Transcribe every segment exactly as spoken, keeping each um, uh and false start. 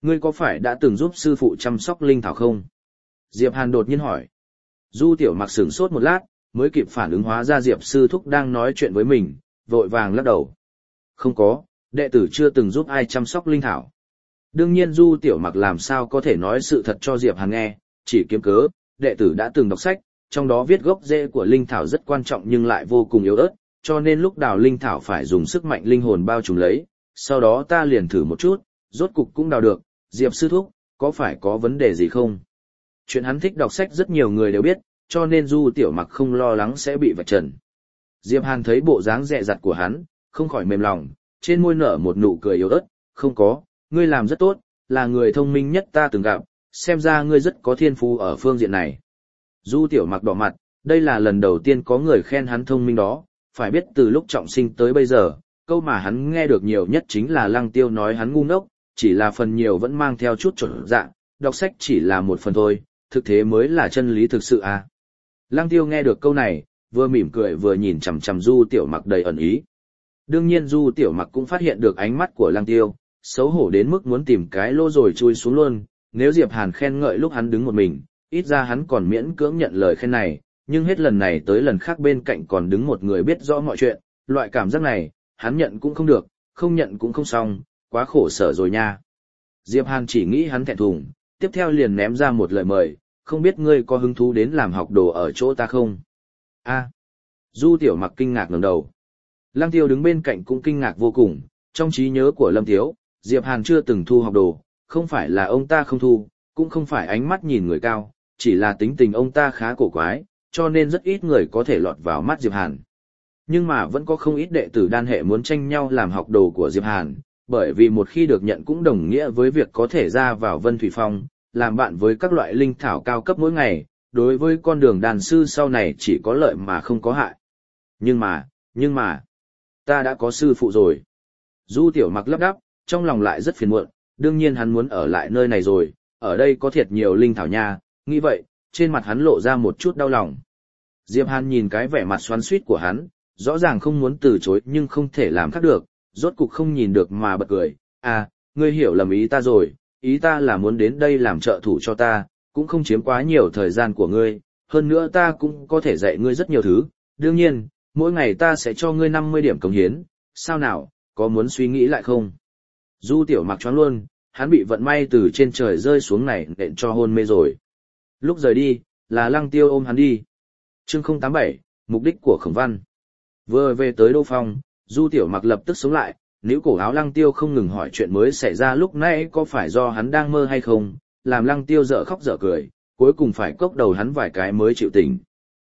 ngươi có phải đã từng giúp sư phụ chăm sóc linh thảo không? Diệp Hàn đột nhiên hỏi. Du Tiểu Mặc sửng sốt một lát, mới kịp phản ứng hóa ra Diệp sư thúc đang nói chuyện với mình, vội vàng lắc đầu. Không có, đệ tử chưa từng giúp ai chăm sóc linh thảo. Đương nhiên Du Tiểu Mặc làm sao có thể nói sự thật cho Diệp Hàn nghe, chỉ kiếm cớ, đệ tử đã từng đọc sách, trong đó viết gốc rễ của linh thảo rất quan trọng nhưng lại vô cùng yếu ớt, cho nên lúc đào linh thảo phải dùng sức mạnh linh hồn bao trùm lấy, sau đó ta liền thử một chút, rốt cục cũng đào được. Diệp sư thúc, có phải có vấn đề gì không? Chuyện hắn thích đọc sách rất nhiều người đều biết, cho nên Du Tiểu Mặc không lo lắng sẽ bị vạch trần. Diệp Hàn thấy bộ dáng dè dặt của hắn, không khỏi mềm lòng, trên môi nở một nụ cười yếu ớt, không có, ngươi làm rất tốt, là người thông minh nhất ta từng gặp, xem ra ngươi rất có thiên phú ở phương diện này. Du Tiểu Mặc đỏ mặt, đây là lần đầu tiên có người khen hắn thông minh đó, phải biết từ lúc trọng sinh tới bây giờ, câu mà hắn nghe được nhiều nhất chính là Lăng Tiêu nói hắn ngu ngốc, chỉ là phần nhiều vẫn mang theo chút trộn dạ, đọc sách chỉ là một phần thôi, thực thế mới là chân lý thực sự à. Lăng Tiêu nghe được câu này, vừa mỉm cười vừa nhìn chằm chằm Du Tiểu Mặc đầy ẩn ý. Đương nhiên Du Tiểu Mặc cũng phát hiện được ánh mắt của Lăng Tiêu, xấu hổ đến mức muốn tìm cái lỗ rồi chui xuống luôn, nếu Diệp Hàn khen ngợi lúc hắn đứng một mình, ít ra hắn còn miễn cưỡng nhận lời khen này, nhưng hết lần này tới lần khác bên cạnh còn đứng một người biết rõ mọi chuyện, loại cảm giác này, hắn nhận cũng không được, không nhận cũng không xong, quá khổ sở rồi nha. Diệp Hàn chỉ nghĩ hắn thẹn thùng, tiếp theo liền ném ra một lời mời, không biết ngươi có hứng thú đến làm học đồ ở chỗ ta không? A. Du Tiểu Mặc kinh ngạc ngẩng đầu. Lăng Tiêu đứng bên cạnh cũng kinh ngạc vô cùng, trong trí nhớ của Lâm Tiếu, Diệp Hàn chưa từng thu học đồ, không phải là ông ta không thu, cũng không phải ánh mắt nhìn người cao, chỉ là tính tình ông ta khá cổ quái, cho nên rất ít người có thể lọt vào mắt Diệp Hàn. Nhưng mà vẫn có không ít đệ tử đan hệ muốn tranh nhau làm học đồ của Diệp Hàn, bởi vì một khi được nhận cũng đồng nghĩa với việc có thể ra vào Vân Thủy Phong, làm bạn với các loại linh thảo cao cấp mỗi ngày, đối với con đường đàn sư sau này chỉ có lợi mà không có hại. Nhưng mà, nhưng mà, ta đã có sư phụ rồi. Du Tiểu Mặc lắp đắp, trong lòng lại rất phiền muộn, đương nhiên hắn muốn ở lại nơi này rồi, ở đây có thiệt nhiều linh thảo nha, nghĩ vậy, trên mặt hắn lộ ra một chút đau lòng. Diệp Hàn nhìn cái vẻ mặt xoắn xuýt của hắn, rõ ràng không muốn từ chối nhưng không thể làm khác được, rốt cục không nhìn được mà bật cười, à, ngươi hiểu lầm ý ta rồi, ý ta là muốn đến đây làm trợ thủ cho ta, cũng không chiếm quá nhiều thời gian của ngươi, hơn nữa ta cũng có thể dạy ngươi rất nhiều thứ, đương nhiên, mỗi ngày ta sẽ cho ngươi năm mươi điểm cống hiến, sao nào, có muốn suy nghĩ lại không? Du Tiểu Mặc choáng luôn, hắn bị vận may từ trên trời rơi xuống này nện cho hôn mê rồi. Lúc rời đi, là Lăng Tiêu ôm hắn đi. Chương không tám bảy, mục đích của Khổng Văn. Vừa về tới Đô Phong, Du Tiểu Mặc lập tức sống lại, níu cổ áo Lăng Tiêu không ngừng hỏi chuyện mới xảy ra lúc nãy có phải do hắn đang mơ hay không, làm Lăng Tiêu dở khóc dở cười, cuối cùng phải cốc đầu hắn vài cái mới chịu tỉnh.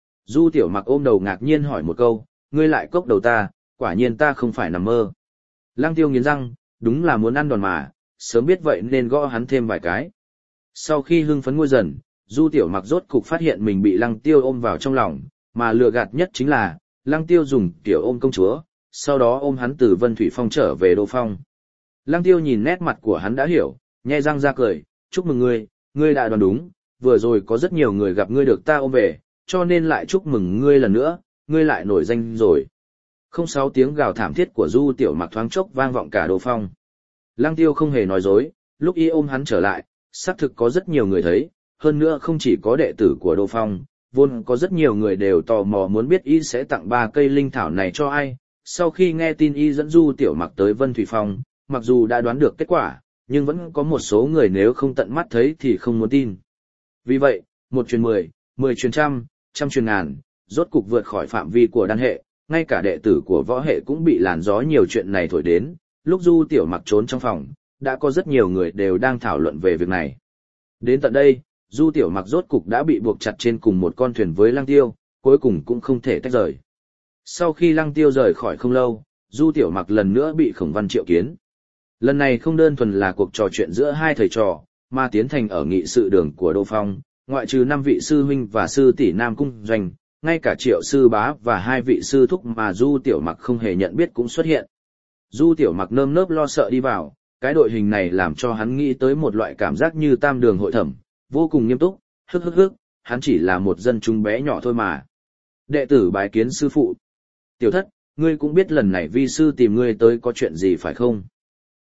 Du Tiểu Mặc ôm đầu ngạc nhiên hỏi một câu, ngươi lại cốc đầu ta, quả nhiên ta không phải nằm mơ. Lăng Tiêu nghiến răng, đúng là muốn ăn đòn mà, sớm biết vậy nên gõ hắn thêm vài cái. Sau khi hưng phấn nguôi dần, Du Tiểu Mặc rốt cục phát hiện mình bị Lăng Tiêu ôm vào trong lòng, mà lừa gạt nhất chính là, Lăng Tiêu dùng tiểu ôm công chúa, sau đó ôm hắn từ Vân Thủy Phong trở về Đô Phong. Lăng Tiêu nhìn nét mặt của hắn đã hiểu, nhe răng ra cười, chúc mừng ngươi, ngươi đã đoán đúng, vừa rồi có rất nhiều người gặp ngươi được ta ôm về, cho nên lại chúc mừng ngươi lần nữa, ngươi lại nổi danh rồi. Không sáu tiếng gào thảm thiết của Du Tiểu Mặc thoáng chốc vang vọng cả Đô Phong. Lăng Tiêu không hề nói dối, lúc y ôm hắn trở lại, xác thực có rất nhiều người thấy, hơn nữa không chỉ có đệ tử của Đô Phong, vốn có rất nhiều người đều tò mò muốn biết y sẽ tặng ba cây linh thảo này cho ai. Sau khi nghe tin y dẫn Du Tiểu Mặc tới Vân Thủy Phong, mặc dù đã đoán được kết quả, nhưng vẫn có một số người nếu không tận mắt thấy thì không muốn tin. Vì vậy, một truyền mười, mười truyền trăm, trăm truyền ngàn, rốt cục vượt khỏi phạm vi của đan hệ, ngay cả đệ tử của võ hệ cũng bị làn gió nhiều chuyện này thổi đến. Lúc Du Tiểu Mặc trốn trong phòng, đã có rất nhiều người đều đang thảo luận về việc này. Đến tận đây, Du Tiểu Mặc rốt cục đã bị buộc chặt trên cùng một con thuyền với Lăng Tiêu, cuối cùng cũng không thể tách rời. Sau khi Lăng Tiêu rời khỏi không lâu, Du Tiểu Mặc lần nữa bị Khổng Văn triệu kiến. Lần này không đơn thuần là cuộc trò chuyện giữa hai thầy trò, mà tiến thành ở nghị sự đường của Đô Phong, ngoại trừ năm vị sư huynh và sư tỷ Nam Cung Doanh, ngay cả Triệu sư bá và hai vị sư thúc mà Du Tiểu Mặc không hề nhận biết cũng xuất hiện. Du Tiểu Mặc nơm nớp lo sợ đi vào, cái đội hình này làm cho hắn nghĩ tới một loại cảm giác như tam đường hội thẩm, vô cùng nghiêm túc, hức hức hức, hắn chỉ là một dân chúng bé nhỏ thôi mà. Đệ tử bái kiến sư phụ. Tiểu thất, ngươi cũng biết lần này vi sư tìm ngươi tới có chuyện gì phải không?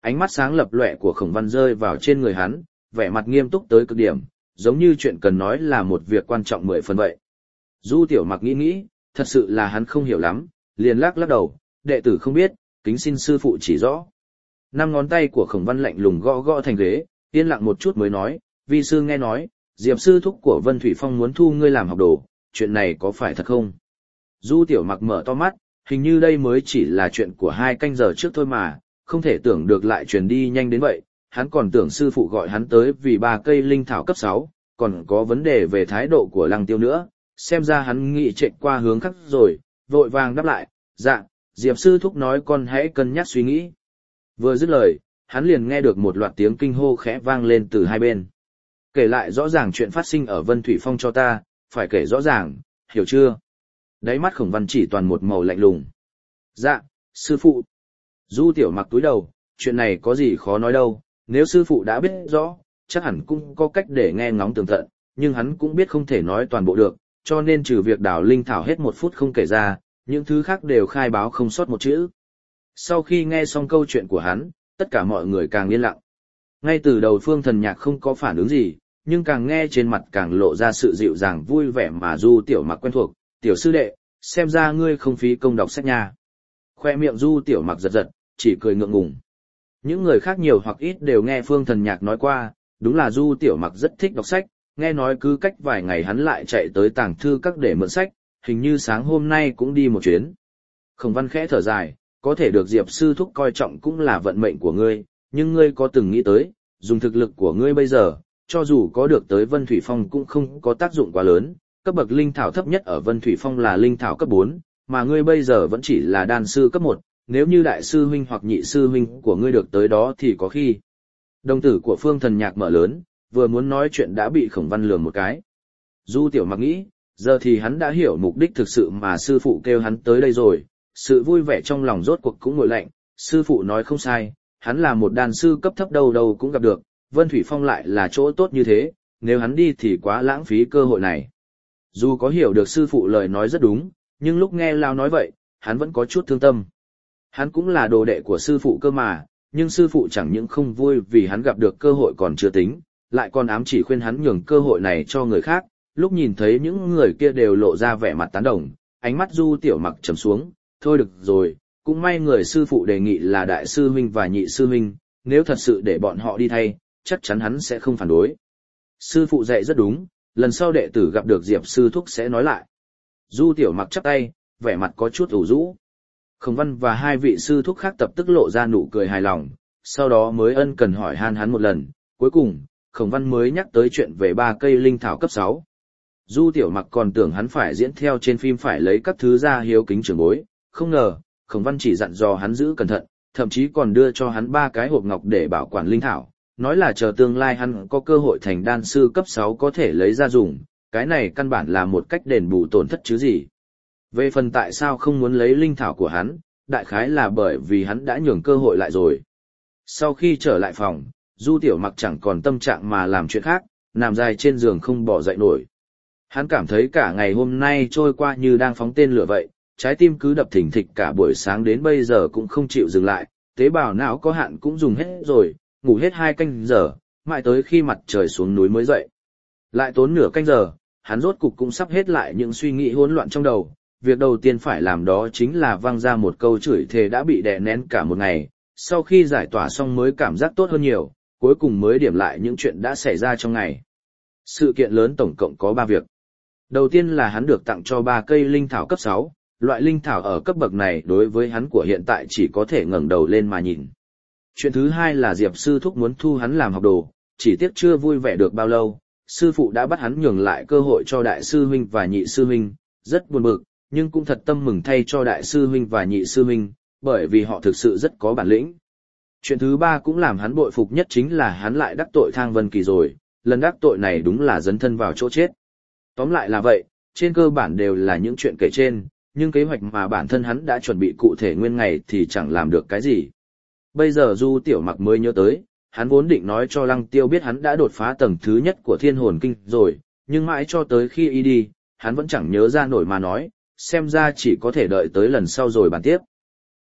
Ánh mắt sáng lập lòe của Khổng Văn rơi vào trên người hắn, vẻ mặt nghiêm túc tới cực điểm, giống như chuyện cần nói là một việc quan trọng mười phần vậy. Du Tiểu Mặc nghĩ nghĩ, thật sự là hắn không hiểu lắm, liền lắc lắc đầu, đệ tử không biết, kính xin sư phụ chỉ rõ. Năm ngón tay của Khổng Văn lạnh lùng gõ gõ thành ghế, yên lặng một chút mới nói, vi sư nghe nói, Diệp sư thúc của Vân Thủy Phong muốn thu ngươi làm học đồ, chuyện này có phải thật không? Du Tiểu Mặc mở to mắt, hình như đây mới chỉ là chuyện của hai canh giờ trước thôi mà, không thể tưởng được lại truyền đi nhanh đến vậy, hắn còn tưởng sư phụ gọi hắn tới vì ba cây linh thảo cấp sáu, còn có vấn đề về thái độ của Lăng Tiêu nữa, xem ra hắn nghĩ chạy qua hướng khác rồi, vội vàng đáp lại, dạ, Diệp sư thúc nói con hãy cân nhắc suy nghĩ. Vừa dứt lời, hắn liền nghe được một loạt tiếng kinh hô khẽ vang lên từ hai bên. Kể lại rõ ràng chuyện phát sinh ở Vân Thủy Phong cho ta, phải kể rõ ràng, hiểu chưa? Đáy mắt Khổng Văn chỉ toàn một màu lạnh lùng. Dạ, sư phụ. Du Tiểu Mặc túi đầu, chuyện này có gì khó nói đâu, nếu sư phụ đã biết rõ, chắc hẳn cũng có cách để nghe ngóng tường tận, nhưng hắn cũng biết không thể nói toàn bộ được, cho nên trừ việc đào linh thảo hết một phút không kể ra, những thứ khác đều khai báo không sót một chữ. Sau khi nghe xong câu chuyện của hắn, tất cả mọi người càng yên lặng. Ngay từ đầu Phương Thần Nhạc không có phản ứng gì, nhưng càng nghe trên mặt càng lộ ra sự dịu dàng vui vẻ mà Du Tiểu Mặc quen thuộc. Tiểu sư đệ, xem ra ngươi không phí công đọc sách nha. Khoe miệng Du Tiểu Mặc giật giật, chỉ cười ngượng ngùng. Những người khác nhiều hoặc ít đều nghe Phương Thần Nhạc nói qua, đúng là Du Tiểu Mặc rất thích đọc sách, nghe nói cứ cách vài ngày hắn lại chạy tới tàng thư các để mượn sách, hình như sáng hôm nay cũng đi một chuyến. Khổng Văn khẽ thở dài, có thể được Diệp sư thúc coi trọng cũng là vận mệnh của ngươi, nhưng ngươi có từng nghĩ tới, dùng thực lực của ngươi bây giờ, cho dù có được tới Vân Thủy Phong cũng không có tác dụng quá lớn, cấp bậc linh thảo thấp nhất ở Vân Thủy Phong là linh thảo cấp bốn, mà ngươi bây giờ vẫn chỉ là đan sư cấp một, nếu như đại sư huynh hoặc nhị sư huynh của ngươi được tới đó thì có khi. Đồng tử của Phương Thần Nhạc mở lớn, vừa muốn nói chuyện đã bị Khổng Văn lườm một cái. Du Tiểu Mặc nghĩ, giờ thì hắn đã hiểu mục đích thực sự mà sư phụ kêu hắn tới đây rồi, sự vui vẻ trong lòng rốt cuộc cũng nguội lạnh, sư phụ nói không sai, hắn là một đan sư cấp thấp đâu đâu cũng gặp được, Vân Thủy Phong lại là chỗ tốt như thế, nếu hắn đi thì quá lãng phí cơ hội này. Dù có hiểu được sư phụ lời nói rất đúng, nhưng lúc nghe Lao nói vậy, hắn vẫn có chút thương tâm. Hắn cũng là đồ đệ của sư phụ cơ mà, nhưng sư phụ chẳng những không vui vì hắn gặp được cơ hội còn chưa tính, lại còn ám chỉ khuyên hắn nhường cơ hội này cho người khác. Lúc nhìn thấy những người kia đều lộ ra vẻ mặt tán đồng, ánh mắt Du Tiểu Mặc trầm xuống, thôi được rồi, cũng may người sư phụ đề nghị là đại sư huynh và nhị sư huynh, nếu thật sự để bọn họ đi thay, chắc chắn hắn sẽ không phản đối. Sư phụ dạy rất đúng, lần sau đệ tử gặp được Diệp sư thúc sẽ nói lại. Du Tiểu Mặc chắp tay, vẻ mặt có chút ủ rũ. Khổng Văn và hai vị sư thúc khác tập tức lộ ra nụ cười hài lòng, sau đó mới ân cần hỏi han hắn một lần, cuối cùng, Khổng Văn mới nhắc tới chuyện về ba cây linh thảo cấp sáu. Du Tiểu Mặc còn tưởng hắn phải diễn theo trên phim phải lấy các thứ ra hiếu kính trưởng bối, không ngờ, Khổng Văn chỉ dặn dò hắn giữ cẩn thận, thậm chí còn đưa cho hắn ba cái hộp ngọc để bảo quản linh thảo, nói là chờ tương lai hắn có cơ hội thành đan sư cấp sáu có thể lấy ra dùng, cái này căn bản là một cách đền bù tổn thất chứ gì. Về phần tại sao không muốn lấy linh thảo của hắn, đại khái là bởi vì hắn đã nhường cơ hội lại rồi. Sau khi trở lại phòng, Du Tiểu Mặc chẳng còn tâm trạng mà làm chuyện khác, nằm dài trên giường không bỏ dậy nổi. Hắn cảm thấy cả ngày hôm nay trôi qua như đang phóng tên lửa vậy, trái tim cứ đập thình thịch cả buổi sáng đến bây giờ cũng không chịu dừng lại, tế bào não có hạn cũng dùng hết rồi, ngủ hết hai canh giờ, mãi tới khi mặt trời xuống núi mới dậy. Lại tốn nửa canh giờ, hắn rốt cục cũng sắp hết lại những suy nghĩ hỗn loạn trong đầu. Việc đầu tiên phải làm đó chính là vang ra một câu chửi thề đã bị đè nén cả một ngày, sau khi giải tỏa xong mới cảm giác tốt hơn nhiều, cuối cùng mới điểm lại những chuyện đã xảy ra trong ngày. Sự kiện lớn tổng cộng có ba việc. Đầu tiên là hắn được tặng cho ba cây linh thảo cấp sáu, loại linh thảo ở cấp bậc này đối với hắn của hiện tại chỉ có thể ngẩng đầu lên mà nhìn. Chuyện thứ hai là Diệp sư thúc muốn thu hắn làm học đồ, chỉ tiếc chưa vui vẻ được bao lâu, sư phụ đã bắt hắn nhường lại cơ hội cho đại sư huynh và nhị sư huynh, rất buồn bực, nhưng cũng thật tâm mừng thay cho đại sư huynh và nhị sư huynh, bởi vì họ thực sự rất có bản lĩnh. Chuyện thứ ba cũng làm hắn bội phục nhất chính là hắn lại đắc tội Thang Vân Kỳ rồi, lần đắc tội này đúng là dấn thân vào chỗ chết. Tóm lại là vậy, trên cơ bản đều là những chuyện kể trên, nhưng kế hoạch mà bản thân hắn đã chuẩn bị cụ thể nguyên ngày thì chẳng làm được cái gì. Bây giờ Du Tiểu Mặc mới nhớ tới, hắn vốn định nói cho Lăng Tiêu biết hắn đã đột phá tầng thứ nhất của Thiên Hồn Kinh rồi, nhưng mãi cho tới khi y đi, hắn vẫn chẳng nhớ ra nổi mà nói, xem ra chỉ có thể đợi tới lần sau rồi bàn tiếp.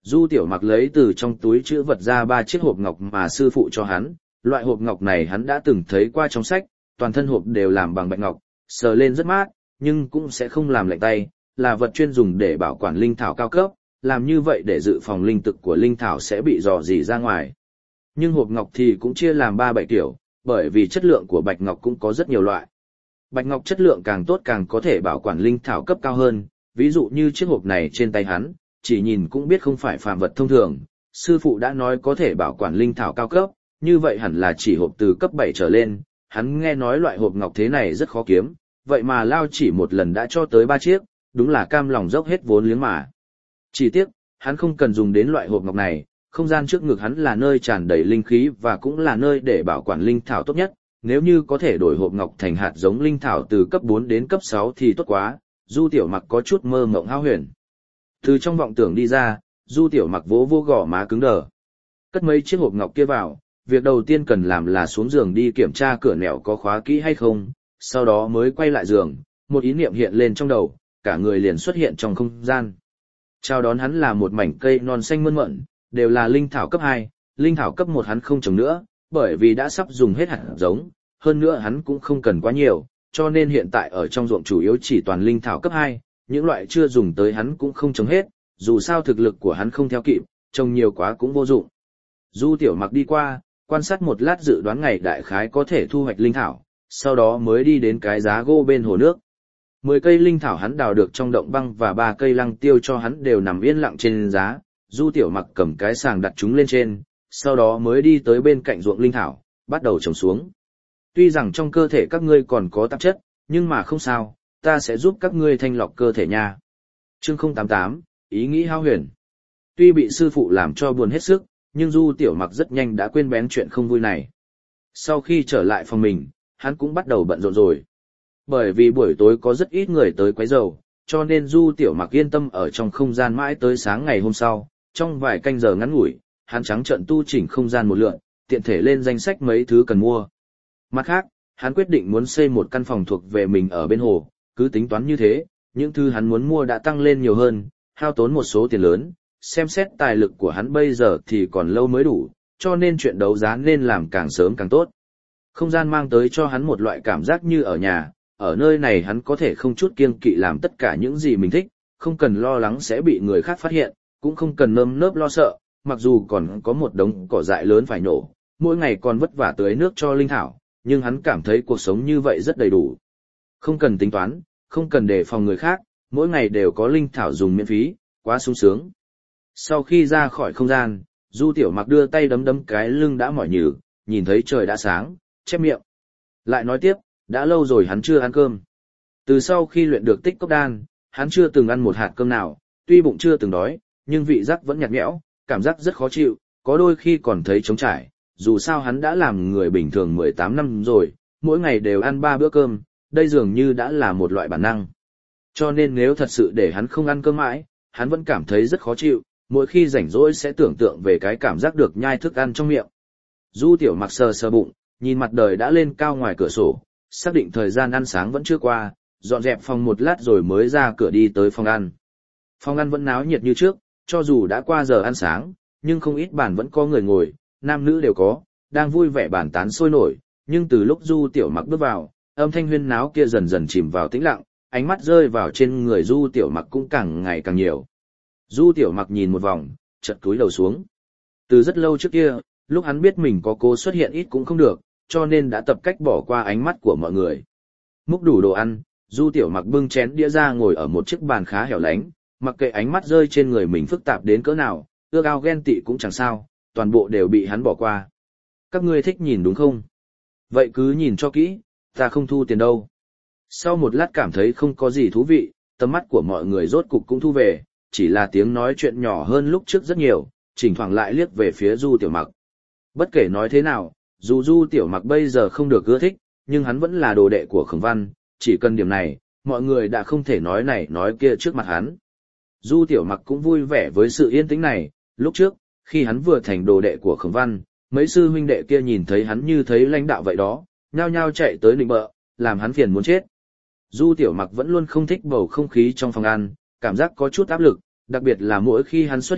Du Tiểu Mặc lấy từ trong túi chữ vật ra ba chiếc hộp ngọc mà sư phụ cho hắn, loại hộp ngọc này hắn đã từng thấy qua trong sách, toàn thân hộp đều làm bằng bạch ngọc, sờ lên rất mát, nhưng cũng sẽ không làm lạnh tay, là vật chuyên dùng để bảo quản linh thảo cao cấp, làm như vậy để dự phòng linh thực của linh thảo sẽ bị rò rỉ ra ngoài. Nhưng hộp ngọc thì cũng chia làm ba bảy kiểu, bởi vì chất lượng của bạch ngọc cũng có rất nhiều loại. Bạch ngọc chất lượng càng tốt càng có thể bảo quản linh thảo cấp cao hơn, ví dụ như chiếc hộp này trên tay hắn, chỉ nhìn cũng biết không phải phàm vật thông thường, sư phụ đã nói có thể bảo quản linh thảo cao cấp, như vậy hẳn là chỉ hộp từ cấp bảy trở lên, hắn nghe nói loại hộp ngọc thế này rất khó kiếm, vậy mà Lao chỉ một lần đã cho tới ba chiếc, đúng là cam lòng dốc hết vốn liếng mà. Chỉ tiếc, hắn không cần dùng đến loại hộp ngọc này, không gian trước ngực hắn là nơi tràn đầy linh khí và cũng là nơi để bảo quản linh thảo tốt nhất, nếu như có thể đổi hộp ngọc thành hạt giống linh thảo từ cấp bốn đến cấp sáu thì tốt quá. Du Tiểu Mặc có chút mơ mộng hão huyền. Từ trong vọng tưởng đi ra, Du Tiểu Mặc vỗ vô gò má cứng đờ. Cất mấy chiếc hộp ngọc kia vào, việc đầu tiên cần làm là xuống giường đi kiểm tra cửa nẻo có khóa kỹ hay không, sau đó mới quay lại giường, một ý niệm hiện lên trong đầu, cả người liền xuất hiện trong không gian. Chào đón hắn là một mảnh cây non xanh mơn mởn, đều là linh thảo cấp hai, linh thảo cấp một hắn không trồng nữa, bởi vì đã sắp dùng hết hạt giống, hơn nữa hắn cũng không cần quá nhiều, cho nên hiện tại ở trong ruộng chủ yếu chỉ toàn linh thảo cấp hai, những loại chưa dùng tới hắn cũng không trồng hết, dù sao thực lực của hắn không theo kịp, trồng nhiều quá cũng vô dụng. Du Tiểu Mặc đi qua, quan sát một lát dự đoán ngày đại khái có thể thu hoạch linh thảo, sau đó mới đi đến cái giá gỗ bên hồ nước. Mười cây linh thảo hắn đào được trong động băng và ba cây lăng tiêu cho hắn đều nằm yên lặng trên giá, Du Tiểu Mặc cầm cái sàng đặt chúng lên trên, sau đó mới đi tới bên cạnh ruộng linh thảo, bắt đầu trồng xuống. Tuy rằng trong cơ thể các ngươi còn có tạp chất, nhưng mà không sao, ta sẽ giúp các ngươi thanh lọc cơ thể nha. Chương không tám tám, ý nghĩ hao huyền. Tuy bị sư phụ làm cho buồn hết sức, nhưng Du Tiểu Mặc rất nhanh đã quên bén chuyện không vui này. Sau khi trở lại phòng mình, hắn cũng bắt đầu bận rộn rồi. Bởi vì buổi tối có rất ít người tới quấy rầy, cho nên Du Tiểu Mặc yên tâm ở trong không gian mãi tới sáng ngày hôm sau, trong vài canh giờ ngắn ngủi, hắn trắng trợn tu chỉnh không gian một lượt, tiện thể lên danh sách mấy thứ cần mua. Mặt khác, hắn quyết định muốn xây một căn phòng thuộc về mình ở bên hồ, cứ tính toán như thế, những thứ hắn muốn mua đã tăng lên nhiều hơn, hao tốn một số tiền lớn, xem xét tài lực của hắn bây giờ thì còn lâu mới đủ, cho nên chuyện đấu giá nên làm càng sớm càng tốt. Không gian mang tới cho hắn một loại cảm giác như ở nhà, ở nơi này hắn có thể không chút kiêng kỵ làm tất cả những gì mình thích, không cần lo lắng sẽ bị người khác phát hiện, cũng không cần nơm nớp lo sợ, mặc dù còn có một đống cỏ dại lớn phải nổ, mỗi ngày còn vất vả tưới nước cho linh thảo, nhưng hắn cảm thấy cuộc sống như vậy rất đầy đủ. Không cần tính toán, không cần đề phòng người khác, mỗi ngày đều có linh thảo dùng miễn phí, quá sung sướng. Sau khi ra khỏi không gian, Du Tiểu Mặc đưa tay đấm đấm cái lưng đã mỏi nhừ, nhìn thấy trời đã sáng, chép miệng. Lại nói tiếp, đã lâu rồi hắn chưa ăn cơm. Từ sau khi luyện được tích cốc đan, hắn chưa từng ăn một hạt cơm nào, tuy bụng chưa từng đói, nhưng vị giác vẫn nhạt nhẽo, cảm giác rất khó chịu, có đôi khi còn thấy trống trải. Dù sao hắn đã làm người bình thường mười tám năm rồi, mỗi ngày đều ăn ba bữa cơm, đây dường như đã là một loại bản năng. Cho nên nếu thật sự để hắn không ăn cơm mãi, hắn vẫn cảm thấy rất khó chịu, mỗi khi rảnh rỗi sẽ tưởng tượng về cái cảm giác được nhai thức ăn trong miệng. Du Tiểu Mặc sờ sờ bụng, nhìn mặt đời đã lên cao ngoài cửa sổ, xác định thời gian ăn sáng vẫn chưa qua, dọn dẹp phòng một lát rồi mới ra cửa đi tới phòng ăn. Phòng ăn vẫn náo nhiệt như trước, cho dù đã qua giờ ăn sáng, nhưng không ít bàn vẫn có người ngồi, nam nữ đều có, đang vui vẻ bàn tán sôi nổi, nhưng từ lúc Du Tiểu Mặc bước vào, âm thanh huyên náo kia dần dần chìm vào tĩnh lặng, ánh mắt rơi vào trên người Du Tiểu Mặc cũng càng ngày càng nhiều. Du Tiểu Mặc nhìn một vòng, chợt cúi đầu xuống. Từ rất lâu trước kia, lúc hắn biết mình có cố xuất hiện ít cũng không được, cho nên đã tập cách bỏ qua ánh mắt của mọi người. Múc đủ đồ ăn, Du Tiểu Mặc bưng chén đĩa ra ngồi ở một chiếc bàn khá hẻo lánh, mặc kệ ánh mắt rơi trên người mình phức tạp đến cỡ nào, ước ao ghen tị cũng chẳng sao, toàn bộ đều bị hắn bỏ qua. Các ngươi thích nhìn đúng không? Vậy cứ nhìn cho kỹ, ta không thu tiền đâu. Sau một lát cảm thấy không có gì thú vị, tầm mắt của mọi người rốt cục cũng thu về, chỉ là tiếng nói chuyện nhỏ hơn lúc trước rất nhiều, chỉnh thoảng lại liếc về phía Du Tiểu Mặc. Bất kể nói thế nào, dù Du Tiểu Mặc bây giờ không được ưa thích, nhưng hắn vẫn là đồ đệ của Khổng Văn, chỉ cần điểm này, mọi người đã không thể nói này nói kia trước mặt hắn. Du Tiểu Mặc cũng vui vẻ với sự yên tĩnh này, lúc trước, khi hắn vừa thành đồ đệ của Khổng Văn, mấy sư huynh đệ kia nhìn thấy hắn như thấy lãnh đạo vậy đó, nhao nhao chạy tới nịnh bợ, làm hắn phiền muốn chết. Du Tiểu Mặc vẫn luôn không thích bầu không khí trong phòng ăn, cảm giác có chút áp lực, đặc biệt là mỗi khi hắn xuất hiện,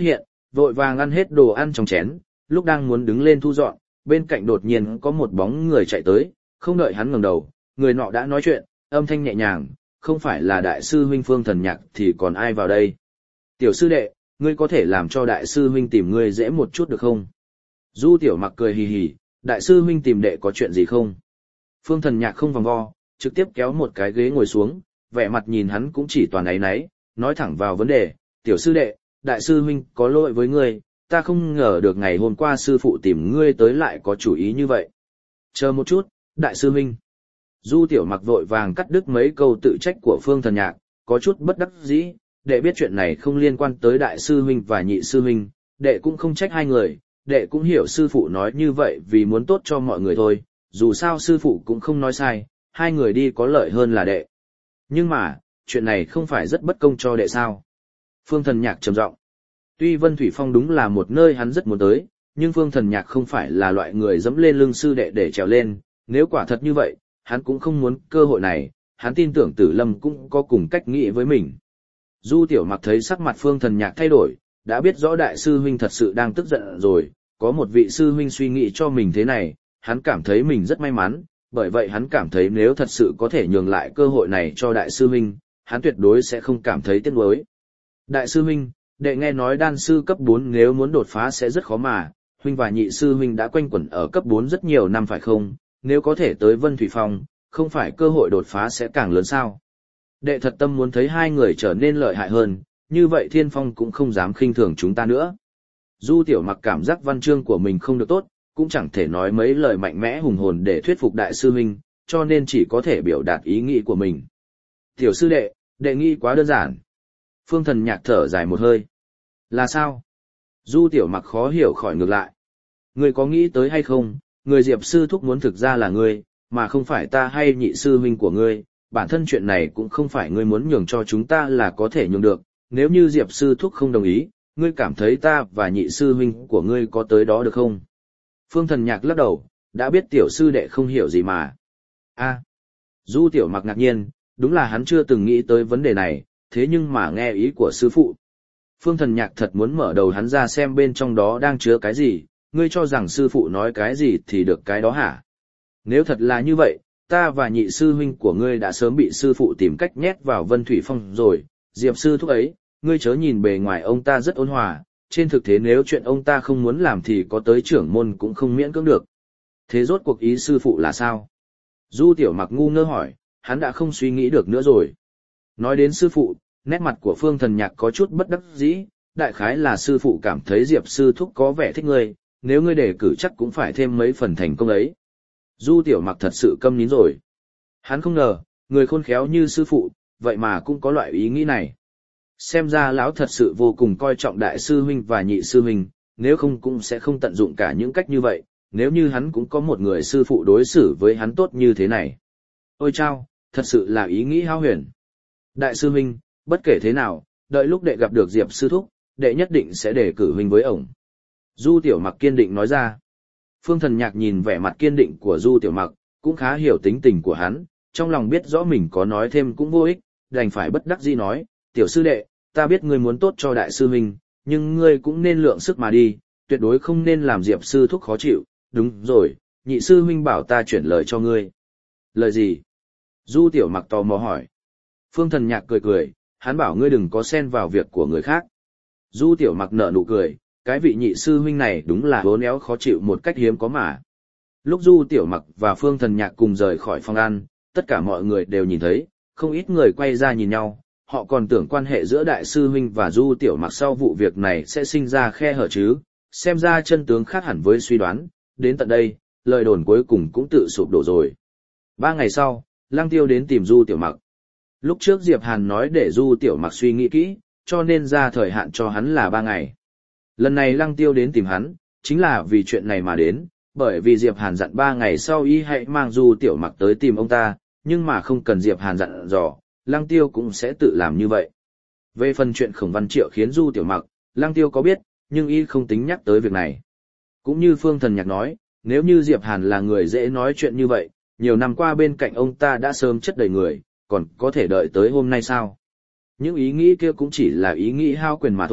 vội vàng ăn hết đồ ăn trong chén, lúc đang muốn đứng lên thu dọn, bên cạnh đột nhiên có một bóng người chạy tới, không đợi hắn ngẩng đầu, người nọ đã nói chuyện, âm thanh nhẹ nhàng, không phải là đại sư huynh Phương Thần Nhạc thì còn ai vào đây. Tiểu sư đệ, ngươi có thể làm cho đại sư huynh tìm ngươi dễ một chút được không? Du Tiểu Mặc cười hì hì, đại sư huynh tìm đệ có chuyện gì không? Phương Thần Nhạc không vòng vo, trực tiếp kéo một cái ghế ngồi xuống, vẻ mặt nhìn hắn cũng chỉ toàn áy náy, nói thẳng vào vấn đề, tiểu sư đệ, đại sư huynh có lỗi với ngươi, ta không ngờ được ngày hôm qua sư phụ tìm ngươi tới lại có chủ ý như vậy. Chờ một chút, đại sư huynh. Du Tiểu Mặc vội vàng cắt đứt mấy câu tự trách của Phương Thần Nhạc, có chút bất đắc dĩ, đệ biết chuyện này không liên quan tới đại sư huynh và nhị sư huynh, đệ cũng không trách hai người, đệ cũng hiểu sư phụ nói như vậy vì muốn tốt cho mọi người thôi, dù sao sư phụ cũng không nói sai, hai người đi có lợi hơn là đệ. Nhưng mà, chuyện này không phải rất bất công cho đệ sao? Phương Thần Nhạc trầm giọng. Tuy Vân Thủy Phong đúng là một nơi hắn rất muốn tới, nhưng Phương Thần Nhạc không phải là loại người dẫm lên lưng sư đệ để trèo lên, nếu quả thật như vậy, hắn cũng không muốn cơ hội này, hắn tin tưởng Tử Lâm cũng có cùng cách nghĩ với mình. Du Tiểu Mặc thấy sắc mặt Phương Thần Nhạc thay đổi, đã biết rõ đại sư huynh thật sự đang tức giận rồi, có một vị sư huynh suy nghĩ cho mình thế này, hắn cảm thấy mình rất may mắn, bởi vậy hắn cảm thấy nếu thật sự có thể nhường lại cơ hội này cho đại sư huynh, hắn tuyệt đối sẽ không cảm thấy tiếc nuối. Đại sư huynh, đệ nghe nói đan sư cấp bốn nếu muốn đột phá sẽ rất khó mà, huynh và nhị sư huynh đã quanh quẩn ở cấp bốn rất nhiều năm phải không, nếu có thể tới Vân Thủy Phong, không phải cơ hội đột phá sẽ càng lớn sao? Đệ thật tâm muốn thấy hai người trở nên lợi hại hơn, như vậy Thiên Phong cũng không dám khinh thường chúng ta nữa. Du Tiểu Mặc cảm giác văn chương của mình không được tốt, cũng chẳng thể nói mấy lời mạnh mẽ hùng hồn để thuyết phục đại sư huynh, cho nên chỉ có thể biểu đạt ý nghĩ của mình. Tiểu sư đệ, đệ nghĩ quá đơn giản. Phương Thần Nhạc thở dài một hơi. Là sao? Du Tiểu Mặc khó hiểu khỏi ngược lại. Ngươi có nghĩ tới hay không, người Diệp sư thúc muốn thực ra là ngươi, mà không phải ta hay nhị sư huynh của ngươi, bản thân chuyện này cũng không phải ngươi muốn nhường cho chúng ta là có thể nhường được, nếu như Diệp sư thúc không đồng ý, ngươi cảm thấy ta và nhị sư huynh của ngươi có tới đó được không? Phương Thần Nhạc lắc đầu, đã biết tiểu sư đệ không hiểu gì mà. A, Du Tiểu Mặc ngạc nhiên, đúng là hắn chưa từng nghĩ tới vấn đề này, thế nhưng mà nghe ý của sư phụ. Phương Thần Nhạc thật muốn mở đầu hắn ra xem bên trong đó đang chứa cái gì, ngươi cho rằng sư phụ nói cái gì thì được cái đó hả? Nếu thật là như vậy, ta và nhị sư huynh của ngươi đã sớm bị sư phụ tìm cách nhét vào Vân Thủy Phong rồi, Diệp sư thúc ấy, ngươi chớ nhìn bề ngoài ông ta rất ôn hòa, trên thực tế nếu chuyện ông ta không muốn làm thì có tới trưởng môn cũng không miễn cưỡng được. Thế rốt cuộc ý sư phụ là sao? Du Tiểu Mặc ngu ngơ hỏi, hắn đã không suy nghĩ được nữa rồi. Nói đến sư phụ, nét mặt của Phương Thần Nhạc có chút bất đắc dĩ, đại khái là sư phụ cảm thấy Diệp sư thúc có vẻ thích ngươi, nếu ngươi đề cử chắc cũng phải thêm mấy phần thành công ấy. Du Tiểu Mặc thật sự câm nín rồi. Hắn không ngờ, người khôn khéo như sư phụ, vậy mà cũng có loại ý nghĩ này. Xem ra lão thật sự vô cùng coi trọng đại sư huynh và nhị sư huynh, nếu không cũng sẽ không tận dụng cả những cách như vậy, nếu như hắn cũng có một người sư phụ đối xử với hắn tốt như thế này. Ôi chao, thật sự là ý nghĩ hao huyền. Đại sư huynh, bất kể thế nào, đợi lúc đệ gặp được Diệp sư thúc, đệ nhất định sẽ đề cử huynh với ổng. Du Tiểu Mặc kiên định nói ra. Phương Thần Nhạc nhìn vẻ mặt kiên định của Du Tiểu Mặc, cũng khá hiểu tính tình của hắn, trong lòng biết rõ mình có nói thêm cũng vô ích, đành phải bất đắc dĩ nói, tiểu sư đệ, ta biết ngươi muốn tốt cho đại sư huynh, nhưng ngươi cũng nên lượng sức mà đi, tuyệt đối không nên làm Diệp sư thúc khó chịu, đúng rồi, nhị sư huynh bảo ta chuyển lời cho ngươi. Lời gì? Du Tiểu Mặc tò mò hỏi. Phương Thần Nhạc cười cười, hắn bảo ngươi đừng có xen vào việc của người khác. Du Tiểu Mặc nở nụ cười, cái vị nhị sư huynh này đúng là hố néo khó chịu một cách hiếm có mà. Lúc Du Tiểu Mặc và Phương Thần Nhạc cùng rời khỏi phòng ăn, tất cả mọi người đều nhìn thấy, không ít người quay ra nhìn nhau, họ còn tưởng quan hệ giữa đại sư huynh và Du Tiểu Mặc sau vụ việc này sẽ sinh ra khe hở chứ, xem ra chân tướng khác hẳn với suy đoán, đến tận đây, lời đồn cuối cùng cũng tự sụp đổ rồi. Ba ngày sau, Lăng Tiêu đến tìm Du Tiểu Mặc. Lúc trước Diệp Hàn nói để Du Tiểu Mặc suy nghĩ kỹ, cho nên ra thời hạn cho hắn là ba ngày. Lần này Lăng Tiêu đến tìm hắn, chính là vì chuyện này mà đến, bởi vì Diệp Hàn dặn ba ngày sau y hãy mang Du Tiểu Mặc tới tìm ông ta, nhưng mà không cần Diệp Hàn dặn dò, Lăng Tiêu cũng sẽ tự làm như vậy. Về phần chuyện Khổng Văn Triệu khiến Du Tiểu Mặc, Lăng Tiêu có biết, nhưng y không tính nhắc tới việc này. Cũng như Phương Thần Nhạc nói, nếu như Diệp Hàn là người dễ nói chuyện như vậy, nhiều năm qua bên cạnh ông ta đã sớm chất đầy người, còn có thể đợi tới hôm nay sao? Những ý nghĩ kia cũng chỉ là ý nghĩ hao quyền mà thôi,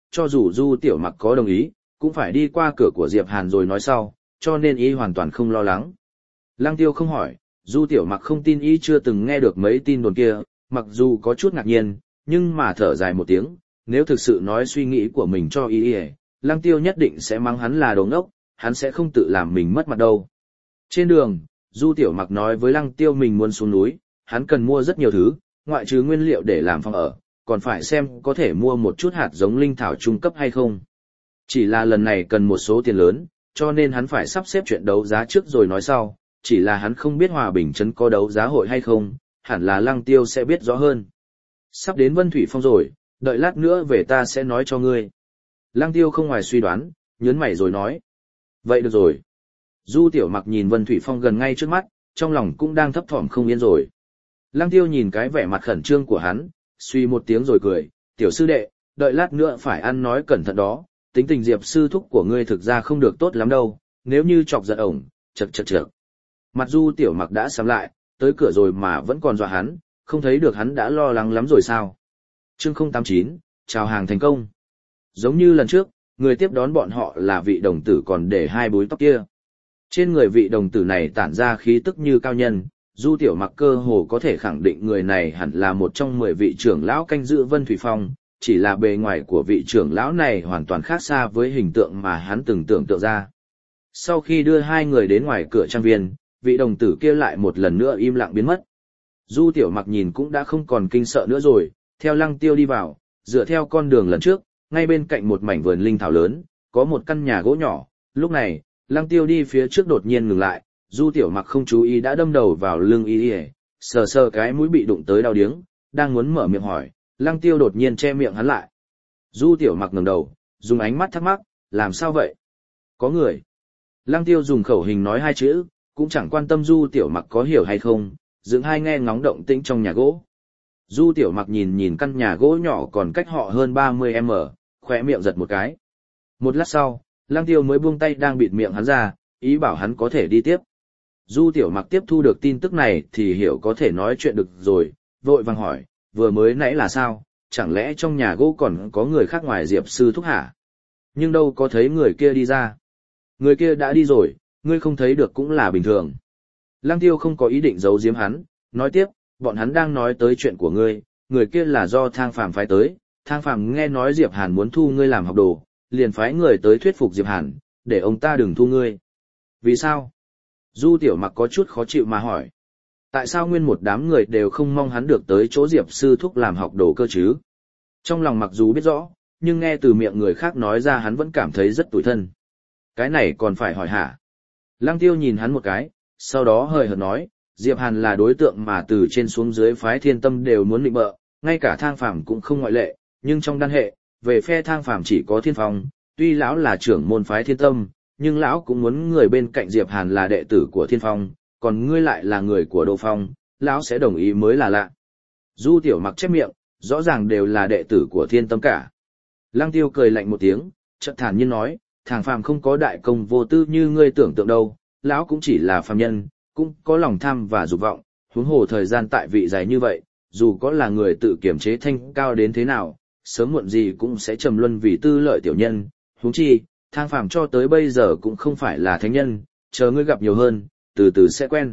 cho dù Du Tiểu Mặc có đồng ý, cũng phải đi qua cửa của Diệp Hàn rồi nói sau, cho nên y hoàn toàn không lo lắng. Lăng Tiêu không hỏi, Du Tiểu Mặc không tin y chưa từng nghe được mấy tin đồn kia, mặc dù có chút ngạc nhiên, nhưng mà thở dài một tiếng, nếu thực sự nói suy nghĩ của mình cho y, Lăng Tiêu nhất định sẽ mắng hắn là đồ ngốc, hắn sẽ không tự làm mình mất mặt đâu. Trên đường, Du Tiểu Mặc nói với Lăng Tiêu mình muốn xuống núi, hắn cần mua rất nhiều thứ, ngoại trừ nguyên liệu để làm phòng ở, còn phải xem có thể mua một chút hạt giống linh thảo trung cấp hay không. Chỉ là lần này cần một số tiền lớn, cho nên hắn phải sắp xếp chuyện đấu giá trước rồi nói sau, chỉ là hắn không biết Hòa Bình Trấn có đấu giá hội hay không, hẳn là Lăng Tiêu sẽ biết rõ hơn. Sắp đến Vân Thủy Phong rồi, đợi lát nữa về ta sẽ nói cho ngươi. Lăng Tiêu không ngoài suy đoán, nhớn mày rồi nói. Vậy được rồi. Du Tiểu Mặc nhìn Vân Thủy Phong gần ngay trước mắt, trong lòng cũng đang thấp thỏm không yên rồi. Lăng Tiêu nhìn cái vẻ mặt khẩn trương của hắn, suy một tiếng rồi cười, tiểu sư đệ, đợi lát nữa phải ăn nói cẩn thận đó, tính tình Diệp sư thúc của ngươi thực ra không được tốt lắm đâu, nếu như chọc giận ổng, chật chật chật. Mặt Du Tiểu Mặc đã sắm lại, tới cửa rồi mà vẫn còn dọa hắn, không thấy được hắn đã lo lắng lắm rồi sao. Chương không tám chín, chào hàng thành công. Giống như lần trước, người tiếp đón bọn họ là vị đồng tử còn để hai búi tóc kia. Trên người vị đồng tử này tản ra khí tức như cao nhân, Du Tiểu Mặc cơ hồ có thể khẳng định người này hẳn là một trong mười vị trưởng lão canh giữ Vân Thủy Phong, chỉ là bề ngoài của vị trưởng lão này hoàn toàn khác xa với hình tượng mà hắn từng tưởng tượng ra. Sau khi đưa hai người đến ngoài cửa trang viên, vị đồng tử kia lại một lần nữa im lặng biến mất. Du Tiểu Mặc nhìn cũng đã không còn kinh sợ nữa rồi, theo Lăng Tiêu đi vào, dựa theo con đường lần trước, ngay bên cạnh một mảnh vườn linh thảo lớn, có một căn nhà gỗ nhỏ, lúc này, Lăng Tiêu đi phía trước đột nhiên ngừng lại, Du Tiểu Mặc không chú ý đã đâm đầu vào lưng y, sờ sờ cái mũi bị đụng tới đau điếng, đang muốn mở miệng hỏi, Lăng Tiêu đột nhiên che miệng hắn lại. Du Tiểu Mặc ngẩng đầu, dùng ánh mắt thắc mắc, làm sao vậy? Có người. Lăng Tiêu dùng khẩu hình nói hai chữ, cũng chẳng quan tâm Du Tiểu Mặc có hiểu hay không, dựng hai nghe ngóng động tĩnh trong nhà gỗ. Du Tiểu Mặc nhìn nhìn căn nhà gỗ nhỏ còn cách họ hơn ba mươi mét, khóe miệng giật một cái. Một lát sau, Lăng Tiêu mới buông tay đang bịt miệng hắn ra, ý bảo hắn có thể đi tiếp. Du Tiểu Mặc tiếp thu được tin tức này thì hiểu có thể nói chuyện được rồi, vội vàng hỏi, vừa mới nãy là sao, chẳng lẽ trong nhà gỗ còn có người khác ngoài Diệp sư thúc hả? Nhưng đâu có thấy người kia đi ra. Người kia đã đi rồi, ngươi không thấy được cũng là bình thường. Lăng Tiêu không có ý định giấu giếm hắn, nói tiếp, bọn hắn đang nói tới chuyện của ngươi, người kia là do Thang Phàm phái tới, Thang Phàm nghe nói Diệp Hàn muốn thu ngươi làm học đồ, liền phái người tới thuyết phục Diệp Hàn, để ông ta đừng thu ngươi. Vì sao? Du Tiểu Mặc có chút khó chịu mà hỏi. Tại sao nguyên một đám người đều không mong hắn được tới chỗ Diệp sư thúc làm học đồ cơ chứ? Trong lòng mặc dù biết rõ, nhưng nghe từ miệng người khác nói ra hắn vẫn cảm thấy rất tủi thân. Cái này còn phải hỏi hả? Lăng Tiêu nhìn hắn một cái, sau đó hời hợt nói, Diệp Hàn là đối tượng mà từ trên xuống dưới phái Thiên Tâm đều muốn định bợ, ngay cả Thang Phàm cũng không ngoại lệ, nhưng trong đan hệ, về phe Thang Phàm chỉ có Thiên Phong, tuy lão là trưởng môn phái Thiên Tâm, nhưng lão cũng muốn người bên cạnh Diệp Hàn là đệ tử của Thiên Phong, còn ngươi lại là người của Đô Phong, lão sẽ đồng ý mới là lạ. Du Tiểu Mặc chép miệng, rõ ràng đều là đệ tử của Thiên Tâm cả. Lăng Tiêu cười lạnh một tiếng, chợt thản nhiên nói, Thang Phàm không có đại công vô tư như ngươi tưởng tượng đâu, lão cũng chỉ là phàm nhân, cũng có lòng tham và dục vọng, huống hồ thời gian tại vị dài như vậy, dù có là người tự kiểm chế thanh cao đến thế nào, sớm muộn gì cũng sẽ trầm luân vì tư lợi tiểu nhân, huống chi, Thang Phàm cho tới bây giờ cũng không phải là thánh nhân, chờ ngươi gặp nhiều hơn, từ từ sẽ quen.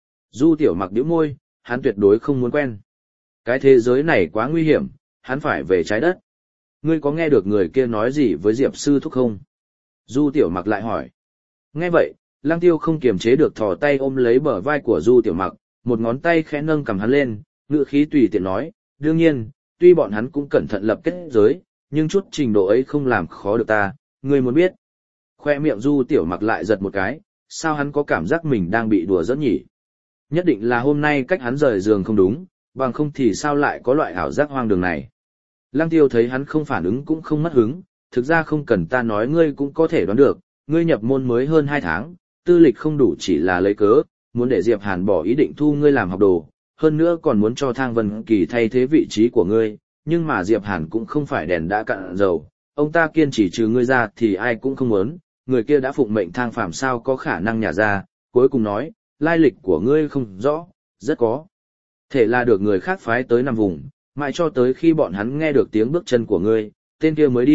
Du Tiểu Mặc nhíu môi, hắn tuyệt đối không muốn quen. Cái thế giới này quá nguy hiểm, hắn phải về trái đất. Ngươi có nghe được người kia nói gì với Diệp sư thúc không? Du Tiểu Mặc lại hỏi. Nghe vậy, Lăng Tiêu không kiềm chế được thò tay ôm lấy bờ vai của Du Tiểu Mặc, một ngón tay khẽ nâng cầm hắn lên, ngữ khí tùy tiện nói, đương nhiên, tuy bọn hắn cũng cẩn thận lập kết giới, nhưng chút trình độ ấy không làm khó được ta, ngươi muốn biết. Khoe miệng Du Tiểu Mặc lại giật một cái, sao hắn có cảm giác mình đang bị đùa giỡn nhỉ? Nhất định là hôm nay cách hắn rời giường không đúng, bằng không thì sao lại có loại ảo giác hoang đường này. Lăng Tiêu thấy hắn không phản ứng cũng không mất hứng, thực ra không cần ta nói ngươi cũng có thể đoán được, ngươi nhập môn mới hơn hai tháng, tư lịch không đủ chỉ là lấy cớ, muốn để Diệp Hàn bỏ ý định thu ngươi làm học đồ, hơn nữa còn muốn cho Thang Vân Kỳ thay thế vị trí của ngươi, nhưng mà Diệp Hàn cũng không phải đèn đã cạn dầu, ông ta kiên trì trừ ngươi ra thì ai cũng không muốn, người kia đã phụng mệnh Thang Phàm sao có khả năng nhả ra, cuối cùng nói, lai lịch của ngươi không rõ, rất có thể là được người khác phái tới nằm vùng, mãi cho tới khi bọn hắn nghe được tiếng bước chân của ngươi, tên kia mới đi,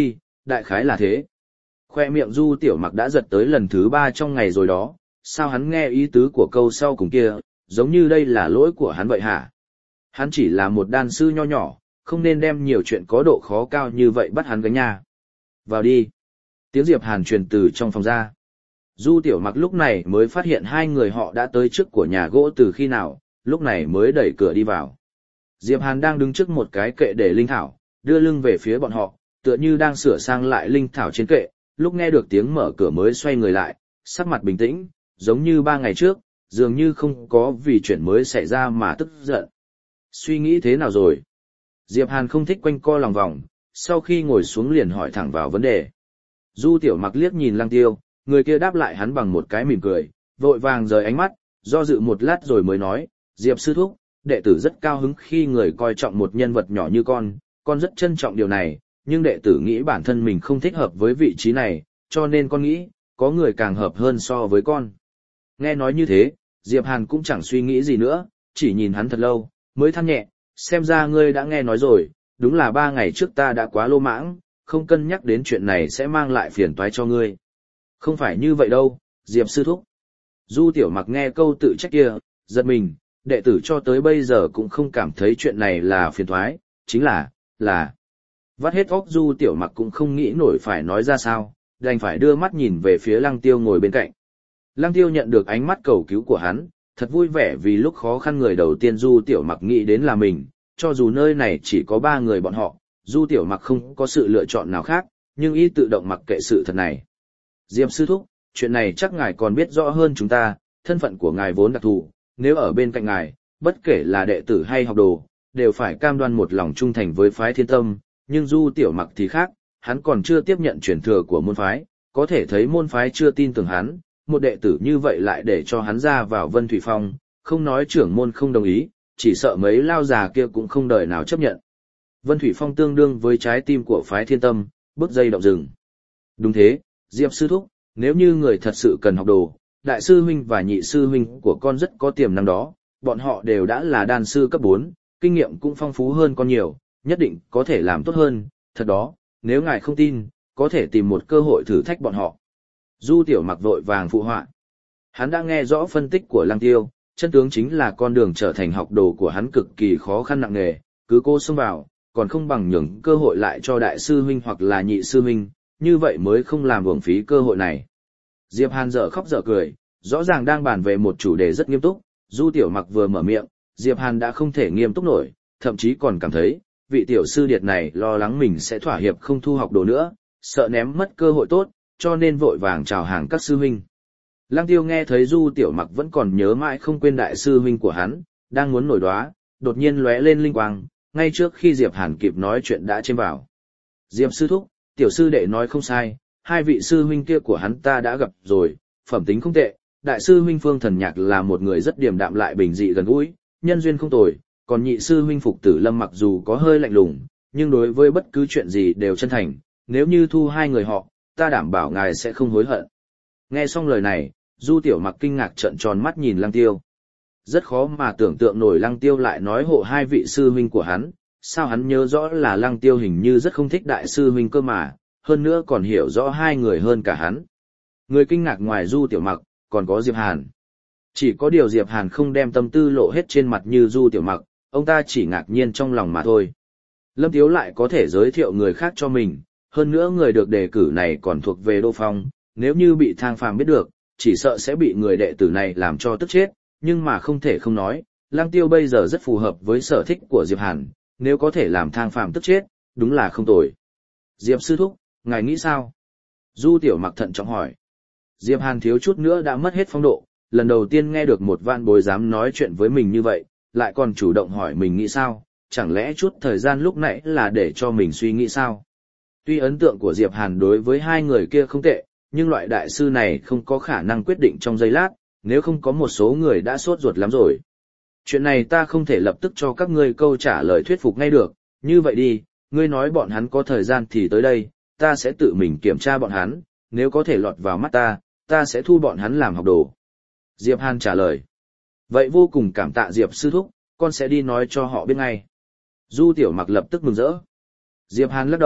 đại khái là thế. Khoe miệng Du Tiểu Mặc đã giật tới lần thứ ba trong ngày rồi đó, sao hắn nghe ý tứ của câu sau cùng kia, giống như đây là lỗi của hắn vậy hả? Hắn chỉ là một đan sư nho nhỏ, không nên đem nhiều chuyện có độ khó cao như vậy bắt hắn gánh nha. Vào đi. Tiếng Diệp Hàn truyền từ trong phòng ra. Du Tiểu Mặc lúc này mới phát hiện hai người họ đã tới trước của nhà gỗ từ khi nào, lúc này mới đẩy cửa đi vào. Diệp Hàn đang đứng trước một cái kệ để linh thảo, đưa lưng về phía bọn họ, tựa như đang sửa sang lại linh thảo trên kệ, lúc nghe được tiếng mở cửa mới xoay người lại, sắc mặt bình tĩnh, giống như ba ngày trước, dường như không có vì chuyện mới xảy ra mà tức giận. Suy nghĩ thế nào rồi? Diệp Hàn không thích quanh co lòng vòng, sau khi ngồi xuống liền hỏi thẳng vào vấn đề. Du Tiểu Mặc liếc nhìn Lăng Tiêu, người kia đáp lại hắn bằng một cái mỉm cười, vội vàng rời ánh mắt, do dự một lát rồi mới nói, Diệp sư thúc, đệ tử rất cao hứng khi người coi trọng một nhân vật nhỏ như con, con rất trân trọng điều này, nhưng đệ tử nghĩ bản thân mình không thích hợp với vị trí này, cho nên con nghĩ, có người càng hợp hơn so với con. Nghe nói như thế, Diệp Hàn cũng chẳng suy nghĩ gì nữa, chỉ nhìn hắn thật lâu, mới than nhẹ, xem ra ngươi đã nghe nói rồi, đúng là ba ngày trước ta đã quá lô mãng, không cân nhắc đến chuyện này sẽ mang lại phiền toái cho ngươi. Không phải như vậy đâu, Diệp sư thúc. Du Tiểu Mặc nghe câu tự trách kia, giật mình, đệ tử cho tới bây giờ cũng không cảm thấy chuyện này là phiền toái, chính là, là. Vắt hết óc Du Tiểu Mặc cũng không nghĩ nổi phải nói ra sao, đành phải đưa mắt nhìn về phía Lăng Tiêu ngồi bên cạnh. Lăng Tiêu nhận được ánh mắt cầu cứu của hắn, thật vui vẻ vì lúc khó khăn người đầu tiên Du Tiểu Mặc nghĩ đến là mình, cho dù nơi này chỉ có ba người bọn họ, Du Tiểu Mặc không có sự lựa chọn nào khác, nhưng y tự động mặc kệ sự thật này. Diệp sư thúc, chuyện này chắc ngài còn biết rõ hơn chúng ta, thân phận của ngài vốn đặc thù, nếu ở bên cạnh ngài, bất kể là đệ tử hay học đồ, đều phải cam đoan một lòng trung thành với phái Thiên Tâm, nhưng Du Tiểu Mặc thì khác, hắn còn chưa tiếp nhận truyền thừa của môn phái, có thể thấy môn phái chưa tin tưởng hắn, một đệ tử như vậy lại để cho hắn ra vào Vân Thủy Phong, không nói trưởng môn không đồng ý, chỉ sợ mấy lao già kia cũng không đời nào chấp nhận. Vân Thủy Phong tương đương với trái tim của phái Thiên Tâm, bước dây động rừng. Đúng thế, Diệp sư thúc, nếu như người thật sự cần học đồ, đại sư huynh và nhị sư huynh của con rất có tiềm năng đó, bọn họ đều đã là đan sư cấp bốn, kinh nghiệm cũng phong phú hơn con nhiều, nhất định có thể làm tốt hơn, thật đó, nếu ngài không tin, có thể tìm một cơ hội thử thách bọn họ. Du Tiểu Mặc vội vàng phụ họa. Hắn đã nghe rõ phân tích của Lăng Tiêu, chân tướng chính là con đường trở thành học đồ của hắn cực kỳ khó khăn nặng nề, cứ cố xông vào, còn không bằng nhường cơ hội lại cho đại sư huynh hoặc là nhị sư huynh, như vậy mới không làm uổng phí cơ hội này. Diệp Hàn dở khóc dở cười, rõ ràng đang bàn về một chủ đề rất nghiêm túc, Du Tiểu Mặc vừa mở miệng, Diệp Hàn đã không thể nghiêm túc nổi, thậm chí còn cảm thấy, vị tiểu sư điệt này lo lắng mình sẽ thỏa hiệp không thu học đồ nữa, sợ ném mất cơ hội tốt, cho nên vội vàng chào hàng các sư huynh. Lăng Tiêu nghe thấy Du Tiểu Mặc vẫn còn nhớ mãi không quên đại sư huynh của hắn, đang muốn nổi đoá, đột nhiên lóe lên linh quang, ngay trước khi Diệp Hàn kịp nói chuyện đã chêm vào. Diệp sư thúc, tiểu sư đệ nói không sai, hai vị sư huynh kia của hắn ta đã gặp rồi, phẩm tính không tệ, đại sư huynh Phương Thần Nhạc là một người rất điềm đạm lại bình dị gần gũi, nhân duyên không tồi, còn nhị sư huynh Phục Tử Lâm mặc dù có hơi lạnh lùng, nhưng đối với bất cứ chuyện gì đều chân thành, nếu như thu hai người họ, ta đảm bảo ngài sẽ không hối hận. Nghe xong lời này, Du Tiểu Mặc kinh ngạc trợn tròn mắt nhìn Lăng Tiêu. Rất khó mà tưởng tượng nổi Lăng Tiêu lại nói hộ hai vị sư huynh của hắn, sao hắn nhớ rõ là Lăng Tiêu hình như rất không thích đại sư huynh cơ mà, hơn nữa còn hiểu rõ hai người hơn cả hắn. Người kinh ngạc ngoài Du Tiểu Mặc, còn có Diệp Hàn. Chỉ có điều Diệp Hàn không đem tâm tư lộ hết trên mặt như Du Tiểu Mặc, ông ta chỉ ngạc nhiên trong lòng mà thôi. Lâm Tiếu lại có thể giới thiệu người khác cho mình, hơn nữa người được đề cử này còn thuộc về Đô Phong, nếu như bị Thang Phàm biết được, chỉ sợ sẽ bị người đệ tử này làm cho tức chết, nhưng mà không thể không nói, Lăng Tiêu bây giờ rất phù hợp với sở thích của Diệp Hàn, nếu có thể làm Thang Phàm tức chết, đúng là không tồi. Diệp sư thúc, ngài nghĩ sao? Du Tiểu Mặc thận trọng hỏi. Diệp Hàn thiếu chút nữa đã mất hết phong độ, lần đầu tiên nghe được một vạn bối dám nói chuyện với mình như vậy, lại còn chủ động hỏi mình nghĩ sao, chẳng lẽ chút thời gian lúc nãy là để cho mình suy nghĩ sao? Tuy ấn tượng của Diệp Hàn đối với hai người kia không tệ, nhưng loại đại sư này không có khả năng quyết định trong giây lát, nếu không có một số người đã sốt ruột lắm rồi. Chuyện này ta không thể lập tức cho các ngươi câu trả lời thuyết phục ngay được, như vậy đi, ngươi nói bọn hắn có thời gian thì tới đây, ta sẽ tự mình kiểm tra bọn hắn, nếu có thể lọt vào mắt ta, ta sẽ thu bọn hắn làm học đồ. Diệp Hàn trả lời. Vậy vô cùng cảm tạ Diệp sư thúc, con sẽ đi nói cho họ biết ngay. Du Tiểu Mặc lập tức mừng rỡ. Diệp Hàn lắc đầu,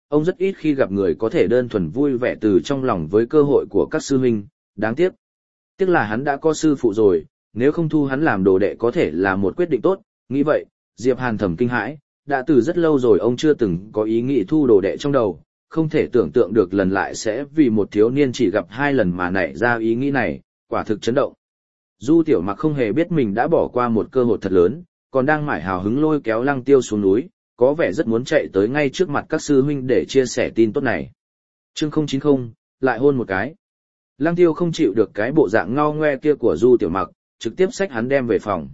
ông rất ít khi gặp người có thể đơn thuần vui vẻ từ trong lòng với cơ hội của các sư huynh, đáng tiếc. Tiếc là hắn đã có sư phụ rồi, nếu không thu hắn làm đồ đệ có thể là một quyết định tốt, nghĩ vậy, Diệp Hàn thầm kinh hãi, đã từ rất lâu rồi ông chưa từng có ý nghĩ thu đồ đệ trong đầu, không thể tưởng tượng được lần lại sẽ vì một thiếu niên chỉ gặp hai lần mà nảy ra ý nghĩ này, quả thực chấn động. Du Tiểu Mặc không hề biết mình đã bỏ qua một cơ hội thật lớn, còn đang mải hào hứng lôi kéo Lăng Tiêu xuống núi, có vẻ rất muốn chạy tới ngay trước mặt các sư huynh để chia sẻ tin tốt này. Chương không chín không, lại hôn một cái. Lăng Tiêu không chịu được cái bộ dạng ngao ngoe kia của Du Tiểu Mặc, trực tiếp xách hắn đem về phòng.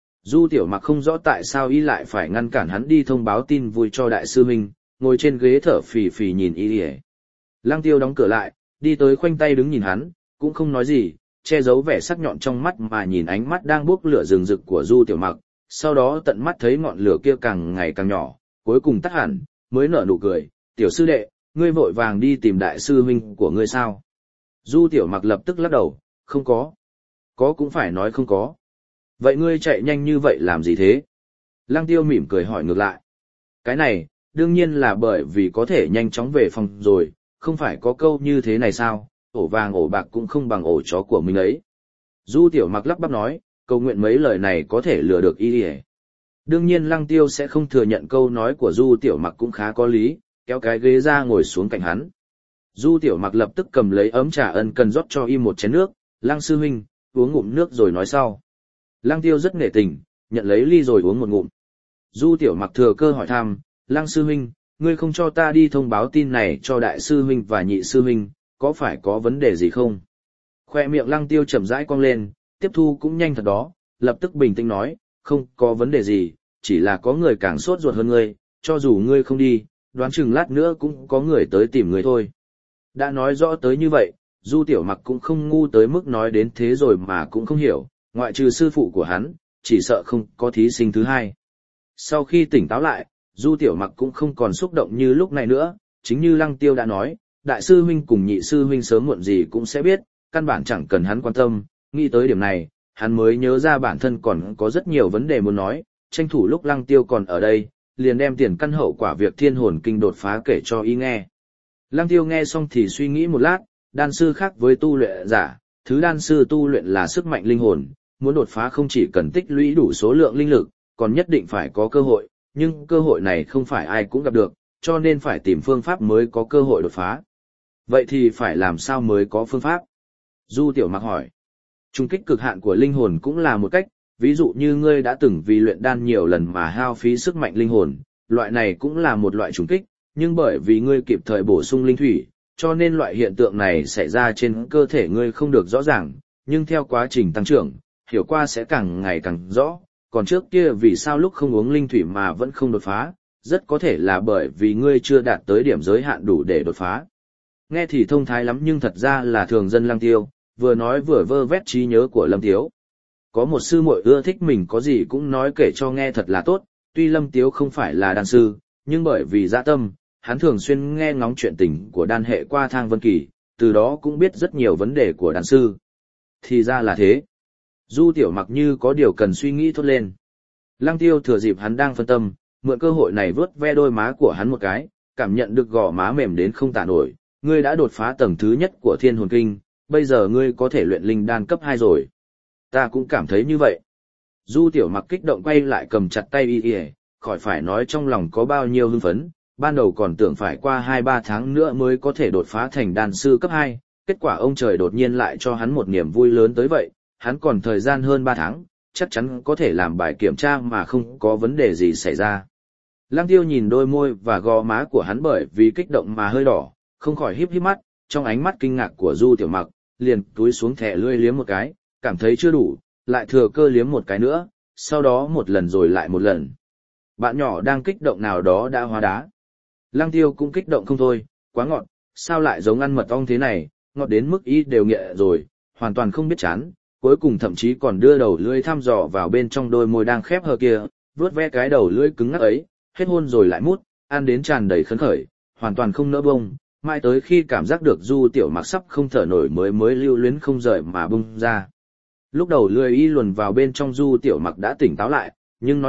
Du Tiểu Mặc không rõ tại sao y lại phải ngăn cản hắn đi thông báo tin vui cho đại sư huynh, ngồi trên ghế thở phì phì nhìn y. Lăng Tiêu đóng cửa lại, đi tới khoanh tay đứng nhìn hắn, cũng không nói gì, che giấu vẻ sắc nhọn trong mắt mà nhìn ánh mắt đang bốc lửa rừng rực của Du Tiểu Mặc, sau đó tận mắt thấy ngọn lửa kia càng ngày càng nhỏ, cuối cùng tắt hẳn, mới nở nụ cười, "Tiểu sư đệ, ngươi vội vàng đi tìm đại sư huynh của ngươi sao?" Du Tiểu Mặc lập tức lắc đầu, "Không có." "Có cũng phải nói không có." "Vậy ngươi chạy nhanh như vậy làm gì thế?" Lăng Tiêu mỉm cười hỏi ngược lại. "Cái này, đương nhiên là bởi vì có thể nhanh chóng về phòng rồi, không phải có câu như thế này sao, ổ vàng ổ bạc cũng không bằng ổ chó của mình ấy." Du Tiểu Mặc lắp bắp nói, cầu nguyện mấy lời này có thể lừa được y. Đương nhiên Lăng Tiêu sẽ không thừa nhận câu nói của Du Tiểu Mặc cũng khá có lý, kéo cái ghế ra ngồi xuống cạnh hắn. Du Tiểu Mặc lập tức cầm lấy ấm trà ân cần rót cho y một chén nước, "Lăng sư huynh, uống ngụm nước rồi nói sau." Lăng Tiêu rất nể tình, nhận lấy ly rồi uống một ngụm. Du Tiểu Mặc thừa cơ hỏi thăm, "Lăng sư huynh, ngươi không cho ta đi thông báo tin này cho đại sư huynh và nhị sư huynh, có phải có vấn đề gì không?" Khoe miệng Lăng Tiêu chậm rãi cong lên, tiếp thu cũng nhanh thật đó, lập tức bình tĩnh nói, "Không có vấn đề gì, chỉ là có người càng sốt ruột hơn ngươi, cho dù ngươi không đi, đoán chừng lát nữa cũng có người tới tìm ngươi thôi." Đã nói rõ tới như vậy, Du Tiểu Mặc cũng không ngu tới mức nói đến thế rồi mà cũng không hiểu, ngoại trừ sư phụ của hắn, chỉ sợ không có thí sinh thứ hai. Sau khi tỉnh táo lại, Du Tiểu Mặc cũng không còn xúc động như lúc này nữa, chính như Lăng Tiêu đã nói, đại sư huynh cùng nhị sư huynh sớm muộn gì cũng sẽ biết, căn bản chẳng cần hắn quan tâm, nghĩ tới điểm này, hắn mới nhớ ra bản thân còn có rất nhiều vấn đề muốn nói, tranh thủ lúc Lăng Tiêu còn ở đây, liền đem tiền căn hậu quả việc thiên hồn kinh đột phá kể cho y nghe. Lăng Tiêu nghe xong thì suy nghĩ một lát, đan sư khác với tu luyện giả, thứ đan sư tu luyện là sức mạnh linh hồn, muốn đột phá không chỉ cần tích lũy đủ số lượng linh lực, còn nhất định phải có cơ hội, nhưng cơ hội này không phải ai cũng gặp được, cho nên phải tìm phương pháp mới có cơ hội đột phá. Vậy thì phải làm sao mới có phương pháp? Du Tiểu Mặc hỏi. Trung kích cực hạn của linh hồn cũng là một cách, ví dụ như ngươi đã từng vì luyện đan nhiều lần mà hao phí sức mạnh linh hồn, loại này cũng là một loại trùng kích, nhưng bởi vì ngươi kịp thời bổ sung linh thủy, cho nên loại hiện tượng này xảy ra trên cơ thể ngươi không được rõ ràng, nhưng theo quá trình tăng trưởng, hiểu qua sẽ càng ngày càng rõ, còn trước kia vì sao lúc không uống linh thủy mà vẫn không đột phá, rất có thể là bởi vì ngươi chưa đạt tới điểm giới hạn đủ để đột phá. Nghe thì thông thái lắm nhưng thật ra là thường dân Lăng Tiêu, vừa nói vừa vơ vét trí nhớ của Lâm Tiếu. Có một sư muội ưa thích mình có gì cũng nói kể cho nghe thật là tốt, tuy Lâm Tiếu không phải là đan sư, nhưng bởi vì dạ tâm, hắn thường xuyên nghe ngóng chuyện tình của đan hệ qua Thang Vân Kỳ, từ đó cũng biết rất nhiều vấn đề của đan sư. Thì ra là thế. Du Tiểu Mặc như có điều cần suy nghĩ thốt lên. Lăng Tiêu thừa dịp hắn đang phân tâm, mượn cơ hội này vớt ve đôi má của hắn một cái, cảm nhận được gò má mềm đến không tả nổi, ngươi đã đột phá tầng thứ nhất của Thiên Hồn Kinh, bây giờ ngươi có thể luyện linh đan cấp hai rồi. Ta cũng cảm thấy như vậy. Du Tiểu Mặc kích động quay lại cầm chặt tay y y, khỏi phải nói trong lòng có bao nhiêu hưng phấn, ban đầu còn tưởng phải qua hai ba tháng nữa mới có thể đột phá thành đan sư cấp hai, kết quả ông trời đột nhiên lại cho hắn một niềm vui lớn tới vậy, hắn còn thời gian hơn ba tháng, chắc chắn có thể làm bài kiểm tra mà không có vấn đề gì xảy ra. Lăng Tiêu nhìn đôi môi và gò má của hắn bởi vì kích động mà hơi đỏ, không khỏi híp híp mắt, trong ánh mắt kinh ngạc của Du Tiểu Mặc, liền túi xuống thẻ lưỡi liếm một cái, cảm thấy chưa đủ, lại thừa cơ liếm một cái nữa, sau đó một lần rồi lại một lần. Bạn nhỏ đang kích động nào đó đã hóa đá. Lăng Tiêu cũng kích động không thôi, quá ngọt, sao lại giống ăn mật ong thế này, ngọt đến mức y đều nghiện rồi, hoàn toàn không biết chán, cuối cùng thậm chí còn đưa đầu lưỡi thăm dò vào bên trong đôi môi đang khép hờ kia, vuốt ve cái đầu lưỡi cứng ngắc ấy, hết hôn rồi lại mút, ăn đến tràn đầy phấn khởi, hoàn toàn không nỡ bông, mãi tới khi cảm giác được Du Tiểu Mặc sắp không thở nổi mới mới lưu luyến không rời mà bung ra. Lúc đầu lưỡi y luồn vào bên trong Du Tiểu Mặc đã tỉnh táo lại, nhưng nói thật,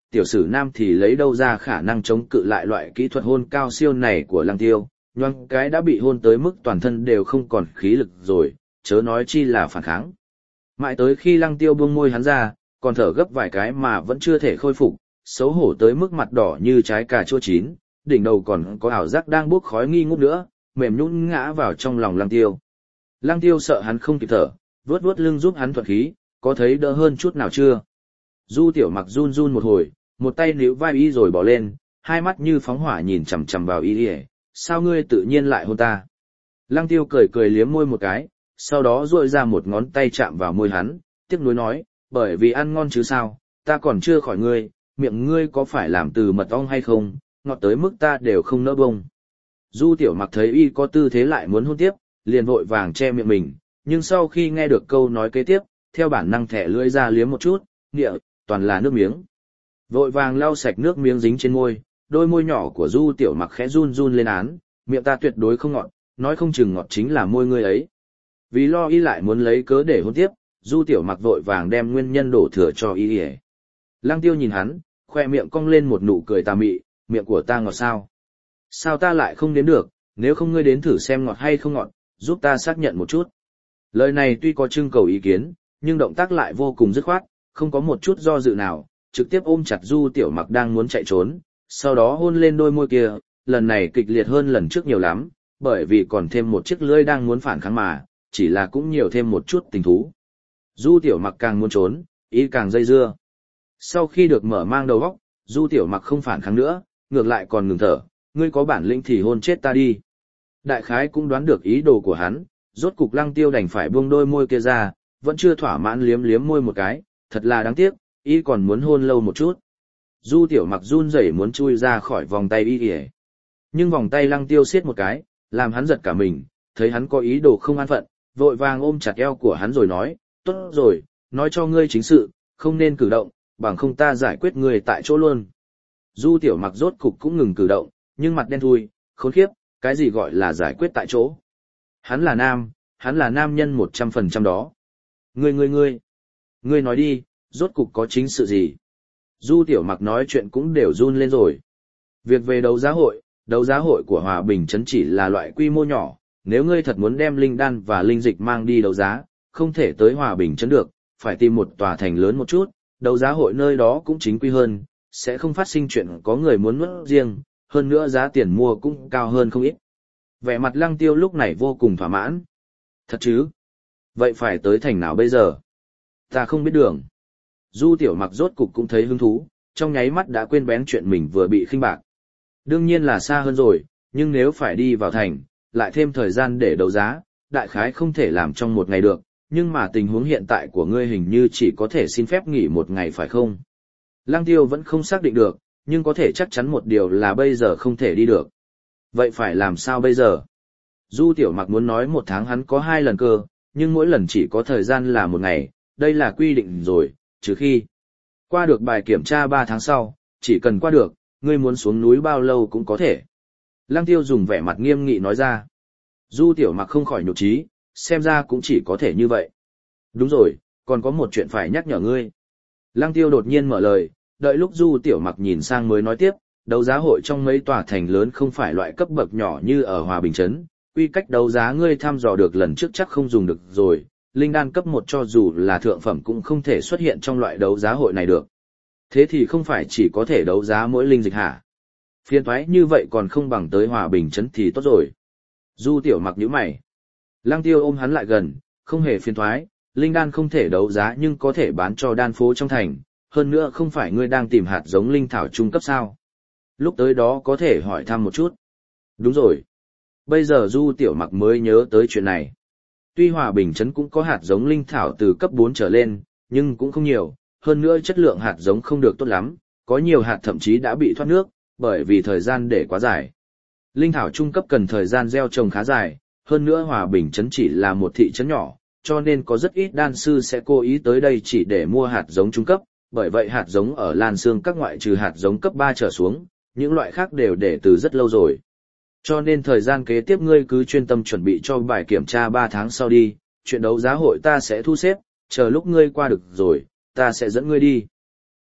tiểu sử nam thì lấy đâu ra khả năng chống cự lại loại kỹ thuật hôn cao siêu này của Lăng Tiêu, nhoang cái đã bị hôn tới mức toàn thân đều không còn khí lực rồi, chớ nói chi là phản kháng. Mãi tới khi Lăng Tiêu buông môi hắn ra, còn thở gấp vài cái mà vẫn chưa thể khôi phục, xấu hổ tới mức mặt đỏ như trái cà chua chín, đỉnh đầu còn có ảo giác đang bốc khói nghi ngút nữa, mềm nhũn ngã vào trong lòng Lăng Tiêu. Lăng Tiêu sợ hắn không kịp thở, vuốt vuốt lưng giúp hắn thuận khí, có thấy đỡ hơn chút nào chưa? Du Tiểu Mặc run run một hồi, một tay níu vai y rồi bỏ lên, hai mắt như phóng hỏa nhìn chằm chằm vào y. Sao ngươi tự nhiên lại hôn ta? Lăng Tiêu cười cười liếm môi một cái, sau đó duỗi ra một ngón tay chạm vào môi hắn, tiếc nuối nói, bởi vì ăn ngon chứ sao, ta còn chưa khỏi ngươi, miệng ngươi có phải làm từ mật ong hay không, ngọt tới mức ta đều không nỡ bông. Du Tiểu Mặc thấy y có tư thế lại muốn hôn tiếp, liền vội vàng che miệng mình, nhưng sau khi nghe được câu nói kế tiếp, theo bản năng thẻ lưỡi ra liếm một chút, nghĩa, toàn là nước miếng. Vội vàng lau sạch nước miếng dính trên môi, đôi môi nhỏ của Du Tiểu Mặc khẽ run run lên án, miệng ta tuyệt đối không ngọt, nói không chừng ngọt chính là môi ngươi ấy. Vì lo y lại muốn lấy cớ để hôn tiếp, Du Tiểu Mặc vội vàng đem nguyên nhân đổ thừa cho y. Lăng Tiêu nhìn hắn, khoe miệng cong lên một nụ cười tà mị, miệng của ta ngọt sao? Sao ta lại không đến được, nếu không ngươi đến thử xem ngọt hay không ngọt, giúp ta xác nhận một chút. Lời này tuy có trưng cầu ý kiến, nhưng động tác lại vô cùng dứt khoát, không có một chút do dự nào, trực tiếp ôm chặt Du Tiểu Mặc đang muốn chạy trốn, sau đó hôn lên đôi môi kia, lần này kịch liệt hơn lần trước nhiều lắm, bởi vì còn thêm một chiếc lưỡi đang muốn phản kháng mà, chỉ là cũng nhiều thêm một chút tình thú. Du Tiểu Mặc càng muốn trốn, ý càng dây dưa. Sau khi được mở mang đầu óc, Du Tiểu Mặc không phản kháng nữa, ngược lại còn ngừng thở, ngươi có bản lĩnh thì hôn chết ta đi. Đại khái cũng đoán được ý đồ của hắn, rốt cục Lăng Tiêu đành phải buông đôi môi kia ra, vẫn chưa thỏa mãn liếm liếm môi một cái, thật là đáng tiếc, ý còn muốn hôn lâu một chút. Du Tiểu Mặc run rẩy muốn chui ra khỏi vòng tay y ỉa. Nhưng vòng tay Lăng Tiêu siết một cái, làm hắn giật cả mình, thấy hắn có ý đồ không an phận, vội vàng ôm chặt eo của hắn rồi nói, tốt rồi, nói cho ngươi chính sự, không nên cử động, bằng không ta giải quyết ngươi tại chỗ luôn. Du Tiểu Mặc rốt cục cũng ngừng cử động, nhưng mặt đen thui, khốn khiếp, cái gì gọi là giải quyết tại chỗ. Hắn là nam, hắn là nam nhân một trăm phần trăm đó. Ngươi ngươi ngươi, ngươi nói đi, rốt cục có chính sự gì? Du Tiểu Mặc nói chuyện cũng đều run lên rồi. Việc về đấu giá hội, đấu giá hội của Hòa Bình Trấn chỉ là loại quy mô nhỏ, nếu ngươi thật muốn đem linh đan và linh dịch mang đi đấu giá, không thể tới Hòa Bình Trấn được, phải tìm một tòa thành lớn một chút, đấu giá hội nơi đó cũng chính quy hơn, sẽ không phát sinh chuyện có người muốn nuốt riêng, hơn nữa giá tiền mua cũng cao hơn không ít. Vẻ mặt Lăng Tiêu lúc này vô cùng thỏa mãn. Thật chứ? Vậy phải tới thành nào bây giờ? Ta không biết đường. Du Tiểu Mặc rốt cục cũng thấy hứng thú, trong nháy mắt đã quên bén chuyện mình vừa bị khinh bạc. Đương nhiên là xa hơn rồi, nhưng nếu phải đi vào thành, lại thêm thời gian để đấu giá, đại khái không thể làm trong một ngày được, nhưng mà tình huống hiện tại của ngươi hình như chỉ có thể xin phép nghỉ một ngày phải không? Lăng Tiêu vẫn không xác định được, nhưng có thể chắc chắn một điều là bây giờ không thể đi được. Vậy phải làm sao bây giờ? Du Tiểu Mặc muốn nói một tháng hắn có hai lần cơ, nhưng mỗi lần chỉ có thời gian là một ngày, đây là quy định rồi, trừ khi qua được bài kiểm tra ba tháng sau, chỉ cần qua được, ngươi muốn xuống núi bao lâu cũng có thể. Lăng Tiêu dùng vẻ mặt nghiêm nghị nói ra. Du Tiểu Mặc không khỏi nhục trí, xem ra cũng chỉ có thể như vậy. Đúng rồi, còn có một chuyện phải nhắc nhở ngươi. Lăng Tiêu đột nhiên mở lời, đợi lúc Du Tiểu Mặc nhìn sang mới nói tiếp, đấu giá hội trong mấy tòa thành lớn không phải loại cấp bậc nhỏ như ở Hòa Bình Trấn, quy cách đấu giá ngươi thăm dò được lần trước chắc không dùng được rồi, linh đan cấp một cho dù là thượng phẩm cũng không thể xuất hiện trong loại đấu giá hội này được. Thế thì không phải chỉ có thể đấu giá mỗi linh dịch hả? Phiên thoái như vậy còn không bằng tới Hòa Bình Trấn thì tốt rồi. Du Tiểu Mặc nhíu mày. Lăng Tiêu ôm hắn lại gần, không hề phiền thoái, linh đan không thể đấu giá nhưng có thể bán cho đan phố trong thành, hơn nữa không phải ngươi đang tìm hạt giống linh thảo trung cấp sao? Lúc tới đó có thể hỏi thăm một chút. Đúng rồi. Bây giờ Du Tiểu Mặc mới nhớ tới chuyện này. Tuy Hòa Bình Trấn cũng có hạt giống linh thảo từ cấp bốn trở lên, nhưng cũng không nhiều, hơn nữa chất lượng hạt giống không được tốt lắm, có nhiều hạt thậm chí đã bị thoát nước, bởi vì thời gian để quá dài. Linh thảo trung cấp cần thời gian gieo trồng khá dài, hơn nữa Hòa Bình Trấn chỉ là một thị trấn nhỏ, cho nên có rất ít đan sư sẽ cố ý tới đây chỉ để mua hạt giống trung cấp, bởi vậy hạt giống ở Lan Xương các ngoại trừ hạt giống cấp ba trở xuống, những loại khác đều để từ rất lâu rồi. Cho nên thời gian kế tiếp ngươi cứ chuyên tâm chuẩn bị cho bài kiểm tra ba tháng sau đi, chuyện đấu giá hội ta sẽ thu xếp, chờ lúc ngươi qua được rồi, ta sẽ dẫn ngươi đi.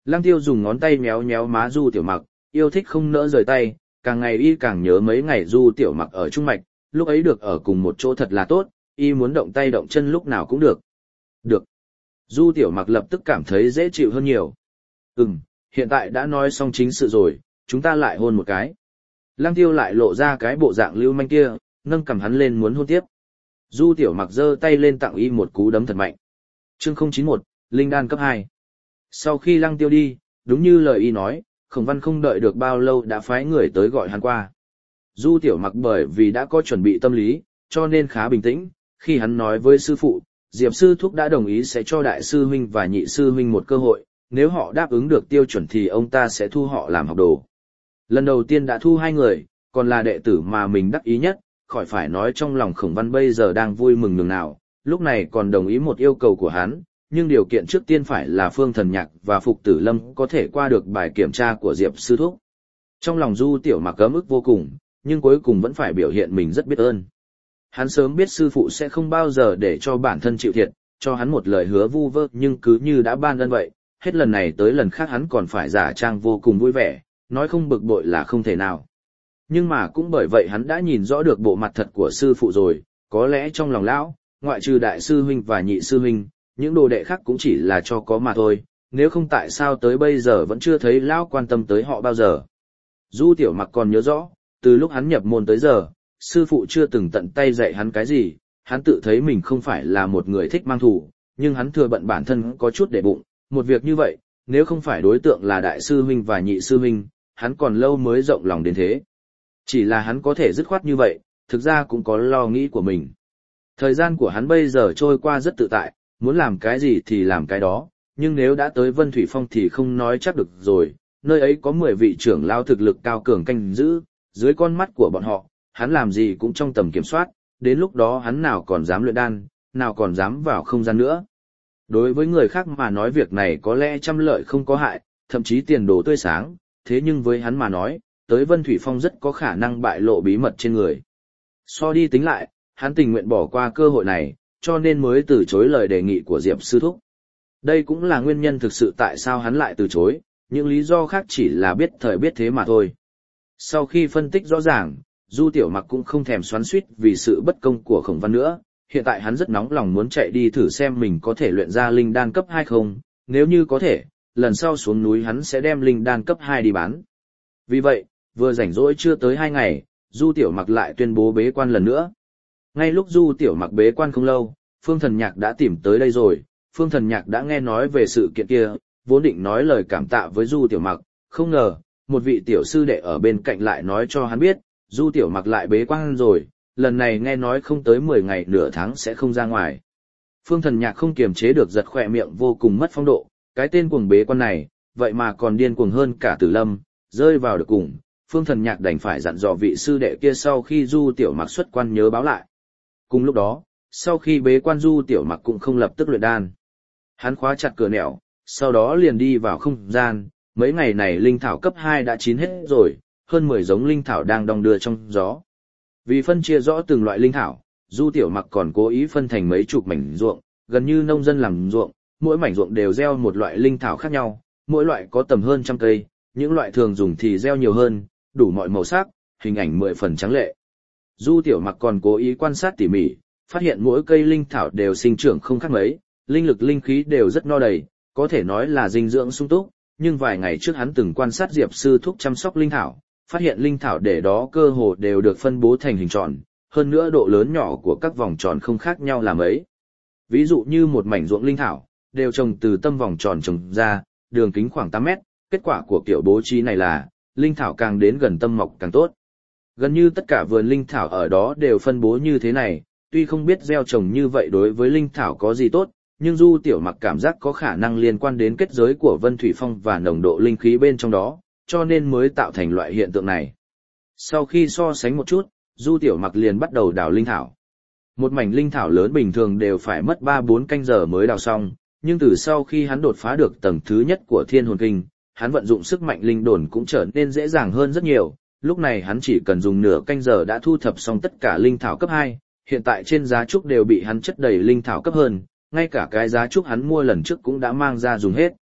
Lăng Tiêu dùng ngón tay méo méo má Du Tiểu Mặc, yêu thích không nỡ rời tay, càng ngày y càng nhớ mấy ngày Du Tiểu Mặc ở Trung Mạch, lúc ấy được ở cùng một chỗ thật là tốt, y muốn động tay động chân lúc nào cũng được. Được. Du Tiểu Mặc lập tức cảm thấy dễ chịu hơn nhiều. Ừm, hiện tại đã nói xong chính sự rồi, chúng ta lại hôn một cái. Lăng Tiêu lại lộ ra cái bộ dạng lưu manh kia, nâng cầm hắn lên muốn hôn tiếp. Du Tiểu Mặc giơ tay lên tặng y một cú đấm thật mạnh. Chương không chín mốt, Linh đan cấp hai. Sau khi Lăng Tiêu đi, đúng như lời y nói, Khổng Văn không đợi được bao lâu đã phái người tới gọi hắn qua. Du Tiểu Mặc bởi vì đã có chuẩn bị tâm lý, cho nên khá bình tĩnh, khi hắn nói với sư phụ, Diệp sư thúc đã đồng ý sẽ cho đại sư huynh và nhị sư huynh một cơ hội, nếu họ đáp ứng được tiêu chuẩn thì ông ta sẽ thu họ làm học đồ. Lần đầu tiên đã thu hai người, còn là đệ tử mà mình đắc ý nhất, khỏi phải nói trong lòng Khổng Văn bây giờ đang vui mừng nhường nào, lúc này còn đồng ý một yêu cầu của hắn, nhưng điều kiện trước tiên phải là Phương Thần Nhạc và Phục Tử Lâm có thể qua được bài kiểm tra của Diệp sư thúc. Trong lòng Du Tiểu Mặc ấm ức vô cùng, nhưng cuối cùng vẫn phải biểu hiện mình rất biết ơn. Hắn sớm biết sư phụ sẽ không bao giờ để cho bản thân chịu thiệt, cho hắn một lời hứa vu vơ nhưng cứ như đã ban ân vậy, hết lần này tới lần khác hắn còn phải giả trang vô cùng vui vẻ, nói không bực bội là không thể nào. Nhưng mà cũng bởi vậy hắn đã nhìn rõ được bộ mặt thật của sư phụ rồi, có lẽ trong lòng lão, ngoại trừ đại sư huynh và nhị sư huynh, những đồ đệ khác cũng chỉ là cho có mà thôi, nếu không tại sao tới bây giờ vẫn chưa thấy lão quan tâm tới họ bao giờ. Du Tiểu Mặc còn nhớ rõ, từ lúc hắn nhập môn tới giờ, sư phụ chưa từng tận tay dạy hắn cái gì, hắn tự thấy mình không phải là một người thích mang thù, nhưng hắn thừa bận bản thân có chút để bụng, một việc như vậy, nếu không phải đối tượng là đại sư huynh và nhị sư huynh, hắn còn lâu mới rộng lòng đến thế. Chỉ là hắn có thể dứt khoát như vậy, thực ra cũng có lo nghĩ của mình. Thời gian của hắn bây giờ trôi qua rất tự tại, muốn làm cái gì thì làm cái đó, nhưng nếu đã tới Vân Thủy Phong thì không nói chắc được rồi, nơi ấy có mười vị trưởng lao thực lực cao cường canh giữ, dưới con mắt của bọn họ, hắn làm gì cũng trong tầm kiểm soát, đến lúc đó hắn nào còn dám luyện đan, nào còn dám vào không gian nữa. Đối với người khác mà nói việc này có lẽ trăm lợi không có hại, thậm chí tiền đồ tươi sáng, thế nhưng với hắn mà nói, tới Vân Thủy Phong rất có khả năng bại lộ bí mật trên người. So đi tính lại, hắn tình nguyện bỏ qua cơ hội này, cho nên mới từ chối lời đề nghị của Diệp sư thúc. Đây cũng là nguyên nhân thực sự tại sao hắn lại từ chối, những lý do khác chỉ là biết thời biết thế mà thôi. Sau khi phân tích rõ ràng, Du Tiểu Mặc cũng không thèm xoắn xuýt vì sự bất công của Khổng Văn nữa, hiện tại hắn rất nóng lòng muốn chạy đi thử xem mình có thể luyện ra linh đan cấp hai không, nếu như có thể, lần sau xuống núi hắn sẽ đem linh đan cấp hai đi bán. Vì vậy, vừa rảnh rỗi chưa tới hai ngày, Du Tiểu Mặc lại tuyên bố bế quan lần nữa. Ngay lúc Du Tiểu Mặc bế quan không lâu, Phương Thần Nhạc đã tìm tới đây rồi, Phương Thần Nhạc đã nghe nói về sự kiện kia, vốn định nói lời cảm tạ với Du Tiểu Mặc, không ngờ, một vị tiểu sư đệ ở bên cạnh lại nói cho hắn biết, Du Tiểu Mặc lại bế quan rồi, lần này nghe nói không tới mười ngày nửa tháng sẽ không ra ngoài. Phương Thần Nhạc không kiềm chế được giật khỏe miệng vô cùng mất phong độ, cái tên cuồng bế quan này, vậy mà còn điên cuồng hơn cả Tử Lâm, rơi vào được cùng, Phương Thần Nhạc đành phải dặn dò vị sư đệ kia sau khi Du Tiểu Mặc xuất quan nhớ báo lại. Cùng lúc đó, sau khi bế quan Du Tiểu Mặc cũng không lập tức luyện đan. Hắn khóa chặt cửa nẻo, sau đó liền đi vào không gian, mấy ngày này linh thảo cấp hai đã chín hết rồi, hơn mười giống linh thảo đang đong đưa trong gió. Vì phân chia rõ từng loại linh thảo, Du Tiểu Mặc còn cố ý phân thành mấy chục mảnh ruộng, gần như nông dân làm ruộng, mỗi mảnh ruộng đều gieo một loại linh thảo khác nhau, mỗi loại có tầm hơn trăm cây, những loại thường dùng thì gieo nhiều hơn, đủ mọi màu sắc, hình ảnh mười phần trắng lệ. Du Tiểu Mặc còn cố ý quan sát tỉ mỉ, phát hiện mỗi cây linh thảo đều sinh trưởng không khác mấy, linh lực linh khí đều rất no đầy, có thể nói là dinh dưỡng sung túc, nhưng vài ngày trước hắn từng quan sát Diệp sư thúc chăm sóc linh thảo, phát hiện linh thảo để đó cơ hồ đều được phân bố thành hình tròn, hơn nữa độ lớn nhỏ của các vòng tròn không khác nhau là mấy. Ví dụ như một mảnh ruộng linh thảo, đều trồng từ tâm vòng tròn trồng ra, đường kính khoảng tám mét, kết quả của kiểu bố trí này là, linh thảo càng đến gần tâm mọc càng tốt. Gần như tất cả vườn linh thảo ở đó đều phân bố như thế này, tuy không biết gieo trồng như vậy đối với linh thảo có gì tốt, nhưng Du Tiểu Mặc cảm giác có khả năng liên quan đến kết giới của Vân Thủy Phong và nồng độ linh khí bên trong đó, cho nên mới tạo thành loại hiện tượng này. Sau khi so sánh một chút, Du Tiểu Mặc liền bắt đầu đào linh thảo. Một mảnh linh thảo lớn bình thường đều phải mất ba bốn canh giờ mới đào xong, nhưng từ sau khi hắn đột phá được tầng thứ nhất của Thiên Hồn Kinh, hắn vận dụng sức mạnh linh đồn cũng trở nên dễ dàng hơn rất nhiều, lúc này hắn chỉ cần dùng nửa canh giờ đã thu thập xong tất cả linh thảo cấp hai, hiện tại trên giá trúc đều bị hắn chất đầy linh thảo cấp hơn, ngay cả cái giá trúc hắn mua lần trước cũng đã mang ra dùng hết.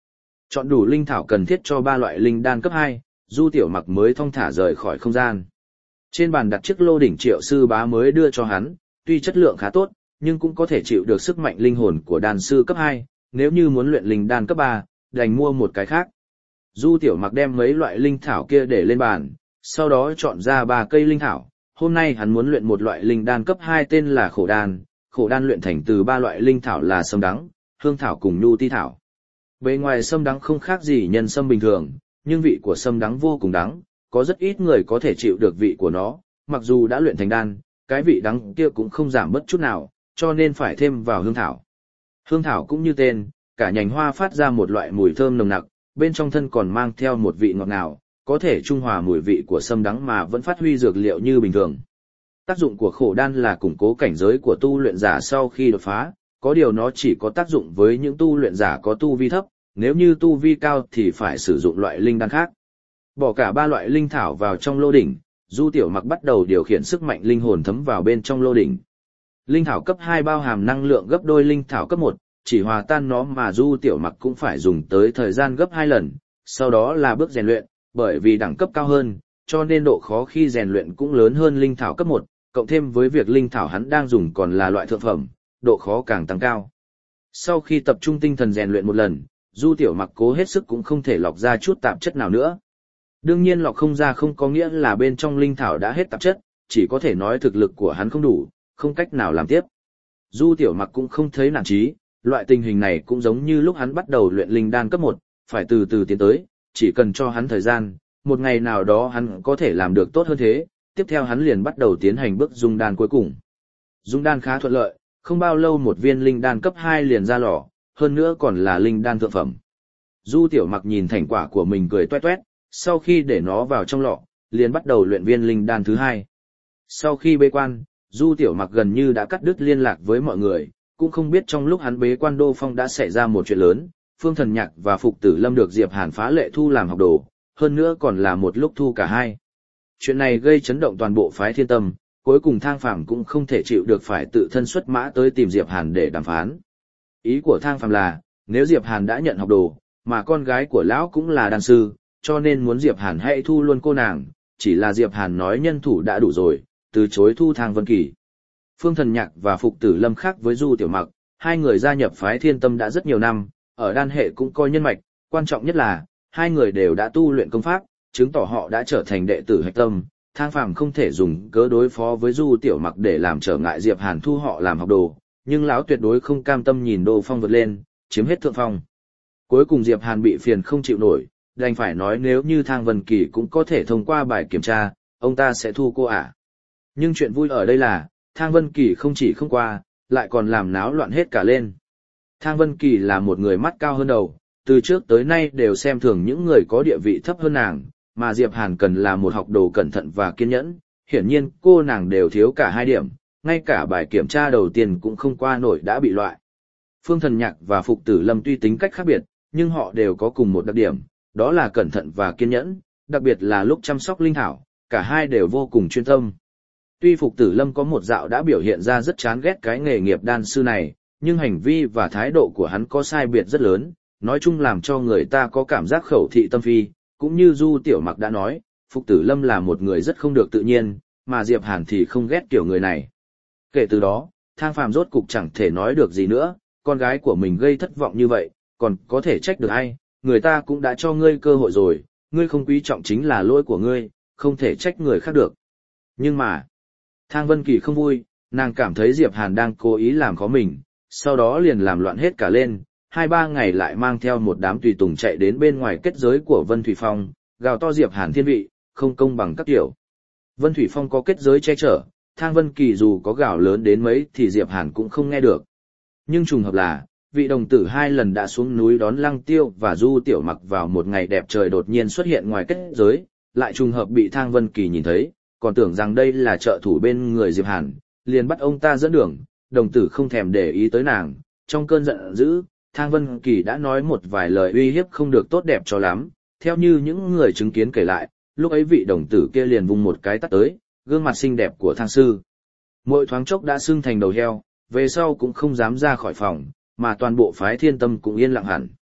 Chọn đủ linh thảo cần thiết cho ba loại linh đan cấp hai, Du Tiểu Mặc mới thong thả rời khỏi không gian. Trên bàn đặt chiếc lô đỉnh Triệu sư bá mới đưa cho hắn, tuy chất lượng khá tốt, nhưng cũng có thể chịu được sức mạnh linh hồn của đan sư cấp hai, nếu như muốn luyện linh đan cấp ba, đành mua một cái khác. Du Tiểu Mặc đem mấy loại linh thảo kia để lên bàn, sau đó chọn ra ba cây linh thảo. Hôm nay hắn muốn luyện một loại linh đan cấp hai tên là khổ đan, khổ đan luyện thành từ ba loại linh thảo là sâm đắng, hương thảo cùng nhu ti thảo. Bề ngoài sâm đắng không khác gì nhân sâm bình thường, nhưng vị của sâm đắng vô cùng đắng, có rất ít người có thể chịu được vị của nó, mặc dù đã luyện thành đan, cái vị đắng kia cũng không giảm bất chút nào, cho nên phải thêm vào hương thảo. Hương thảo cũng như tên, cả nhành hoa phát ra một loại mùi thơm nồng nặc, bên trong thân còn mang theo một vị ngọt ngào, có thể trung hòa mùi vị của sâm đắng mà vẫn phát huy dược liệu như bình thường. Tác dụng của khổ đan là củng cố cảnh giới của tu luyện giả sau khi đột phá, có điều nó chỉ có tác dụng với những tu luyện giả có tu vi thấp, nếu như tu vi cao thì phải sử dụng loại linh đan khác. Bỏ cả ba loại linh thảo vào trong lô đỉnh, Du Tiểu Mặc bắt đầu điều khiển sức mạnh linh hồn thấm vào bên trong lô đỉnh. Linh thảo cấp hai bao hàm năng lượng gấp đôi linh thảo cấp một, chỉ hòa tan nó mà Du Tiểu Mặc cũng phải dùng tới thời gian gấp hai lần, sau đó là bước rèn luyện, bởi vì đẳng cấp cao hơn, cho nên độ khó khi rèn luyện cũng lớn hơn linh thảo cấp một, cộng thêm với việc linh thảo hắn đang dùng còn là loại thượng phẩm, độ khó càng tăng cao. Sau khi tập trung tinh thần rèn luyện một lần, Du Tiểu Mặc cố hết sức cũng không thể lọc ra chút tạp chất nào nữa. Đương nhiên lọc không ra không có nghĩa là bên trong linh thảo đã hết tạp chất, chỉ có thể nói thực lực của hắn không đủ, không cách nào làm tiếp. Du Tiểu Mặc cũng không thấy nản chí, loại tình hình này cũng giống như lúc hắn bắt đầu luyện linh đan cấp một, phải từ từ tiến tới, chỉ cần cho hắn thời gian, một ngày nào đó hắn có thể làm được tốt hơn thế, tiếp theo hắn liền bắt đầu tiến hành bước dung đan cuối cùng. Dung đan khá thuận lợi, không bao lâu một viên linh đan cấp hai liền ra lò, hơn nữa còn là linh đan thượng phẩm. Du Tiểu Mặc nhìn thành quả của mình cười toét toét, sau khi để nó vào trong lọ, liền bắt đầu luyện viên linh đan thứ hai. Sau khi bế quan, Du Tiểu Mặc gần như đã cắt đứt liên lạc với mọi người, cũng không biết trong lúc hắn bế quan Đô Phong đã xảy ra một chuyện lớn, Phương Thần Nhạc và Phục Tử Lâm được Diệp Hàn phá lệ thu làm học đồ, hơn nữa còn là một lúc thu cả hai. Chuyện này gây chấn động toàn bộ phái Thiên Tâm, cuối cùng Thang Phàm cũng không thể chịu được phải tự thân xuất mã tới tìm Diệp Hàn để đàm phán. Ý của Thang Phàm là, nếu Diệp Hàn đã nhận học đồ, mà con gái của lão cũng là đan sư, cho nên muốn Diệp Hàn hãy thu luôn cô nàng, chỉ là Diệp Hàn nói nhân thủ đã đủ rồi, từ chối thu Thang Vân Kỳ. Phương Thần Nhạc và Phục Tử Lâm khác với Du Tiểu Mặc, hai người gia nhập phái Thiên Tâm đã rất nhiều năm, ở đan hệ cũng coi nhân mạch, quan trọng nhất là, hai người đều đã tu luyện công pháp, chứng tỏ họ đã trở thành đệ tử hạch tâm. Thang Phàm không thể dùng cớ đối phó với Du Tiểu Mặc để làm trở ngại Diệp Hàn thu họ làm học đồ, nhưng lão tuyệt đối không cam tâm nhìn Đô Phong vượt lên, chiếm hết thượng phong. Cuối cùng Diệp Hàn bị phiền không chịu nổi, đành phải nói nếu như Thang Vân Kỳ cũng có thể thông qua bài kiểm tra, ông ta sẽ thu cô ả. Nhưng chuyện vui ở đây là, Thang Vân Kỳ không chỉ không qua, lại còn làm náo loạn hết cả lên. Thang Vân Kỳ là một người mắt cao hơn đầu, từ trước tới nay đều xem thường những người có địa vị thấp hơn nàng, mà Diệp Hàn cần là một học đồ cẩn thận và kiên nhẫn, hiển nhiên cô nàng đều thiếu cả hai điểm, ngay cả bài kiểm tra đầu tiên cũng không qua nổi đã bị loại. Phương Thần Nhạc và Phục Tử Lâm tuy tính cách khác biệt, nhưng họ đều có cùng một đặc điểm, đó là cẩn thận và kiên nhẫn, đặc biệt là lúc chăm sóc linh thảo, cả hai đều vô cùng chuyên tâm. Tuy Phục Tử Lâm có một dạo đã biểu hiện ra rất chán ghét cái nghề nghiệp đan sư này, nhưng hành vi và thái độ của hắn có sai biệt rất lớn, nói chung làm cho người ta có cảm giác khẩu thị tâm phi, cũng như Du Tiểu Mặc đã nói, Phục Tử Lâm là một người rất không được tự nhiên, mà Diệp Hàn thì không ghét kiểu người này. Kể từ đó, Thang Phàm rốt cục chẳng thể nói được gì nữa, con gái của mình gây thất vọng như vậy, còn có thể trách được ai, người ta cũng đã cho ngươi cơ hội rồi, ngươi không quý trọng chính là lỗi của ngươi, không thể trách người khác được. Nhưng mà, Thang Vân Kỳ không vui, nàng cảm thấy Diệp Hàn đang cố ý làm khó mình, sau đó liền làm loạn hết cả lên, hai ba ngày lại mang theo một đám tùy tùng chạy đến bên ngoài kết giới của Vân Thủy Phong, gào to Diệp Hàn thiên vị, không công bằng các kiểu. Vân Thủy Phong có kết giới che chở, Thang Vân Kỳ dù có gào lớn đến mấy thì Diệp Hàn cũng không nghe được. Nhưng trùng hợp là, vị đồng tử hai lần đã xuống núi đón Lăng Tiêu và Du Tiểu Mặc vào một ngày đẹp trời đột nhiên xuất hiện ngoài kết giới, lại trùng hợp bị Thang Vân Kỳ nhìn thấy, còn tưởng rằng đây là trợ thủ bên người Diệp Hàn, liền bắt ông ta dẫn đường, đồng tử không thèm để ý tới nàng, trong cơn giận dữ, Thang Vân Kỳ đã nói một vài lời uy hiếp không được tốt đẹp cho lắm, theo như những người chứng kiến kể lại, lúc ấy vị đồng tử kia liền vung một cái tát tới, gương mặt xinh đẹp của Thang sư mỗi thoáng chốc đã sưng thành đầu heo, về sau cũng không dám ra khỏi phòng, mà toàn bộ phái Thiên Tâm cũng yên lặng hẳn.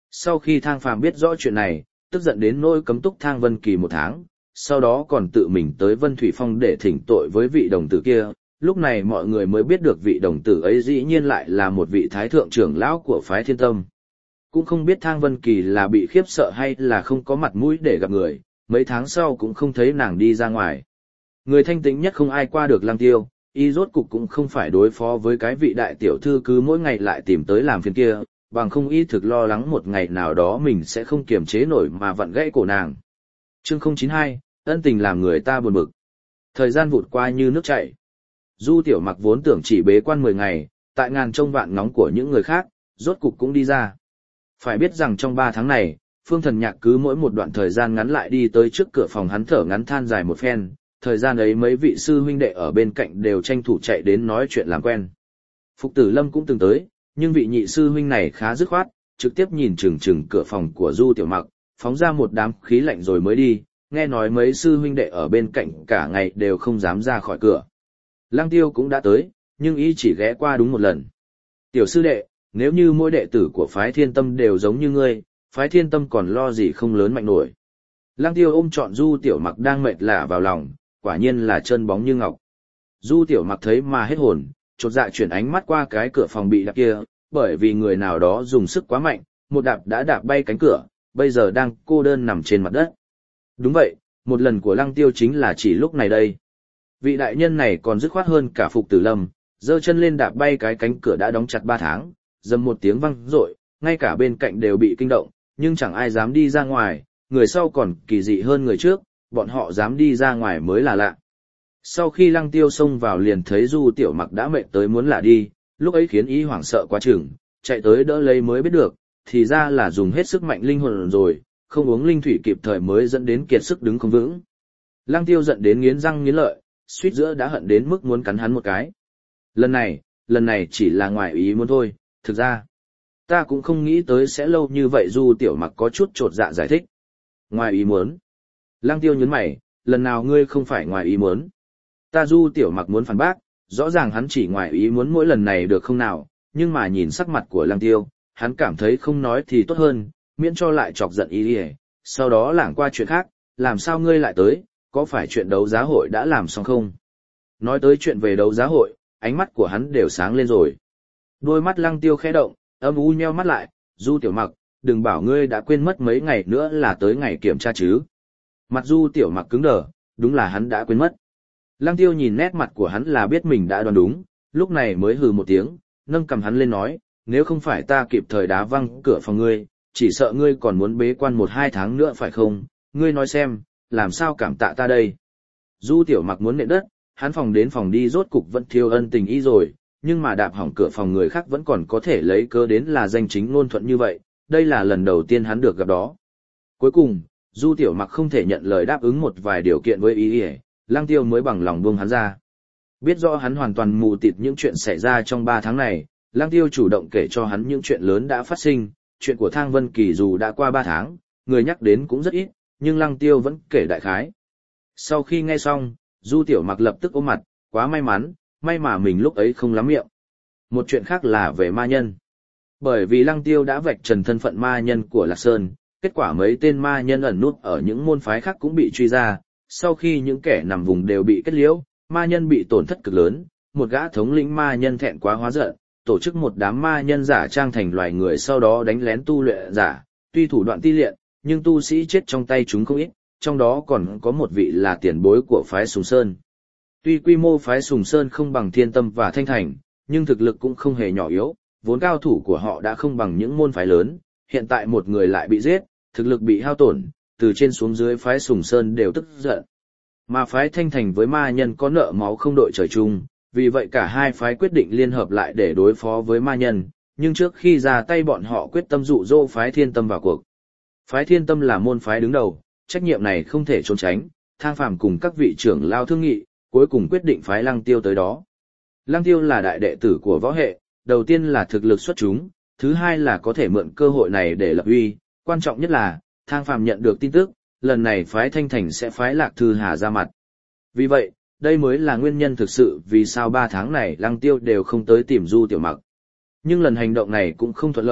Sau khi Thang Phàm biết rõ chuyện này, tức giận đến nỗi cấm túc Thang Vân Kỳ một tháng, sau đó còn tự mình tới Vân Thủy Phong để thỉnh tội với vị đồng tử kia. Lúc này mọi người mới biết được vị đồng tử ấy dĩ nhiên lại là một vị thái thượng trưởng lão của phái Thiên Tâm. Cũng không biết Thang Vân Kỳ là bị khiếp sợ hay là không có mặt mũi để gặp người, mấy tháng sau cũng không thấy nàng đi ra ngoài. Người thanh tĩnh nhất không ai qua được Lăng Tiêu, y rốt cục cũng không phải đối phó với cái vị đại tiểu thư cứ mỗi ngày lại tìm tới làm phiền kia, bằng không y thực lo lắng một ngày nào đó mình sẽ không kiềm chế nổi mà vặn gãy cổ nàng. Chương không chín hai, ân tình làm người ta buồn bực. Thời gian vụt qua như nước chảy. Du Tiểu Mặc vốn tưởng chỉ bế quan mười ngày, tại ngàn trông vạn ngóng của những người khác, rốt cục cũng đi ra. Phải biết rằng trong ba tháng này, Phương Thần Nhạc cứ mỗi một đoạn thời gian ngắn lại đi tới trước cửa phòng hắn thở ngắn than dài một phen, thời gian ấy mấy vị sư huynh đệ ở bên cạnh đều tranh thủ chạy đến nói chuyện làm quen. Phục Tử Lâm cũng từng tới, nhưng vị nhị sư huynh này khá dứt khoát, trực tiếp nhìn chừng chừng cửa phòng của Du Tiểu Mặc, phóng ra một đám khí lạnh rồi mới đi, nghe nói mấy sư huynh đệ ở bên cạnh cả ngày đều không dám ra khỏi cửa. Lăng Tiêu cũng đã tới, nhưng y chỉ ghé qua đúng một lần. Tiểu sư đệ, nếu như mỗi đệ tử của phái Thiên Tâm đều giống như ngươi, phái Thiên Tâm còn lo gì không lớn mạnh nổi. Lăng Tiêu ôm trọn Du Tiểu Mặc đang mệt lả vào lòng, quả nhiên là chân bóng như ngọc. Du Tiểu Mặc thấy mà hết hồn, chột dạ chuyển ánh mắt qua cái cửa phòng bị đạp kia, bởi vì người nào đó dùng sức quá mạnh, một đạp đã đạp bay cánh cửa, bây giờ đang cô đơn nằm trên mặt đất. Đúng vậy, một lần của Lăng Tiêu chính là chỉ lúc này đây. Vị đại nhân này còn dứt khoát hơn cả Phục Tử Lâm, giơ chân lên đạp bay cái cánh cửa đã đóng chặt ba tháng, dầm một tiếng vang rội, ngay cả bên cạnh đều bị kinh động, nhưng chẳng ai dám đi ra ngoài, người sau còn kỳ dị hơn người trước, bọn họ dám đi ra ngoài mới là lạ. Sau khi Lăng Tiêu xông vào liền thấy Du Tiểu Mặc đã mệt tới muốn lả đi, lúc ấy khiến ý hoảng sợ quá chừng, chạy tới đỡ lấy mới biết được, thì ra là dùng hết sức mạnh linh hồn rồi, không uống linh thủy kịp thời mới dẫn đến kiệt sức đứng không vững. Lăng Tiêu giận đến nghiến răng nghiến lợi, suýt giữa đã hận đến mức muốn cắn hắn một cái. Lần này, lần này chỉ là ngoài ý muốn thôi, thực ra, ta cũng không nghĩ tới sẽ lâu như vậy. Du Tiểu Mặc có chút chột dạ giải thích. Ngoài ý muốn. Lăng Tiêu nhấn mày, lần nào ngươi không phải ngoài ý muốn. Ta Du Tiểu Mặc muốn phản bác, rõ ràng hắn chỉ ngoài ý muốn mỗi lần này được không nào, nhưng mà nhìn sắc mặt của Lăng Tiêu, hắn cảm thấy không nói thì tốt hơn, miễn cho lại chọc giận ý đi. Sau đó lảng qua chuyện khác, làm sao ngươi lại tới, có phải chuyện đấu giá hội đã làm xong không? Nói tới chuyện về đấu giá hội, ánh mắt của hắn đều sáng lên rồi. Đôi mắt Lăng Tiêu khẽ động, âm u nheo mắt lại, Du Tiểu Mặc, đừng bảo ngươi đã quên mất mấy ngày nữa là tới ngày kiểm tra chứ. Mặt Du Tiểu Mặc cứng đờ, đúng là hắn đã quên mất. Lăng Tiêu nhìn nét mặt của hắn là biết mình đã đoán đúng, lúc này mới hừ một tiếng, nâng cầm hắn lên nói, nếu không phải ta kịp thời đá văng cửa phòng ngươi, chỉ sợ ngươi còn muốn bế quan một hai tháng nữa phải không, ngươi nói xem, làm sao cảm tạ ta đây. Du Tiểu Mặc muốn nện đất, hắn phòng đến phòng đi rốt cục vẫn thiếu ân tình ý rồi, nhưng mà đạp hỏng cửa phòng người khác vẫn còn có thể lấy cớ đến là danh chính ngôn thuận như vậy, đây là lần đầu tiên hắn được gặp đó. Cuối cùng, Du Tiểu Mặc không thể nhận lời đáp ứng một vài điều kiện với ý ý, Lăng Tiêu mới bằng lòng buông hắn ra. Biết rõ hắn hoàn toàn mù tịt những chuyện xảy ra trong ba tháng này, Lăng Tiêu chủ động kể cho hắn những chuyện lớn đã phát sinh, chuyện của Thang Vân Kỳ dù đã qua ba tháng, người nhắc đến cũng rất ít, nhưng Lăng Tiêu vẫn kể đại khái. Sau khi nghe xong, Du Tiểu Mặc lập tức ôm mặt, quá may mắn, may mà mình lúc ấy không lắm miệng. Một chuyện khác là về ma nhân. Bởi vì Lăng Tiêu đã vạch trần thân phận ma nhân của Lạc Sơn, kết quả mấy tên ma nhân ẩn nút ở những môn phái khác cũng bị truy ra, sau khi những kẻ nằm vùng đều bị kết liễu, ma nhân bị tổn thất cực lớn, một gã thống lĩnh ma nhân thẹn quá hóa giận, tổ chức một đám ma nhân giả trang thành loài người sau đó đánh lén tu luyện giả, tuy thủ đoạn ti liện, nhưng tu sĩ chết trong tay chúng không ít, trong đó còn có một vị là tiền bối của phái Sùng Sơn. Tuy quy mô phái Sùng Sơn không bằng Thiên Tâm và Thanh Thành, nhưng thực lực cũng không hề nhỏ yếu, vốn cao thủ của họ đã không bằng những môn phái lớn, hiện tại một người lại bị giết, thực lực bị hao tổn, từ trên xuống dưới phái Sùng Sơn đều tức giận. Mà phái Thanh Thành với ma nhân có nợ máu không đội trời chung, vì vậy cả hai phái quyết định liên hợp lại để đối phó với ma nhân, nhưng trước khi ra tay bọn họ quyết tâm dụ dỗ phái Thiên Tâm vào cuộc. Phái Thiên Tâm là môn phái đứng đầu, trách nhiệm này không thể trốn tránh, Thang Phàm cùng các vị trưởng lao thương nghị, cuối cùng quyết định phái Lăng Tiêu tới đó. Lăng Tiêu là đại đệ tử của võ hệ, đầu tiên là thực lực xuất chúng, thứ hai là có thể mượn cơ hội này để lập uy, quan trọng nhất là, Thang Phàm nhận được tin tức, lần này phái Thanh Thành sẽ phái Lạc Thư Hà ra mặt. Vì vậy, đây mới là nguyên nhân thực sự vì sao ba tháng này Lăng Tiêu đều không tới tìm Du Tiểu Mặc. Nhưng lần hành động này cũng không thuận lợi,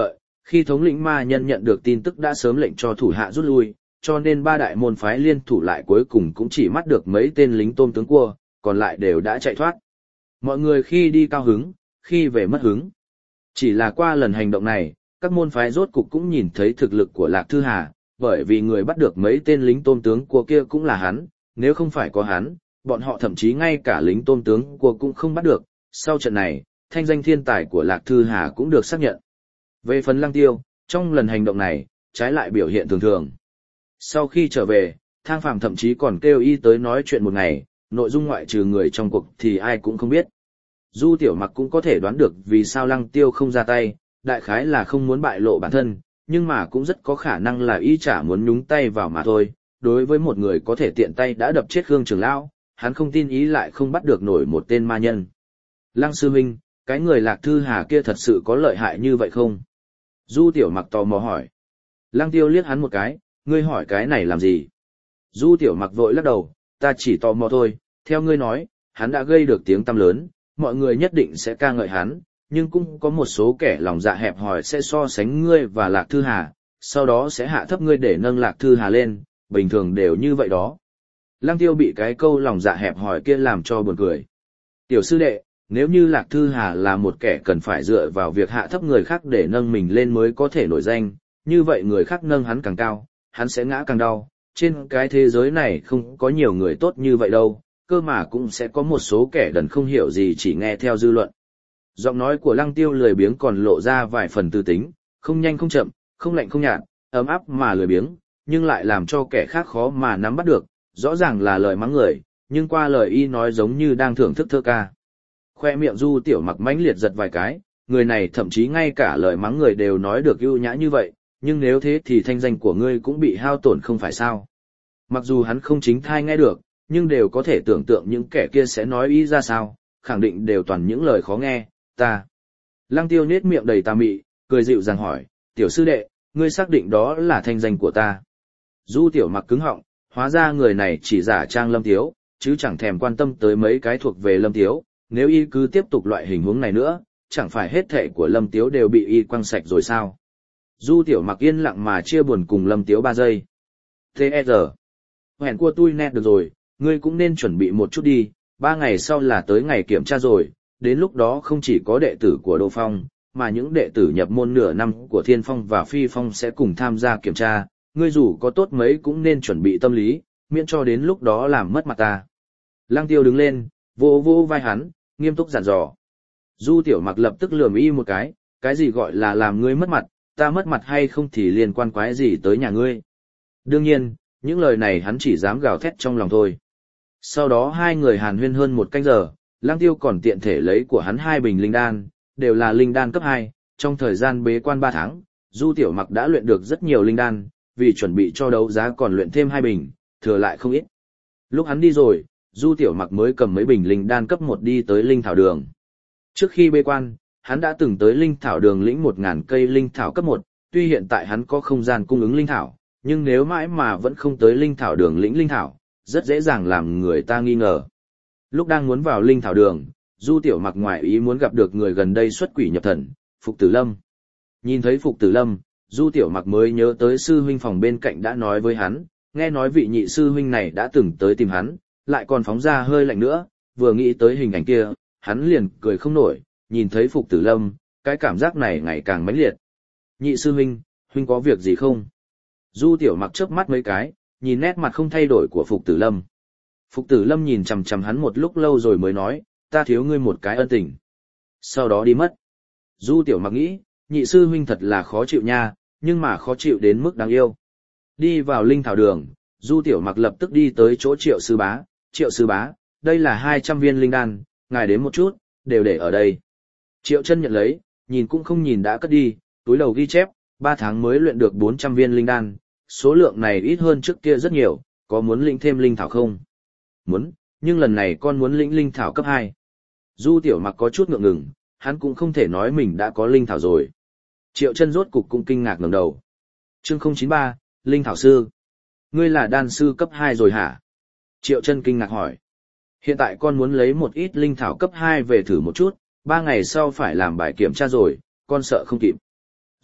Khi thống lĩnh ma nhân nhận được tin tức đã sớm lệnh cho thủ hạ rút lui, cho nên ba đại môn phái liên thủ lại cuối cùng cũng chỉ mắt được mấy tên lính tôm tướng cua, còn lại đều đã chạy thoát. Mọi người khi đi cao hứng, khi về mất hứng. Chỉ là qua lần hành động này, các môn phái rốt cục cũng nhìn thấy thực lực của Lạc Thư Hà, bởi vì người bắt được mấy tên lính tôm tướng cua kia cũng là hắn, nếu không phải có hắn, bọn họ thậm chí ngay cả lính tôm tướng cua cũng không bắt được. Sau trận này, thanh danh thiên tài của Lạc Thư Hà cũng được xác nhận. Về phần Lăng Tiêu, trong lần hành động này, trái lại biểu hiện thường thường. Sau khi trở về, Thang Phàm thậm chí còn kêu y tới nói chuyện một ngày, nội dung ngoại trừ người trong cuộc thì ai cũng không biết. Du Tiểu Mặc cũng có thể đoán được vì sao Lăng Tiêu không ra tay, đại khái là không muốn bại lộ bản thân, nhưng mà cũng rất có khả năng là y chả muốn nhúng tay vào mà thôi. Đối với một người có thể tiện tay đã đập chết Khương Trường Lão, hắn không tin ý lại không bắt được nổi một tên ma nhân. Lăng sư huynh, cái người Lạc Thư Hà kia thật sự có lợi hại như vậy không? Du Tiểu Mặc tò mò hỏi. Lăng Tiêu liếc hắn một cái, ngươi hỏi cái này làm gì? Du Tiểu Mặc vội lắc đầu, ta chỉ tò mò thôi, theo ngươi nói, hắn đã gây được tiếng tăm lớn, mọi người nhất định sẽ ca ngợi hắn, nhưng cũng có một số kẻ lòng dạ hẹp hòi sẽ so sánh ngươi và Lạc Thư Hà, sau đó sẽ hạ thấp ngươi để nâng Lạc Thư Hà lên, bình thường đều như vậy đó. Lăng Tiêu bị cái câu lòng dạ hẹp hòi kia làm cho buồn cười. Tiểu sư đệ, nếu như Lạc Thư Hà là một kẻ cần phải dựa vào việc hạ thấp người khác để nâng mình lên mới có thể nổi danh, như vậy người khác nâng hắn càng cao, hắn sẽ ngã càng đau. Trên cái thế giới này không có nhiều người tốt như vậy đâu, cơ mà cũng sẽ có một số kẻ đần không hiểu gì chỉ nghe theo dư luận. Giọng nói của Lăng Tiêu lười biếng còn lộ ra vài phần tư tính, không nhanh không chậm, không lạnh không nhạt, ấm áp mà lười biếng, nhưng lại làm cho kẻ khác khó mà nắm bắt được, rõ ràng là lời mắng người, nhưng qua lời y nói giống như đang thưởng thức thơ ca. Khoe miệng Du Tiểu Mặc mãnh liệt giật vài cái, người này thậm chí ngay cả lời mắng người đều nói được ưu nhã như vậy, nhưng nếu thế thì thanh danh của ngươi cũng bị hao tổn không phải sao. Mặc dù hắn không chính thai nghe được, nhưng đều có thể tưởng tượng những kẻ kia sẽ nói ý ra sao, khẳng định đều toàn những lời khó nghe, ta. Lăng Tiêu nhếch miệng đầy tà mị, cười dịu dàng hỏi, tiểu sư đệ, ngươi xác định đó là thanh danh của ta. Du Tiểu Mặc cứng họng, hóa ra người này chỉ giả trang Lâm Tiếu, chứ chẳng thèm quan tâm tới mấy cái thuộc về Lâm Tiếu, nếu y cứ tiếp tục loại hình huống này nữa, chẳng phải hết thệ của Lâm Tiếu đều bị y quăng sạch rồi sao. Du Tiểu Mặc yên lặng mà chia buồn cùng Lâm Tiếu ba giây. tê e rờ. Hẹn của tôi nét được rồi, ngươi cũng nên chuẩn bị một chút đi, ba ngày sau là tới ngày kiểm tra rồi, đến lúc đó không chỉ có đệ tử của Đô Phong, mà những đệ tử nhập môn nửa năm của Thiên Phong và Phi Phong sẽ cùng tham gia kiểm tra, ngươi dù có tốt mấy cũng nên chuẩn bị tâm lý, miễn cho đến lúc đó làm mất mặt ta. Lăng Tiêu đứng lên, vô vô vai hắn, nghiêm túc dặn dò. Du Tiểu Mặc lập tức lườm y một cái, cái gì gọi là làm ngươi mất mặt, ta mất mặt hay không thì liên quan quái gì tới nhà ngươi. Đương nhiên, những lời này hắn chỉ dám gào thét trong lòng thôi. Sau đó hai người hàn huyên hơn một canh giờ, Lăng Tiêu còn tiện thể lấy của hắn hai bình linh đan, đều là linh đan cấp hai, trong thời gian bế quan ba tháng, Du Tiểu Mặc đã luyện được rất nhiều linh đan, vì chuẩn bị cho đấu giá còn luyện thêm hai bình, thừa lại không ít. Lúc hắn đi rồi, Du Tiểu Mặc mới cầm mấy bình linh đan cấp một đi tới linh thảo đường. Trước khi bế quan, hắn đã từng tới linh thảo đường lĩnh một ngàn cây linh thảo cấp một, tuy hiện tại hắn có không gian cung ứng linh thảo, nhưng nếu mãi mà vẫn không tới linh thảo đường lĩnh linh thảo, rất dễ dàng làm người ta nghi ngờ. Lúc đang muốn vào linh thảo đường, Du Tiểu Mặc ngoại ý muốn gặp được người gần đây xuất quỷ nhập thần, Phục Tử Lâm. Nhìn thấy Phục Tử Lâm, Du Tiểu Mặc mới nhớ tới sư huynh phòng bên cạnh đã nói với hắn, nghe nói vị nhị sư huynh này đã từng tới tìm hắn, lại còn phóng ra hơi lạnh nữa, vừa nghĩ tới hình ảnh kia, hắn liền cười không nổi, nhìn thấy Phục Tử Lâm, cái cảm giác này ngày càng mãnh liệt. Nhị sư huynh, huynh có việc gì không? Du Tiểu Mặc chớp mắt mấy cái, nhìn nét mặt không thay đổi của Phục Tử Lâm. Phục Tử Lâm nhìn chằm chằm hắn một lúc lâu rồi mới nói, ta thiếu ngươi một cái ân tình. Sau đó đi mất. Du Tiểu Mặc nghĩ, nhị sư huynh thật là khó chịu nha, nhưng mà khó chịu đến mức đáng yêu. Đi vào linh thảo đường, Du Tiểu Mặc lập tức đi tới chỗ Triệu sư bá, Triệu sư bá, đây là hai trăm viên linh đan, ngài đến một chút, đều để ở đây. Triệu Chân nhận lấy, nhìn cũng không nhìn đã cất đi, túi đầu ghi chép, ba tháng mới luyện được bốn trăm viên linh đan, số lượng này ít hơn trước kia rất nhiều, có muốn lĩnh thêm linh thảo không? Muốn, nhưng lần này con muốn lĩnh linh thảo cấp hai. Du Tiểu Mặc có chút ngượng ngùng, hắn cũng không thể nói mình đã có linh thảo rồi. Triệu Chân rốt cục cũng kinh ngạc ngẩng đầu. Chương không chín ba, Linh thảo sư. Ngươi là đan sư cấp hai rồi hả? Triệu Chân kinh ngạc hỏi. Hiện tại con muốn lấy một ít linh thảo cấp hai về thử một chút, ba ngày sau phải làm bài kiểm tra rồi, con sợ không kịp.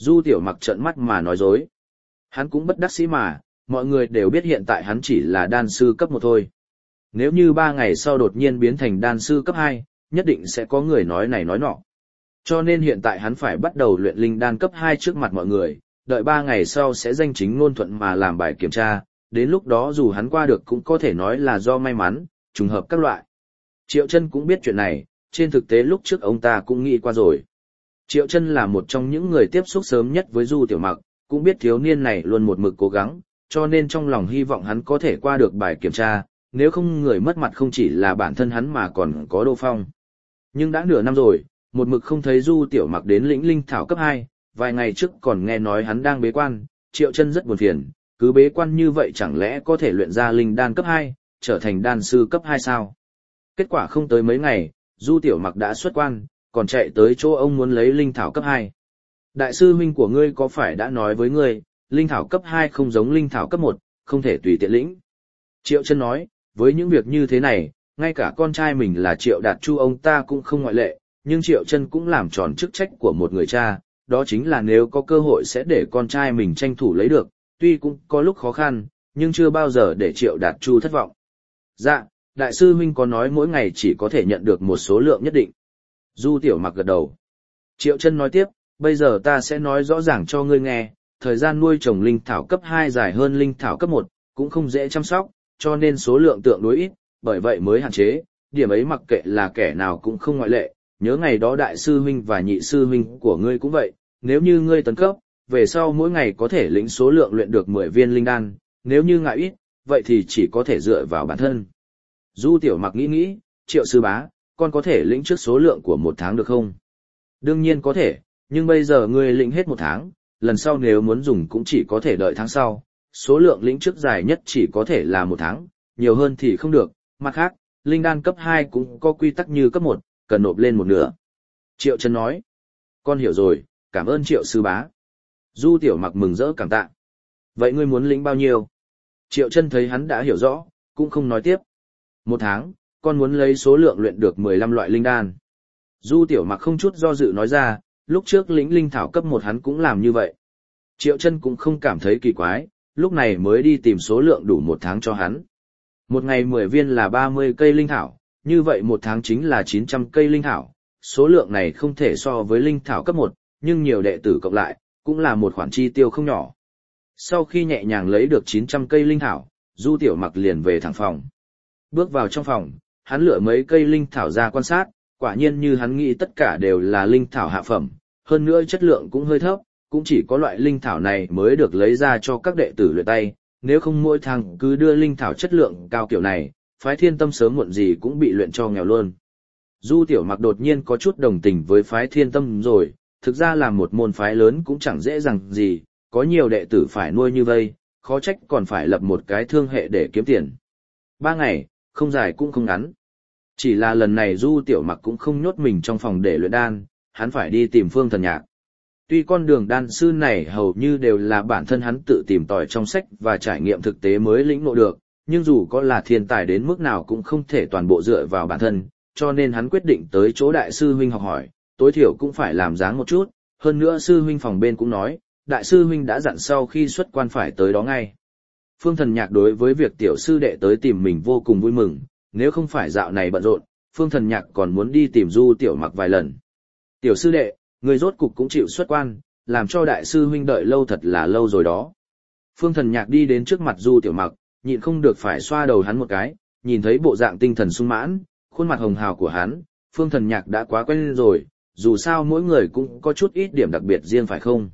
Du Tiểu Mặc trợn mắt mà nói dối. Hắn cũng bất đắc dĩ mà, mọi người đều biết hiện tại hắn chỉ là đan sư cấp một thôi. Nếu như ba ngày sau đột nhiên biến thành đan sư cấp hai, nhất định sẽ có người nói này nói nọ. Cho nên hiện tại hắn phải bắt đầu luyện linh đan cấp hai trước mặt mọi người, đợi ba ngày sau sẽ danh chính ngôn thuận mà làm bài kiểm tra, đến lúc đó dù hắn qua được cũng có thể nói là do may mắn, trùng hợp các loại. Triệu Chân cũng biết chuyện này, trên thực tế lúc trước ông ta cũng nghĩ qua rồi. Triệu Chân là một trong những người tiếp xúc sớm nhất với Du Tiểu Mặc, cũng biết thiếu niên này luôn một mực cố gắng, cho nên trong lòng hy vọng hắn có thể qua được bài kiểm tra, nếu không người mất mặt không chỉ là bản thân hắn mà còn có Đỗ Phong. Nhưng đã nửa năm rồi, một mực không thấy Du Tiểu Mặc đến lĩnh linh thảo cấp hai, vài ngày trước còn nghe nói hắn đang bế quan, Triệu Chân rất buồn phiền, cứ bế quan như vậy chẳng lẽ có thể luyện ra linh đan cấp hai, trở thành đan sư cấp hai sao? Kết quả không tới mấy ngày, Du Tiểu Mặc đã xuất quan, còn chạy tới chỗ ông muốn lấy linh thảo cấp hai. Đại sư huynh của ngươi có phải đã nói với ngươi, linh thảo cấp hai không giống linh thảo cấp một, không thể tùy tiện lĩnh. Triệu Chân nói, với những việc như thế này, ngay cả con trai mình là Triệu Đạt Chu ông ta cũng không ngoại lệ, nhưng Triệu Chân cũng làm tròn chức trách của một người cha, đó chính là nếu có cơ hội sẽ để con trai mình tranh thủ lấy được, tuy cũng có lúc khó khăn, nhưng chưa bao giờ để Triệu Đạt Chu thất vọng. Dạ, đại sư huynh có nói mỗi ngày chỉ có thể nhận được một số lượng nhất định. Du Tiểu Mặc gật đầu. Triệu Chân nói tiếp, bây giờ ta sẽ nói rõ ràng cho ngươi nghe, thời gian nuôi trồng linh thảo cấp hai dài hơn linh thảo cấp một, cũng không dễ chăm sóc, cho nên số lượng tượng đối ít, bởi vậy mới hạn chế, điểm ấy mặc kệ là kẻ nào cũng không ngoại lệ, nhớ ngày đó đại sư huynh và nhị sư huynh của ngươi cũng vậy, nếu như ngươi tấn cấp, về sau mỗi ngày có thể lĩnh số lượng luyện được mười viên linh đan, nếu như ngại ít, vậy thì chỉ có thể dựa vào bản thân. Du Tiểu Mặc nghĩ nghĩ, Triệu sư bá, con có thể lĩnh trước số lượng của một tháng được không? Đương nhiên có thể, nhưng bây giờ ngươi lĩnh hết một tháng, lần sau nếu muốn dùng cũng chỉ có thể đợi tháng sau, số lượng lĩnh trước dài nhất chỉ có thể là một tháng, nhiều hơn thì không được, mặt khác, linh đan cấp hai cũng có quy tắc như cấp một, cần nộp lên một nửa. Triệu Chân nói, con hiểu rồi, cảm ơn Triệu sư bá. Du Tiểu Mặc mừng rỡ cảm tạ. Vậy ngươi muốn lĩnh bao nhiêu? Triệu Chân thấy hắn đã hiểu rõ, cũng không nói tiếp. Một tháng, con muốn lấy số lượng luyện được mười lăm loại linh đan. Du Tiểu Mặc không chút do dự nói ra, lúc trước lĩnh linh thảo cấp một hắn cũng làm như vậy. Triệu Chân cũng không cảm thấy kỳ quái, lúc này mới đi tìm số lượng đủ một tháng cho hắn. Một ngày mười viên là ba mươi cây linh thảo, như vậy một tháng chính là chín trăm cây linh thảo, số lượng này không thể so với linh thảo cấp một, nhưng nhiều đệ tử cộng lại, cũng là một khoản chi tiêu không nhỏ. Sau khi nhẹ nhàng lấy được chín trăm cây linh thảo, Du Tiểu Mặc liền về thẳng phòng. Bước vào trong phòng, hắn lựa mấy cây linh thảo ra quan sát, quả nhiên như hắn nghĩ tất cả đều là linh thảo hạ phẩm, hơn nữa chất lượng cũng hơi thấp, cũng chỉ có loại linh thảo này mới được lấy ra cho các đệ tử luyện tay, nếu không mỗi tháng cứ đưa linh thảo chất lượng cao kiểu này, phái Thiên Tâm sớm muộn gì cũng bị luyện cho nghèo luôn. Du Tiểu Mặc đột nhiên có chút đồng tình với phái Thiên Tâm rồi, thực ra là một môn phái lớn cũng chẳng dễ dàng gì, có nhiều đệ tử phải nuôi như vây, khó trách còn phải lập một cái thương hệ để kiếm tiền. Ba ngày, không dài cũng không ngắn. Chỉ là lần này Du Tiểu Mặc cũng không nhốt mình trong phòng để luyện đan, hắn phải đi tìm Phương Thần Nhạc. Tuy con đường đan sư này hầu như đều là bản thân hắn tự tìm tòi trong sách và trải nghiệm thực tế mới lĩnh ngộ được, nhưng dù có là thiên tài đến mức nào cũng không thể toàn bộ dựa vào bản thân, cho nên hắn quyết định tới chỗ đại sư huynh học hỏi, tối thiểu cũng phải làm dáng một chút, hơn nữa sư huynh phòng bên cũng nói, đại sư huynh đã dặn sau khi xuất quan phải tới đó ngay. Phương Thần Nhạc đối với việc tiểu sư đệ tới tìm mình vô cùng vui mừng, nếu không phải dạo này bận rộn, Phương Thần Nhạc còn muốn đi tìm Du Tiểu Mặc vài lần. Tiểu sư đệ, người rốt cục cũng chịu xuất quan, làm cho đại sư huynh đợi lâu thật là lâu rồi đó. Phương Thần Nhạc đi đến trước mặt Du Tiểu Mặc, nhịn không được phải xoa đầu hắn một cái, nhìn thấy bộ dạng tinh thần sung mãn, khuôn mặt hồng hào của hắn, Phương Thần Nhạc đã quá quen rồi, dù sao mỗi người cũng có chút ít điểm đặc biệt riêng phải không?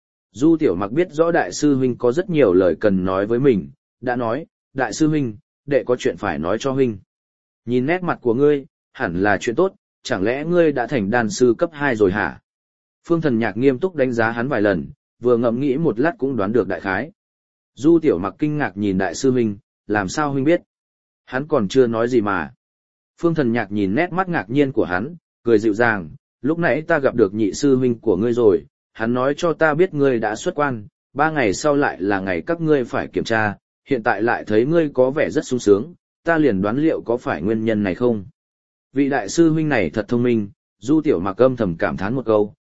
Du Tiểu Mặc biết rõ đại sư huynh có rất nhiều lời cần nói với mình, đã nói, đại sư huynh, đệ có chuyện phải nói cho huynh. Nhìn nét mặt của ngươi, hẳn là chuyện tốt, chẳng lẽ ngươi đã thành đan sư cấp hai rồi hả? Phương Thần Nhạc nghiêm túc đánh giá hắn vài lần, vừa ngẫm nghĩ một lát cũng đoán được đại khái. Du Tiểu Mặc kinh ngạc nhìn đại sư huynh, làm sao huynh biết? Hắn còn chưa nói gì mà. Phương Thần Nhạc nhìn nét mắt ngạc nhiên của hắn, cười dịu dàng, lúc nãy ta gặp được nhị sư huynh của ngươi rồi, hắn nói cho ta biết ngươi đã xuất quan, ba ngày sau lại là ngày các ngươi phải kiểm tra, hiện tại lại thấy ngươi có vẻ rất sung sướng, ta liền đoán liệu có phải nguyên nhân này không? Vị đại sư huynh này thật thông minh, Du Tiểu Mặc âm thầm cảm thán một câu,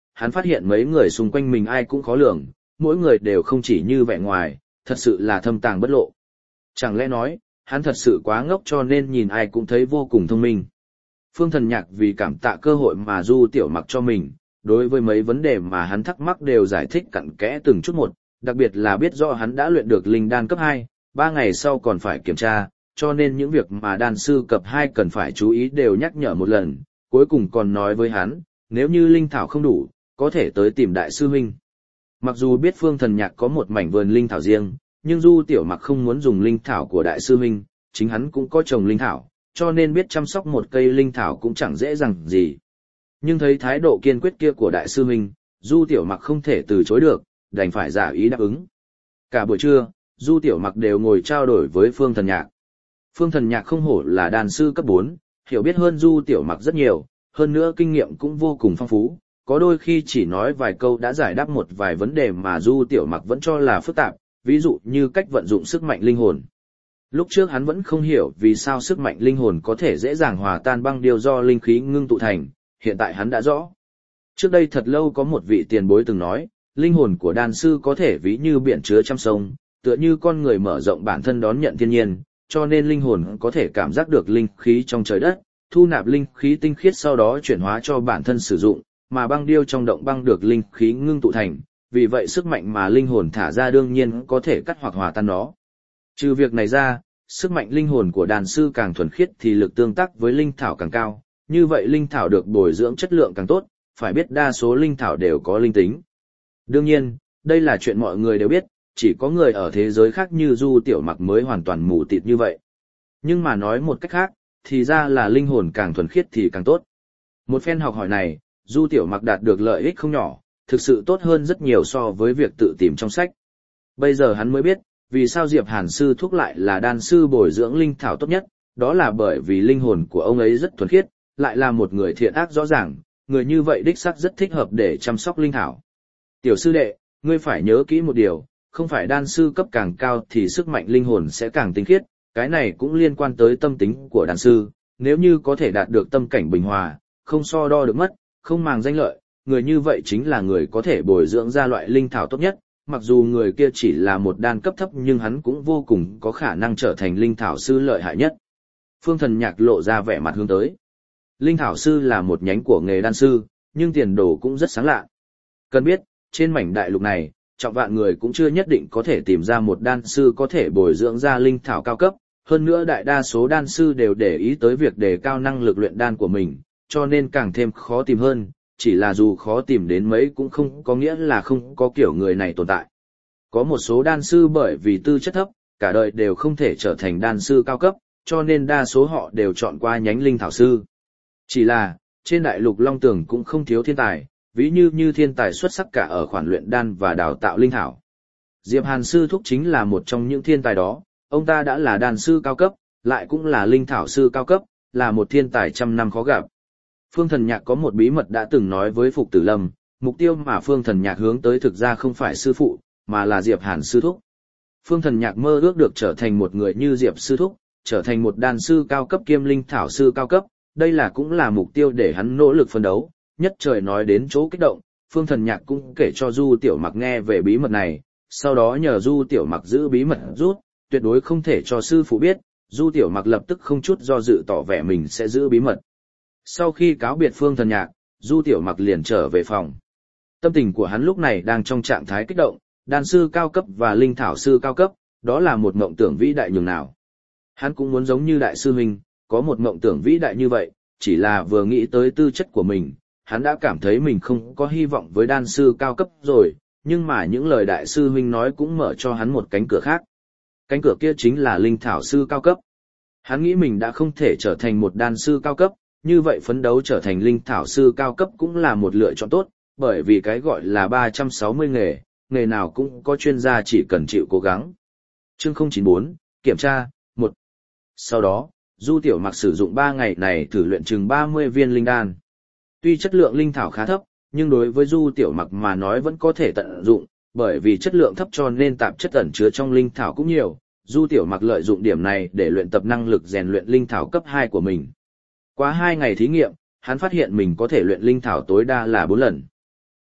hắn phát hiện mấy người xung quanh mình ai cũng khó lường, mỗi người đều không chỉ như vẻ ngoài, thật sự là thâm tàng bất lộ. Chẳng lẽ nói, hắn thật sự quá ngốc cho nên nhìn ai cũng thấy vô cùng thông minh. Phương Thần Nhạc vì cảm tạ cơ hội mà Du Tiểu Mặc cho mình, đối với mấy vấn đề mà hắn thắc mắc đều giải thích cặn kẽ từng chút một, đặc biệt là biết rõ hắn đã luyện được linh đan cấp hai, ba ngày sau còn phải kiểm tra, cho nên những việc mà đan sư cấp hai cần phải chú ý đều nhắc nhở một lần, cuối cùng còn nói với hắn, nếu như linh thảo không đủ, có thể tới tìm đại sư huynh. Mặc dù biết Phương Thần Nhạc có một mảnh vườn linh thảo riêng, nhưng Du Tiểu Mặc không muốn dùng linh thảo của đại sư huynh, chính hắn cũng có trồng linh thảo, cho nên biết chăm sóc một cây linh thảo cũng chẳng dễ dàng gì. Nhưng thấy thái độ kiên quyết kia của đại sư huynh, Du Tiểu Mặc không thể từ chối được, đành phải giả ý đáp ứng. Cả buổi trưa, Du Tiểu Mặc đều ngồi trao đổi với Phương Thần Nhạc. Phương Thần Nhạc không hổ là đan sư cấp bốn, hiểu biết hơn Du Tiểu Mặc rất nhiều, hơn nữa kinh nghiệm cũng vô cùng phong phú, có đôi khi chỉ nói vài câu đã giải đáp một vài vấn đề mà Du Tiểu Mặc vẫn cho là phức tạp, ví dụ như cách vận dụng sức mạnh linh hồn. Lúc trước hắn vẫn không hiểu vì sao sức mạnh linh hồn có thể dễ dàng hòa tan băng điêu do linh khí ngưng tụ thành, hiện tại hắn đã rõ. Trước đây thật lâu có một vị tiền bối từng nói, linh hồn của đan sư có thể ví như biển chứa trăm sông, tựa như con người mở rộng bản thân đón nhận thiên nhiên, cho nên linh hồn có thể cảm giác được linh khí trong trời đất, thu nạp linh khí tinh khiết sau đó chuyển hóa cho bản thân sử dụng, mà băng điêu trong động băng được linh khí ngưng tụ thành, vì vậy sức mạnh mà linh hồn thả ra đương nhiên có thể cắt hoặc hòa tan nó. Trừ việc này ra, sức mạnh linh hồn của đàn sư càng thuần khiết thì lực tương tác với linh thảo càng cao, như vậy linh thảo được bồi dưỡng chất lượng càng tốt, phải biết đa số linh thảo đều có linh tính. Đương nhiên, đây là chuyện mọi người đều biết, chỉ có người ở thế giới khác như Du Tiểu Mặc mới hoàn toàn mù tịt như vậy. Nhưng mà nói một cách khác, thì ra là linh hồn càng thuần khiết thì càng tốt. Một phen học hỏi này, Du Tiểu Mặc đạt được lợi ích không nhỏ, thực sự tốt hơn rất nhiều so với việc tự tìm trong sách. Bây giờ hắn mới biết, vì sao Diệp Hàn sư thúc lại là đan sư bồi dưỡng linh thảo tốt nhất, đó là bởi vì linh hồn của ông ấy rất thuần khiết, lại là một người thiện ác rõ ràng, người như vậy đích xác rất thích hợp để chăm sóc linh thảo. Tiểu sư đệ, ngươi phải nhớ kỹ một điều, không phải đan sư cấp càng cao thì sức mạnh linh hồn sẽ càng tinh khiết, cái này cũng liên quan tới tâm tính của đan sư, nếu như có thể đạt được tâm cảnh bình hòa, không so đo được mất, không màng danh lợi, người như vậy chính là người có thể bồi dưỡng ra loại linh thảo tốt nhất, mặc dù người kia chỉ là một đan cấp thấp nhưng hắn cũng vô cùng có khả năng trở thành linh thảo sư lợi hại nhất. Phương Thần Nhạc lộ ra vẻ mặt hướng tới. Linh thảo sư là một nhánh của nghề đan sư, nhưng tiền đồ cũng rất sáng lạ. Cần biết, trên mảnh đại lục này, trọng vạn người cũng chưa nhất định có thể tìm ra một đan sư có thể bồi dưỡng ra linh thảo cao cấp, hơn nữa đại đa số đan sư đều để ý tới việc đề cao năng lực luyện đan của mình, cho nên càng thêm khó tìm hơn, chỉ là dù khó tìm đến mấy cũng không có nghĩa là không có kiểu người này tồn tại. Có một số đan sư bởi vì tư chất thấp, cả đời đều không thể trở thành đan sư cao cấp, cho nên đa số họ đều chọn qua nhánh linh thảo sư. Chỉ là, trên đại lục Long Tường cũng không thiếu thiên tài, ví như như thiên tài xuất sắc cả ở khoản luyện đan và đào tạo linh thảo. Diệp Hàn sư thúc chính là một trong những thiên tài đó, ông ta đã là đan sư cao cấp, lại cũng là linh thảo sư cao cấp, là một thiên tài trăm năm khó gặp. Phương Thần Nhạc có một bí mật đã từng nói với Phục Tử Lâm, mục tiêu mà Phương Thần Nhạc hướng tới thực ra không phải sư phụ, mà là Diệp Hàn sư thúc. Phương Thần Nhạc mơ ước được trở thành một người như Diệp sư thúc, trở thành một đan sư cao cấp kiêm linh thảo sư cao cấp, đây là cũng là mục tiêu để hắn nỗ lực phấn đấu. Nhất trời nói đến chỗ kích động, Phương Thần Nhạc cũng kể cho Du Tiểu Mặc nghe về bí mật này, sau đó nhờ Du Tiểu Mặc giữ bí mật rút, tuyệt đối không thể cho sư phụ biết. Du Tiểu Mặc lập tức không chút do dự tỏ vẻ mình sẽ giữ bí mật. Sau khi cáo biệt Phương Thần Nhạc, Du Tiểu Mặc liền trở về phòng. Tâm tình của hắn lúc này đang trong trạng thái kích động, đan sư cao cấp và linh thảo sư cao cấp, đó là một mộng tưởng vĩ đại nhường nào. Hắn cũng muốn giống như đại sư huynh, có một mộng tưởng vĩ đại như vậy, chỉ là vừa nghĩ tới tư chất của mình, hắn đã cảm thấy mình không có hy vọng với đan sư cao cấp rồi, nhưng mà những lời đại sư huynh nói cũng mở cho hắn một cánh cửa khác. Cánh cửa kia chính là linh thảo sư cao cấp. Hắn nghĩ mình đã không thể trở thành một đan sư cao cấp, như vậy phấn đấu trở thành linh thảo sư cao cấp cũng là một lựa chọn tốt, bởi vì cái gọi là ba trăm sáu mươi nghề, nghề nào cũng có chuyên gia chỉ cần chịu cố gắng. Chương không chín bốn, kiểm tra, một. Sau đó, Du Tiểu Mặc sử dụng ba ngày này thử luyện chừng ba mươi viên linh đan. Tuy chất lượng linh thảo khá thấp, nhưng đối với Du Tiểu Mặc mà nói vẫn có thể tận dụng, bởi vì chất lượng thấp cho nên tạp chất ẩn chứa trong linh thảo cũng nhiều. Du Tiểu Mặc lợi dụng điểm này để luyện tập năng lực rèn luyện linh thảo cấp hai của mình. Qua hai ngày thí nghiệm, hắn phát hiện mình có thể luyện linh thảo tối đa là bốn lần.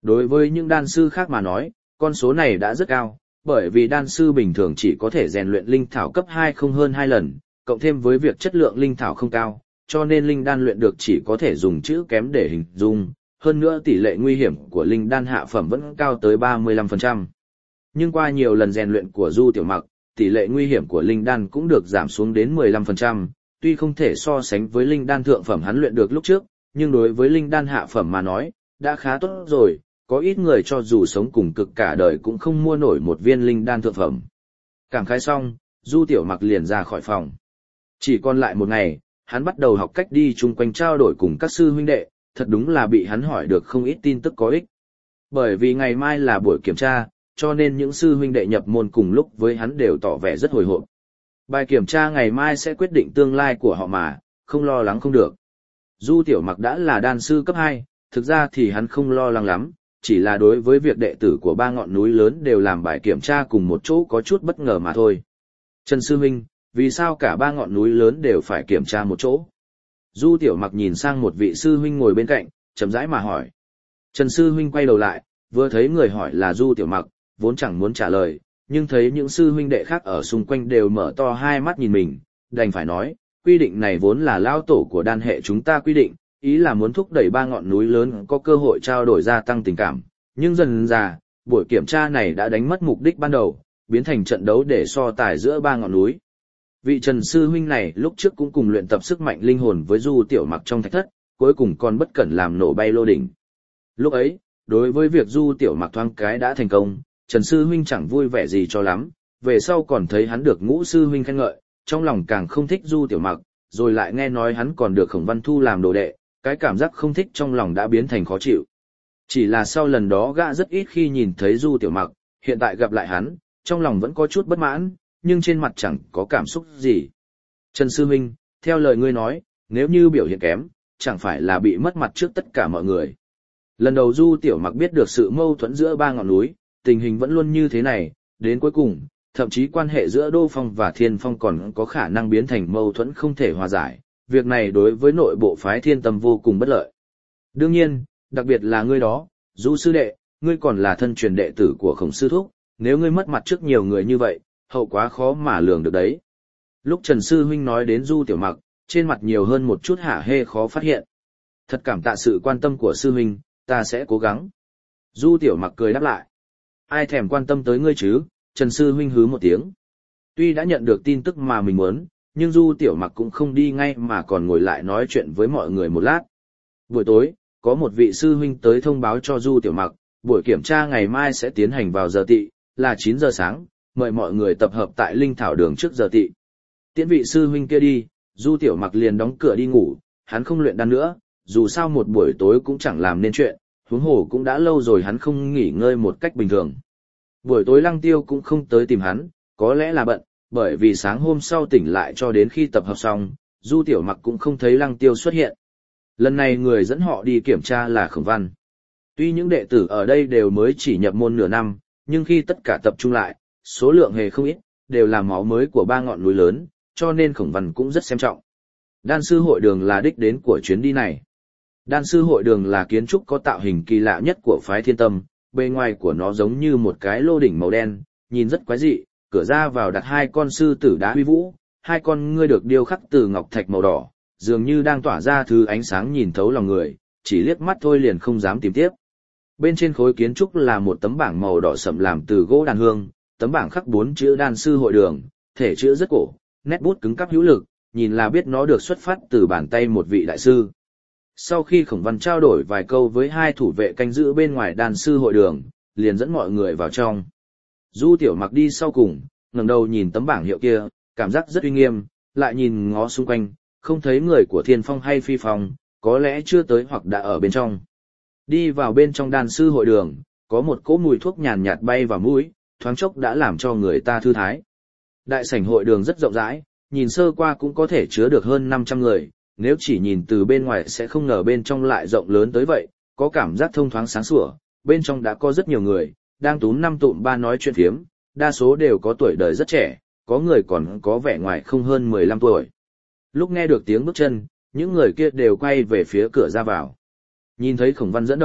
Đối với những đan sư khác mà nói, con số này đã rất cao, bởi vì đan sư bình thường chỉ có thể rèn luyện linh thảo cấp hai không hơn hai lần, cộng thêm với việc chất lượng linh thảo không cao, cho nên linh đan luyện được chỉ có thể dùng chữ kém để hình dung, hơn nữa tỷ lệ nguy hiểm của linh đan hạ phẩm vẫn cao tới ba mươi lăm phần trăm. Nhưng qua nhiều lần rèn luyện của Du Tiểu Mặc, tỷ lệ nguy hiểm của linh đan cũng được giảm xuống đến mười lăm phần trăm, tuy không thể so sánh với linh đan thượng phẩm hắn luyện được lúc trước, nhưng đối với linh đan hạ phẩm mà nói, đã khá tốt rồi, có ít người cho dù sống cùng cực cả đời cũng không mua nổi một viên linh đan thượng phẩm. Cảm khái xong, Du Tiểu Mặc liền ra khỏi phòng. Chỉ còn lại một ngày, hắn bắt đầu học cách đi chung quanh trao đổi cùng các sư huynh đệ, thật đúng là bị hắn hỏi được không ít tin tức có ích. Bởi vì ngày mai là buổi kiểm tra, cho nên những sư huynh đệ nhập môn cùng lúc với hắn đều tỏ vẻ rất hồi hộp. Bài kiểm tra ngày mai sẽ quyết định tương lai của họ mà, không lo lắng không được. Du Tiểu Mặc đã là đan sư cấp hai, thực ra thì hắn không lo lắng lắm, chỉ là đối với việc đệ tử của ba ngọn núi lớn đều làm bài kiểm tra cùng một chỗ có chút bất ngờ mà thôi. Trần Sư Huynh, vì sao cả ba ngọn núi lớn đều phải kiểm tra một chỗ? Du Tiểu Mặc nhìn sang một vị sư huynh ngồi bên cạnh, chậm rãi mà hỏi. Trần Sư Huynh quay đầu lại, vừa thấy người hỏi là Du Tiểu Mặc, vốn chẳng muốn trả lời, nhưng thấy những sư huynh đệ khác ở xung quanh đều mở to hai mắt nhìn mình, đành phải nói, quy định này vốn là lão tổ của đan hệ chúng ta quy định, ý là muốn thúc đẩy ba ngọn núi lớn có cơ hội trao đổi gia tăng tình cảm, nhưng dần dà, buổi kiểm tra này đã đánh mất mục đích ban đầu, biến thành trận đấu để so tài giữa ba ngọn núi. Vị Trần Sư Huynh này lúc trước cũng cùng luyện tập sức mạnh linh hồn với Du Tiểu Mặc trong thạch thất, cuối cùng còn bất cẩn làm nổ bay lô đỉnh. Lúc ấy, đối với việc Du Tiểu Mặc thoáng cái đã thành công, Trần Sư Huynh chẳng vui vẻ gì cho lắm, về sau còn thấy hắn được Ngũ Sư Huynh khen ngợi, trong lòng càng không thích Du Tiểu Mặc, rồi lại nghe nói hắn còn được Khổng Văn Thu làm đồ đệ, cái cảm giác không thích trong lòng đã biến thành khó chịu. Chỉ là sau lần đó gã rất ít khi nhìn thấy Du Tiểu Mặc, hiện tại gặp lại hắn, trong lòng vẫn có chút bất mãn, nhưng trên mặt chẳng có cảm xúc gì. Trần Sư Huynh, theo lời ngươi nói, nếu như biểu hiện kém, chẳng phải là bị mất mặt trước tất cả mọi người. Lần đầu Du Tiểu Mặc biết được sự mâu thuẫn giữa ba ngọn núi, tình hình vẫn luôn như thế này, đến cuối cùng, thậm chí quan hệ giữa Đô Phong và Thiên Phong còn có khả năng biến thành mâu thuẫn không thể hòa giải, việc này đối với nội bộ phái Thiên Tâm vô cùng bất lợi. Đương nhiên, đặc biệt là ngươi đó, Du sư đệ, ngươi còn là thân truyền đệ tử của Khổng sư thúc, nếu ngươi mất mặt trước nhiều người như vậy, hậu quá khó mà lường được đấy. Lúc Trần Sư Huynh nói đến Du Tiểu Mặc, trên mặt nhiều hơn một chút hả hê khó phát hiện. Thật cảm tạ sự quan tâm của Sư Huynh, ta sẽ cố gắng. Du Tiểu Mặc cười đáp lại. Ai thèm quan tâm tới ngươi chứ, Trần Sư Huynh hứ một tiếng. Tuy đã nhận được tin tức mà mình muốn, nhưng Du Tiểu Mặc cũng không đi ngay mà còn ngồi lại nói chuyện với mọi người một lát. Buổi tối, có một vị Sư Huynh tới thông báo cho Du Tiểu Mặc, buổi kiểm tra ngày mai sẽ tiến hành vào giờ tị, là chín giờ sáng, mời mọi người tập hợp tại Linh Thảo Đường trước giờ tị. Tiễn vị Sư Huynh kia đi, Du Tiểu Mặc liền đóng cửa đi ngủ, hắn không luyện đan nữa, dù sao một buổi tối cũng chẳng làm nên chuyện, huống hồ cũng đã lâu rồi hắn không nghỉ ngơi một cách bình thường. Buổi tối Lăng Tiêu cũng không tới tìm hắn, có lẽ là bận, bởi vì sáng hôm sau tỉnh lại cho đến khi tập hợp xong, Du Tiểu Mặc cũng không thấy Lăng Tiêu xuất hiện. Lần này người dẫn họ đi kiểm tra là Khổng Văn. Tuy những đệ tử ở đây đều mới chỉ nhập môn nửa năm, nhưng khi tất cả tập trung lại, số lượng hề không ít, đều là máu mới của ba ngọn núi lớn, cho nên Khổng Văn cũng rất xem trọng. Đan sư hội đường là đích đến của chuyến đi này. Đan sư hội đường là kiến trúc có tạo hình kỳ lạ nhất của phái Thiên Tâm, bề ngoài của nó giống như một cái lô đỉnh màu đen, nhìn rất quái dị, cửa ra vào đặt hai con sư tử đá huy vũ, hai con ngươi được điêu khắc từ ngọc thạch màu đỏ, dường như đang tỏa ra thứ ánh sáng nhìn thấu lòng người, chỉ liếc mắt thôi liền không dám tìm tiếp. Bên trên khối kiến trúc là một tấm bảng màu đỏ sậm làm từ gỗ đàn hương, tấm bảng khắc bốn chữ Đan sư hội đường, thể chữ rất cổ, nét bút cứng cáp hữu lực, nhìn là biết nó được xuất phát từ bàn tay một vị đại sư. Sau khi Khổng Văn trao đổi vài câu với hai thủ vệ canh giữ bên ngoài Đan sư hội đường, liền dẫn mọi người vào trong. Du Tiểu Mặc đi sau cùng, ngẩng đầu nhìn tấm bảng hiệu kia, cảm giác rất uy nghiêm, lại nhìn ngó xung quanh, không thấy người của Thiên Phong hay Phi Phong, có lẽ chưa tới hoặc đã ở bên trong. Đi vào bên trong Đan sư hội đường, có một cỗ mùi thuốc nhàn nhạt bay vào mũi, thoáng chốc đã làm cho người ta thư thái. Đại sảnh hội đường rất rộng rãi, nhìn sơ qua cũng có thể chứa được hơn năm trăm người, nếu chỉ nhìn từ bên ngoài sẽ không ngờ bên trong lại rộng lớn tới vậy, có cảm giác thông thoáng sáng sủa, bên trong đã có rất nhiều người, đang túm năm tụm ba nói chuyện phiếm, đa số đều có tuổi đời rất trẻ, có người còn có vẻ ngoài không hơn mười lăm tuổi. Lúc nghe được tiếng bước chân, những người kia đều quay về phía cửa ra vào. Nhìn thấy Khổng Văn dẫn đầu,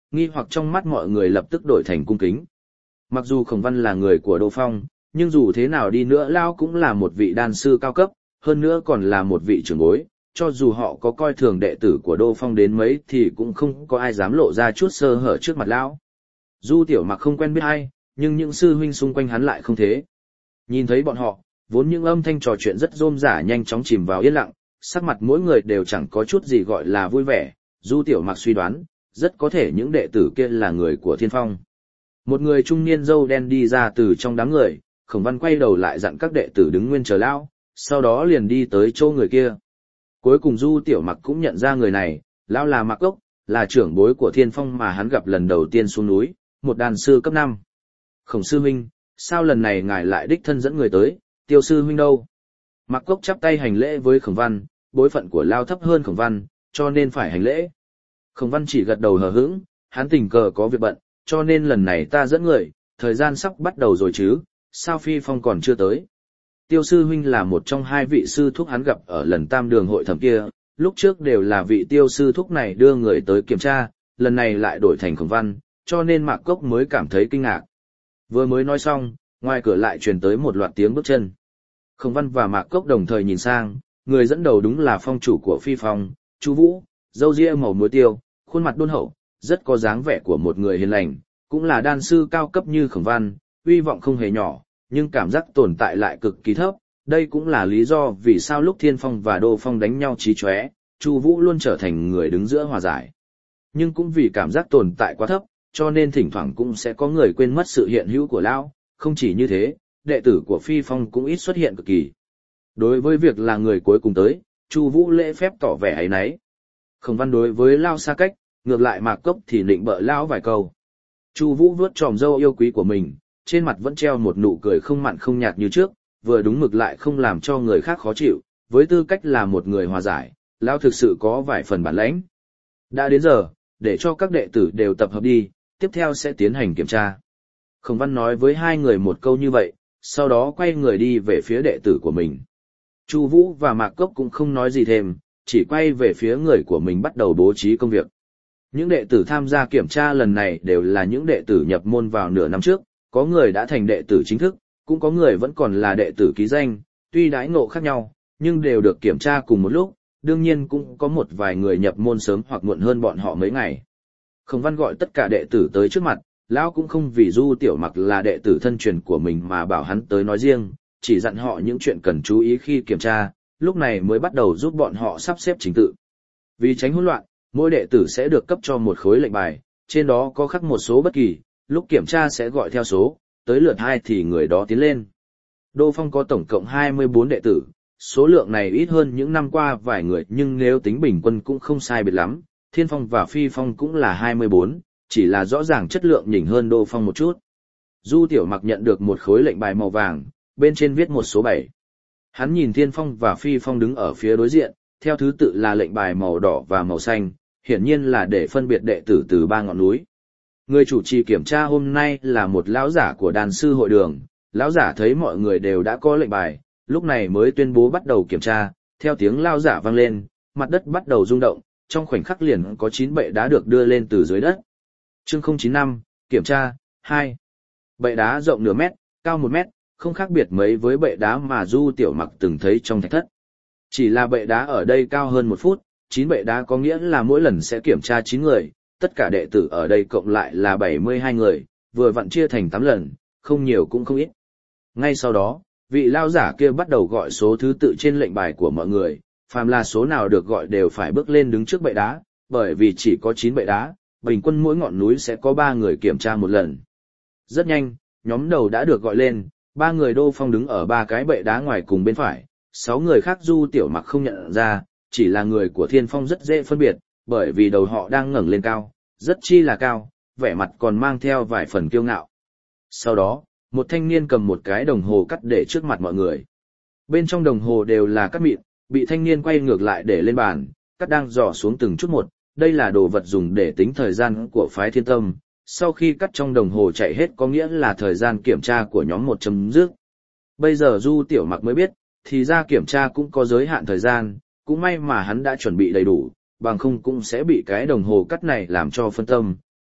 nghi hoặc trong mắt mọi người lập tức đổi thành cung kính. Mặc dù Khổng Văn là người của Đô Phong, nhưng dù thế nào đi nữa Lao cũng là một vị đan sư cao cấp, hơn nữa còn là một vị trưởng bối, cho dù họ có coi thường đệ tử của Đô Phong đến mấy thì cũng không có ai dám lộ ra chút sơ hở trước mặt Lão. Du Tiểu Mặc không quen biết ai, nhưng những sư huynh xung quanh hắn lại không thế. Nhìn thấy bọn họ, vốn những âm thanh trò chuyện rất rôm rả nhanh chóng chìm vào yên lặng, sắc mặt mỗi người đều chẳng có chút gì gọi là vui vẻ. Du Tiểu Mặc suy đoán, rất có thể những đệ tử kia là người của Thiên Phong. Một người trung niên râu đen đi ra từ trong đám người, Khổng Văn quay đầu lại dặn các đệ tử đứng nguyên chờ Lão, sau đó liền đi tới chỗ người kia. Cuối cùng Du Tiểu Mặc cũng nhận ra người này, Lão là Mạc Cốc, là trưởng bối của Thiên Phong mà hắn gặp lần đầu tiên xuống núi, một đàn sư cấp năm. Khổng sư huynh, sao lần này ngài lại đích thân dẫn người tới, Tiêu sư huynh đâu? Mạc Cốc chắp tay hành lễ với Khổng Văn, bối phận của Lao thấp hơn Khổng Văn, cho nên phải hành lễ. Khổng Văn chỉ gật đầu hờ hững, hắn tình cờ có việc bận, cho nên lần này ta dẫn người, thời gian sắp bắt đầu rồi chứ, sao Phi Phong còn chưa tới? Tiêu sư huynh là một trong hai vị sư thúc hắn gặp ở lần tam đường hội thẩm kia, lúc trước đều là vị tiêu sư thúc này đưa người tới kiểm tra, lần này lại đổi thành Khổng Văn, cho nên Mạc Cốc mới cảm thấy kinh ngạc. Vừa mới nói xong, ngoài cửa lại truyền tới một loạt tiếng bước chân. Khổng Văn và Mạc Cốc đồng thời nhìn sang, người dẫn đầu đúng là phong chủ của Phi Phong, Chu Vũ, râu ria màu muối tiêu, khuôn mặt đôn hậu, rất có dáng vẻ của một người hiền lành, cũng là đan sư cao cấp như Khổng Văn, uy vọng không hề nhỏ, nhưng cảm giác tồn tại lại cực kỳ thấp. Đây cũng là lý do vì sao lúc Thiên Phong và Đô Phong đánh nhau chí chóe, Chu Vũ luôn trở thành người đứng giữa hòa giải. Nhưng cũng vì cảm giác tồn tại quá thấp, cho nên thỉnh thoảng cũng sẽ có người quên mất sự hiện hữu của Lão. Không chỉ như thế, đệ tử của Phi Phong cũng ít xuất hiện cực kỳ. Đối với việc là người cuối cùng tới, Chu Vũ lễ phép tỏ vẻ áy náy. Khổng Văn đối với Lão xa cách, ngược lại Mạc Cốc thì định bợ Lão vài câu. Chu Vũ vuốt tròm râu yêu quý của mình, trên mặt vẫn treo một nụ cười không mặn không nhạt như trước, vừa đúng mực lại không làm cho người khác khó chịu, với tư cách là một người hòa giải, Lão thực sự có vài phần bản lĩnh. Đã đến giờ, để cho các đệ tử đều tập hợp đi, tiếp theo sẽ tiến hành kiểm tra. Khổng Văn nói với hai người một câu như vậy, sau đó quay người đi về phía đệ tử của mình. Chu Vũ và Mạc Cốc cũng không nói gì thêm, chỉ quay về phía người của mình bắt đầu bố trí công việc. Những đệ tử tham gia kiểm tra lần này đều là những đệ tử nhập môn vào nửa năm trước, có người đã thành đệ tử chính thức, cũng có người vẫn còn là đệ tử ký danh, tuy đãi ngộ khác nhau, nhưng đều được kiểm tra cùng một lúc, đương nhiên cũng có một vài người nhập môn sớm hoặc muộn hơn bọn họ mấy ngày. Khổng Văn gọi tất cả đệ tử tới trước mặt, Lão cũng không vì Du Tiểu Mặc là đệ tử thân truyền của mình mà bảo hắn tới nói riêng, chỉ dặn họ những chuyện cần chú ý khi kiểm tra, lúc này mới bắt đầu giúp bọn họ sắp xếp trình tự. Vì tránh hỗn loạn, mỗi đệ tử sẽ được cấp cho một khối lệnh bài, trên đó có khắc một số bất kỳ, lúc kiểm tra sẽ gọi theo số, tới lượt hai thì người đó tiến lên. Đô Phong có tổng cộng hai mươi bốn đệ tử, số lượng này ít hơn những năm qua vài người nhưng nếu tính bình quân cũng không sai biệt lắm, Thiên Phong và Phi Phong cũng là hai mươi bốn, chỉ là rõ ràng chất lượng nhỉnh hơn Đô Phong một chút. Du Tiểu Mặc nhận được một khối lệnh bài màu vàng, bên trên viết một số bảy. Hắn nhìn Thiên Phong và Phi Phong đứng ở phía đối diện, theo thứ tự là lệnh bài màu đỏ và màu xanh, hiển nhiên là để phân biệt đệ tử từ ba ngọn núi. Người chủ trì kiểm tra hôm nay là một lão giả của đàn sư hội đường, lão giả thấy mọi người đều đã có lệnh bài, lúc này mới tuyên bố bắt đầu kiểm tra, theo tiếng lão giả vang lên, mặt đất bắt đầu rung động, trong khoảnh khắc liền có chín bệ đá được đưa lên từ dưới đất. Chương không chín năm, kiểm tra, hai. Bệ đá rộng nửa mét, cao một mét, không khác biệt mấy với bệ đá mà Du Tiểu Mặc từng thấy trong thạch thất. Chỉ là bệ đá ở đây cao hơn một phút, chín bệ đá có nghĩa là mỗi lần sẽ kiểm tra chín người, tất cả đệ tử ở đây cộng lại là bảy mươi hai người, vừa vặn chia thành tám lần, không nhiều cũng không ít. Ngay sau đó, vị lao giả kia bắt đầu gọi số thứ tự trên lệnh bài của mọi người, phàm là số nào được gọi đều phải bước lên đứng trước bệ đá, bởi vì chỉ có chín bệ đá, bình quân mỗi ngọn núi sẽ có ba người kiểm tra một lần. Rất nhanh, nhóm đầu đã được gọi lên, ba người Đô Phong đứng ở ba cái bệ đá ngoài cùng bên phải, sáu người khác Du Tiểu Mặc không nhận ra, chỉ là người của Thiên Phong rất dễ phân biệt, bởi vì đầu họ đang ngẩng lên cao, rất chi là cao, vẻ mặt còn mang theo vài phần kiêu ngạo. Sau đó, một thanh niên cầm một cái đồng hồ cắt để trước mặt mọi người. Bên trong đồng hồ đều là cắt mịn, bị thanh niên quay ngược lại để lên bàn, cắt đang dò xuống từng chút một, đây là đồ vật dùng để tính thời gian của phái Thiên Tâm. Sau khi cắt trong đồng hồ chạy hết có nghĩa là thời gian kiểm tra của nhóm một chấm dứt. Bây giờ Du Tiểu Mặc mới biết, thì ra kiểm tra cũng có giới hạn thời gian, cũng may mà hắn đã chuẩn bị đầy đủ, bằng không cũng sẽ bị cái đồng hồ cắt này làm cho phân tâm,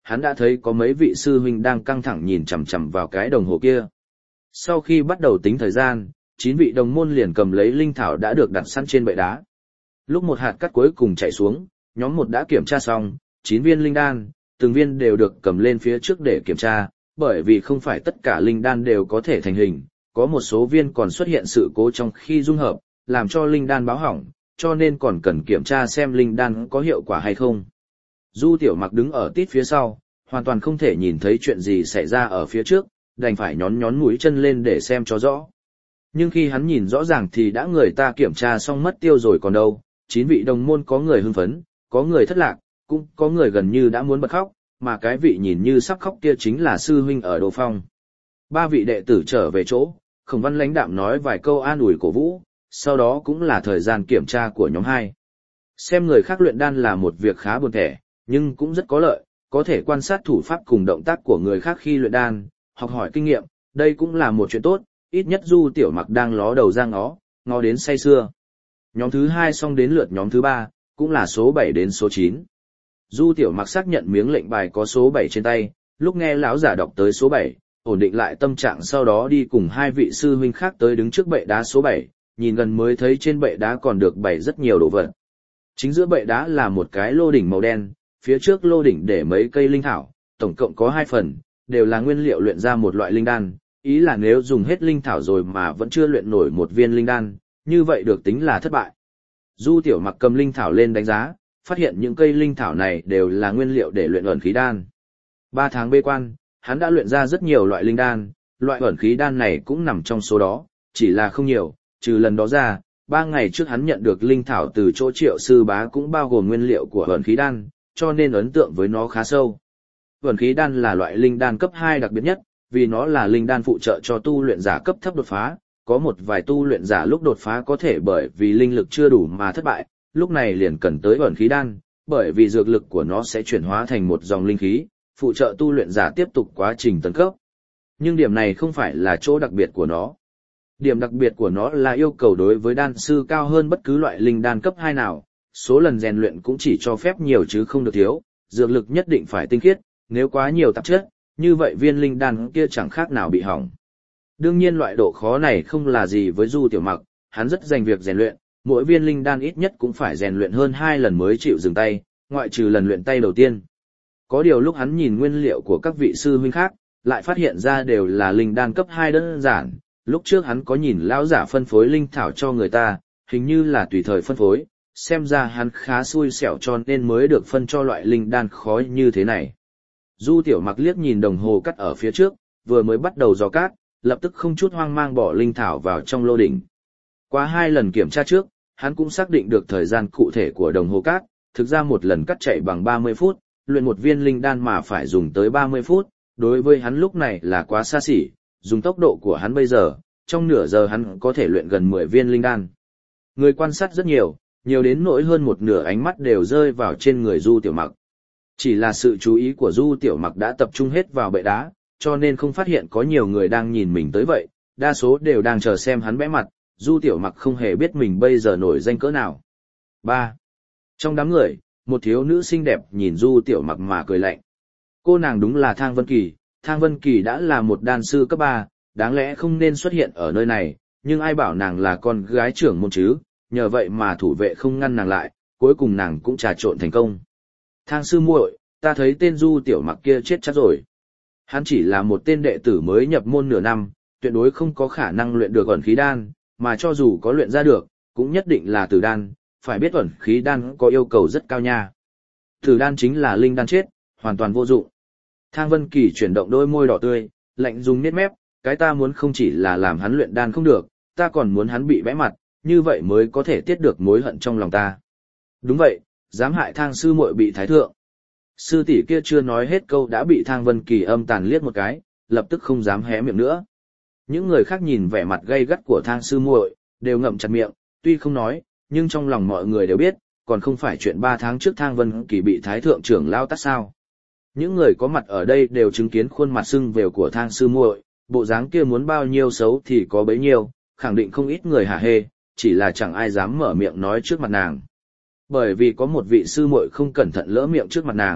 hắn đã thấy có mấy vị sư huynh đang căng thẳng nhìn chằm chằm vào cái đồng hồ kia. Sau khi bắt đầu tính thời gian, chín vị đồng môn liền cầm lấy linh thảo đã được đặt sẵn trên bệ đá. Lúc một hạt cát cuối cùng chạy xuống, nhóm một đã kiểm tra xong, chín viên linh đan, từng viên đều được cầm lên phía trước để kiểm tra, bởi vì không phải tất cả linh đan đều có thể thành hình, có một số viên còn xuất hiện sự cố trong khi dung hợp, làm cho linh đan báo hỏng, cho nên còn cần kiểm tra xem linh đan có hiệu quả hay không. Du Tiểu Mặc đứng ở tít phía sau, hoàn toàn không thể nhìn thấy chuyện gì xảy ra ở phía trước, đành phải nhón nhón mũi chân lên để xem cho rõ. Nhưng khi hắn nhìn rõ ràng thì đã người ta kiểm tra xong mất tiêu rồi còn đâu, chín vị đồng môn có người hưng phấn, có người thất lạc, cũng có người gần như đã muốn bật khóc, mà cái vị nhìn như sắp khóc kia chính là sư huynh ở Đô Phong. Ba vị đệ tử trở về chỗ, Khổng Văn lãnh đạm nói vài câu an ủi cổ vũ, sau đó cũng là thời gian kiểm tra của nhóm hai. Xem người khác luyện đan là một việc khá buồn tẻ, nhưng cũng rất có lợi, có thể quan sát thủ pháp cùng động tác của người khác khi luyện đan, học hỏi kinh nghiệm, đây cũng là một chuyện tốt, ít nhất Du Tiểu Mặc đang ló đầu ra ngó, ngó đến say sưa. Nhóm thứ hai xong đến lượt nhóm thứ ba, cũng là số bảy đến số chín. Du Tiểu Mặc xác nhận miếng lệnh bài có số bảy trên tay, lúc nghe lão giả đọc tới số bảy, ổn định lại tâm trạng sau đó đi cùng hai vị sư huynh khác tới đứng trước bệ đá số bảy, nhìn gần mới thấy trên bệ đá còn được bày rất nhiều đồ vật. Chính giữa bệ đá là một cái lô đỉnh màu đen, phía trước lô đỉnh để mấy cây linh thảo, tổng cộng có hai phần, đều là nguyên liệu luyện ra một loại linh đan, ý là nếu dùng hết linh thảo rồi mà vẫn chưa luyện nổi một viên linh đan, như vậy được tính là thất bại. Du Tiểu Mặc cầm linh thảo lên đánh giá, phát hiện những cây linh thảo này đều là nguyên liệu để luyện ẩn khí đan. Ba tháng bế quan, hắn đã luyện ra rất nhiều loại linh đan, loại ẩn khí đan này cũng nằm trong số đó, chỉ là không nhiều, trừ lần đó ra, ba ngày trước hắn nhận được linh thảo từ chỗ Triệu sư bá cũng bao gồm nguyên liệu của ẩn khí đan, cho nên ấn tượng với nó khá sâu. Ẩn khí đan là loại linh đan cấp hai đặc biệt nhất, vì nó là linh đan phụ trợ cho tu luyện giả cấp thấp đột phá, có một vài tu luyện giả lúc đột phá có thể bởi vì linh lực chưa đủ mà thất bại, lúc này liền cần tới ẩn khí đan, bởi vì dược lực của nó sẽ chuyển hóa thành một dòng linh khí, phụ trợ tu luyện giả tiếp tục quá trình tấn cấp. Nhưng điểm này không phải là chỗ đặc biệt của nó. Điểm đặc biệt của nó là yêu cầu đối với đan sư cao hơn bất cứ loại linh đan cấp hai nào, số lần rèn luyện cũng chỉ cho phép nhiều chứ không được thiếu, dược lực nhất định phải tinh khiết, nếu quá nhiều tạp chất, như vậy viên linh đan kia chẳng khác nào bị hỏng. Đương nhiên loại độ khó này không là gì với Du Tiểu Mặc, hắn rất dành việc rèn luyện, mỗi viên linh đan ít nhất cũng phải rèn luyện hơn hai lần mới chịu dừng tay, ngoại trừ lần luyện tay đầu tiên. Có điều lúc hắn nhìn nguyên liệu của các vị sư huynh khác, lại phát hiện ra đều là linh đan cấp hai đơn giản, lúc trước hắn có nhìn lão giả phân phối linh thảo cho người ta, hình như là tùy thời phân phối, xem ra hắn khá xui xẻo cho nên mới được phân cho loại linh đan khó như thế này. Du Tiểu Mặc liếc nhìn đồng hồ cắt ở phía trước, vừa mới bắt đầu dò cát, lập tức không chút hoang mang bỏ linh thảo vào trong lô đỉnh. Qua hai lần kiểm tra trước, hắn cũng xác định được thời gian cụ thể của đồng hồ cát, thực ra một lần cắt chạy bằng ba mươi phút, luyện một viên linh đan mà phải dùng tới ba mươi phút, đối với hắn lúc này là quá xa xỉ, dùng tốc độ của hắn bây giờ, trong nửa giờ hắn có thể luyện gần mười viên linh đan. Người quan sát rất nhiều, nhiều đến nỗi hơn một nửa ánh mắt đều rơi vào trên người Du Tiểu Mặc. Chỉ là sự chú ý của Du Tiểu Mặc đã tập trung hết vào bệ đá, cho nên không phát hiện có nhiều người đang nhìn mình tới vậy, đa số đều đang chờ xem hắn bẽ mặt, Du Tiểu Mặc không hề biết mình bây giờ nổi danh cỡ nào. ba. Trong đám người, một thiếu nữ xinh đẹp nhìn Du Tiểu Mặc mà cười lạnh. Cô nàng đúng là Thang Vân Kỳ, Thang Vân Kỳ đã là một đan sư cấp ba, đáng lẽ không nên xuất hiện ở nơi này, nhưng ai bảo nàng là con gái trưởng môn chứ, nhờ vậy mà thủ vệ không ngăn nàng lại, cuối cùng nàng cũng trà trộn thành công. Thang sư muội, ta thấy tên Du Tiểu Mặc kia chết chắc rồi. Hắn chỉ là một tên đệ tử mới nhập môn nửa năm, tuyệt đối không có khả năng luyện được ẩn khí đan, mà cho dù có luyện ra được, cũng nhất định là tử đan, phải biết ẩn khí đan có yêu cầu rất cao nha. Tử đan chính là linh đan chết, hoàn toàn vô dụng. Thang Vân Kỳ chuyển động đôi môi đỏ tươi, lạnh dùng niết mép, cái ta muốn không chỉ là làm hắn luyện đan không được, ta còn muốn hắn bị bẽ mặt, như vậy mới có thể tiết được mối hận trong lòng ta. Đúng vậy, dám hại Thang sư muội bị thái thượng. Sư tỷ kia chưa nói hết câu đã bị Thang Vân Kỳ âm tàn liếc một cái, lập tức không dám hé miệng nữa. Những người khác nhìn vẻ mặt gay gắt của Thang sư muội, đều ngậm chặt miệng, tuy không nói, nhưng trong lòng mọi người đều biết, còn không phải chuyện ba tháng trước Thang Vân Kỳ bị thái thượng trưởng lao tát sao. Những người có mặt ở đây đều chứng kiến khuôn mặt sưng vều của Thang sư muội, bộ dáng kia muốn bao nhiêu xấu thì có bấy nhiêu, khẳng định không ít người hả hê, chỉ là chẳng ai dám mở miệng nói trước mặt nàng. Bởi vì có một vị sư muội không cẩn thận lỡ miệng trước mặt nàng,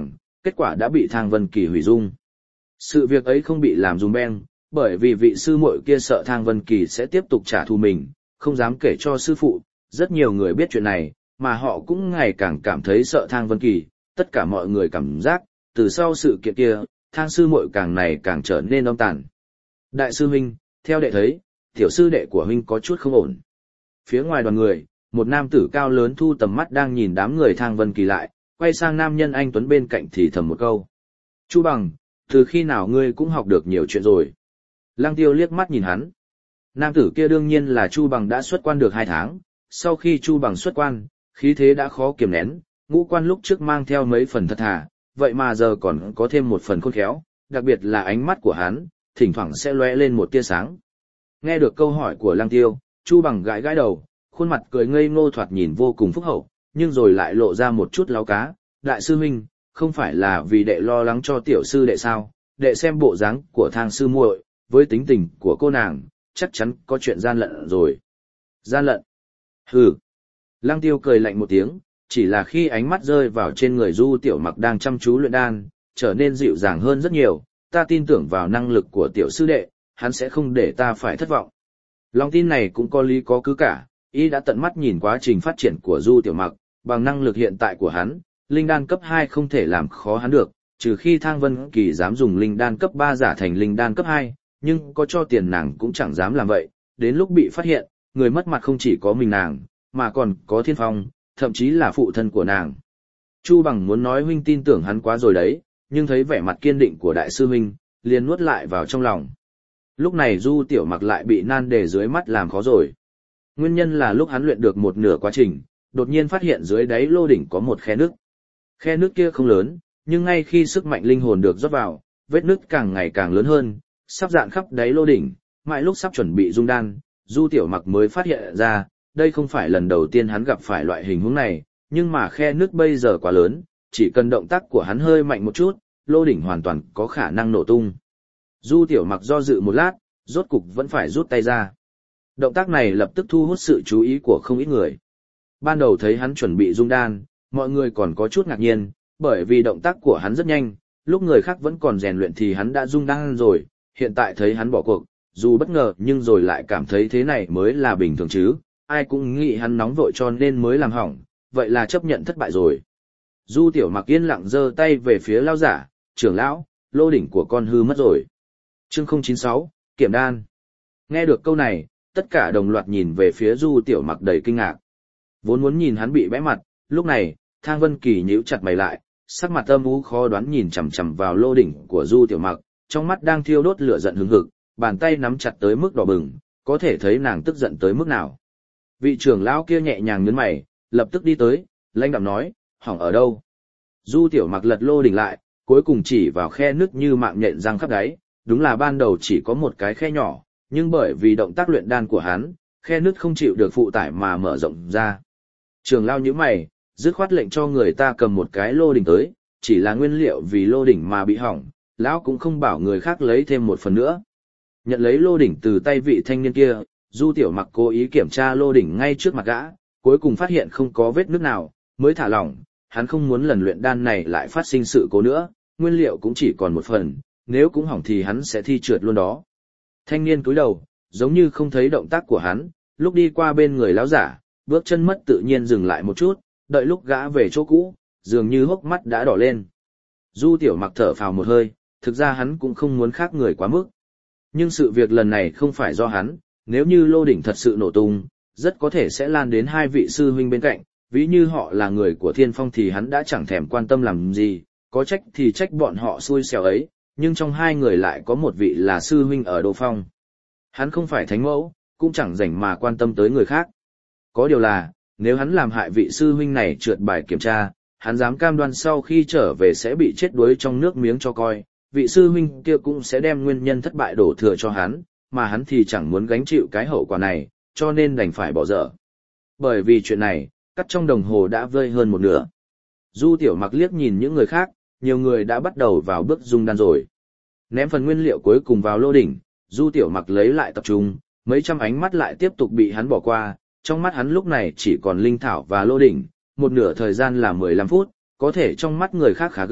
kết quả đã bị Thang Vân Kỳ hủy dung. Sự việc ấy không bị làm dùm beng, bởi vì vị sư muội kia sợ Thang Vân Kỳ sẽ tiếp tục trả thù mình, không dám kể cho sư phụ. Rất nhiều người biết chuyện này, mà họ cũng ngày càng cảm thấy sợ Thang Vân Kỳ. Tất cả mọi người cảm giác, từ sau sự kiện kia, Thang sư muội càng này càng trở nên âm tàn. Đại sư huynh, theo đệ thấy, tiểu sư đệ của huynh có chút không ổn. Phía ngoài đoàn người, một nam tử cao lớn thu tầm mắt đang nhìn đám người Thang Vân Kỳ lại, quay sang nam nhân anh Tuấn bên cạnh thì thầm một câu. Chu Bằng, từ khi nào ngươi cũng học được nhiều chuyện rồi? Lăng Tiêu liếc mắt nhìn hắn. Nam tử kia đương nhiên là Chu Bằng đã xuất quan được hai tháng, sau khi Chu Bằng xuất quan, khí thế đã khó kiềm nén, ngũ quan lúc trước mang theo mấy phần thật thà, vậy mà giờ còn có thêm một phần khôn khéo, đặc biệt là ánh mắt của hắn, thỉnh thoảng sẽ lóe lên một tia sáng. Nghe được câu hỏi của Lăng Tiêu, Chu Bằng gãi gãi đầu, khuôn mặt cười ngây ngô thoạt nhìn vô cùng phúc hậu, nhưng rồi lại lộ ra một chút láu cá. Đại sư huynh, không phải là vì đệ lo lắng cho tiểu sư đệ sao? Đệ xem bộ dáng của Thang sư muội, với tính tình của cô nàng, chắc chắn có chuyện gian lận rồi. Gian lận? Hừ. Lăng Tiêu cười lạnh một tiếng, chỉ là khi ánh mắt rơi vào trên người Du Tiểu Mặc đang chăm chú luyện đan, trở nên dịu dàng hơn rất nhiều. Ta tin tưởng vào năng lực của tiểu sư đệ, hắn sẽ không để ta phải thất vọng. Lòng tin này cũng có lý có cứ cả, y đã tận mắt nhìn quá trình phát triển của Du Tiểu Mặc, bằng năng lực hiện tại của hắn, linh đan cấp hai không thể làm khó hắn được, trừ khi Thang Vân Kỳ dám dùng linh đan cấp ba giả thành linh đan cấp hai, nhưng có cho tiền nàng cũng chẳng dám làm vậy, đến lúc bị phát hiện, người mất mặt không chỉ có mình nàng, mà còn có Thiên Phong, thậm chí là phụ thân của nàng. Chu Bằng muốn nói huynh tin tưởng hắn quá rồi đấy, nhưng thấy vẻ mặt kiên định của đại sư huynh, liền nuốt lại vào trong lòng. Lúc này Du Tiểu Mặc lại bị nan đề dưới mắt làm khó rồi. Nguyên nhân là lúc hắn luyện được một nửa quá trình, đột nhiên phát hiện dưới đáy lô đỉnh có một khe nước. Khe nước kia không lớn, nhưng ngay khi sức mạnh linh hồn được rót vào, vết nứt càng ngày càng lớn hơn, sắp dạn khắp đáy lô đỉnh, mãi lúc sắp chuẩn bị dung đan, Du Tiểu Mặc mới phát hiện ra, đây không phải lần đầu tiên hắn gặp phải loại hình huống này, nhưng mà khe nước bây giờ quá lớn, chỉ cần động tác của hắn hơi mạnh một chút, lô đỉnh hoàn toàn có khả năng nổ tung. Du Tiểu Mặc do dự một lát, rốt cục vẫn phải rút tay ra. Động tác này lập tức thu hút sự chú ý của không ít người. Ban đầu thấy hắn chuẩn bị dung đan, mọi người còn có chút ngạc nhiên, bởi vì động tác của hắn rất nhanh, lúc người khác vẫn còn rèn luyện thì hắn đã dung đan rồi, hiện tại thấy hắn bỏ cuộc, dù bất ngờ nhưng rồi lại cảm thấy thế này mới là bình thường chứ, ai cũng nghĩ hắn nóng vội cho nên mới làm hỏng, vậy là chấp nhận thất bại rồi. Du Tiểu Mặc yên lặng giơ tay về phía lão giả, trưởng lão, lô đỉnh của con hư mất rồi. Chương không chín sáu, Kiểm đan. Nghe được câu này, tất cả đồng loạt nhìn về phía Du Tiểu Mặc đầy kinh ngạc. Vốn muốn nhìn hắn bị bẽ mặt, lúc này, Thang Vân Kỳ nhíu chặt mày lại, sắc mặt âm u khó đoán nhìn chằm chằm vào lô đỉnh của Du Tiểu Mặc, trong mắt đang thiêu đốt lửa giận hừng hực, bàn tay nắm chặt tới mức đỏ bừng, có thể thấy nàng tức giận tới mức nào. Vị trưởng lão kia nhẹ nhàng nhướng mày, lập tức đi tới, lãnh đạm nói, hỏng ở đâu? Du Tiểu Mặc lật lô đỉnh lại, cuối cùng chỉ vào khe nứt như mạng nhện răng khắp đáy, đúng là ban đầu chỉ có một cái khe nhỏ, nhưng bởi vì động tác luyện đan của hắn, khe nứt không chịu được phụ tải mà mở rộng ra. Trưởng lão nhíu mày, dứt khoát lệnh cho người ta cầm một cái lô đỉnh tới, chỉ là nguyên liệu vì lô đỉnh mà bị hỏng, lão cũng không bảo người khác lấy thêm một phần nữa. Nhận lấy lô đỉnh từ tay vị thanh niên kia, Du Tiểu Mặc cố ý kiểm tra lô đỉnh ngay trước mặt gã, cuối cùng phát hiện không có vết nứt nào, mới thả lỏng, hắn không muốn lần luyện đan này lại phát sinh sự cố nữa, nguyên liệu cũng chỉ còn một phần, nếu cũng hỏng thì hắn sẽ thi trượt luôn đó. Thanh niên cúi đầu, giống như không thấy động tác của hắn, lúc đi qua bên người lão giả, bước chân mất tự nhiên dừng lại một chút, đợi lúc gã về chỗ cũ, dường như hốc mắt đã đỏ lên. Du Tiểu Mặc thở phào một hơi, thực ra hắn cũng không muốn khác người quá mức. Nhưng sự việc lần này không phải do hắn, nếu như lô đỉnh thật sự nổ tung, rất có thể sẽ lan đến hai vị sư huynh bên cạnh, ví như họ là người của Thiên Phong thì hắn đã chẳng thèm quan tâm làm gì, có trách thì trách bọn họ xui xẻo ấy, nhưng trong hai người lại có một vị là sư huynh ở Đô Phong. Hắn không phải thánh mẫu, cũng chẳng rảnh mà quan tâm tới người khác. Có điều là, nếu hắn làm hại vị sư huynh này trượt bài kiểm tra, hắn dám cam đoan sau khi trở về sẽ bị chết đuối trong nước miếng cho coi, vị sư huynh kia cũng sẽ đem nguyên nhân thất bại đổ thừa cho hắn, mà hắn thì chẳng muốn gánh chịu cái hậu quả này, cho nên đành phải bỏ dở. Bởi vì chuyện này, cắt trong đồng hồ đã vơi hơn một nửa. Du Tiểu Mặc liếc nhìn những người khác, nhiều người đã bắt đầu vào bước dung đan rồi. Ném phần nguyên liệu cuối cùng vào lô đỉnh, Du Tiểu Mặc lấy lại tập trung, mấy trăm ánh mắt lại tiếp tục bị hắn bỏ qua, trong mắt hắn lúc này chỉ còn linh thảo và lô đỉnh, một nửa thời gian là mười lăm phút, có thể trong mắt người khác khá gấp,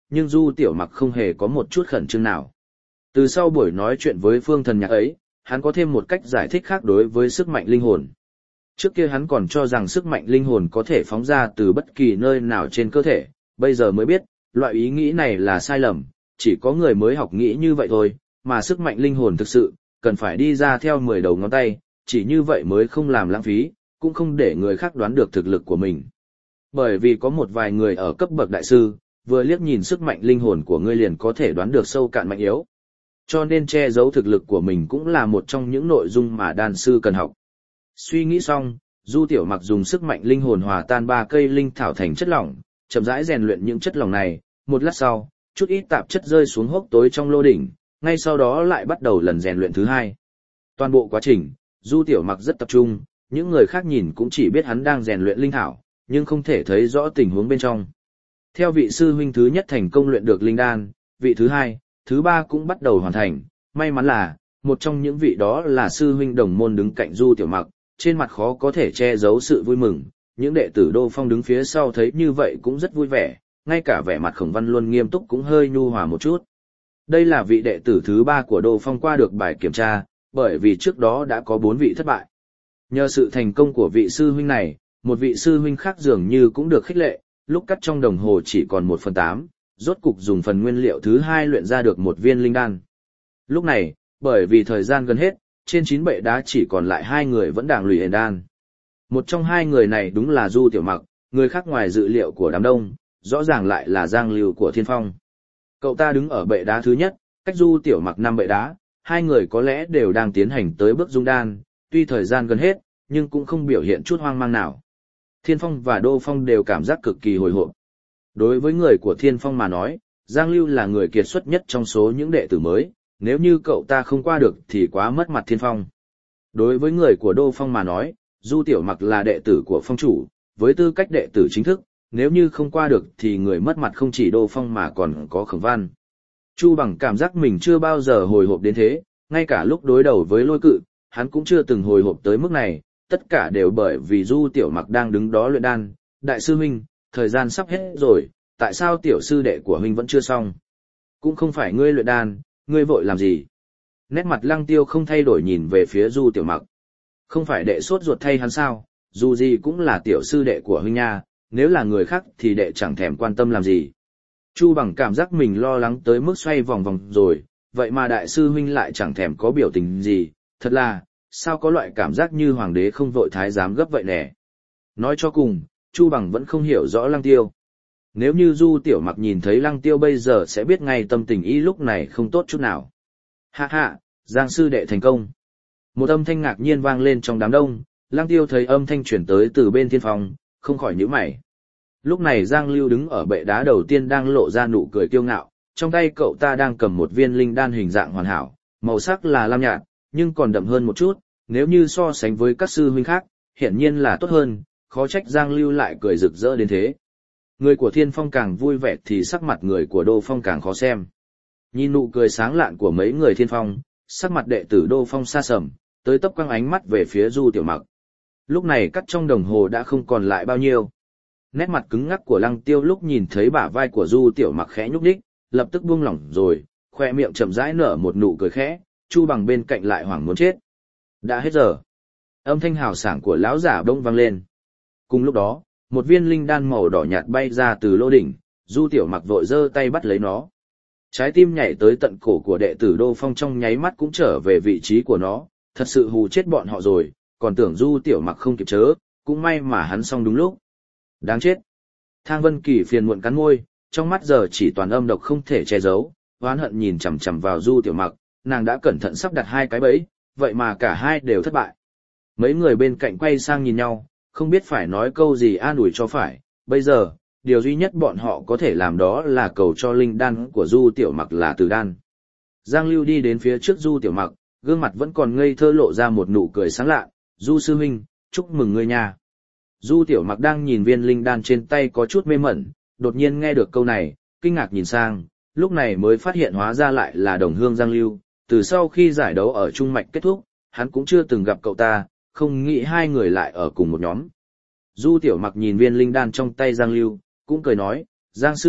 nhưng Du Tiểu Mặc không hề có một chút khẩn trương nào. Từ sau buổi nói chuyện với Phương Thần Nhạc ấy, hắn có thêm một cách giải thích khác đối với sức mạnh linh hồn. Trước kia hắn còn cho rằng sức mạnh linh hồn có thể phóng ra từ bất kỳ nơi nào trên cơ thể, bây giờ mới biết, loại ý nghĩ này là sai lầm, chỉ có người mới học nghĩ như vậy thôi, mà sức mạnh linh hồn thực sự, cần phải đi ra theo mười đầu ngón tay, chỉ như vậy mới không làm lãng phí, cũng không để người khác đoán được thực lực của mình. Bởi vì có một vài người ở cấp bậc đại sư, vừa liếc nhìn sức mạnh linh hồn của ngươi liền có thể đoán được sâu cạn mạnh yếu. Cho nên che giấu thực lực của mình cũng là một trong những nội dung mà đan sư cần học. Suy nghĩ xong, Du Tiểu Mặc dùng sức mạnh linh hồn hòa tan ba cây linh thảo thành chất lỏng, chậm rãi rèn luyện những chất lỏng này, một lát sau, chút ít tạp chất rơi xuống hốc tối trong lô đỉnh, ngay sau đó lại bắt đầu lần rèn luyện thứ hai. Toàn bộ quá trình, Du Tiểu Mặc rất tập trung, những người khác nhìn cũng chỉ biết hắn đang rèn luyện linh thảo, nhưng không thể thấy rõ tình huống bên trong. Theo vị sư huynh thứ nhất thành công luyện được linh đan, vị thứ hai, thứ ba cũng bắt đầu hoàn thành, may mắn là, một trong những vị đó là sư huynh đồng môn đứng cạnh Du Tiểu Mặc, trên mặt khó có thể che giấu sự vui mừng, những đệ tử Đô Phong đứng phía sau thấy như vậy cũng rất vui vẻ, ngay cả vẻ mặt Khổng Văn Luân nghiêm túc cũng hơi nhu hòa một chút. Đây là vị đệ tử thứ ba của Đô Phong qua được bài kiểm tra, bởi vì trước đó đã có bốn vị thất bại. Nhờ sự thành công của vị sư huynh này, một vị sư huynh khác dường như cũng được khích lệ, lúc cắt trong đồng hồ chỉ còn một phần tám, rốt cục dùng phần nguyên liệu thứ hai luyện ra được một viên linh đan. Lúc này, bởi vì thời gian gần hết, trên chín bệ đá chỉ còn lại hai người vẫn đang luyện đan. Một trong hai người này đúng là Du Tiểu Mặc, người khác ngoài dự liệu của đám đông, rõ ràng lại là Giang Lưu của Thiên Phong. Cậu ta đứng ở bệ đá thứ nhất, cách Du Tiểu Mặc năm bệ đá, hai người có lẽ đều đang tiến hành tới bước dung đan, tuy thời gian gần hết, nhưng cũng không biểu hiện chút hoang mang nào. Thiên Phong và Đô Phong đều cảm giác cực kỳ hồi hộp. Đối với người của Thiên Phong mà nói, Giang Lưu là người kiệt xuất nhất trong số những đệ tử mới, nếu như cậu ta không qua được thì quá mất mặt Thiên Phong. Đối với người của Đô Phong mà nói, Du Tiểu Mặc là đệ tử của Phong chủ, với tư cách đệ tử chính thức, nếu như không qua được thì người mất mặt không chỉ Đô Phong mà còn có Khổng Văn. Chu Bằng cảm giác mình chưa bao giờ hồi hộp đến thế, ngay cả lúc đối đầu với Lôi Cự, hắn cũng chưa từng hồi hộp tới mức này, tất cả đều bởi vì Du Tiểu Mặc đang đứng đó luyện đan. Đại sư huynh, thời gian sắp hết rồi, tại sao tiểu sư đệ của huynh vẫn chưa xong? Cũng không phải ngươi luyện đan, ngươi vội làm gì? Nét mặt Lăng Tiêu không thay đổi nhìn về phía Du Tiểu Mặc. Không phải đệ sốt ruột thay hắn sao, dù gì cũng là tiểu sư đệ của huynh nha, nếu là người khác thì đệ chẳng thèm quan tâm làm gì. Chu Bằng cảm giác mình lo lắng tới mức xoay vòng vòng rồi, vậy mà đại sư huynh lại chẳng thèm có biểu tình gì, thật là, sao có loại cảm giác như hoàng đế không vội thái giám gấp vậy nè. Nói cho cùng, Chu Bằng vẫn không hiểu rõ Lăng Tiêu. Nếu như Du Tiểu Mặc nhìn thấy Lăng Tiêu bây giờ sẽ biết ngay tâm tình y lúc này không tốt chút nào. Hạ hạ, Giang sư đệ thành công. Một âm thanh ngạc nhiên vang lên trong đám đông, Lăng Tiêu thấy âm thanh chuyển tới từ bên Thiên Phong, không khỏi nhíu mày. Lúc này Giang Lưu đứng ở bệ đá đầu tiên đang lộ ra nụ cười kiêu ngạo, trong tay cậu ta đang cầm một viên linh đan hình dạng hoàn hảo, màu sắc là lam nhạt, nhưng còn đậm hơn một chút, nếu như so sánh với các sư huynh khác, hiển nhiên là tốt hơn, khó trách Giang Lưu lại cười rực rỡ đến thế. Người của Thiên Phong càng vui vẻ thì sắc mặt người của Đô Phong càng khó xem. Nhìn nụ cười sáng lạn của mấy người Thiên Phong, sắc mặt đệ tử Đô Phong sa sầm, tới tấp quăng ánh mắt về phía Du Tiểu Mặc. Lúc này cắt trong đồng hồ đã không còn lại bao nhiêu. Nét mặt cứng ngắc của Lăng Tiêu lúc nhìn thấy bả vai của Du Tiểu Mặc khẽ nhúc nhích, lập tức buông lỏng rồi, khoe miệng chậm rãi nở một nụ cười khẽ, Chu Bằng bên cạnh lại hoảng muốn chết. Đã hết giờ. Âm thanh hào sảng của lão giả đông vang lên. Cùng lúc đó, một viên linh đan màu đỏ nhạt bay ra từ lô đỉnh, Du Tiểu Mặc vội giơ tay bắt lấy nó. Trái tim nhảy tới tận cổ của đệ tử Đô Phong trong nháy mắt cũng trở về vị trí của nó, thật sự hù chết bọn họ rồi, còn tưởng Du Tiểu Mặc không kịp chớ, cũng may mà hắn xong đúng lúc. Đáng chết. Thang Vân Kỳ phiền muộn cắn môi, trong mắt giờ chỉ toàn âm độc không thể che giấu, oán hận nhìn chằm chằm vào Du Tiểu Mặc, nàng đã cẩn thận sắp đặt hai cái bẫy, vậy mà cả hai đều thất bại. Mấy người bên cạnh quay sang nhìn nhau, không biết phải nói câu gì an ủi cho phải, bây giờ, điều duy nhất bọn họ có thể làm đó là cầu cho linh đan của Du Tiểu Mặc là Từ đan. Giang Lưu đi đến phía trước Du Tiểu Mặc, gương mặt vẫn còn ngây thơ lộ ra một nụ cười sáng lạ, "Du sư huynh, chúc mừng ngươi nha." Du Tiểu Mặc đang nhìn viên linh đan trên tay có chút mê mẩn, đột nhiên nghe được câu này, kinh ngạc nhìn sang, lúc này mới phát hiện hóa ra lại là đồng hương Giang Lưu, từ sau khi giải đấu ở Trung Mạch kết thúc, hắn cũng chưa từng gặp cậu ta, không nghĩ hai người lại ở cùng một nhóm. Du Tiểu Mặc nhìn viên linh đan trong tay Giang Lưu, cũng cười nói, "Giang sư đệ,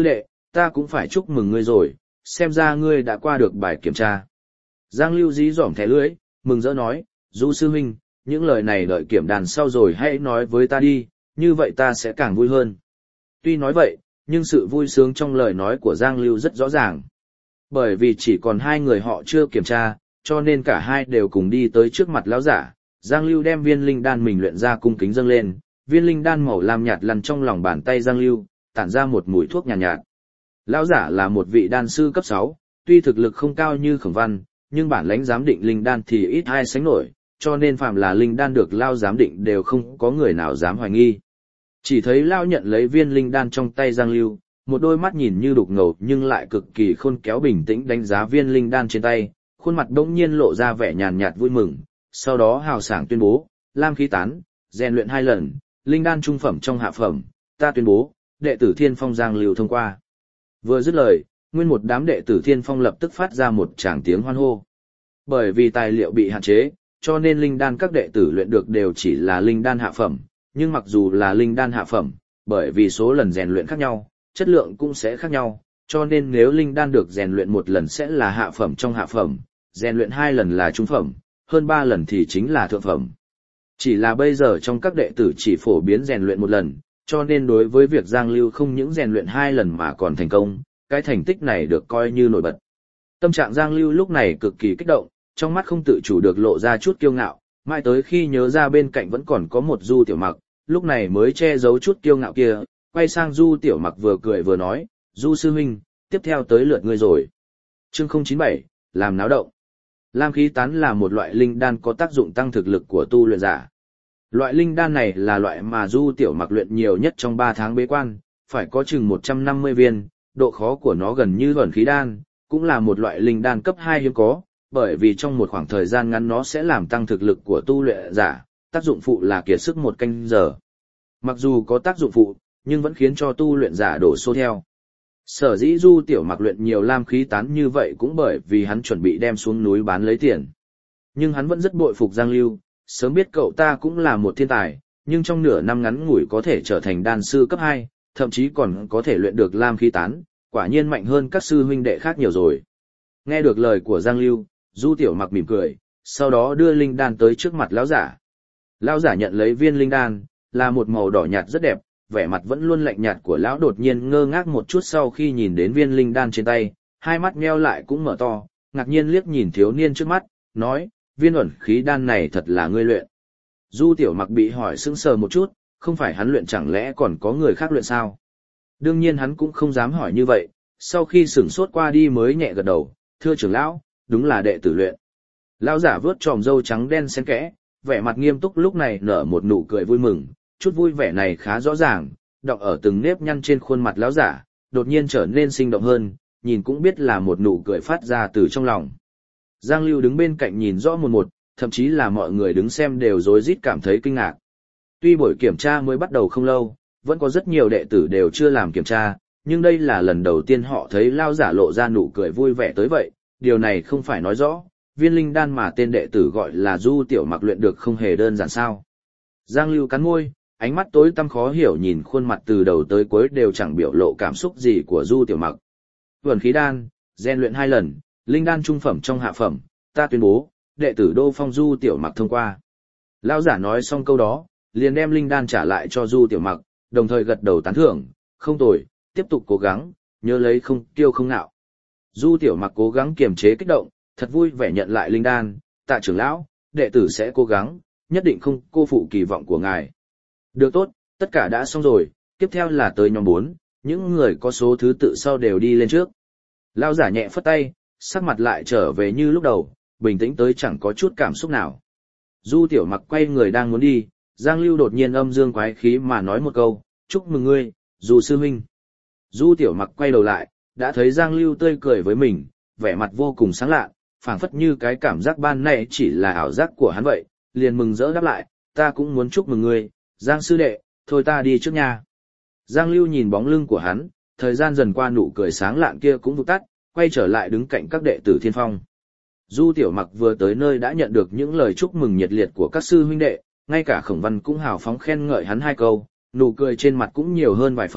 ta cũng phải chúc mừng ngươi rồi, xem ra ngươi đã qua được bài kiểm tra. Giang Lưu dí dỏm thẻ lưỡi, mừng rỡ nói, Du sư huynh, những lời này đợi kiểm đàn sau rồi hãy nói với ta đi, như vậy ta sẽ càng vui hơn. Tuy nói vậy, nhưng sự vui sướng trong lời nói của Giang Lưu rất rõ ràng. Bởi vì chỉ còn hai người họ chưa kiểm tra, cho nên cả hai đều cùng đi tới trước mặt lão giả. Giang Lưu đem viên linh đan mình luyện ra cung kính dâng lên, viên linh đan màu lam nhạt lăn trong lòng bàn tay Giang Lưu, tản ra một mùi thuốc nhàn nhạt, nhạt. Lão giả là một vị đan sư cấp sáu, tuy thực lực không cao như Khổng Văn, nhưng bản lãnh giám định linh đan thì ít ai sánh nổi, cho nên phàm là linh đan được Lao giám định đều không có người nào dám hoài nghi. Chỉ thấy Lao nhận lấy viên linh đan trong tay Giang Lưu, một đôi mắt nhìn như đục ngầu nhưng lại cực kỳ khôn kéo bình tĩnh đánh giá viên linh đan trên tay, khuôn mặt đống nhiên lộ ra vẻ nhàn nhạt vui mừng, sau đó hào sảng tuyên bố, lam khí tán, rèn luyện hai lần, linh đan trung phẩm trong hạ phẩm, ta tuyên bố, đệ tử Thiên Phong Giang Lưu thông qua. Vừa dứt lời, nguyên một đám đệ tử Thiên Phong lập tức phát ra một tràng tiếng hoan hô. Bởi vì tài liệu bị hạn chế, cho nên linh đan các đệ tử luyện được đều chỉ là linh đan hạ phẩm, nhưng mặc dù là linh đan hạ phẩm, bởi vì số lần rèn luyện khác nhau, chất lượng cũng sẽ khác nhau, cho nên nếu linh đan được rèn luyện một lần sẽ là hạ phẩm trong hạ phẩm, rèn luyện hai lần là trung phẩm, hơn ba lần thì chính là thượng phẩm. Chỉ là bây giờ trong các đệ tử chỉ phổ biến rèn luyện một lần, cho nên đối với việc Giang Lưu không những rèn luyện hai lần mà còn thành công, cái thành tích này được coi như nổi bật. Tâm trạng Giang Lưu lúc này cực kỳ kích động, trong mắt không tự chủ được lộ ra chút kiêu ngạo, mãi tới khi nhớ ra bên cạnh vẫn còn có một Du Tiểu Mặc, lúc này mới che giấu chút kiêu ngạo kia, quay sang Du Tiểu Mặc vừa cười vừa nói, Du sư huynh, tiếp theo tới lượt ngươi rồi. Chương không chín bảy, làm náo động. Lam khí tán là một loại linh đan có tác dụng tăng thực lực của tu luyện giả. Loại linh đan này là loại mà Du Tiểu Mặc luyện nhiều nhất trong ba tháng bế quan, phải có chừng một trăm năm mươi viên, độ khó của nó gần như ẩn khí đan, cũng là một loại linh đan cấp hai hiếm có, bởi vì trong một khoảng thời gian ngắn nó sẽ làm tăng thực lực của tu luyện giả, tác dụng phụ là kiệt sức một canh giờ. Mặc dù có tác dụng phụ, nhưng vẫn khiến cho tu luyện giả đổ xô theo. Sở dĩ Du Tiểu Mặc luyện nhiều lam khí tán như vậy cũng bởi vì hắn chuẩn bị đem xuống núi bán lấy tiền. Nhưng hắn vẫn rất bội phục Giang Lưu, sớm biết cậu ta cũng là một thiên tài, nhưng trong nửa năm ngắn ngủi có thể trở thành đan sư cấp hai, thậm chí còn có thể luyện được lam khí tán, quả nhiên mạnh hơn các sư huynh đệ khác nhiều rồi. Nghe được lời của Giang Lưu, Du Tiểu Mặc mỉm cười, sau đó đưa linh đan tới trước mặt lão giả. Lão giả nhận lấy viên linh đan, là một màu đỏ nhạt rất đẹp, vẻ mặt vẫn luôn lạnh nhạt của lão đột nhiên ngơ ngác một chút sau khi nhìn đến viên linh đan trên tay, hai mắt nheo lại cũng mở to, ngạc nhiên liếc nhìn thiếu niên trước mắt, nói, viên ẩn khí đan này thật là ngươi luyện. Du Tiểu Mặc bị hỏi sững sờ một chút, không phải hắn luyện chẳng lẽ còn có người khác luyện sao? Đương nhiên hắn cũng không dám hỏi như vậy, sau khi sửng sốt qua đi mới nhẹ gật đầu, thưa trưởng lão, đúng là đệ tử luyện. Lão giả vớt tròm râu trắng đen xen kẽ, vẻ mặt nghiêm túc lúc này nở một nụ cười vui mừng, chút vui vẻ này khá rõ ràng, đọng ở từng nếp nhăn trên khuôn mặt lão giả, đột nhiên trở nên sinh động hơn, nhìn cũng biết là một nụ cười phát ra từ trong lòng. Giang Lưu đứng bên cạnh nhìn rõ một một, thậm chí là mọi người đứng xem đều rối rít cảm thấy kinh ngạc. Tuy buổi kiểm tra mới bắt đầu không lâu, vẫn có rất nhiều đệ tử đều chưa làm kiểm tra, nhưng đây là lần đầu tiên họ thấy lão giả lộ ra nụ cười vui vẻ tới vậy, điều này không phải nói rõ, viên linh đan mà tên đệ tử gọi là Du Tiểu Mặc luyện được không hề đơn giản sao. Giang Lưu cắn môi, ánh mắt tối tăm khó hiểu nhìn khuôn mặt từ đầu tới cuối đều chẳng biểu lộ cảm xúc gì của Du Tiểu Mặc. Vườn khí đan, rèn luyện hai lần, linh đan trung phẩm trong hạ phẩm, ta tuyên bố, đệ tử Đô Phong Du Tiểu Mặc thông qua. Lão giả nói xong câu đó, liền đem linh đan trả lại cho Du Tiểu Mặc, đồng thời gật đầu tán thưởng, không tồi, tiếp tục cố gắng, nhớ lấy không kiêu không nạo. Du Tiểu Mặc cố gắng kiềm chế kích động, thật vui vẻ nhận lại linh đan, tạ trưởng lão, đệ tử sẽ cố gắng, nhất định không cô phụ kỳ vọng của ngài. Được tốt, tất cả đã xong rồi, tiếp theo là tới nhóm bốn, những người có số thứ tự sau đều đi lên trước. Lão giả nhẹ phất tay, sắc mặt lại trở về như lúc đầu, bình tĩnh tới chẳng có chút cảm xúc nào. Du Tiểu Mặc quay người đang muốn đi, Giang Lưu đột nhiên âm dương quái khí mà nói một câu, chúc mừng ngươi, Du sư huynh. Du Tiểu Mặc quay đầu lại, đã thấy Giang Lưu tươi cười với mình, vẻ mặt vô cùng sáng lạ, phảng phất như cái cảm giác ban nãy chỉ là ảo giác của hắn vậy, liền mừng rỡ đáp lại, ta cũng muốn chúc mừng ngươi, Giang sư đệ, thôi ta đi trước nha. Giang Lưu nhìn bóng lưng của hắn, thời gian dần qua nụ cười sáng lạn kia cũng vụt tắt, quay trở lại đứng cạnh các đệ tử Thiên Phong. Du Tiểu Mặc vừa tới nơi đã nhận được những lời chúc mừng nhiệt liệt của các sư huynh đệ, ngay cả Khổng Văn cũng hào phóng khen ngợi hắn hai câu, nụ cười trên mặt cũng nhiều hơn vài phần,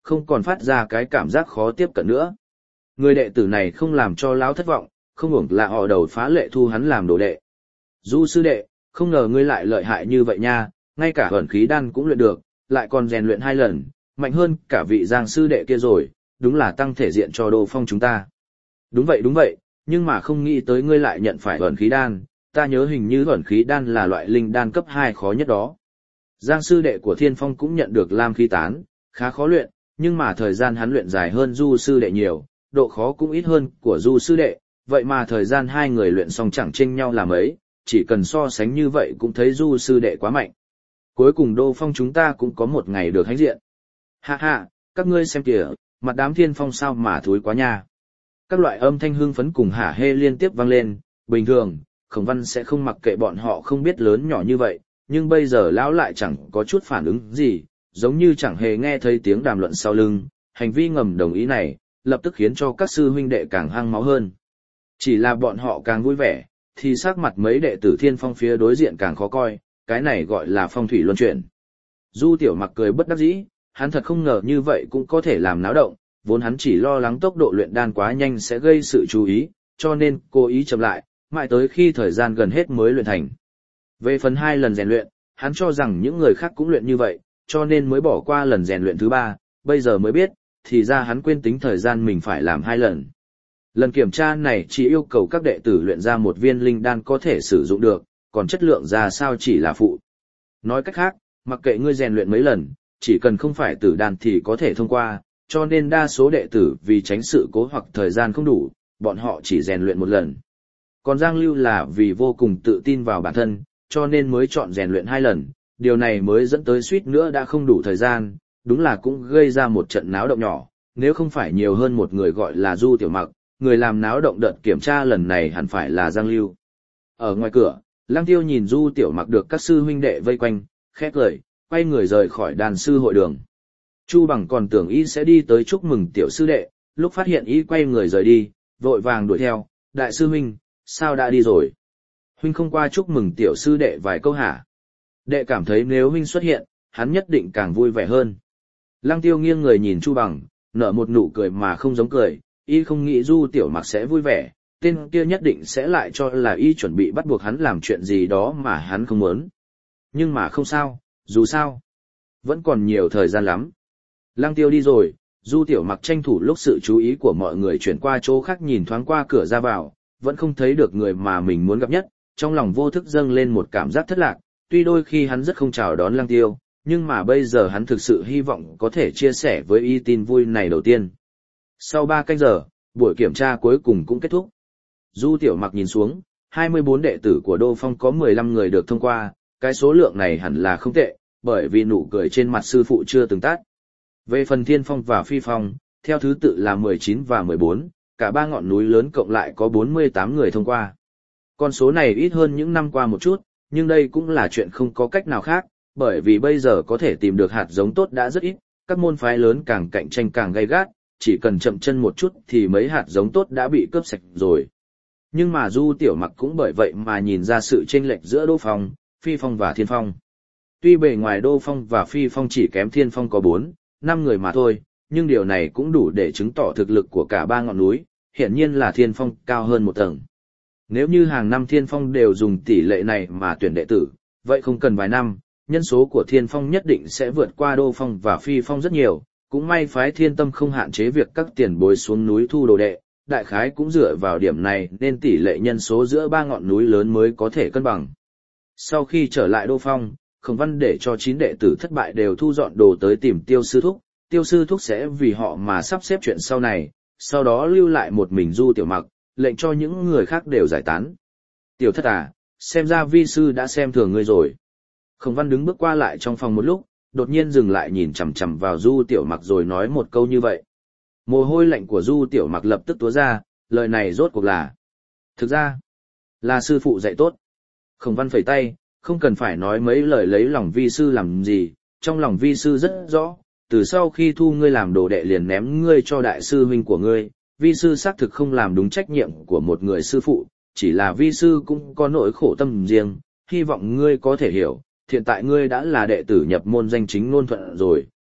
không còn phát ra cái cảm giác khó tiếp cận nữa. Người đệ tử này không làm cho lão thất vọng, không uổng là họ đầu phá lệ thu hắn làm đồ đệ. Du sư đệ, không ngờ ngươi lại lợi hại như vậy nha, ngay cả ẩn khí đan cũng luyện được, lại còn rèn luyện hai lần, mạnh hơn cả vị Giang sư đệ kia rồi, đúng là tăng thể diện cho Đô Phong chúng ta. Đúng vậy đúng vậy, nhưng mà không nghĩ tới ngươi lại nhận phải ẩn khí đan, ta nhớ hình như ẩn khí đan là loại linh đan cấp hai khó nhất đó. Giang sư đệ của Thiên Phong cũng nhận được lam khí tán, khá khó luyện, nhưng mà thời gian hắn luyện dài hơn Du sư đệ nhiều, độ khó cũng ít hơn của Du sư đệ, vậy mà thời gian hai người luyện xong chẳng chênh nhau là mấy, chỉ cần so sánh như vậy cũng thấy Du sư đệ quá mạnh. Cuối cùng Đô Phong chúng ta cũng có một ngày được hãnh diện. Ha ha, các ngươi xem kìa, mặt đám Thiên Phong sao mà thối quá nha. Các loại âm thanh hưng phấn cùng hả hê liên tiếp vang lên, bình thường, Khổng Văn sẽ không mặc kệ bọn họ không biết lớn nhỏ như vậy, nhưng bây giờ lão lại chẳng có chút phản ứng gì, giống như chẳng hề nghe thấy tiếng đàm luận sau lưng, hành vi ngầm đồng ý này, lập tức khiến cho các sư huynh đệ càng hăng máu hơn. Chỉ là bọn họ càng vui vẻ, thì sắc mặt mấy đệ tử Thiên Phong phía đối diện càng khó coi, cái này gọi là phong thủy luân chuyển. Du Tiểu Mặc cười bất đắc dĩ, hắn thật không ngờ như vậy cũng có thể làm náo động, vốn hắn chỉ lo lắng tốc độ luyện đan quá nhanh sẽ gây sự chú ý, cho nên cố ý chậm lại, mãi tới khi thời gian gần hết mới luyện thành. Về phần hai lần rèn luyện, hắn cho rằng những người khác cũng luyện như vậy, cho nên mới bỏ qua lần rèn luyện thứ ba, bây giờ mới biết, thì ra hắn quên tính thời gian mình phải làm hai lần. Lần kiểm tra này chỉ yêu cầu các đệ tử luyện ra một viên linh đan có thể sử dụng được, còn chất lượng ra sao chỉ là phụ. Nói cách khác, mặc kệ ngươi rèn luyện mấy lần, chỉ cần không phải tử đan thì có thể thông qua, cho nên đa số đệ tử vì tránh sự cố hoặc thời gian không đủ, bọn họ chỉ rèn luyện một lần. Còn Giang Lưu là vì vô cùng tự tin vào bản thân, cho nên mới chọn rèn luyện hai lần, điều này mới dẫn tới suýt nữa đã không đủ thời gian, đúng là cũng gây ra một trận náo động nhỏ, nếu không phải nhiều hơn một người gọi là Du Tiểu Mặc, người làm náo động đợt kiểm tra lần này hẳn phải là Giang Lưu. Ở ngoài cửa, Lăng Tiêu nhìn Du Tiểu Mặc được các sư huynh đệ vây quanh, khét lời, quay người rời khỏi đàn sư hội đường. Chu Bằng còn tưởng y sẽ đi tới chúc mừng tiểu sư đệ, lúc phát hiện y quay người rời đi, vội vàng đuổi theo, đại sư huynh, sao đã đi rồi? Huynh không qua chúc mừng tiểu sư đệ vài câu hả? Đệ cảm thấy nếu huynh xuất hiện, hắn nhất định càng vui vẻ hơn. Lăng Tiêu nghiêng người nhìn Chu Bằng, nở một nụ cười mà không giống cười, y không nghĩ Du Tiểu Mặc sẽ vui vẻ, tên kia nhất định sẽ lại cho là y chuẩn bị bắt buộc hắn làm chuyện gì đó mà hắn không muốn. Nhưng mà không sao, dù sao, vẫn còn nhiều thời gian lắm. Lăng Tiêu đi rồi, Du Tiểu Mặc tranh thủ lúc sự chú ý của mọi người chuyển qua chỗ khác nhìn thoáng qua cửa ra vào, vẫn không thấy được người mà mình muốn gặp nhất, trong lòng vô thức dâng lên một cảm giác thất lạc, tuy đôi khi hắn rất không chào đón Lăng Tiêu, nhưng mà bây giờ hắn thực sự hy vọng có thể chia sẻ với y tin vui này đầu tiên. Sau ba canh giờ, buổi kiểm tra cuối cùng cũng kết thúc. Du Tiểu Mặc nhìn xuống, hai mươi bốn đệ tử của Đô Phong có mười lăm người được thông qua, cái số lượng này hẳn là không tệ, bởi vì nụ cười trên mặt sư phụ chưa từng tắt. Về phần Thiên Phong và Phi Phong, theo thứ tự là mười chín và mười bốn, cả ba ngọn núi lớn cộng lại có bốn mươi tám người thông qua. Con số này ít hơn những năm qua một chút, nhưng đây cũng là chuyện không có cách nào khác, bởi vì bây giờ có thể tìm được hạt giống tốt đã rất ít, các môn phái lớn càng cạnh tranh càng gay gắt, chỉ cần chậm chân một chút thì mấy hạt giống tốt đã bị cướp sạch rồi. Nhưng mà Du Tiểu Mặc cũng bởi vậy mà nhìn ra sự chênh lệch giữa Đô Phong, Phi Phong và Thiên Phong. Tuy bề ngoài Đô Phong và Phi Phong chỉ kém Thiên Phong có bốn, năm người mà thôi, nhưng điều này cũng đủ để chứng tỏ thực lực của cả ba ngọn núi, hiển nhiên là Thiên Phong cao hơn một tầng. Nếu như hàng năm Thiên Phong đều dùng tỷ lệ này mà tuyển đệ tử, vậy không cần vài năm, nhân số của Thiên Phong nhất định sẽ vượt qua Đô Phong và Phi Phong rất nhiều, cũng may phái Thiên Tâm không hạn chế việc các tiền bối xuống núi thu đồ đệ, đại khái cũng dựa vào điểm này nên tỷ lệ nhân số giữa ba ngọn núi lớn mới có thể cân bằng. Sau khi trở lại Đô Phong, Khổng Văn để cho chín đệ tử thất bại đều thu dọn đồ tới tìm Tiêu Sư Thúc, Tiêu Sư Thúc sẽ vì họ mà sắp xếp chuyện sau này, sau đó lưu lại một mình Du Tiểu Mặc, lệnh cho những người khác đều giải tán. Tiểu thất à, xem ra vi sư đã xem thường ngươi rồi. Khổng Văn đứng bước qua lại trong phòng một lúc, đột nhiên dừng lại nhìn chằm chằm vào Du Tiểu Mặc rồi nói một câu như vậy. Mồ hôi lạnh của Du Tiểu Mặc lập tức túa ra, lời này rốt cuộc là. Thực ra, là sư phụ dạy tốt. Khổng Văn phẩy tay, không cần phải nói mấy lời lấy lòng vi sư làm gì, trong lòng vi sư rất rõ, từ sau khi thu ngươi làm đồ đệ liền ném ngươi cho đại sư huynh của ngươi, vi sư xác thực không làm đúng trách nhiệm của một người sư phụ, chỉ là vi sư cũng có nỗi khổ tâm riêng, hy vọng ngươi có thể hiểu, hiện tại ngươi đã là đệ tử nhập môn danh chính ngôn thuận rồi,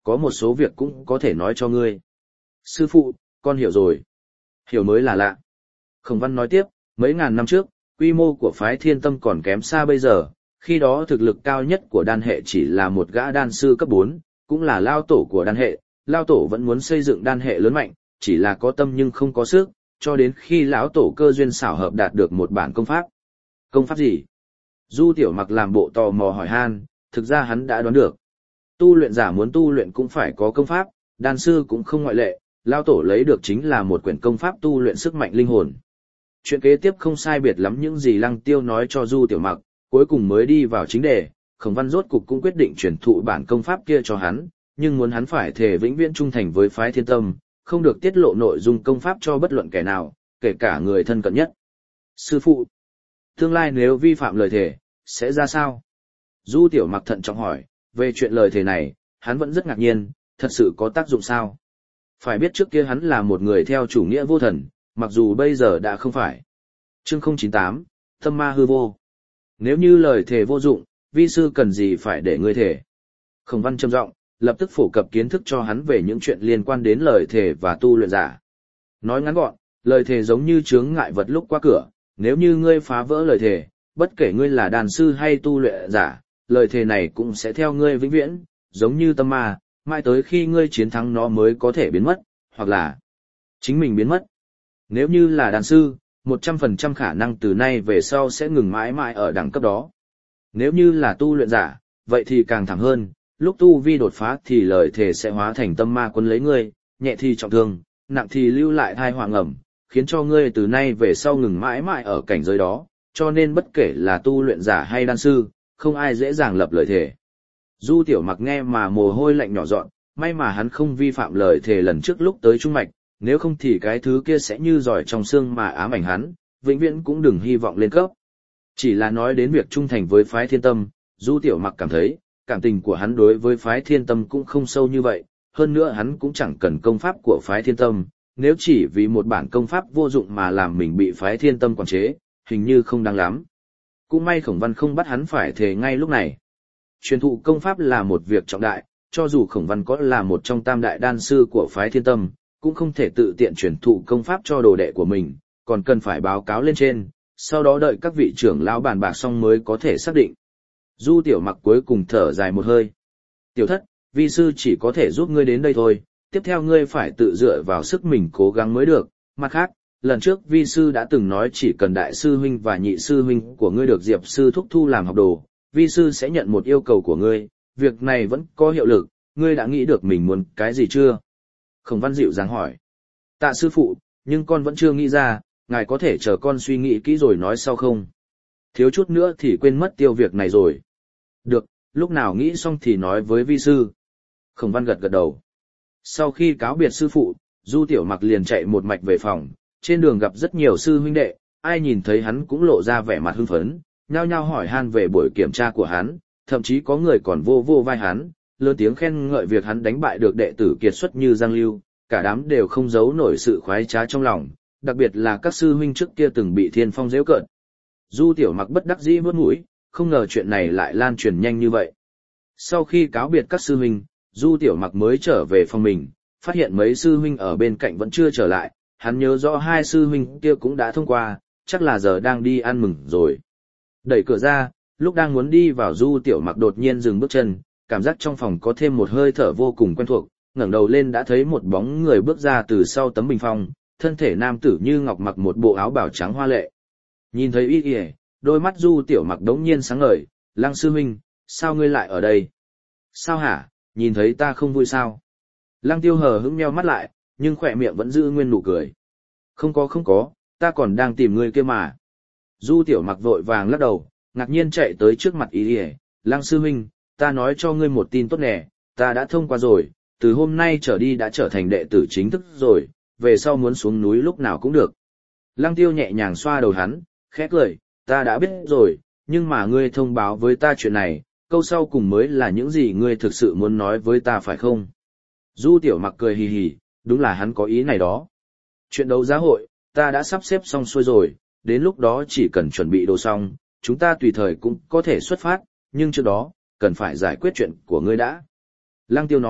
có một số việc cũng có thể nói cho ngươi. Sư phụ, con hiểu rồi. Hiểu mới là lạ. Khổng Văn nói tiếp, mấy ngàn năm trước, quy mô của phái Thiên Tâm còn kém xa bây giờ, khi đó thực lực cao nhất của đan hệ chỉ là một gã đan sư cấp bốn, cũng là lao tổ của đan hệ, lao tổ vẫn muốn xây dựng đan hệ lớn mạnh, chỉ là có tâm nhưng không có sức, cho đến khi lão tổ cơ duyên xảo hợp đạt được một bản công pháp. Công pháp gì? Du Tiểu Mặc làm bộ tò mò hỏi han, thực ra hắn đã đoán được. Tu luyện giả muốn tu luyện cũng phải có công pháp, đan sư cũng không ngoại lệ, lao tổ lấy được chính là một quyển công pháp tu luyện sức mạnh linh hồn. Chuyện kế tiếp không sai biệt lắm những gì Lăng Tiêu nói cho Du Tiểu Mặc, cuối cùng mới đi vào chính đề, Khổng Văn rốt cục cũng quyết định truyền thụ bản công pháp kia cho hắn, nhưng muốn hắn phải thề vĩnh viễn trung thành với phái Thiên Tâm, không được tiết lộ nội dung công pháp cho bất luận kẻ nào, kể cả người thân cận nhất. Sư phụ, tương lai nếu vi phạm lời thề, sẽ ra sao? Du Tiểu Mặc thận trọng hỏi, về chuyện lời thề này, hắn vẫn rất ngạc nhiên, thật sự có tác dụng sao? Phải biết trước kia hắn là một người theo chủ nghĩa vô thần, mặc dù bây giờ đã không phải. Chương không chín tám, Tâm Ma hư vô. Nếu như lời thề vô dụng, vi sư cần gì phải để ngươi thề? Khổng Văn trầm giọng, lập tức phổ cập kiến thức cho hắn về những chuyện liên quan đến lời thề và tu luyện giả. Nói ngắn gọn, lời thề giống như chướng ngại vật lúc qua cửa, nếu như ngươi phá vỡ lời thề, bất kể ngươi là đàn sư hay tu luyện giả, lời thề này cũng sẽ theo ngươi vĩnh viễn, giống như tâm ma, mãi tới khi ngươi chiến thắng nó mới có thể biến mất, hoặc là chính mình biến mất. Nếu như là đàn sư, một trăm phần trăm khả năng từ nay về sau sẽ ngừng mãi mãi ở đẳng cấp đó. Nếu như là tu luyện giả, vậy thì càng thảm hơn, lúc tu vi đột phá thì lời thề sẽ hóa thành tâm ma quấn lấy ngươi, nhẹ thì trọng thương, nặng thì lưu lại thai họa ngầm, khiến cho ngươi từ nay về sau ngừng mãi mãi ở cảnh giới đó, cho nên bất kể là tu luyện giả hay đan sư, không ai dễ dàng lập lời thề. Du Tiểu Mặc nghe mà mồ hôi lạnh nhỏ dọn, may mà hắn không vi phạm lời thề lần trước lúc tới Trung Mạch, nếu không thì cái thứ kia sẽ như giỏi trong xương mà ám ảnh hắn, vĩnh viễn cũng đừng hy vọng lên cấp. Chỉ là nói đến việc trung thành với phái Thiên Tâm, Du Tiểu Mặc cảm thấy, cảm tình của hắn đối với phái Thiên Tâm cũng không sâu như vậy, hơn nữa hắn cũng chẳng cần công pháp của phái Thiên Tâm, nếu chỉ vì một bản công pháp vô dụng mà làm mình bị phái Thiên Tâm quản chế, hình như không đáng lắm. Cũng may Khổng Văn không bắt hắn phải thề ngay lúc này. Truyền thụ công pháp là một việc trọng đại, cho dù Khổng Văn có là một trong tam đại đan sư của phái Thiên Tâm, cũng không thể tự tiện truyền thụ công pháp cho đồ đệ của mình, còn cần phải báo cáo lên trên, sau đó đợi các vị trưởng lão bàn bạc xong mới có thể xác định. Du Tiểu Mặc cuối cùng thở dài một hơi. Tiểu thất, vi sư chỉ có thể giúp ngươi đến đây thôi, tiếp theo ngươi phải tự dựa vào sức mình cố gắng mới được. Mặt khác, lần trước vi sư đã từng nói chỉ cần đại sư huynh và nhị sư huynh của ngươi được Diệp sư thúc thu làm học đồ, vi sư sẽ nhận một yêu cầu của ngươi, việc này vẫn có hiệu lực, ngươi đã nghĩ được mình muốn cái gì chưa? Khổng Văn dịu dàng hỏi. Tạ sư phụ, nhưng con vẫn chưa nghĩ ra, ngài có thể chờ con suy nghĩ kỹ rồi nói sau không? Thiếu chút nữa thì quên mất tiêu việc này rồi. Được, lúc nào nghĩ xong thì nói với vi sư. Khổng Văn gật gật đầu. Sau khi cáo biệt sư phụ, Du Tiểu Mặc liền chạy một mạch về phòng, trên đường gặp rất nhiều sư huynh đệ, ai nhìn thấy hắn cũng lộ ra vẻ mặt hưng phấn, nhao nhao hỏi han về buổi kiểm tra của hắn, thậm chí có người còn vô vô vai hắn, lớn tiếng khen ngợi việc hắn đánh bại được đệ tử kiệt xuất như Giang Lưu, cả đám đều không giấu nổi sự khoái trá trong lòng, đặc biệt là các sư huynh trước kia từng bị Thiên Phong giễu cợt. Du Tiểu Mặc bất đắc dĩ vuốt mũi, không ngờ chuyện này lại lan truyền nhanh như vậy. Sau khi cáo biệt các sư huynh, Du Tiểu Mặc mới trở về phòng mình, phát hiện mấy sư huynh ở bên cạnh vẫn chưa trở lại, hắn nhớ rõ hai sư huynh kia cũng đã thông qua, chắc là giờ đang đi ăn mừng rồi. Đẩy cửa ra, lúc đang muốn đi vào Du Tiểu Mặc đột nhiên dừng bước chân, cảm giác trong phòng có thêm một hơi thở vô cùng quen thuộc, ngẩng đầu lên đã thấy một bóng người bước ra từ sau tấm bình phong, thân thể nam tử như ngọc mặc một bộ áo bào trắng hoa lệ. Nhìn thấy y y, đôi mắt Du Tiểu Mặc đống nhiên sáng ngời, Lăng sư huynh, sao ngươi lại ở đây? Sao hả, nhìn thấy ta không vui sao? Lăng Tiêu hờ hững nheo mắt lại, nhưng khỏe miệng vẫn giữ nguyên nụ cười. Không có không có, ta còn đang tìm ngươi kia mà. Du Tiểu Mặc vội vàng lắc đầu, ngạc nhiên chạy tới trước mặt y y, Lăng sư huynh, ta nói cho ngươi một tin tốt nè, ta đã thông qua rồi, từ hôm nay trở đi đã trở thành đệ tử chính thức rồi, về sau muốn xuống núi lúc nào cũng được. Lăng Tiêu nhẹ nhàng xoa đầu hắn, khẽ cười, ta đã biết rồi, nhưng mà ngươi thông báo với ta chuyện này, câu sau cùng mới là những gì ngươi thực sự muốn nói với ta phải không? Du Tiểu Mặc cười hì hì, đúng là hắn có ý này đó. Chuyện đấu giá hội, ta đã sắp xếp xong xuôi rồi, đến lúc đó chỉ cần chuẩn bị đồ xong, chúng ta tùy thời cũng có thể xuất phát, nhưng trước đó, cần phải giải quyết chuyện của ngươi đã. Lăng Tiêu nói,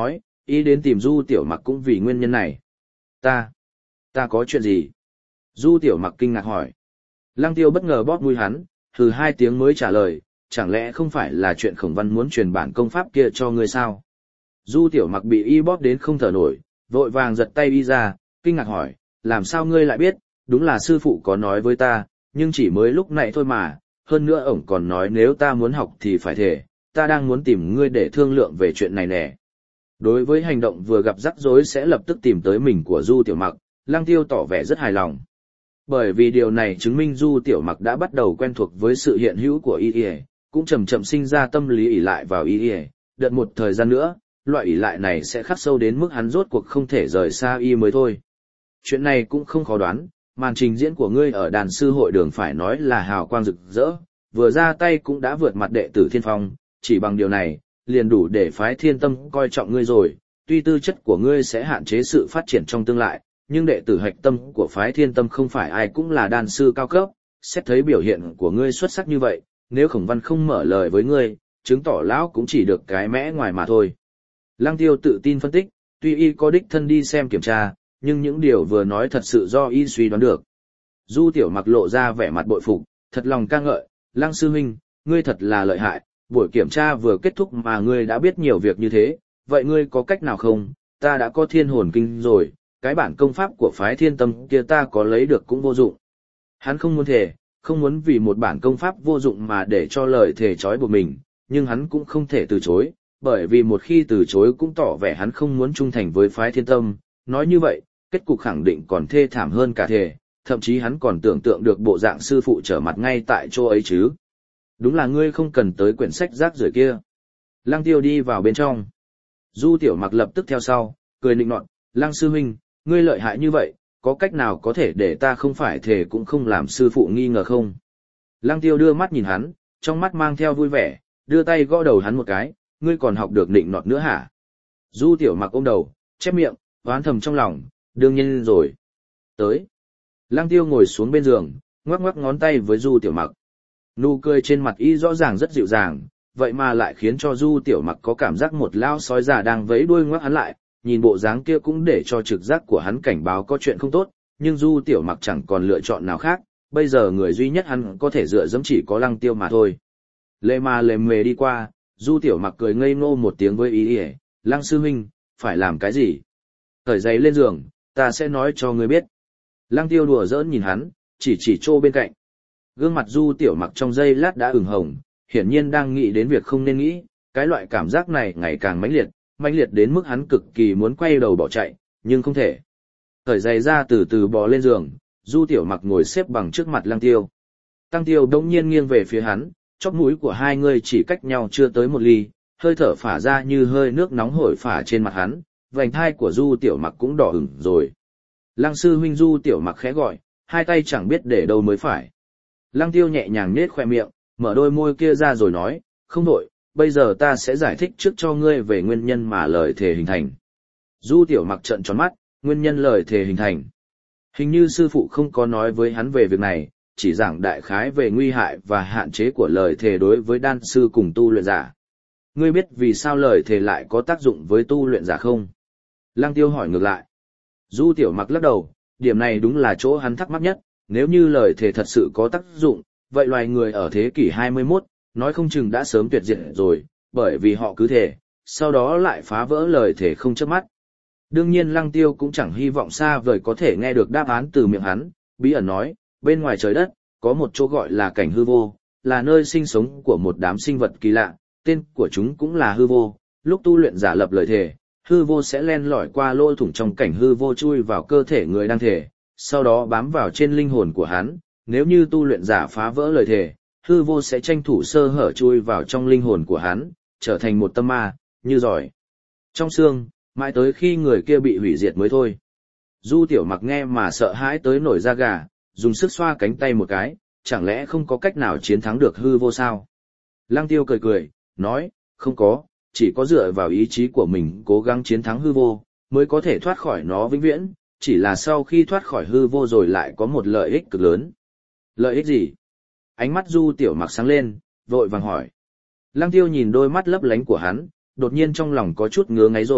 ý đến tìm Du Tiểu Mặc cũng vì nguyên nhân này. Ta, ta có chuyện gì? Du Tiểu Mặc kinh ngạc hỏi. Lăng Tiêu bất ngờ bóp mũi hắn, hừ hai tiếng mới trả lời, chẳng lẽ không phải là chuyện Khổng Văn muốn truyền bản công pháp kia cho ngươi sao? Du Tiểu Mặc bị y bóp đến không thở nổi, vội vàng giật tay y ra, kinh ngạc hỏi, làm sao ngươi lại biết, đúng là sư phụ có nói với ta, nhưng chỉ mới lúc nãy thôi mà, hơn nữa ổng còn nói nếu ta muốn học thì phải thể, ta đang muốn tìm ngươi để thương lượng về chuyện này nè. Đối với hành động vừa gặp rắc rối sẽ lập tức tìm tới mình của Du Tiểu Mặc, Lăng Tiêu tỏ vẻ rất hài lòng. Bởi vì điều này chứng minh Du Tiểu Mặc đã bắt đầu quen thuộc với sự hiện hữu của y y, cũng chậm chậm sinh ra tâm lý ỷ lại vào y y, đợi một thời gian nữa, loại ỷ lại này sẽ khắc sâu đến mức hắn rốt cuộc không thể rời xa y mới thôi. Chuyện này cũng không khó đoán, màn trình diễn của ngươi ở đàn sư hội đường phải nói là hào quang rực rỡ, vừa ra tay cũng đã vượt mặt đệ tử Thiên Phong, chỉ bằng điều này, liền đủ để phái Thiên Tâm coi trọng ngươi rồi, tuy tư chất của ngươi sẽ hạn chế sự phát triển trong tương lai, nhưng đệ tử hạch tâm của phái Thiên Tâm không phải ai cũng là đan sư cao cấp, xét thấy biểu hiện của ngươi xuất sắc như vậy, nếu Khổng Văn không mở lời với ngươi, chứng tỏ lão cũng chỉ được cái mẽ ngoài mà thôi. Lăng Tiêu tự tin phân tích, tuy y có đích thân đi xem kiểm tra, nhưng những điều vừa nói thật sự do y suy đoán được. Du Tiểu Mặc lộ ra vẻ mặt bội phục, thật lòng ca ngợi, Lăng sư huynh, ngươi thật là lợi hại, buổi kiểm tra vừa kết thúc mà ngươi đã biết nhiều việc như thế, vậy ngươi có cách nào không? Ta đã có thiên hồn kinh rồi, cái bản công pháp của phái Thiên Tâm kia ta có lấy được cũng vô dụng. Hắn không muốn thề, không muốn vì một bản công pháp vô dụng mà để cho lời thề trói buộc mình, nhưng hắn cũng không thể từ chối, bởi vì một khi từ chối cũng tỏ vẻ hắn không muốn trung thành với phái Thiên Tâm, nói như vậy, kết cục khẳng định còn thê thảm hơn cả thề, thậm chí hắn còn tưởng tượng được bộ dạng sư phụ trở mặt ngay tại chỗ ấy chứ. Đúng là ngươi không cần tới quyển sách rác rưởi kia. Lăng Tiêu đi vào bên trong. Du Tiểu Mặc lập tức theo sau, cười nịnh nọt, Lăng sư huynh, ngươi lợi hại như vậy, có cách nào có thể để ta không phải thề cũng không làm sư phụ nghi ngờ không? Lăng Tiêu đưa mắt nhìn hắn, trong mắt mang theo vui vẻ, đưa tay gõ đầu hắn một cái, ngươi còn học được nịnh nọt nữa hả? Du Tiểu Mặc ôm đầu, chép miệng, oán thầm trong lòng, đương nhiên rồi. Tới. Lăng Tiêu ngồi xuống bên giường, ngoắc ngoắc ngón tay với Du Tiểu Mặc. Nụ cười trên mặt y rõ ràng rất dịu dàng, vậy mà lại khiến cho Du Tiểu Mặc có cảm giác một lao sói già đang vẫy đuôi ngoắc hắn lại, nhìn bộ dáng kia cũng để cho trực giác của hắn cảnh báo có chuyện không tốt, nhưng Du Tiểu Mặc chẳng còn lựa chọn nào khác, bây giờ người duy nhất hắn có thể dựa dẫm chỉ có Lăng Tiêu mà thôi. Lê mà lề mề đi qua, Du Tiểu Mặc cười ngây ngô một tiếng với ý ỉa, Lăng sư huynh, phải làm cái gì? Khởi giày lên giường, ta sẽ nói cho ngươi biết. Lăng Tiêu đùa giỡn nhìn hắn, chỉ chỉ trô bên cạnh. Gương mặt Du Tiểu Mặc trong giây lát đã ửng hồng, hiển nhiên đang nghĩ đến việc không nên nghĩ, cái loại cảm giác này ngày càng mãnh liệt, mãnh liệt đến mức hắn cực kỳ muốn quay đầu bỏ chạy, nhưng không thể. Khởi giày ra từ từ bò lên giường, Du Tiểu Mặc ngồi xếp bằng trước mặt Lăng Tiêu. Tăng Tiêu đống nhiên nghiêng về phía hắn, chóp mũi của hai người chỉ cách nhau chưa tới một ly, hơi thở phả ra như hơi nước nóng hổi phả trên mặt hắn, vành thai của Du Tiểu Mặc cũng đỏ ửng rồi. Lăng sư huynh. Du Tiểu Mặc khẽ gọi, hai tay chẳng biết để đâu mới phải. Lăng Tiêu nhẹ nhàng nhếch khoe miệng, mở đôi môi kia ra rồi nói, không đổi, bây giờ ta sẽ giải thích trước cho ngươi về nguyên nhân mà lời thề hình thành. Du Tiểu Mặc trợn tròn mắt, nguyên nhân lời thề hình thành. Hình như sư phụ không có nói với hắn về việc này, chỉ giảng đại khái về nguy hại và hạn chế của lời thề đối với đan sư cùng tu luyện giả. Ngươi biết vì sao lời thề lại có tác dụng với tu luyện giả không? Lăng Tiêu hỏi ngược lại. Du Tiểu Mặc lắc đầu, điểm này đúng là chỗ hắn thắc mắc nhất, nếu như lời thề thật sự có tác dụng, vậy loài người ở thế kỷ hai mươi mốt, nói không chừng đã sớm tuyệt diệt rồi, bởi vì họ cứ thề, sau đó lại phá vỡ lời thề không chớp mắt. Đương nhiên Lăng Tiêu cũng chẳng hy vọng xa vời có thể nghe được đáp án từ miệng hắn, bí ẩn nói, bên ngoài trời đất, có một chỗ gọi là cảnh hư vô, là nơi sinh sống của một đám sinh vật kỳ lạ, tên của chúng cũng là hư vô, lúc tu luyện giả lập lời thề, hư vô sẽ len lỏi qua lỗ thủng trong cảnh hư vô chui vào cơ thể người đang thề, sau đó bám vào trên linh hồn của hắn, nếu như tu luyện giả phá vỡ lời thề, hư vô sẽ tranh thủ sơ hở chui vào trong linh hồn của hắn, trở thành một tâm ma, như giỏi trong xương, mãi tới khi người kia bị hủy diệt mới thôi. Du Tiểu Mặc nghe mà sợ hãi tới nổi da gà, dùng sức xoa cánh tay một cái, chẳng lẽ không có cách nào chiến thắng được hư vô sao? Lăng Tiêu cười cười, nói, không có, chỉ có dựa vào ý chí của mình cố gắng chiến thắng hư vô, mới có thể thoát khỏi nó vĩnh viễn, chỉ là sau khi thoát khỏi hư vô rồi lại có một lợi ích cực lớn. Lợi ích gì? Ánh mắt Du Tiểu Mặc sáng lên, vội vàng hỏi. Lăng Tiêu nhìn đôi mắt lấp lánh của hắn, đột nhiên trong lòng có chút ngứa ngáy rồi,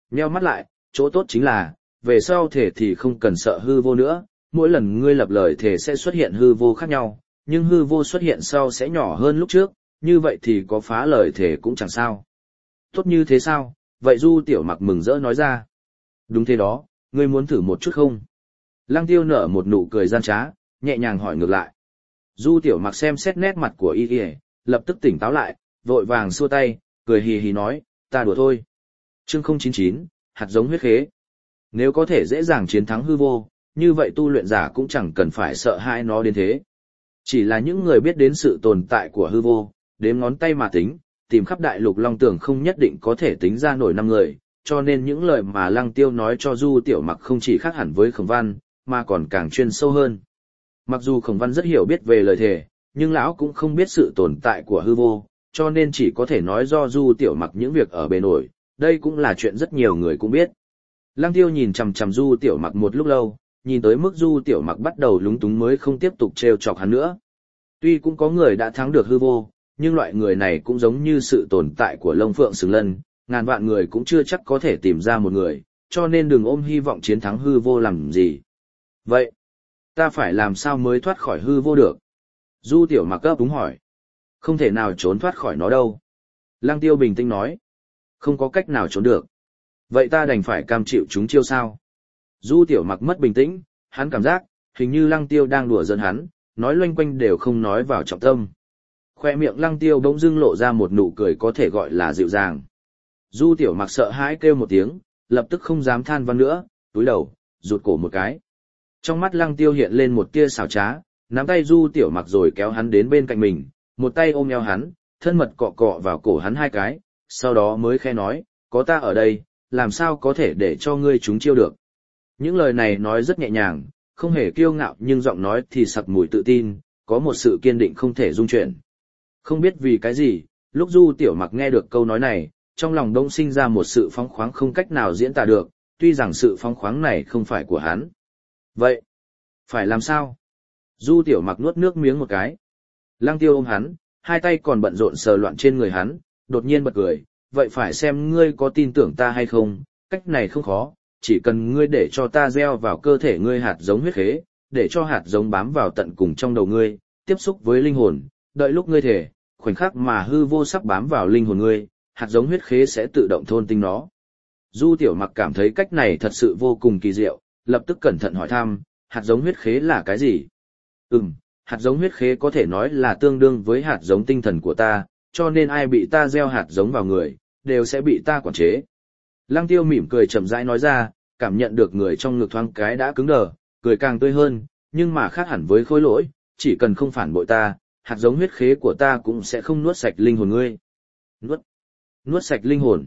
Nheo mắt lại, chỗ tốt chính là, về sau thể thì không cần sợ hư vô nữa, mỗi lần ngươi lập lời thể sẽ xuất hiện hư vô khác nhau, nhưng hư vô xuất hiện sau sẽ nhỏ hơn lúc trước, như vậy thì có phá lời thể cũng chẳng sao. Tốt như thế sao? Vậy Du Tiểu Mặc mừng rỡ nói ra. Đúng thế đó, ngươi muốn thử một chút không? Lăng Tiêu nở một nụ cười gian trá, nhẹ nhàng hỏi ngược lại. Du Tiểu Mặc xem xét nét mặt của y y, lập tức tỉnh táo lại, vội vàng xua tay, cười hì hì nói, ta đùa thôi. Chương không chín chín, hạt giống huyết khế. Nếu có thể dễ dàng chiến thắng hư vô, như vậy tu luyện giả cũng chẳng cần phải sợ hãi nó đến thế. Chỉ là những người biết đến sự tồn tại của hư vô, đếm ngón tay mà tính, tìm khắp đại lục long tưởng không nhất định có thể tính ra nổi năm người, cho nên những lời mà Lăng Tiêu nói cho Du Tiểu Mặc không chỉ khác hẳn với Khổng Văn, mà còn càng chuyên sâu hơn. Mặc dù Khổng Văn rất hiểu biết về lời thề, nhưng lão cũng không biết sự tồn tại của hư vô, cho nên chỉ có thể nói do Du Tiểu Mặc những việc ở bề nổi, đây cũng là chuyện rất nhiều người cũng biết. Lăng Tiêu nhìn chằm chằm Du Tiểu Mặc một lúc lâu, nhìn tới mức Du Tiểu Mặc bắt đầu lúng túng mới không tiếp tục trêu chọc hắn nữa. Tuy cũng có người đã thắng được hư vô, nhưng loại người này cũng giống như sự tồn tại của Long Phượng Sừng Lân, ngàn vạn người cũng chưa chắc có thể tìm ra một người, cho nên đừng ôm hy vọng chiến thắng hư vô làm gì. Vậy, ta phải làm sao mới thoát khỏi hư vô được? Du Tiểu Mặc cấp đúng hỏi. Không thể nào trốn thoát khỏi nó đâu. Lăng Tiêu bình tĩnh nói. Không có cách nào trốn được. Vậy ta đành phải cam chịu chúng chiêu sao? Du Tiểu Mặc mất bình tĩnh, hắn cảm giác, hình như Lăng Tiêu đang đùa giỡn hắn, nói loanh quanh đều không nói vào trọng tâm. Khoe miệng Lăng Tiêu bỗng dưng lộ ra một nụ cười có thể gọi là dịu dàng. Du Tiểu Mặc sợ hãi kêu một tiếng, lập tức không dám than van nữa, túi đầu, rụt cổ một cái. Trong mắt Lăng Tiêu hiện lên một tia xảo trá, nắm tay Du Tiểu Mặc rồi kéo hắn đến bên cạnh mình, một tay ôm eo hắn, thân mật cọ cọ vào cổ hắn hai cái, sau đó mới khẽ nói, có ta ở đây, làm sao có thể để cho ngươi chúng chiêu được. Những lời này nói rất nhẹ nhàng, không hề kiêu ngạo nhưng giọng nói thì sặc mùi tự tin, có một sự kiên định không thể dung chuyển. Không biết vì cái gì, lúc Du Tiểu Mặc nghe được câu nói này, trong lòng đông sinh ra một sự phóng khoáng không cách nào diễn tả được, tuy rằng sự phóng khoáng này không phải của hắn. Vậy, phải làm sao? Du Tiểu Mặc nuốt nước miếng một cái. Lăng Tiêu ôm hắn, hai tay còn bận rộn sờ loạn trên người hắn, đột nhiên bật cười, vậy phải xem ngươi có tin tưởng ta hay không, cách này không khó, chỉ cần ngươi để cho ta gieo vào cơ thể ngươi hạt giống huyết khế, để cho hạt giống bám vào tận cùng trong đầu ngươi, tiếp xúc với linh hồn, đợi lúc ngươi thể, khoảnh khắc mà hư vô sắp bám vào linh hồn ngươi, hạt giống huyết khế sẽ tự động thôn tinh nó. Du Tiểu Mặc cảm thấy cách này thật sự vô cùng kỳ diệu, lập tức cẩn thận hỏi thăm, hạt giống huyết khế là cái gì? Ừm, hạt giống huyết khế có thể nói là tương đương với hạt giống tinh thần của ta, cho nên ai bị ta gieo hạt giống vào người, đều sẽ bị ta quản chế. Lăng Tiêu mỉm cười chậm rãi nói ra, cảm nhận được người trong ngực thoáng cái đã cứng đờ, cười càng tươi hơn, nhưng mà khác hẳn với Khôi Lỗi, chỉ cần không phản bội ta, hạt giống huyết khế của ta cũng sẽ không nuốt sạch linh hồn ngươi. Nuốt? Nuốt sạch linh hồn?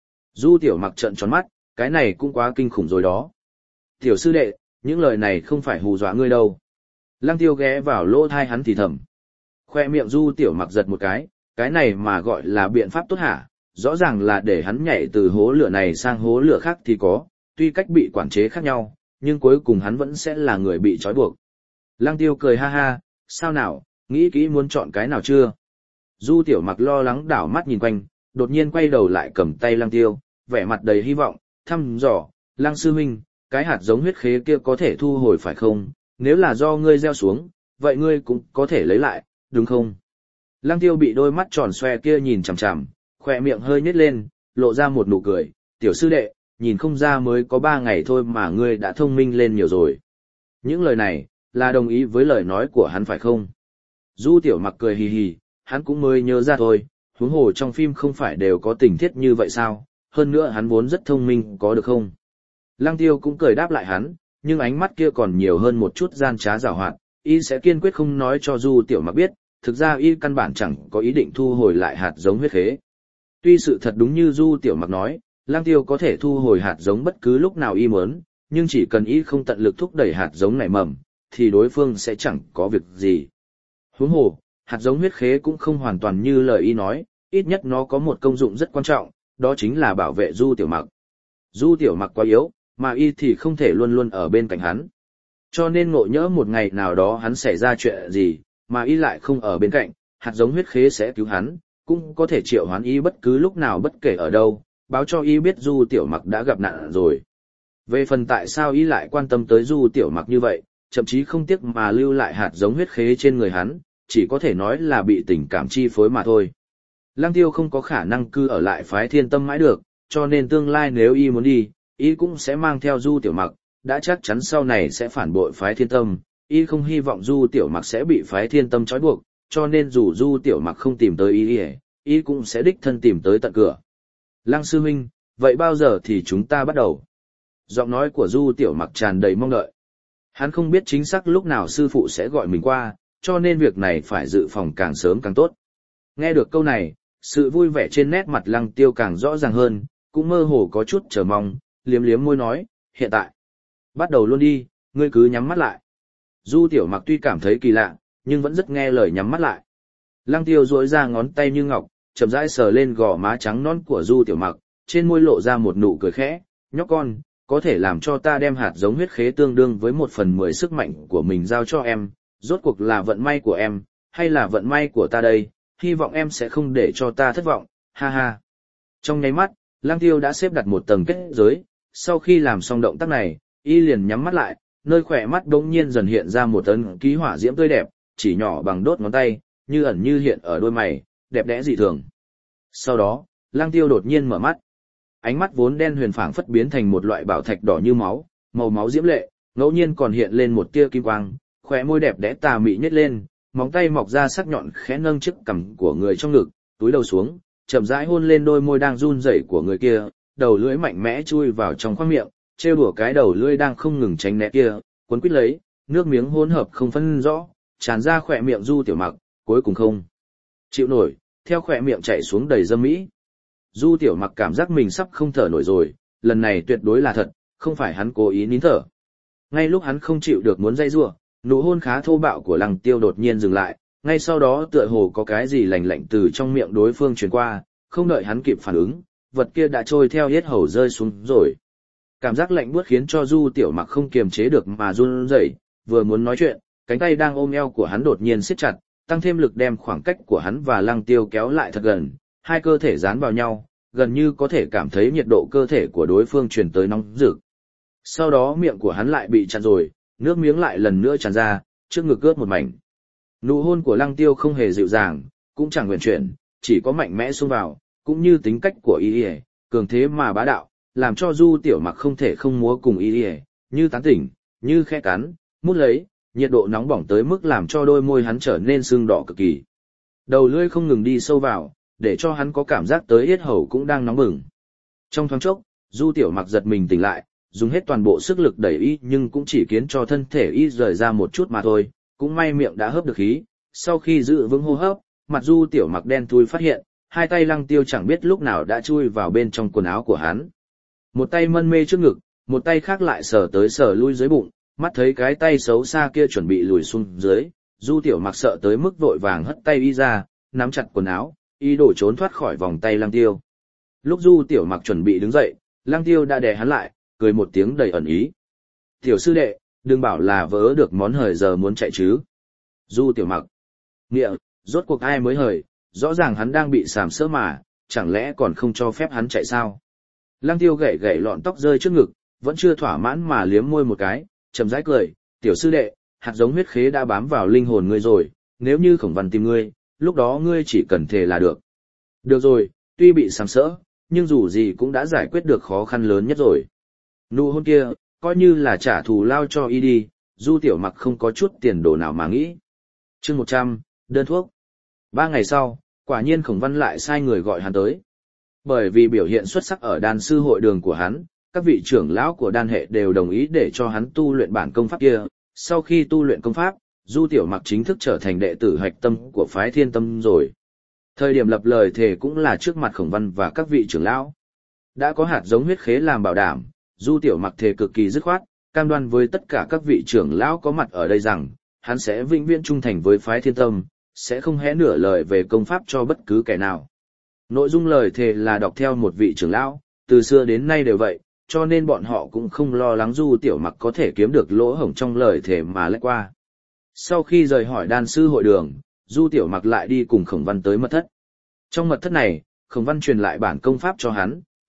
Du Tiểu Mặc trợn tròn mắt, cái này cũng quá kinh khủng rồi đó. Tiểu sư đệ, những lời này không phải hù dọa ngươi đâu. Lăng Tiêu ghé vào lỗ thai hắn thì thầm. Khoe miệng Du Tiểu Mặc giật một cái, cái này mà gọi là biện pháp tốt hả? Rõ ràng là để hắn nhảy từ hố lửa này sang hố lửa khác thì có, tuy cách bị quản chế khác nhau, nhưng cuối cùng hắn vẫn sẽ là người bị trói buộc. Lăng Tiêu cười ha ha, sao nào, nghĩ kỹ muốn chọn cái nào chưa? Du Tiểu Mặc lo lắng đảo mắt nhìn quanh, đột nhiên quay đầu lại cầm tay Lăng Tiêu, vẻ mặt đầy hy vọng, thăm dò, Lăng sư huynh, cái hạt giống huyết khế kia có thể thu hồi phải không? Nếu là do ngươi gieo xuống, vậy ngươi cũng có thể lấy lại, đúng không? Lăng Tiêu bị đôi mắt tròn xoe kia nhìn chằm chằm, khỏe miệng hơi nhếch lên, lộ ra một nụ cười, tiểu sư đệ, nhìn không ra mới có ba ngày thôi mà ngươi đã thông minh lên nhiều rồi. Những lời này, là đồng ý với lời nói của hắn phải không? Du Tiểu Mặc cười hì hì, hắn cũng mới nhớ ra thôi, huống hồ trong phim không phải đều có tình tiết như vậy sao, hơn nữa hắn vốn rất thông minh có được không? Lăng Tiêu cũng cười đáp lại hắn, nhưng ánh mắt kia còn nhiều hơn một chút gian trá giảo hoạt, y sẽ kiên quyết không nói cho Du Tiểu Mặc biết, thực ra y căn bản chẳng có ý định thu hồi lại hạt giống huyết khế. Tuy sự thật đúng như Du Tiểu Mặc nói, Lăng Tiêu có thể thu hồi hạt giống bất cứ lúc nào y muốn, nhưng chỉ cần y không tận lực thúc đẩy hạt giống nảy mầm, thì đối phương sẽ chẳng có việc gì. Huống hồ, hạt giống huyết khế cũng không hoàn toàn như lời y nói, ít nhất nó có một công dụng rất quan trọng, đó chính là bảo vệ Du Tiểu Mặc. Du Tiểu Mặc quá yếu, mà y thì không thể luôn luôn ở bên cạnh hắn. Cho nên ngộ nhỡ một ngày nào đó hắn xảy ra chuyện gì, mà y lại không ở bên cạnh, hạt giống huyết khế sẽ cứu hắn, cũng có thể triệu hoán y bất cứ lúc nào bất kể ở đâu, báo cho y biết Du Tiểu Mặc đã gặp nạn rồi. Về phần tại sao y lại quan tâm tới Du Tiểu Mặc như vậy, thậm chí không tiếc mà lưu lại hạt giống huyết khế trên người hắn, chỉ có thể nói là bị tình cảm chi phối mà thôi. Lăng Tiêu không có khả năng cư ở lại phái Thiên Tâm mãi được, cho nên tương lai nếu y muốn đi, y cũng sẽ mang theo Du Tiểu Mặc, đã chắc chắn sau này sẽ phản bội phái Thiên Tâm, y không hy vọng Du Tiểu Mặc sẽ bị phái Thiên Tâm trói buộc, cho nên dù Du Tiểu Mặc không tìm tới y, y cũng sẽ đích thân tìm tới tận cửa. Lăng sư huynh, vậy bao giờ thì chúng ta bắt đầu? Giọng nói của Du Tiểu Mặc tràn đầy mong đợi. Hắn không biết chính xác lúc nào sư phụ sẽ gọi mình qua, cho nên việc này phải dự phòng càng sớm càng tốt. Nghe được câu này, sự vui vẻ trên nét mặt Lăng Tiêu càng rõ ràng hơn, cũng mơ hồ có chút chờ mong, liếm liếm môi nói, hiện tại. Bắt đầu luôn đi, ngươi cứ nhắm mắt lại. Du Tiểu Mặc tuy cảm thấy kỳ lạ, nhưng vẫn rất nghe lời nhắm mắt lại. Lăng Tiêu duỗi ra ngón tay như ngọc, chậm rãi sờ lên gò má trắng nõn của Du Tiểu Mặc, trên môi lộ ra một nụ cười khẽ, nhóc con, có thể làm cho ta đem hạt giống huyết khế tương đương với một phần mười sức mạnh của mình giao cho em, rốt cuộc là vận may của em, hay là vận may của ta đây, hy vọng em sẽ không để cho ta thất vọng, ha ha. Trong nháy mắt, Lăng Tiêu đã xếp đặt một tầng kết giới, sau khi làm xong động tác này, y liền nhắm mắt lại, nơi khỏe mắt đống nhiên dần hiện ra một ấn ký hỏa diễm tươi đẹp, chỉ nhỏ bằng đốt ngón tay, như ẩn như hiện ở đôi mày, đẹp đẽ dị thường. Sau đó, Lăng Tiêu đột nhiên mở mắt. Ánh mắt vốn đen huyền phảng phất biến thành một loại bảo thạch đỏ như máu, màu máu diễm lệ, ngẫu nhiên còn hiện lên một tia kim quang, khóe môi đẹp đẽ tà mị nhếch lên, móng tay mọc ra sắc nhọn khẽ nâng chiếc cằm của người trong ngực, túi đầu xuống, chậm rãi hôn lên đôi môi đang run rẩy của người kia, đầu lưỡi mạnh mẽ chui vào trong khoang miệng, trêu đùa cái đầu lưỡi đang không ngừng tránh né kia, cuốn quýt lấy, nước miếng hỗn hợp không phân rõ, tràn ra khóe miệng Du Tiểu Mặc, cuối cùng không chịu nổi, theo khóe miệng chảy xuống đầy dâm mỹ. Du Tiểu Mặc cảm giác mình sắp không thở nổi rồi, lần này tuyệt đối là thật, không phải hắn cố ý nín thở. Ngay lúc hắn không chịu được muốn dây rủa, nụ hôn khá thô bạo của Lăng Tiêu đột nhiên dừng lại, ngay sau đó tựa hồ có cái gì lạnh lạnh từ trong miệng đối phương truyền qua, không đợi hắn kịp phản ứng, vật kia đã trôi theo yết hầu rơi xuống rồi. Cảm giác lạnh buốt khiến cho Du Tiểu Mặc không kiềm chế được mà run rẩy, vừa muốn nói chuyện, cánh tay đang ôm eo của hắn đột nhiên siết chặt, tăng thêm lực đem khoảng cách của hắn và Lăng Tiêu kéo lại thật gần, hai cơ thể dán vào nhau, gần như có thể cảm thấy nhiệt độ cơ thể của đối phương truyền tới nóng rực. Sau đó miệng của hắn lại bị chặn rồi, nước miếng lại lần nữa tràn ra, trước ngực ướt một mảnh. Nụ hôn của Lăng Tiêu không hề dịu dàng, cũng chẳng huyền chuyển, chỉ có mạnh mẽ xông vào, cũng như tính cách của y y, cường thế mà bá đạo, làm cho Du Tiểu Mặc không thể không múa cùng y y, như tán tỉnh, như khẽ cắn, mút lấy, nhiệt độ nóng bỏng tới mức làm cho đôi môi hắn trở nên sưng đỏ cực kỳ. Đầu lưỡi không ngừng đi sâu vào, để cho hắn có cảm giác tới yết hầu cũng đang nóng bừng. Trong thoáng chốc, Du Tiểu Mặc giật mình tỉnh lại, dùng hết toàn bộ sức lực đẩy y nhưng cũng chỉ khiến cho thân thể y rời ra một chút mà thôi, cũng may miệng đã hớp được khí. Sau khi giữ vững hô hấp, mặt Du Tiểu Mặc đen thui phát hiện, hai tay Lăng Tiêu chẳng biết lúc nào đã chui vào bên trong quần áo của hắn. Một tay mân mê trước ngực, một tay khác lại sờ tới sờ lui dưới bụng, mắt thấy cái tay xấu xa kia chuẩn bị lùi xuống dưới, Du Tiểu Mặc sợ tới mức vội vàng hất tay y ra, nắm chặt quần áo, ý đồ trốn thoát khỏi vòng tay Lăng Tiêu. Lúc Du Tiểu Mặc chuẩn bị đứng dậy, Lăng Tiêu đã đè hắn lại, cười một tiếng đầy ẩn ý. Tiểu sư đệ, đừng bảo là vớ được món hời giờ muốn chạy chứ. Du Tiểu Mặc. Nghĩa, rốt cuộc ai mới hời, rõ ràng hắn đang bị sàm sỡ mà, chẳng lẽ còn không cho phép hắn chạy sao? Lăng Tiêu gẩy gẩy lọn tóc rơi trước ngực, vẫn chưa thỏa mãn mà liếm môi một cái, chậm rãi cười, tiểu sư đệ, hạt giống huyết khế đã bám vào linh hồn ngươi rồi, nếu như Khổng Văn tìm ngươi, lúc đó ngươi chỉ cần thề là được. Được rồi, tuy bị sàm sỡ, nhưng dù gì cũng đã giải quyết được khó khăn lớn nhất rồi. Nụ hôn kia, coi như là trả thù lao cho y đi, Du Tiểu Mặc không có chút tiền đồ nào mà nghĩ. Chương một trăm, đơn thuốc. Ba ngày sau, quả nhiên Khổng Văn lại sai người gọi hắn tới. Bởi vì biểu hiện xuất sắc ở đan sư hội đường của hắn, các vị trưởng lão của đan hệ đều đồng ý để cho hắn tu luyện bản công pháp kia. Sau khi tu luyện công pháp, Du Tiểu Mặc chính thức trở thành đệ tử hạch tâm của phái Thiên Tâm rồi. Thời điểm lập lời thề cũng là trước mặt Khổng Văn và các vị trưởng lão. Đã có hạt giống huyết khế làm bảo đảm, Du Tiểu Mặc thề cực kỳ dứt khoát, cam đoan với tất cả các vị trưởng lão có mặt ở đây rằng, hắn sẽ vĩnh viễn trung thành với phái Thiên Tâm, sẽ không hé nửa lời về công pháp cho bất cứ kẻ nào. Nội dung lời thề là đọc theo một vị trưởng lão, từ xưa đến nay đều vậy, cho nên bọn họ cũng không lo lắng Du Tiểu Mặc có thể kiếm được lỗ hổng trong lời thề mà lách qua. Sau khi rời hỏi đan sư hội đường, Du Tiểu Mặc lại đi cùng Khổng Văn tới mật thất. Trong mật thất này, Khổng Văn truyền lại bản công pháp cho hắn,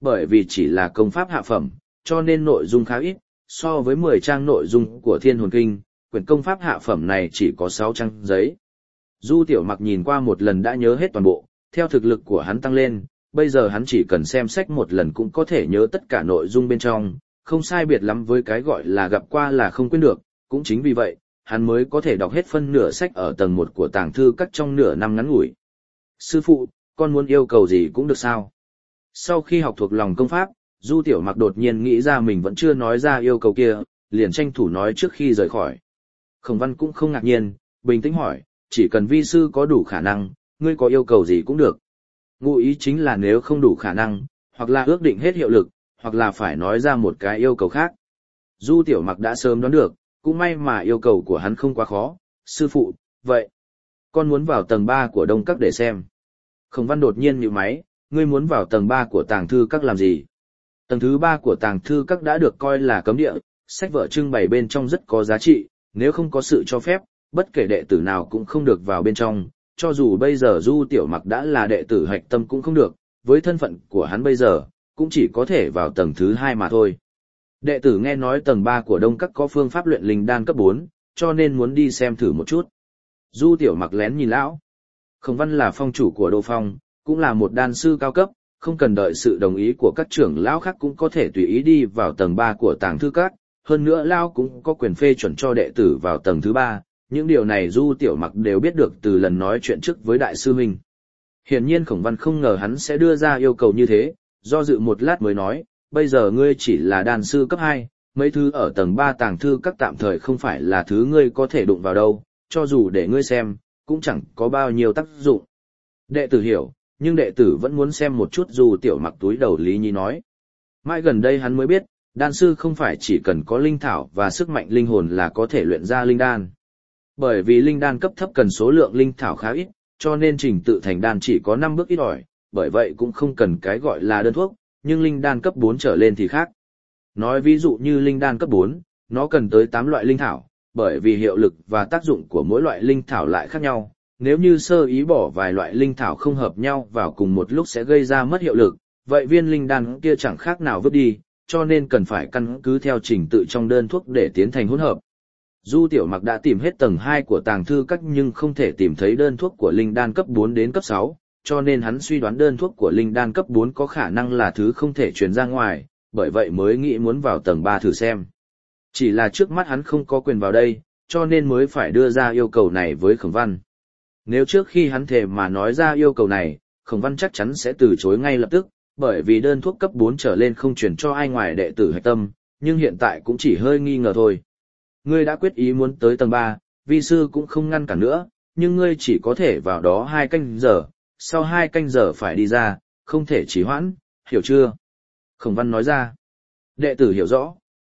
bởi vì chỉ là công pháp hạ phẩm, cho nên nội dung khá ít, so với mười trang nội dung của Thiên Hồn Kinh, quyển công pháp hạ phẩm này chỉ có sáu trang giấy. Du Tiểu Mặc nhìn qua một lần đã nhớ hết toàn bộ, theo thực lực của hắn tăng lên, bây giờ hắn chỉ cần xem sách một lần cũng có thể nhớ tất cả nội dung bên trong, không sai biệt lắm với cái gọi là gặp qua là không quên được, cũng chính vì vậy, hắn mới có thể đọc hết phân nửa sách ở tầng một của tàng thư các trong nửa năm ngắn ngủi. Sư phụ, con muốn yêu cầu gì cũng được sao? Sau khi học thuộc lòng công pháp, Du Tiểu Mặc đột nhiên nghĩ ra mình vẫn chưa nói ra yêu cầu kia, liền tranh thủ nói trước khi rời khỏi. Khổng Văn cũng không ngạc nhiên, bình tĩnh hỏi, chỉ cần vi sư có đủ khả năng, ngươi có yêu cầu gì cũng được. Ngụ ý chính là nếu không đủ khả năng, hoặc là ước định hết hiệu lực, hoặc là phải nói ra một cái yêu cầu khác. Du Tiểu Mặc đã sớm đoán được, cũng may mà yêu cầu của hắn không quá khó. Sư phụ, vậy, con muốn vào tầng ba của Đông Các để xem. Khổng Văn đột nhiên nhíu máy, ngươi muốn vào tầng ba của tàng thư các làm gì? Tầng thứ ba của tàng thư các đã được coi là cấm địa, sách vở trưng bày bên trong rất có giá trị, nếu không có sự cho phép, bất kể đệ tử nào cũng không được vào bên trong, cho dù bây giờ Du Tiểu Mặc đã là đệ tử hạch tâm cũng không được, với thân phận của hắn bây giờ, cũng chỉ có thể vào tầng thứ hai mà thôi. Đệ tử nghe nói tầng ba của Đông Các có phương pháp luyện linh đan cấp bốn, cho nên muốn đi xem thử một chút. Du Tiểu Mặc lén nhìn lão. Khổng Văn là phong chủ của Đô Phong, cũng là một đan sư cao cấp, không cần đợi sự đồng ý của các trưởng lão khác cũng có thể tùy ý đi vào tầng ba của tàng thư các, hơn nữa lão cũng có quyền phê chuẩn cho đệ tử vào tầng thứ ba, những điều này Du Tiểu Mặc đều biết được từ lần nói chuyện trước với đại sư huynh. Hiển nhiên Khổng Văn không ngờ hắn sẽ đưa ra yêu cầu như thế, do dự một lát mới nói, bây giờ ngươi chỉ là đan sư cấp hai, mấy thứ ở tầng ba tàng thư các tạm thời không phải là thứ ngươi có thể đụng vào đâu, cho dù để ngươi xem, cũng chẳng có bao nhiêu tác dụng. Đệ tử hiểu, nhưng đệ tử vẫn muốn xem một chút. Du Tiểu Mặc túi đầu lý nhí nói. Mãi gần đây hắn mới biết, đan sư không phải chỉ cần có linh thảo và sức mạnh linh hồn là có thể luyện ra linh đan. Bởi vì linh đan cấp thấp cần số lượng linh thảo khá ít, cho nên trình tự thành đan chỉ có năm bước ít ỏi, bởi vậy cũng không cần cái gọi là đơn thuốc, nhưng linh đan cấp bốn trở lên thì khác. Nói ví dụ như linh đan cấp bốn, nó cần tới tám loại linh thảo, bởi vì hiệu lực và tác dụng của mỗi loại linh thảo lại khác nhau. Nếu như sơ ý bỏ vài loại linh thảo không hợp nhau vào cùng một lúc sẽ gây ra mất hiệu lực, vậy viên linh đan kia chẳng khác nào vứt đi, cho nên cần phải căn cứ theo trình tự trong đơn thuốc để tiến hành hỗn hợp. Du Tiểu Mặc đã tìm hết tầng hai của tàng thư các nhưng không thể tìm thấy đơn thuốc của linh đan cấp bốn đến cấp sáu, cho nên hắn suy đoán đơn thuốc của linh đan cấp bốn có khả năng là thứ không thể truyền ra ngoài, bởi vậy mới nghĩ muốn vào tầng ba thử xem. Chỉ là trước mắt hắn không có quyền vào đây, cho nên mới phải đưa ra yêu cầu này với Khổng Văn. Nếu trước khi hắn thề mà nói ra yêu cầu này, Khổng Văn chắc chắn sẽ từ chối ngay lập tức, bởi vì đơn thuốc cấp bốn trở lên không truyền cho ai ngoài đệ tử hạch tâm, nhưng hiện tại cũng chỉ hơi nghi ngờ thôi. Ngươi đã quyết ý muốn tới tầng ba, vi sư cũng không ngăn cản nữa, nhưng ngươi chỉ có thể vào đó hai canh giờ, sau hai canh giờ phải đi ra, không thể trì hoãn, hiểu chưa? Khổng Văn nói ra. Đệ tử hiểu rõ.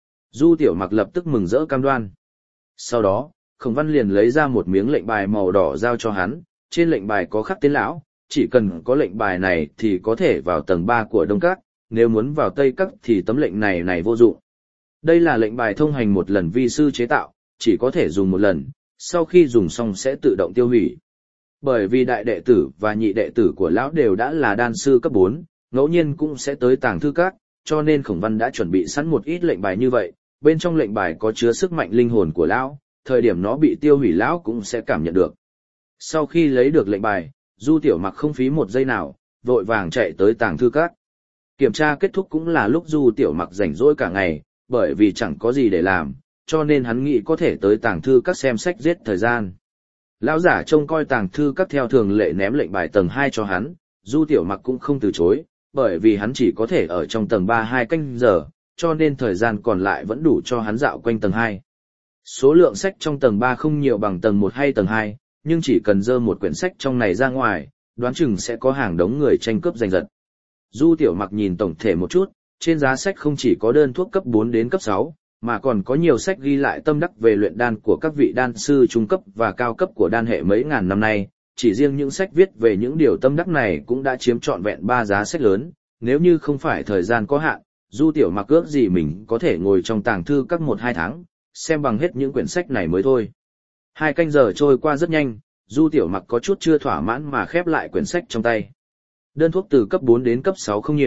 Du Tiểu Mặc lập tức mừng rỡ cam đoan. Sau đó, Khổng Văn liền lấy ra một miếng lệnh bài màu đỏ giao cho hắn, trên lệnh bài có khắc tên lão, chỉ cần có lệnh bài này thì có thể vào tầng ba của Đông Các, nếu muốn vào Tây Các thì tấm lệnh này này vô dụng. Đây là lệnh bài thông hành một lần vi sư chế tạo, chỉ có thể dùng một lần, sau khi dùng xong sẽ tự động tiêu hủy. Bởi vì đại đệ tử và nhị đệ tử của lão đều đã là đan sư cấp bốn, ngẫu nhiên cũng sẽ tới tàng thư các, cho nên Khổng Văn đã chuẩn bị sẵn một ít lệnh bài như vậy, bên trong lệnh bài có chứa sức mạnh linh hồn của lão, thời điểm nó bị tiêu hủy lão cũng sẽ cảm nhận được. Sau khi lấy được lệnh bài, Du Tiểu Mặc không phí một giây nào, vội vàng chạy tới tàng thư các. Kiểm tra kết thúc cũng là lúc Du Tiểu Mặc rảnh rỗi cả ngày, bởi vì chẳng có gì để làm, cho nên hắn nghĩ có thể tới tàng thư các xem sách giết thời gian. Lão giả trông coi tàng thư các theo thường lệ ném lệnh bài tầng hai cho hắn, Du Tiểu Mặc cũng không từ chối, bởi vì hắn chỉ có thể ở trong tầng ba hai canh giờ, cho nên thời gian còn lại vẫn đủ cho hắn dạo quanh tầng hai. Số lượng sách trong tầng ba không nhiều bằng tầng một hay tầng hai, nhưng chỉ cần dơ một quyển sách trong này ra ngoài, đoán chừng sẽ có hàng đống người tranh cướp giành giật. Du Tiểu Mặc nhìn tổng thể một chút, trên giá sách không chỉ có đơn thuốc cấp bốn đến cấp sáu, mà còn có nhiều sách ghi lại tâm đắc về luyện đan của các vị đan sư trung cấp và cao cấp của đan hệ mấy ngàn năm nay. Chỉ riêng những sách viết về những điều tâm đắc này cũng đã chiếm trọn vẹn ba giá sách lớn, nếu như không phải thời gian có hạn, Du Tiểu Mặc ước gì mình có thể ngồi trong tàng thư các một hai tháng, xem bằng hết những quyển sách này mới thôi. Hai canh giờ trôi qua rất nhanh, Du Tiểu Mặc có chút chưa thỏa mãn mà khép lại quyển sách trong tay. Đơn thuốc từ cấp bốn đến cấp sáu không nhiều,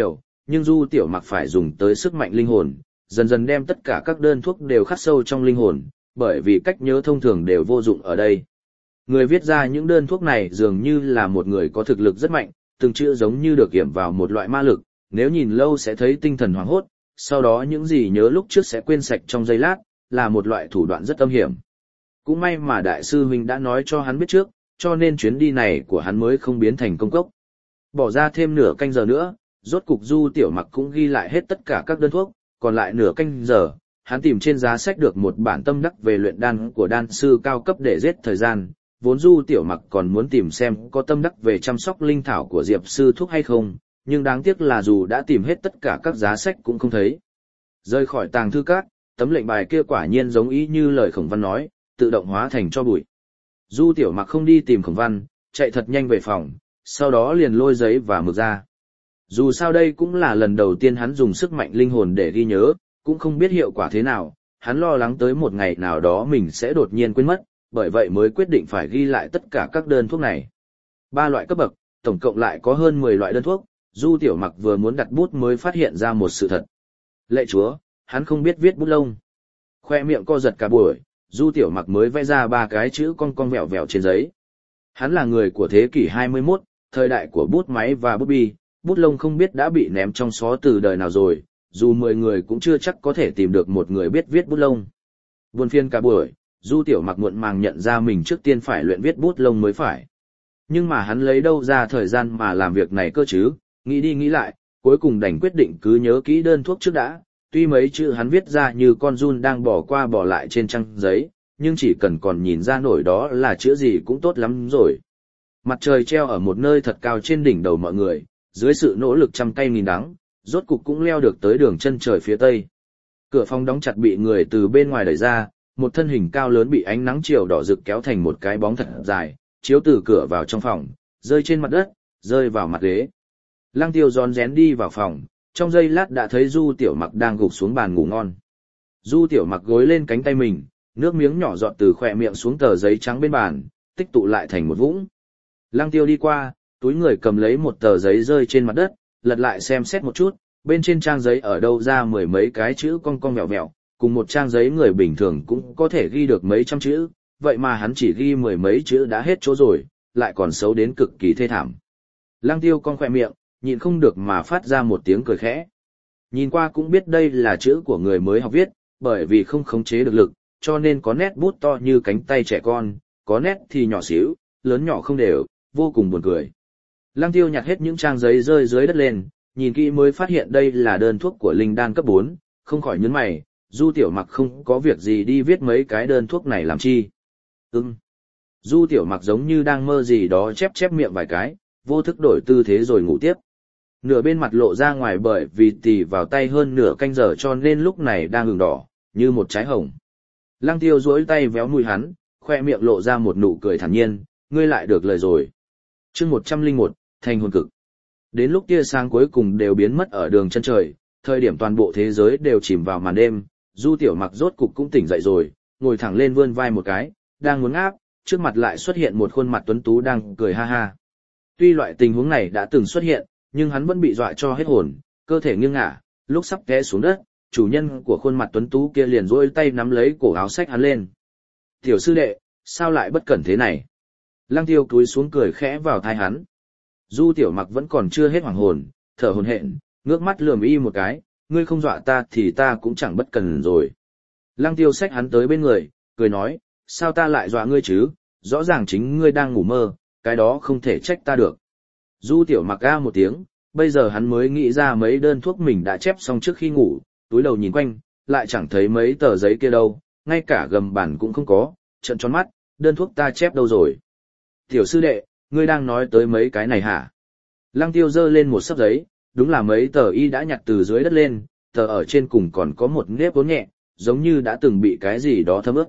nhưng Du Tiểu Mặc phải dùng tới sức mạnh linh hồn, dần dần đem tất cả các đơn thuốc đều khắc sâu trong linh hồn, bởi vì cách nhớ thông thường đều vô dụng ở đây. Người viết ra những đơn thuốc này dường như là một người có thực lực rất mạnh, từng chữ giống như được kiểm vào một loại ma lực, nếu nhìn lâu sẽ thấy tinh thần hoảng hốt, sau đó những gì nhớ lúc trước sẽ quên sạch trong giây lát, là một loại thủ đoạn rất âm hiểm. Cũng may mà đại sư huynh đã nói cho hắn biết trước, cho nên chuyến đi này của hắn mới không biến thành công cốc. Bỏ ra thêm nửa canh giờ nữa, rốt cục Du Tiểu Mặc cũng ghi lại hết tất cả các đơn thuốc, còn lại nửa canh giờ, hắn tìm trên giá sách được một bản tâm đắc về luyện đan của đan sư cao cấp để giết thời gian. Vốn Du Tiểu Mặc còn muốn tìm xem có tâm đắc về chăm sóc linh thảo của Diệp sư thúc hay không, nhưng đáng tiếc là dù đã tìm hết tất cả các giá sách cũng không thấy. Rời khỏi tàng thư các, tấm lệnh bài kia quả nhiên giống ý như lời Khổng Văn nói, tự động hóa thành cho bụi. Du Tiểu Mặc không đi tìm Khổng Văn, chạy thật nhanh về phòng, sau đó liền lôi giấy và mực ra. Dù sao đây cũng là lần đầu tiên hắn dùng sức mạnh linh hồn để ghi nhớ, cũng không biết hiệu quả thế nào, hắn lo lắng tới một ngày nào đó mình sẽ đột nhiên quên mất, bởi vậy mới quyết định phải ghi lại tất cả các đơn thuốc này. Ba loại cấp bậc, tổng cộng lại có hơn mười loại đơn thuốc, Du Tiểu Mặc vừa muốn đặt bút mới phát hiện ra một sự thật. Lạy chúa, hắn không biết viết bút lông. Khoe miệng co giật cả buổi, Du Tiểu Mặc mới vẽ ra ba cái chữ con con vẹo vẹo trên giấy. Hắn là người của thế kỷ hai mươi mốt, thời đại của bút máy và bút bi, bút lông không biết đã bị ném trong xó từ đời nào rồi, dù mười người cũng chưa chắc có thể tìm được một người biết viết bút lông. Buồn phiền cả buổi, Du Tiểu Mặc muộn màng nhận ra mình trước tiên phải luyện viết bút lông mới phải. Nhưng mà hắn lấy đâu ra thời gian mà làm việc này cơ chứ, nghĩ đi nghĩ lại, cuối cùng đành quyết định cứ nhớ kỹ đơn thuốc trước đã. Tuy mấy chữ hắn viết ra như con giun đang bỏ qua bỏ lại trên trang giấy, nhưng chỉ cần còn nhìn ra nổi đó là chữ gì cũng tốt lắm rồi. Mặt trời treo ở một nơi thật cao trên đỉnh đầu mọi người, dưới sự nỗ lực trăm cây nghìn đắng, rốt cục cũng leo được tới đường chân trời phía tây. Cửa phòng đóng chặt bị người từ bên ngoài đẩy ra, một thân hình cao lớn bị ánh nắng chiều đỏ rực kéo thành một cái bóng thật dài, chiếu từ cửa vào trong phòng, rơi trên mặt đất, rơi vào mặt ghế. Lăng Tiêu rón rén đi vào phòng, trong giây lát đã thấy Du Tiểu Mặc đang gục xuống bàn ngủ ngon. Du Tiểu Mặc gối lên cánh tay mình, nước miếng nhỏ giọt từ khóe miệng xuống tờ giấy trắng bên bàn, tích tụ lại thành một vũng. Lăng Tiêu đi qua, túi người cầm lấy một tờ giấy rơi trên mặt đất, lật lại xem xét một chút, bên trên trang giấy ở đâu ra mười mấy cái chữ cong cong vẹo vẹo, cùng một trang giấy người bình thường cũng có thể ghi được mấy trăm chữ, vậy mà hắn chỉ ghi mười mấy chữ đã hết chỗ rồi, lại còn xấu đến cực kỳ thê thảm. Lăng Tiêu cong khóe miệng, nhịn không được mà phát ra một tiếng cười khẽ. Nhìn qua cũng biết đây là chữ của người mới học viết, bởi vì không khống chế được lực, cho nên có nét bút to như cánh tay trẻ con, có nét thì nhỏ xíu, lớn nhỏ không đều, vô cùng buồn cười. Lăng Tiêu nhặt hết những trang giấy rơi dưới đất lên, nhìn kỹ mới phát hiện đây là đơn thuốc của linh đan cấp bốn, không khỏi nhướng mày, Du Tiểu Mặc không có việc gì đi viết mấy cái đơn thuốc này làm chi. Ừm. Du Tiểu Mặc giống như đang mơ gì đó chép chép miệng vài cái, vô thức đổi tư thế rồi ngủ tiếp. Nửa bên mặt lộ ra ngoài bởi vì tì vào tay hơn nửa canh giờ cho nên lúc này đang ửng đỏ, như một trái hồng. Lăng Tiêu duỗi tay véo mũi hắn, khoe miệng lộ ra một nụ cười thản nhiên, ngươi lại được lời rồi. Chương một trăm lẻ một, thành hồn cực. Đến lúc tia sáng cuối cùng đều biến mất ở đường chân trời, thời điểm toàn bộ thế giới đều chìm vào màn đêm, Du Tiểu Mặc rốt cục cũng tỉnh dậy rồi, ngồi thẳng lên vươn vai một cái, đang muốn ngáp, trước mặt lại xuất hiện một khuôn mặt tuấn tú đang cười ha ha. Tuy loại tình huống này đã từng xuất hiện, nhưng hắn vẫn bị dọa cho hết hồn, cơ thể nghiêng ngả, lúc sắp té xuống đất, chủ nhân của khuôn mặt tuấn tú kia liền duỗi tay nắm lấy cổ áo xách hắn lên. "Tiểu sư đệ, sao lại bất cẩn thế này?" Lăng Tiêu cúi xuống cười khẽ vào tai hắn. Du Tiểu Mặc vẫn còn chưa hết hoàng hồn, thở hổn hển, ngước mắt lườm y một cái, "Ngươi không dọa ta thì ta cũng chẳng bất cần rồi." Lăng Tiêu xách hắn tới bên người, cười nói, "Sao ta lại dọa ngươi chứ, rõ ràng chính ngươi đang ngủ mơ, cái đó không thể trách ta được." Du Tiểu Mặc a một tiếng, bây giờ hắn mới nghĩ ra mấy đơn thuốc mình đã chép xong trước khi ngủ, túi đầu nhìn quanh, lại chẳng thấy mấy tờ giấy kia đâu, ngay cả gầm bản cũng không có, trợn tròn mắt, đơn thuốc ta chép đâu rồi? "Tiểu sư đệ, ngươi đang nói tới mấy cái này hả?" Lăng Tiêu giơ lên một sấp giấy, đúng là mấy tờ y đã nhặt từ dưới đất lên, tờ ở trên cùng còn có một nếp vốn nhẹ, giống như đã từng bị cái gì đó thấm ướt.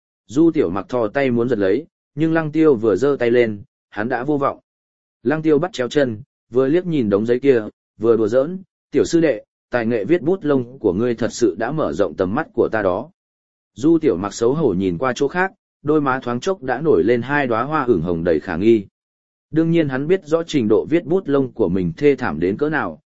Du Tiểu Mặc thò tay muốn giật lấy, nhưng Lăng Tiêu vừa giơ tay lên, hắn đã vô vọng. Lăng Tiêu bắt chéo chân, vừa liếc nhìn đống giấy kia, vừa đùa giỡn, "Tiểu sư đệ, tài nghệ viết bút lông của ngươi thật sự đã mở rộng tầm mắt của ta đó." Du Tiểu Mặc xấu hổ nhìn qua chỗ khác, đôi má thoáng chốc đã nổi lên hai đóa hoa ửng hồng đầy khả nghi. Đương nhiên hắn biết rõ trình độ viết bút lông của mình thê thảm đến cỡ nào,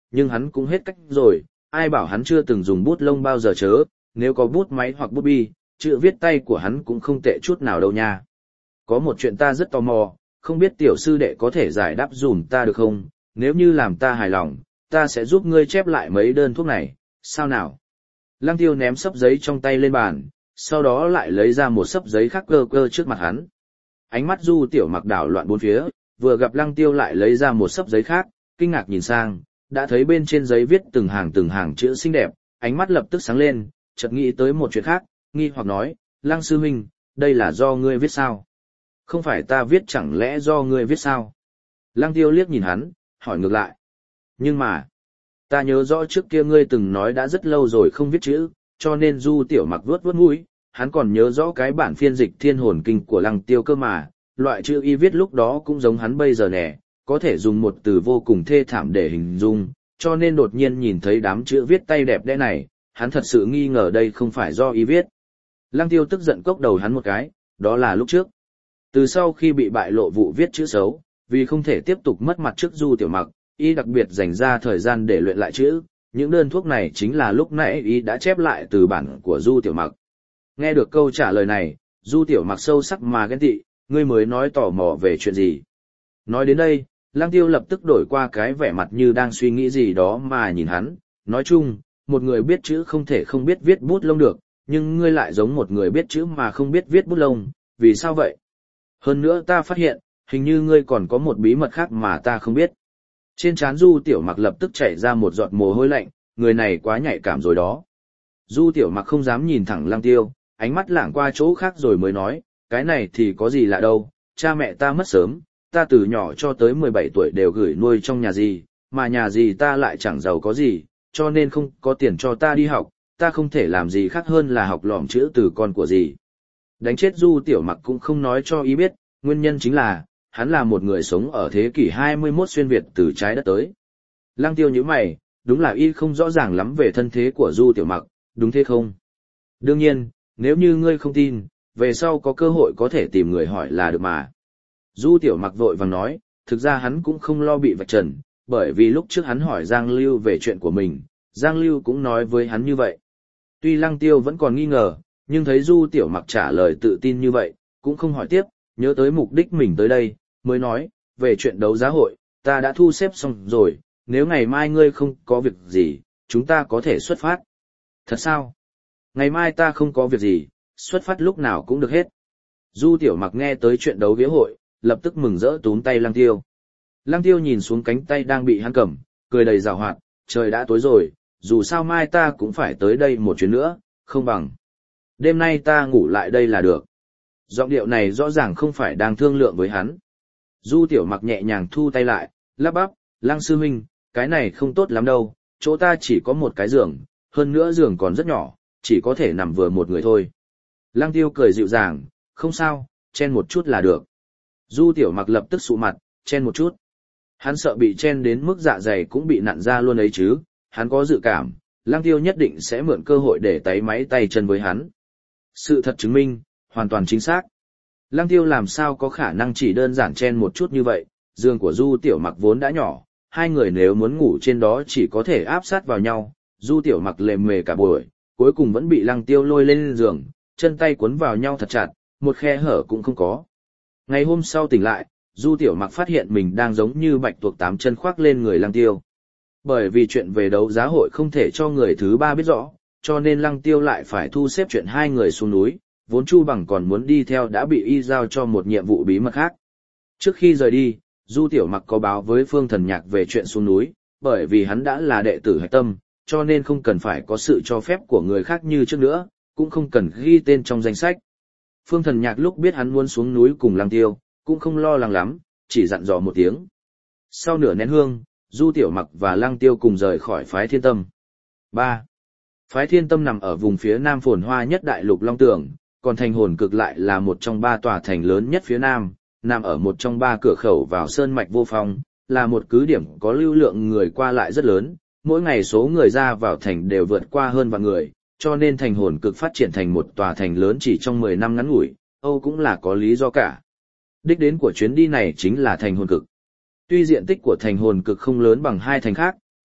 nhưng hắn cũng hết cách rồi, ai bảo hắn chưa từng dùng bút lông bao giờ chớ, nếu có bút máy hoặc bút bi, chữ viết tay của hắn cũng không tệ chút nào đâu nha. Có một chuyện ta rất tò mò, không biết tiểu sư đệ có thể giải đáp dùm ta được không, nếu như làm ta hài lòng, ta sẽ giúp ngươi chép lại mấy đơn thuốc này, sao nào? Lăng Tiêu ném xấp giấy trong tay lên bàn, sau đó lại lấy ra một xấp giấy khác cơ cơ trước mặt hắn. Ánh mắt Du Tiểu Mặc đảo loạn bốn phía, vừa gặp Lăng Tiêu lại lấy ra một xấp giấy khác, kinh ngạc nhìn sang, đã thấy bên trên giấy viết từng hàng từng hàng chữ xinh đẹp, ánh mắt lập tức sáng lên, chợt nghĩ tới một chuyện khác, nghi hoặc nói, Lăng sư huynh, đây là do ngươi viết sao? Không phải ta viết chẳng lẽ do ngươi viết sao? Lăng Tiêu liếc nhìn hắn, hỏi ngược lại. Nhưng mà, ta nhớ rõ trước kia ngươi từng nói đã rất lâu rồi không viết chữ, cho nên Du Tiểu Mặc vuốt vuốt mũi, hắn còn nhớ rõ cái bản phiên dịch Thiên Hồn Kinh của Lăng Tiêu cơ mà, loại chữ y viết lúc đó cũng giống hắn bây giờ nè, có thể dùng một từ vô cùng thê thảm để hình dung, cho nên đột nhiên nhìn thấy đám chữ viết tay đẹp đẽ này, hắn thật sự nghi ngờ đây không phải do y viết. Lăng Tiêu tức giận cốc đầu hắn một cái, đó là lúc trước. Từ sau khi bị bại lộ vụ viết chữ xấu, vì không thể tiếp tục mất mặt trước Du Tiểu Mặc, y đặc biệt dành ra thời gian để luyện lại chữ, những đơn thuốc này chính là lúc nãy y đã chép lại từ bản của Du Tiểu Mặc. Nghe được câu trả lời này, Du Tiểu Mặc sâu sắc mà ghen tị, ngươi mới nói tò mò về chuyện gì. Nói đến đây, Lăng Tiêu lập tức đổi qua cái vẻ mặt như đang suy nghĩ gì đó mà nhìn hắn, nói chung, một người biết chữ không thể không biết viết bút lông được, nhưng ngươi lại giống một người biết chữ mà không biết viết bút lông, vì sao vậy? Hơn nữa ta phát hiện, hình như ngươi còn có một bí mật khác mà ta không biết. Trên trán Du Tiểu Mặc lập tức chảy ra một giọt mồ hôi lạnh, người này quá nhạy cảm rồi đó. Du Tiểu Mặc không dám nhìn thẳng Lăng Tiêu, ánh mắt lảng qua chỗ khác rồi mới nói, cái này thì có gì lạ đâu, cha mẹ ta mất sớm, ta từ nhỏ cho tới mười bảy tuổi đều gửi nuôi trong nhà dì, mà nhà dì ta lại chẳng giàu có gì, cho nên không có tiền cho ta đi học, ta không thể làm gì khác hơn là học lỏm chữ từ con của dì. Đánh chết Du Tiểu Mặc cũng không nói cho ý biết, nguyên nhân chính là, hắn là một người sống ở thế kỷ hai mươi mốt xuyên Việt từ trái đất tới. Lăng Tiêu nhíu mày, đúng là y không rõ ràng lắm về thân thế của Du Tiểu Mặc, đúng thế không? Đương nhiên, nếu như ngươi không tin, về sau có cơ hội có thể tìm người hỏi là được mà. Du Tiểu Mặc vội vàng nói, thực ra hắn cũng không lo bị vạch trần, bởi vì lúc trước hắn hỏi Giang Lưu về chuyện của mình, Giang Lưu cũng nói với hắn như vậy. Tuy Lăng Tiêu vẫn còn nghi ngờ, nhưng thấy Du Tiểu Mặc trả lời tự tin như vậy, cũng không hỏi tiếp, nhớ tới mục đích mình tới đây, mới nói, về chuyện đấu giá hội, ta đã thu xếp xong rồi, nếu ngày mai ngươi không có việc gì, chúng ta có thể xuất phát. Thật sao? Ngày mai ta không có việc gì, xuất phát lúc nào cũng được hết. Du Tiểu Mặc nghe tới chuyện đấu vía hội, lập tức mừng rỡ túm tay Lăng Tiêu. Lăng Tiêu nhìn xuống cánh tay đang bị hắn cầm, cười đầy giảo hoạt, trời đã tối rồi, dù sao mai ta cũng phải tới đây một chuyến nữa, không bằng. Đêm nay ta ngủ lại đây là được. Giọng điệu này rõ ràng không phải đang thương lượng với hắn. Du Tiểu Mặc nhẹ nhàng thu tay lại, lắp bắp, Lăng sư huynh, cái này không tốt lắm đâu, chỗ ta chỉ có một cái giường, hơn nữa giường còn rất nhỏ, chỉ có thể nằm vừa một người thôi. Lăng Tiêu cười dịu dàng, không sao, chen một chút là được. Du Tiểu Mặc lập tức sụ mặt, chen một chút. Hắn sợ bị chen đến mức dạ dày cũng bị nặn ra luôn ấy chứ, hắn có dự cảm, Lăng Tiêu nhất định sẽ mượn cơ hội để tái máy tay chân với hắn. Sự thật chứng minh, hoàn toàn chính xác. Lăng Tiêu làm sao có khả năng chỉ đơn giản chen một chút như vậy, giường của Du Tiểu Mặc vốn đã nhỏ, hai người nếu muốn ngủ trên đó chỉ có thể áp sát vào nhau, Du Tiểu Mặc lềm mề cả buổi, cuối cùng vẫn bị Lăng Tiêu lôi lên giường, chân tay quấn vào nhau thật chặt, một khe hở cũng không có. Ngày hôm sau tỉnh lại, Du Tiểu Mặc phát hiện mình đang giống như bạch tuộc tám chân khoác lên người Lăng Tiêu. Bởi vì chuyện về đấu giá hội không thể cho người thứ ba biết rõ, cho nên Lăng Tiêu lại phải thu xếp chuyện hai người xuống núi, vốn Chu Bằng còn muốn đi theo đã bị y giao cho một nhiệm vụ bí mật khác. Trước khi rời đi, Du Tiểu Mặc có báo với Phương Thần Nhạc về chuyện xuống núi, bởi vì hắn đã là đệ tử hạch tâm, cho nên không cần phải có sự cho phép của người khác như trước nữa, cũng không cần ghi tên trong danh sách. Phương Thần Nhạc lúc biết hắn muốn xuống núi cùng Lăng Tiêu, cũng không lo lắng lắm, chỉ dặn dò một tiếng. Sau nửa nén hương, Du Tiểu Mặc và Lăng Tiêu cùng rời khỏi phái Thiên Tâm. ba. Phái Thiên Tâm nằm ở vùng phía nam phồn hoa nhất đại lục Long Tường, còn thành Hồn Cực lại là một trong ba tòa thành lớn nhất phía nam, nằm ở một trong ba cửa khẩu vào sơn mạch Vô Phong, là một cứ điểm có lưu lượng người qua lại rất lớn, mỗi ngày số người ra vào thành đều vượt qua hơn vạn người, cho nên thành Hồn Cực phát triển thành một tòa thành lớn chỉ trong mười năm ngắn ngủi, Âu cũng là có lý do cả. Đích đến của chuyến đi này chính là thành Hồn Cực. Tuy diện tích của thành Hồn Cực không lớn bằng hai thành khác,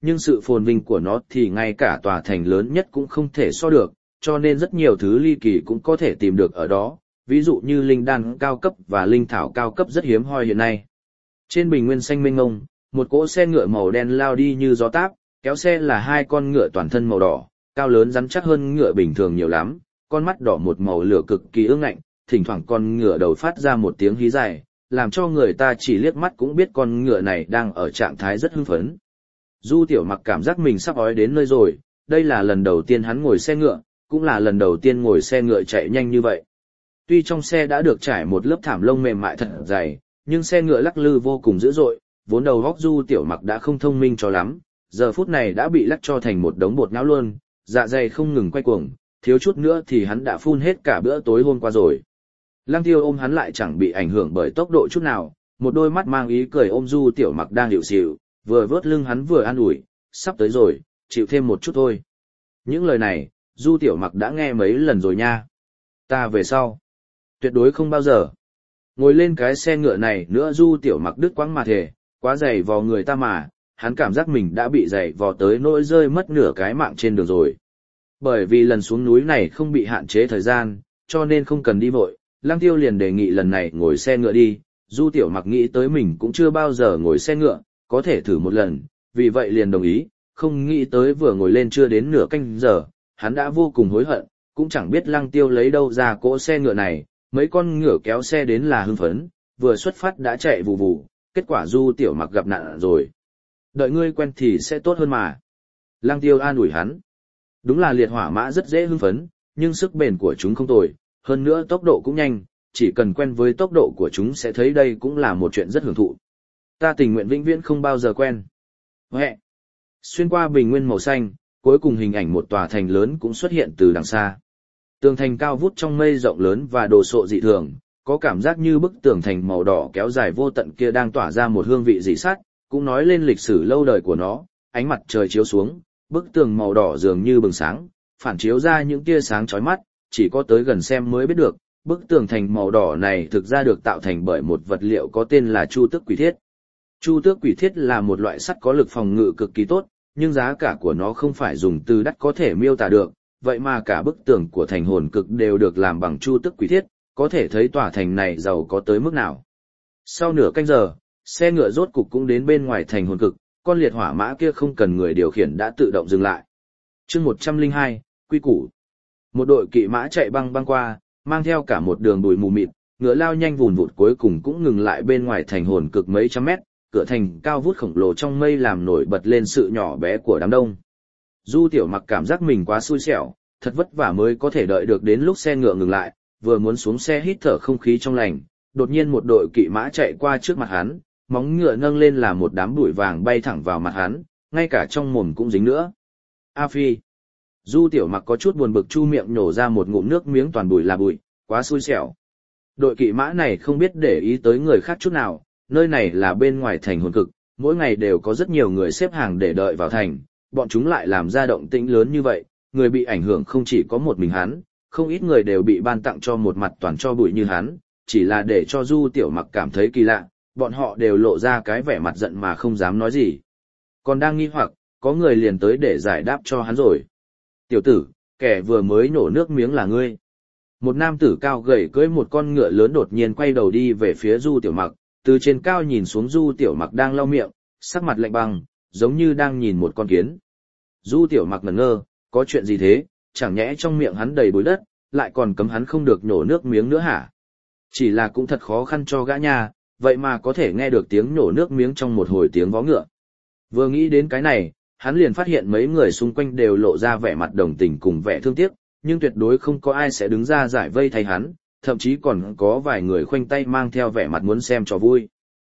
nhưng sự phồn vinh của nó thì ngay cả tòa thành lớn nhất cũng không thể so được, cho nên rất nhiều thứ ly kỳ cũng có thể tìm được ở đó, ví dụ như linh đan cao cấp và linh thảo cao cấp rất hiếm hoi hiện nay. Trên bình nguyên xanh mênh mông, một cỗ xe ngựa màu đen lao đi như gió táp, kéo xe là hai con ngựa toàn thân màu đỏ, cao lớn rắn chắc hơn ngựa bình thường nhiều lắm, con mắt đỏ một màu lửa cực kỳ ương ngạnh, thỉnh thoảng con ngựa đầu phát ra một tiếng hí dài, làm cho người ta chỉ liếc mắt cũng biết con ngựa này đang ở trạng thái rất hưng phấn. Du Tiểu Mặc cảm giác mình sắp ói đến nơi rồi, đây là lần đầu tiên hắn ngồi xe ngựa, cũng là lần đầu tiên ngồi xe ngựa chạy nhanh như vậy. Tuy trong xe đã được trải một lớp thảm lông mềm mại thật dày, nhưng xe ngựa lắc lư vô cùng dữ dội, vốn đầu óc Du Tiểu Mặc đã không thông minh cho lắm, giờ phút này đã bị lắc cho thành một đống bột não luôn, dạ dày không ngừng quay cuồng, thiếu chút nữa thì hắn đã phun hết cả bữa tối hôm qua rồi. Lăng Tiêu ôm hắn lại chẳng bị ảnh hưởng bởi tốc độ chút nào, một đôi mắt mang ý cười ôm Du Tiểu Mặc đang hiệu xịu, vừa vớt lưng hắn vừa an ủi, sắp tới rồi, chịu thêm một chút thôi. Những lời này, Du Tiểu Mặc đã nghe mấy lần rồi nha. Ta về sau, tuyệt đối không bao giờ ngồi lên cái xe ngựa này nữa. Du Tiểu Mặc đứt quãng mà thề, quá dày vò người ta mà, hắn cảm giác mình đã bị dày vò tới nỗi rơi mất nửa cái mạng trên đường rồi. Bởi vì lần xuống núi này không bị hạn chế thời gian, cho nên không cần đi vội, Lăng Tiêu liền đề nghị lần này ngồi xe ngựa đi. Du Tiểu Mặc nghĩ tới mình cũng chưa bao giờ ngồi xe ngựa, có thể thử một lần, vì vậy liền đồng ý, không nghĩ tới vừa ngồi lên chưa đến nửa canh giờ, hắn đã vô cùng hối hận, cũng chẳng biết Lăng Tiêu lấy đâu ra cỗ xe ngựa này, mấy con ngựa kéo xe đến là hưng phấn, vừa xuất phát đã chạy vù vù, kết quả Du Tiểu Mặc gặp nạn rồi. Đợi ngươi quen thì sẽ tốt hơn mà. Lăng Tiêu an ủi hắn. Đúng là liệt hỏa mã rất dễ hưng phấn, nhưng sức bền của chúng không tồi, hơn nữa tốc độ cũng nhanh, chỉ cần quen với tốc độ của chúng sẽ thấy đây cũng là một chuyện rất hưởng thụ. Ta tình nguyện vĩnh viễn không bao giờ quen. Huệ! Xuyên qua bình nguyên màu xanh, cuối cùng hình ảnh một tòa thành lớn cũng xuất hiện từ đằng xa. Tường thành cao vút trong mây rộng lớn và đồ sộ dị thường, có cảm giác như bức tường thành màu đỏ kéo dài vô tận kia đang tỏa ra một hương vị dị sát, cũng nói lên lịch sử lâu đời của nó. Ánh mặt trời chiếu xuống, bức tường màu đỏ dường như bừng sáng, phản chiếu ra những tia sáng chói mắt, chỉ có tới gần xem mới biết được, bức tường thành màu đỏ này thực ra được tạo thành bởi một vật liệu có tên là Chu Tước Quỷ Thiết. Chu Tước Quỷ Thiết là một loại sắt có lực phòng ngự cực kỳ tốt, nhưng giá cả của nó không phải dùng từ đắt có thể miêu tả được, vậy mà cả bức tường của thành hồn cực đều được làm bằng Chu Tước Quỷ Thiết, có thể thấy tòa thành này giàu có tới mức nào. Sau nửa canh giờ, xe ngựa rốt cục cũng đến bên ngoài thành hồn cực, con liệt hỏa mã kia không cần người điều khiển đã tự động dừng lại. Chương một trăm lẻ hai, quy củ. Một đội kỵ mã chạy băng băng qua, mang theo cả một đường bụi mù mịt, ngựa lao nhanh vùn vụt cuối cùng cũng ngừng lại bên ngoài thành hồn cực mấy trăm mét, cửa thành cao vút khổng lồ trong mây làm nổi bật lên sự nhỏ bé của đám đông. Du Tiểu Mặc cảm giác mình quá xui xẻo, thật vất vả mới có thể đợi được đến lúc xe ngựa ngừng lại, vừa muốn xuống xe hít thở không khí trong lành, đột nhiên một đội kỵ mã chạy qua trước mặt hắn, móng ngựa nâng lên là một đám bụi vàng bay thẳng vào mặt hắn, ngay cả trong mồm cũng dính nữa. A Phi! Du Tiểu Mặc có chút buồn bực chu miệng nhổ ra một ngụm nước miếng toàn bụi là bụi, quá xui xẻo. Đội kỵ mã này không biết để ý tới người khác chút nào, nơi này là bên ngoài thành hồn cực, mỗi ngày đều có rất nhiều người xếp hàng để đợi vào thành, bọn chúng lại làm ra động tĩnh lớn như vậy, người bị ảnh hưởng không chỉ có một mình hắn, không ít người đều bị ban tặng cho một mặt toàn cho bụi như hắn, chỉ là để cho Du Tiểu Mặc cảm thấy kỳ lạ, bọn họ đều lộ ra cái vẻ mặt giận mà không dám nói gì. Còn đang nghi hoặc, có người liền tới để giải đáp cho hắn rồi. Tiểu tử, kẻ vừa mới nổ nước miếng là ngươi. Một nam tử cao gầy cưỡi một con ngựa lớn đột nhiên quay đầu đi về phía Du Tiểu Mặc, từ trên cao nhìn xuống Du Tiểu Mặc đang lau miệng, sắc mặt lạnh băng, giống như đang nhìn một con kiến. Du Tiểu Mặc ngẩn ngơ, có chuyện gì thế, chẳng nhẽ trong miệng hắn đầy bụi đất, lại còn cấm hắn không được nổ nước miếng nữa hả? Chỉ là cũng thật khó khăn cho gã nha, vậy mà có thể nghe được tiếng nổ nước miếng trong một hồi tiếng vó ngựa. Vừa nghĩ đến cái này, hắn liền phát hiện mấy người xung quanh đều lộ ra vẻ mặt đồng tình cùng vẻ thương tiếc, nhưng tuyệt đối không có ai sẽ đứng ra giải vây thay hắn, thậm chí còn có vài người khoanh tay mang theo vẻ mặt muốn xem trò vui.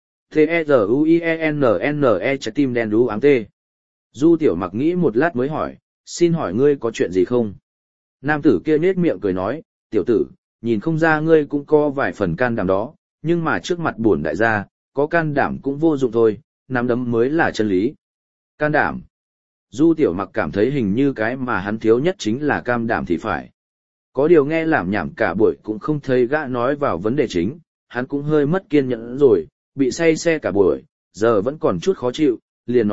T-E-Z-U-I-E-N-N-E trái tim đen đú ám tê. Du Tiểu Mặc nghĩ một lát mới hỏi, xin hỏi ngươi có chuyện gì không? Nam tử kia nết miệng cười nói, tiểu tử, nhìn không ra ngươi cũng có vài phần can đảm đó, nhưng mà trước mặt bổn đại gia, có can đảm cũng vô dụng thôi, nắm đấm mới là chân lý. Can đảm. Du Tiểu Mặc cảm thấy hình như cái mà hắn thiếu nhất chính là cam đảm thì phải. Có điều nghe lảm nhảm cả buổi cũng không thấy gã nói vào vấn đề chính, hắn cũng hơi mất kiên nhẫn rồi, bị say xe cả buổi, giờ vẫn còn chút khó chịu, liền nói,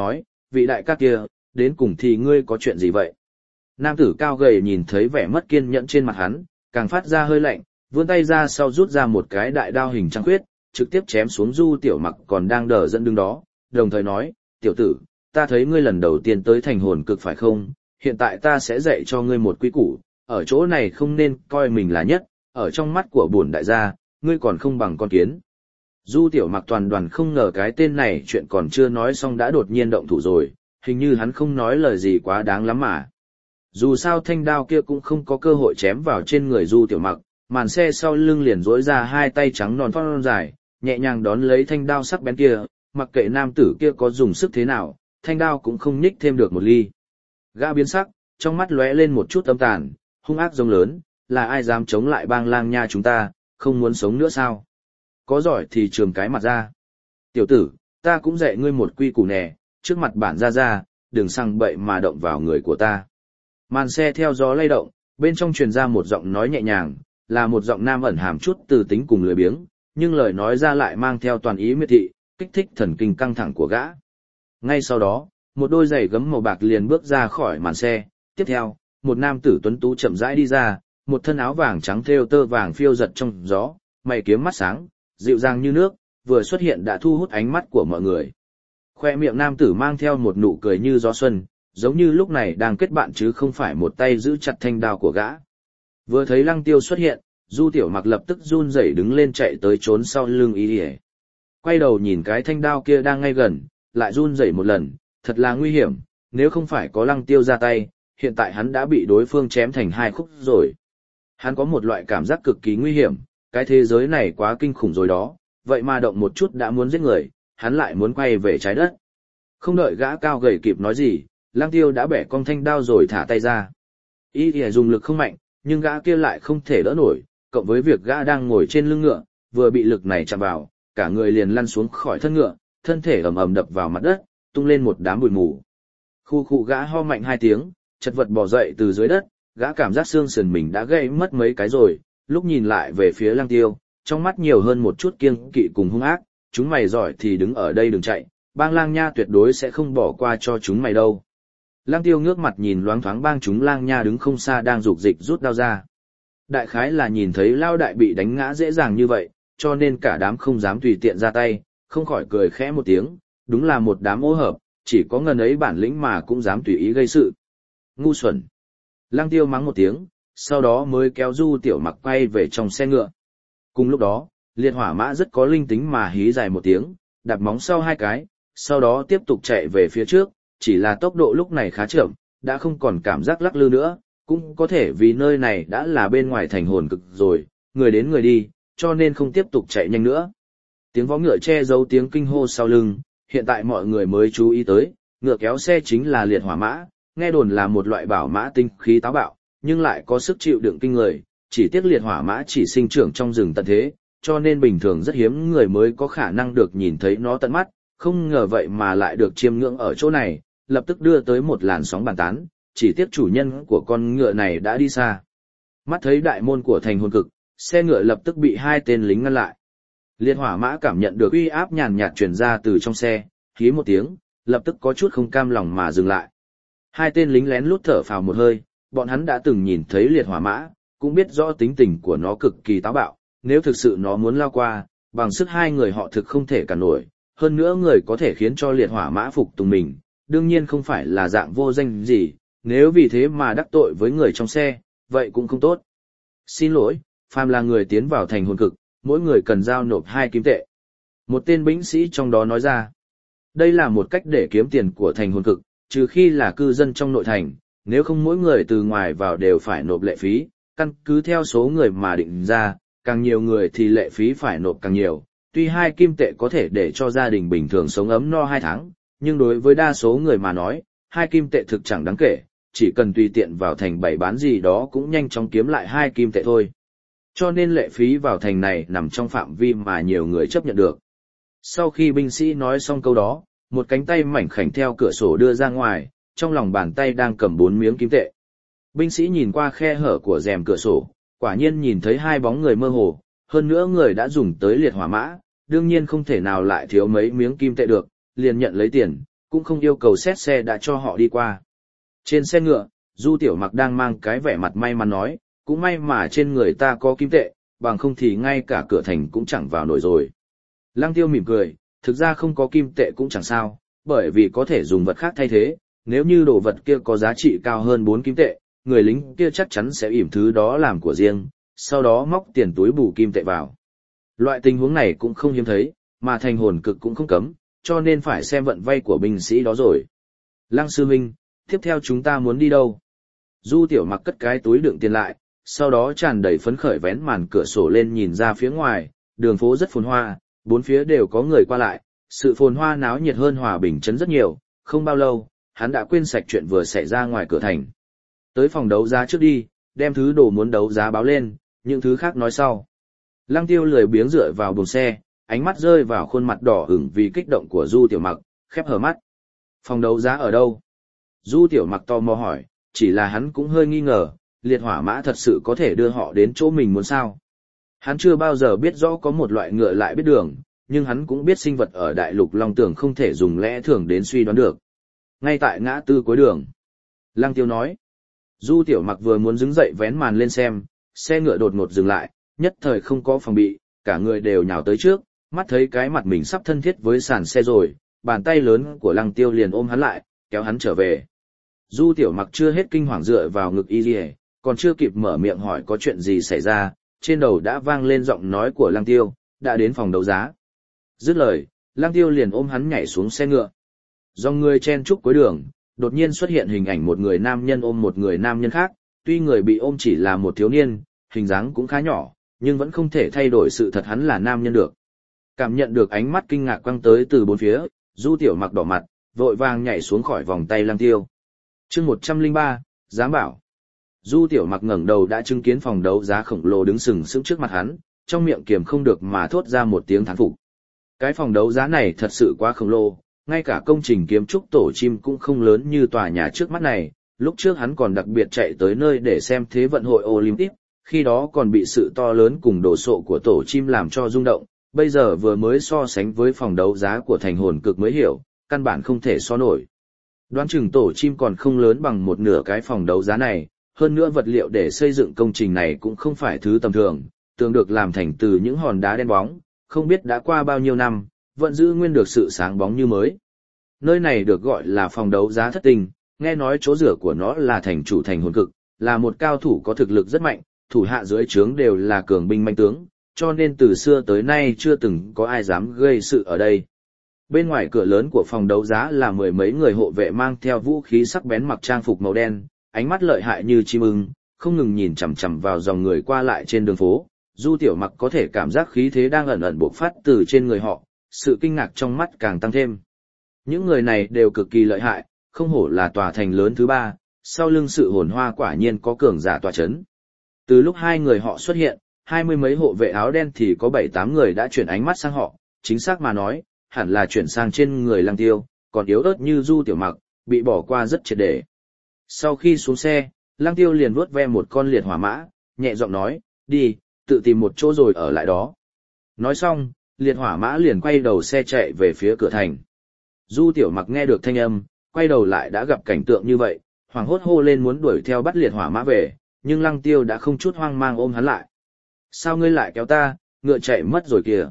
vị đại ca kia, đến cùng thì ngươi có chuyện gì vậy? Nam tử cao gầy nhìn thấy vẻ mất kiên nhẫn trên mặt hắn, càng phát ra hơi lạnh, vươn tay ra sau rút ra một cái đại đao hình trăng khuyết, trực tiếp chém xuống Du Tiểu Mặc còn đang đờ dẫn đứng đó, đồng thời nói, tiểu tử, ta thấy ngươi lần đầu tiên tới thành hồn cực phải không? Hiện tại ta sẽ dạy cho ngươi một quy củ, ở chỗ này không nên coi mình là nhất, ở trong mắt của bổn đại gia, ngươi còn không bằng con kiến. Du Tiểu Mặc toàn đoàn không ngờ cái tên này chuyện còn chưa nói xong đã đột nhiên động thủ rồi, hình như hắn không nói lời gì quá đáng lắm mà. Dù sao thanh đao kia cũng không có cơ hội chém vào trên người Du Tiểu Mặc, màn xe sau lưng liền duỗi ra hai tay trắng non thon dài, nhẹ nhàng đón lấy thanh đao sắc bén kia, mặc kệ nam tử kia có dùng sức thế nào, thanh đao cũng không nhích thêm được một ly. Gã biến sắc, trong mắt lóe lên một chút âm tàn, hung ác giống lớn, là ai dám chống lại Bang Lang Nha chúng ta, không muốn sống nữa sao? Có giỏi thì trường cái mặt ra. Tiểu tử, ta cũng dạy ngươi một quy củ nè, trước mặt bản ra ra, đừng sang bậy mà động vào người của ta. Màn xe theo gió lay động, bên trong truyền ra một giọng nói nhẹ nhàng, là một giọng nam ẩn hàm chút từ tính cùng lười biếng, nhưng lời nói ra lại mang theo toàn ý miệt thị, kích thích thần kinh căng thẳng của gã. Ngay sau đó, một đôi giày gấm màu bạc liền bước ra khỏi màn xe, tiếp theo, một nam tử tuấn tú chậm rãi đi ra, một thân áo vàng trắng thêu tơ vàng phiêu giật trong gió, mày kiếm mắt sáng, dịu dàng như nước, vừa xuất hiện đã thu hút ánh mắt của mọi người. Khoe miệng nam tử mang theo một nụ cười như gió xuân, giống như lúc này đang kết bạn chứ không phải một tay giữ chặt thanh đao của gã. Vừa thấy Lăng Tiêu xuất hiện, Du Tiểu Mặc lập tức run rẩy đứng lên chạy tới trốn sau lưng Y Lìa. Quay đầu nhìn cái thanh đao kia đang ngay gần, lại run rẩy một lần, thật là nguy hiểm, nếu không phải có Lăng Tiêu ra tay, hiện tại hắn đã bị đối phương chém thành hai khúc rồi. Hắn có một loại cảm giác cực kỳ nguy hiểm, cái thế giới này quá kinh khủng rồi đó, vậy mà động một chút đã muốn giết người, hắn lại muốn quay về trái đất. Không đợi gã cao gầy kịp nói gì, Lăng Tiêu đã bẻ cong thanh đao rồi thả tay ra. Y Lìa dùng lực không mạnh, nhưng gã kia lại không thể đỡ nổi, cộng với việc gã đang ngồi trên lưng ngựa, vừa bị lực này chạm vào, cả người liền lăn xuống khỏi thân ngựa, thân thể ầm ầm đập vào mặt đất, tung lên một đám bụi mù. Khu khu gã ho mạnh hai tiếng, chật vật bò dậy từ dưới đất, gã cảm giác xương sườn mình đã gãy mất mấy cái rồi, lúc nhìn lại về phía Lăng Tiêu, trong mắt nhiều hơn một chút kiêng kỵ cùng hung ác, chúng mày giỏi thì đứng ở đây đừng chạy, Bang Lang Nha tuyệt đối sẽ không bỏ qua cho chúng mày đâu. Lăng Tiêu ngước mặt nhìn loáng thoáng Bang chúng Lang Nha đứng không xa đang rục dịch rút đao ra. Đại khái là nhìn thấy Lao Đại bị đánh ngã dễ dàng như vậy, cho nên cả đám không dám tùy tiện ra tay, không khỏi cười khẽ một tiếng, đúng là một đám ô hợp, chỉ có ngần ấy bản lĩnh mà cũng dám tùy ý gây sự. Ngu xuẩn. Lăng Tiêu mắng một tiếng, sau đó mới kéo Du Tiểu Mặc quay về trong xe ngựa. Cùng lúc đó, liệt hỏa mã rất có linh tính mà hí dài một tiếng, đạp móng sau hai cái, sau đó tiếp tục chạy về phía trước, chỉ là tốc độ lúc này khá chậm, đã không còn cảm giác lắc lư nữa, cũng có thể vì nơi này đã là bên ngoài thành hồn cực rồi, người đến người đi, cho nên không tiếp tục chạy nhanh nữa. Tiếng vó ngựa che giấu tiếng kinh hô sau lưng, hiện tại mọi người mới chú ý tới, ngựa kéo xe chính là liệt hỏa mã, nghe đồn là một loại bảo mã tinh khí táo bạo, nhưng lại có sức chịu đựng kinh người, chỉ tiếc liệt hỏa mã chỉ sinh trưởng trong rừng tận thế, cho nên bình thường rất hiếm người mới có khả năng được nhìn thấy nó tận mắt, không ngờ vậy mà lại được chiêm ngưỡng ở chỗ này, lập tức đưa tới một làn sóng bàn tán, chỉ tiếc chủ nhân của con ngựa này đã đi xa. Mắt thấy đại môn của thành hồn cực, xe ngựa lập tức bị hai tên lính ngăn lại. Liệt hỏa mã cảm nhận được uy áp nhàn nhạt truyền ra từ trong xe, hí một tiếng, lập tức có chút không cam lòng mà dừng lại. Hai tên lính lén lút thở phào một hơi, bọn hắn đã từng nhìn thấy liệt hỏa mã, cũng biết rõ tính tình của nó cực kỳ táo bạo, nếu thực sự nó muốn lao qua, bằng sức hai người họ thực không thể cản nổi, hơn nữa người có thể khiến cho liệt hỏa mã phục tùng mình, đương nhiên không phải là dạng vô danh gì, nếu vì thế mà đắc tội với người trong xe, vậy cũng không tốt. Xin lỗi, phàm là người tiến vào thành hồn cực, mỗi người cần giao nộp hai kim tệ. Một tên binh sĩ trong đó nói ra, đây là một cách để kiếm tiền của thành hồn cực, trừ khi là cư dân trong nội thành, nếu không mỗi người từ ngoài vào đều phải nộp lệ phí, căn cứ theo số người mà định ra, càng nhiều người thì lệ phí phải nộp càng nhiều. Tuy hai kim tệ có thể để cho gia đình bình thường sống ấm no hai tháng, nhưng đối với đa số người mà nói, hai kim tệ thực chẳng đáng kể, chỉ cần tùy tiện vào thành bày bán gì đó cũng nhanh chóng kiếm lại hai kim tệ thôi. Cho nên lệ phí vào thành này nằm trong phạm vi mà nhiều người chấp nhận được. Sau khi binh sĩ nói xong câu đó, một cánh tay mảnh khảnh theo cửa sổ đưa ra ngoài, trong lòng bàn tay đang cầm bốn miếng kim tệ. Binh sĩ nhìn qua khe hở của rèm cửa sổ, quả nhiên nhìn thấy hai bóng người mơ hồ, hơn nữa người đã dùng tới liệt hỏa mã, đương nhiên không thể nào lại thiếu mấy miếng kim tệ được, liền nhận lấy tiền, cũng không yêu cầu xét xe đã cho họ đi qua. Trên xe ngựa, Du Tiểu Mặc đang mang cái vẻ mặt may mắn nói, cũng may mà trên người ta có kim tệ, bằng không thì ngay cả cửa thành cũng chẳng vào nổi rồi. Lăng Tiêu mỉm cười, thực ra không có kim tệ cũng chẳng sao, bởi vì có thể dùng vật khác thay thế, nếu như đồ vật kia có giá trị cao hơn bốn kim tệ, người lính kia chắc chắn sẽ ỉm thứ đó làm của riêng, sau đó móc tiền túi bù kim tệ vào. Loại tình huống này cũng không hiếm thấy, mà thành hồn cực cũng không cấm, cho nên phải xem vận vay của binh sĩ đó rồi. Lăng sư huynh, tiếp theo chúng ta muốn đi đâu? Du Tiểu Mặc cất cái túi đựng tiền lại, sau đó tràn đầy phấn khởi vén màn cửa sổ lên nhìn ra phía ngoài, đường phố rất phồn hoa, bốn phía đều có người qua lại, sự phồn hoa náo nhiệt hơn Hòa Bình trấn rất nhiều, không bao lâu, hắn đã quên sạch chuyện vừa xảy ra ngoài cửa thành. Tới phòng đấu giá trước đi, đem thứ đồ muốn đấu giá báo lên, những thứ khác nói sau. Lăng Tiêu lười biếng dựa vào buồng xe, ánh mắt rơi vào khuôn mặt đỏ ửng vì kích động của Du Tiểu Mặc, khép hờ mắt. Phòng đấu giá ở đâu? Du Tiểu Mặc tò mò hỏi, chỉ là hắn cũng hơi nghi ngờ, liệt hỏa mã thật sự có thể đưa họ đến chỗ mình muốn sao? Hắn chưa bao giờ biết rõ có một loại ngựa lại biết đường, nhưng hắn cũng biết sinh vật ở đại lục Long Tưởng không thể dùng lẽ thường đến suy đoán được. Ngay tại ngã tư cuối đường. Lăng Tiêu nói. Du Tiểu Mặc vừa muốn đứng dậy vén màn lên xem, xe ngựa đột ngột dừng lại, nhất thời không có phòng bị, cả người đều nhào tới trước, mắt thấy cái mặt mình sắp thân thiết với sàn xe rồi, bàn tay lớn của Lăng Tiêu liền ôm hắn lại, kéo hắn trở về. Du Tiểu Mặc chưa hết kinh hoàng dựa vào ngực y liề, còn chưa kịp mở miệng hỏi có chuyện gì xảy ra, trên đầu đã vang lên giọng nói của Lăng Tiêu, đã đến phòng đấu giá. Dứt lời, Lăng Tiêu liền ôm hắn nhảy xuống xe ngựa. Dòng người chen chúc cuối đường, đột nhiên xuất hiện hình ảnh một người nam nhân ôm một người nam nhân khác, tuy người bị ôm chỉ là một thiếu niên, hình dáng cũng khá nhỏ, nhưng vẫn không thể thay đổi sự thật hắn là nam nhân được. Cảm nhận được ánh mắt kinh ngạc quăng tới từ bốn phía, Du Tiểu Mặc đỏ mặt, vội vàng nhảy xuống khỏi vòng tay Lăng Tiêu. Chương một trăm lẻ ba, giám bảo. Du Tiểu Mặc ngẩng đầu đã chứng kiến phòng đấu giá khổng lồ đứng sừng sững trước mặt hắn, trong miệng kiềm không được mà thốt ra một tiếng thán phục. Cái phòng đấu giá này thật sự quá khổng lồ, ngay cả công trình kiến trúc tổ chim cũng không lớn như tòa nhà trước mắt này. Lúc trước hắn còn đặc biệt chạy tới nơi để xem Thế vận hội Olympic, khi đó còn bị sự to lớn cùng đồ sộ của tổ chim làm cho rung động, bây giờ vừa mới so sánh với phòng đấu giá của thành hồn cực mới hiểu, căn bản không thể so nổi. Đoán chừng tổ chim còn không lớn bằng một nửa cái phòng đấu giá này, hơn nữa vật liệu để xây dựng công trình này cũng không phải thứ tầm thường, tường được làm thành từ những hòn đá đen bóng, không biết đã qua bao nhiêu năm, vẫn giữ nguyên được sự sáng bóng như mới. Nơi này được gọi là phòng đấu giá thất tinh, nghe nói chỗ rửa của nó là thành chủ thành hồn cực, là một cao thủ có thực lực rất mạnh, thủ hạ dưới trướng đều là cường binh manh tướng, cho nên từ xưa tới nay chưa từng có ai dám gây sự ở đây. Bên ngoài cửa lớn của phòng đấu giá là mười mấy người hộ vệ mang theo vũ khí sắc bén mặc trang phục màu đen, ánh mắt lợi hại như chim ưng, không ngừng nhìn chằm chằm vào dòng người qua lại trên đường phố. Du Tiểu Mặc có thể cảm giác khí thế đang ẩn ẩn bộc phát từ trên người họ, sự kinh ngạc trong mắt càng tăng thêm. Những người này đều cực kỳ lợi hại, không hổ là tòa thành lớn thứ ba, sau lưng sự hồn hoa quả nhiên có cường giả tòa chấn. Từ lúc hai người họ xuất hiện, hai mươi mấy hộ vệ áo đen thì có bảy tám người đã chuyển ánh mắt sang họ, chính xác mà nói, hẳn là chuyển sang trên người Lăng Tiêu, còn yếu ớt như Du Tiểu Mặc, bị bỏ qua rất triệt để. Sau khi xuống xe, Lăng Tiêu liền vuốt ve một con liệt hỏa mã, nhẹ giọng nói, đi, tự tìm một chỗ rồi ở lại đó. Nói xong, liệt hỏa mã liền quay đầu xe chạy về phía cửa thành. Du Tiểu Mặc nghe được thanh âm, quay đầu lại đã gặp cảnh tượng như vậy, hoảng hốt hô lên muốn đuổi theo bắt liệt hỏa mã về, nhưng Lăng Tiêu đã không chút hoang mang ôm hắn lại. Sao ngươi lại kéo ta, ngựa chạy mất rồi kìa.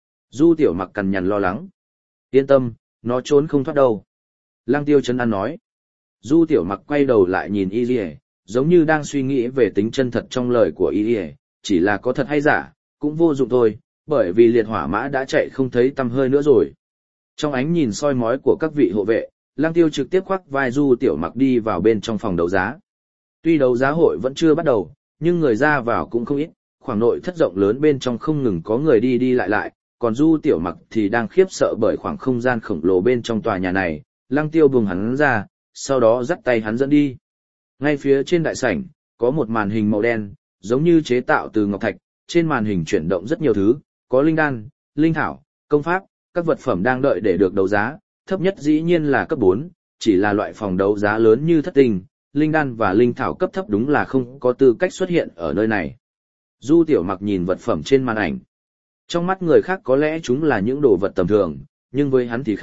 Du Tiểu Mặc cằn nhằn lo lắng. Yên tâm, nó trốn không thoát đâu. Lăng Tiêu trấn an nói. Du Tiểu Mặc quay đầu lại nhìn Y Lìa, giống như đang suy nghĩ về tính chân thật trong lời của Y Lìa, chỉ là có thật hay giả, cũng vô dụng thôi, bởi vì liệt hỏa mã đã chạy không thấy tăm hơi nữa rồi. Trong ánh nhìn soi mói của các vị hộ vệ, Lăng Tiêu trực tiếp khoác vai Du Tiểu Mặc đi vào bên trong phòng đấu giá. Tuy đấu giá hội vẫn chưa bắt đầu, nhưng người ra vào cũng không ít, khoảng nội thất rộng lớn bên trong không ngừng có người đi đi lại lại, còn Du Tiểu Mặc thì đang khiếp sợ bởi khoảng không gian khổng lồ bên trong tòa nhà này. Lăng Tiêu buông hắn ra, sau đó dắt tay hắn dẫn đi. Ngay phía trên đại sảnh, có một màn hình màu đen, giống như chế tạo từ ngọc thạch, trên màn hình chuyển động rất nhiều thứ, có linh đan, linh thảo, công pháp, các vật phẩm đang đợi để được đấu giá, thấp nhất dĩ nhiên là cấp bốn, chỉ là loại phòng đấu giá lớn như thất tinh, linh đan và linh thảo cấp thấp đúng là không có tư cách xuất hiện ở nơi này. Du Tiểu Mặc nhìn vật phẩm trên màn ảnh. Trong mắt người khác có lẽ chúng là những đồ vật tầm thường, nhưng với hắn thì khác,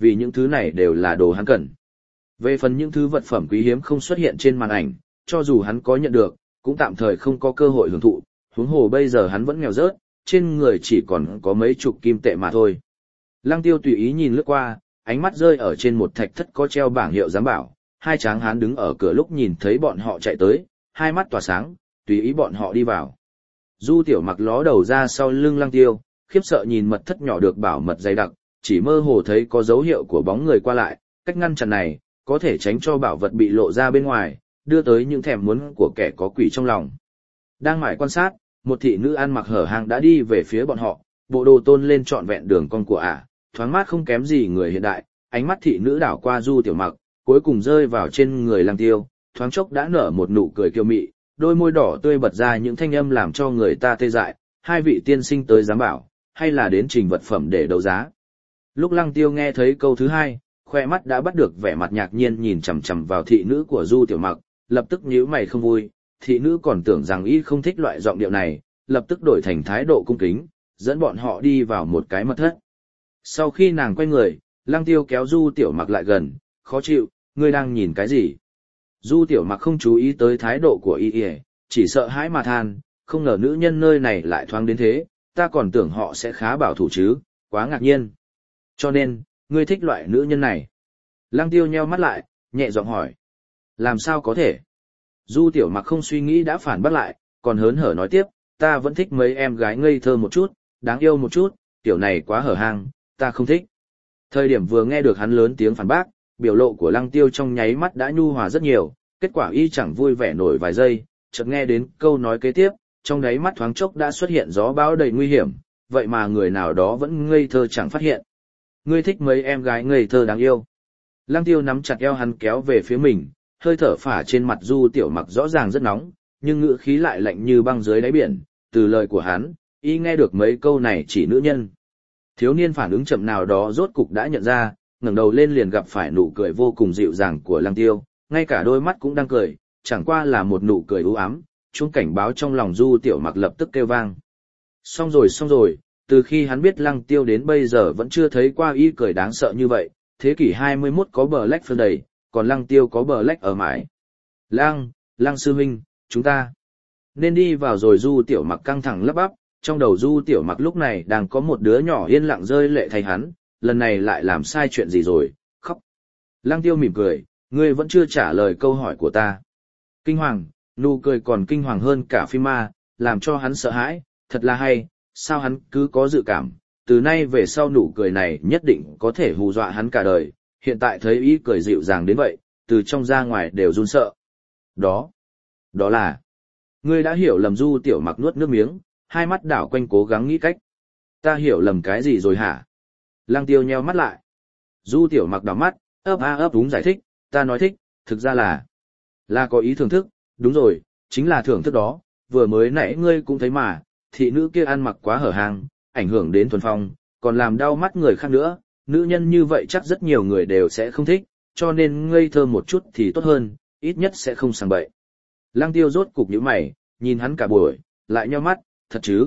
vì những thứ này đều là đồ hắn cần. Về phần những thứ vật phẩm quý hiếm không xuất hiện trên màn ảnh, cho dù hắn có nhận được, cũng tạm thời không có cơ hội hưởng thụ, huống hồ bây giờ hắn vẫn nghèo rớt, trên người chỉ còn có mấy chục kim tệ mà thôi. Lăng Tiêu tùy ý nhìn lướt qua, ánh mắt rơi ở trên một thạch thất có treo bảng hiệu giám bảo, hai tráng hán đứng ở cửa lúc nhìn thấy bọn họ chạy tới, hai mắt tỏa sáng, tùy ý bọn họ đi vào. Du Tiểu Mặc ló đầu ra sau lưng Lăng Tiêu, khiếp sợ nhìn mật thất nhỏ được bảo mật dày đặc, chỉ mơ hồ thấy có dấu hiệu của bóng người qua lại, cách ngăn chặn này, có thể tránh cho bảo vật bị lộ ra bên ngoài, đưa tới những thèm muốn của kẻ có quỷ trong lòng. Đang mải quan sát, một thị nữ ăn mặc hở hang đã đi về phía bọn họ, bộ đồ tôn lên trọn vẹn đường cong của ả, thoáng mát không kém gì người hiện đại, ánh mắt thị nữ đảo qua Du Tiểu Mặc, cuối cùng rơi vào trên người Lăng Tiêu, thoáng chốc đã nở một nụ cười kiêu mị, đôi môi đỏ tươi bật ra những thanh âm làm cho người ta tê dại, hai vị tiên sinh tới giám bảo, hay là đến trình vật phẩm để đấu giá. Lúc Lăng Tiêu nghe thấy câu thứ hai, khoe mắt đã bắt được vẻ mặt ngạc nhiên nhìn chằm chằm vào thị nữ của Du Tiểu Mặc, lập tức nhíu mày không vui, thị nữ còn tưởng rằng y không thích loại giọng điệu này, lập tức đổi thành thái độ cung kính, dẫn bọn họ đi vào một cái mật thất. Sau khi nàng quay người, Lăng Tiêu kéo Du Tiểu Mặc lại gần, khó chịu, ngươi đang nhìn cái gì? Du Tiểu Mặc không chú ý tới thái độ của y, chỉ sợ hãi mà than, không ngờ nữ nhân nơi này lại thoáng đến thế, ta còn tưởng họ sẽ khá bảo thủ chứ, quá ngạc nhiên. Cho nên, ngươi thích loại nữ nhân này. Lăng Tiêu nheo mắt lại, nhẹ giọng hỏi. Làm sao có thể? Du Tiểu Mặc không suy nghĩ đã phản bác lại, còn hớn hở nói tiếp, ta vẫn thích mấy em gái ngây thơ một chút, đáng yêu một chút, tiểu này quá hở hang, ta không thích. Thời điểm vừa nghe được hắn lớn tiếng phản bác, biểu lộ của Lăng Tiêu trong nháy mắt đã nhu hòa rất nhiều, kết quả y chẳng vui vẻ nổi vài giây, chợt nghe đến câu nói kế tiếp, trong đáy mắt thoáng chốc đã xuất hiện gió bão đầy nguy hiểm, vậy mà người nào đó vẫn ngây thơ chẳng phát hiện. Ngươi thích mấy em gái ngây thơ đáng yêu. Lăng Tiêu nắm chặt eo hắn kéo về phía mình, hơi thở phả trên mặt Du Tiểu Mặc rõ ràng rất nóng, nhưng ngữ khí lại lạnh như băng dưới đáy biển, từ lời của hắn, y nghe được mấy câu này chỉ nữ nhân. Thiếu niên phản ứng chậm nào đó rốt cục đã nhận ra, ngẩng đầu lên liền gặp phải nụ cười vô cùng dịu dàng của Lăng Tiêu, ngay cả đôi mắt cũng đang cười, chẳng qua là một nụ cười u ám, chuông cảnh báo trong lòng Du Tiểu Mặc lập tức kêu vang. Xong rồi xong rồi, từ khi hắn biết Lăng Tiêu đến bây giờ vẫn chưa thấy qua y cười đáng sợ như vậy, thế kỷ hai mươi mốt có bờ lách phương đầy, còn Lăng Tiêu có bờ lách ở mãi. Lăng, Lăng sư huynh, chúng ta nên đi vào rồi. Du Tiểu Mặc căng thẳng lắp bắp, trong đầu Du Tiểu Mặc lúc này đang có một đứa nhỏ yên lặng rơi lệ thay hắn, lần này lại làm sai chuyện gì rồi, khóc. Lăng Tiêu mỉm cười, ngươi vẫn chưa trả lời câu hỏi của ta. Kinh hoàng, nụ cười còn kinh hoàng hơn cả phim ma, làm cho hắn sợ hãi, thật là hay, sao hắn cứ có dự cảm, từ nay về sau nụ cười này nhất định có thể hù dọa hắn cả đời, hiện tại thấy ý cười dịu dàng đến vậy, từ trong ra ngoài đều run sợ. Đó, đó là, ngươi đã hiểu lầm. Du Tiểu Mặc nuốt nước miếng, hai mắt đảo quanh cố gắng nghĩ cách. Ta hiểu lầm cái gì rồi hả? Lăng Tiêu nheo mắt lại. Du Tiểu Mặc đảo mắt, ấp a ấp đúng giải thích, ta nói thích, thực ra là, là có ý thưởng thức, đúng rồi, chính là thưởng thức đó, vừa mới nãy ngươi cũng thấy mà, thị nữ kia ăn mặc quá hở hang, ảnh hưởng đến thuần phong, còn làm đau mắt người khác nữa, nữ nhân như vậy chắc rất nhiều người đều sẽ không thích, cho nên ngây thơ một chút thì tốt hơn, ít nhất sẽ không sàng bậy. Lăng Tiêu rốt cục nhíu mày, nhìn hắn cả buổi, lại nheo mắt, thật chứ?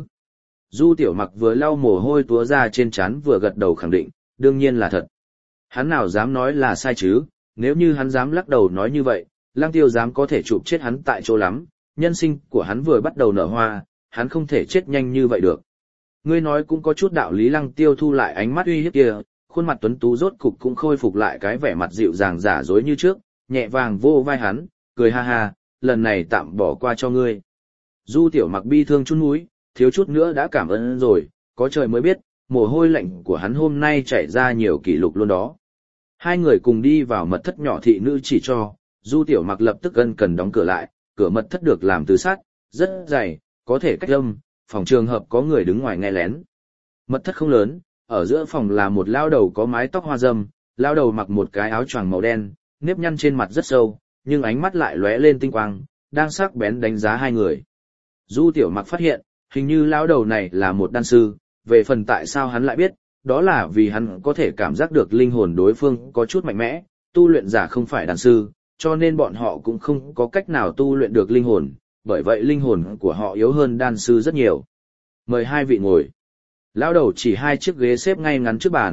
Du Tiểu Mặc vừa lau mồ hôi túa ra trên trán vừa gật đầu khẳng định, đương nhiên là thật. Hắn nào dám nói là sai chứ, nếu như hắn dám lắc đầu nói như vậy, Lăng Tiêu dám có thể chụp chết hắn tại chỗ lắm, nhân sinh của hắn vừa bắt đầu nở hoa, hắn không thể chết nhanh như vậy được. Ngươi nói cũng có chút đạo lý. Lăng Tiêu thu lại ánh mắt uy hiếp kia, khuôn mặt tuấn tú rốt cục cũng khôi phục lại cái vẻ mặt dịu dàng giả dối như trước, nhẹ vàng vô vai hắn, cười ha ha, lần này tạm bỏ qua cho ngươi. Du Tiểu Mặc bi thương chun mũi, thiếu chút nữa đã cảm ơn rồi, có trời mới biết, mồ hôi lạnh của hắn hôm nay chảy ra nhiều kỷ lục luôn đó. Hai người cùng đi vào mật thất nhỏ thị nữ chỉ cho, Du Tiểu Mặc lập tức ân cần đóng cửa lại, cửa mật thất được làm từ sắt, rất dày, có thể cách âm, phòng trường hợp có người đứng ngoài nghe lén. Mật thất không lớn, ở giữa phòng là một lao đầu có mái tóc hoa râm, lao đầu mặc một cái áo choàng màu đen, nếp nhăn trên mặt rất sâu, nhưng ánh mắt lại lóe lên tinh quang, đang sắc bén đánh giá hai người. Du Tiểu Mặc phát hiện, hình như lao đầu này là một đan sư, về phần tại sao hắn lại biết, đó là vì hắn có thể cảm giác được linh hồn đối phương có chút mạnh mẽ, tu luyện giả không phải đan sư, cho nên bọn họ cũng không có cách nào tu luyện được linh hồn, bởi vậy linh hồn của họ yếu hơn đan sư rất nhiều. Mời hai vị ngồi. Lão đầu chỉ hai chiếc ghế xếp ngay ngắn trước bàn,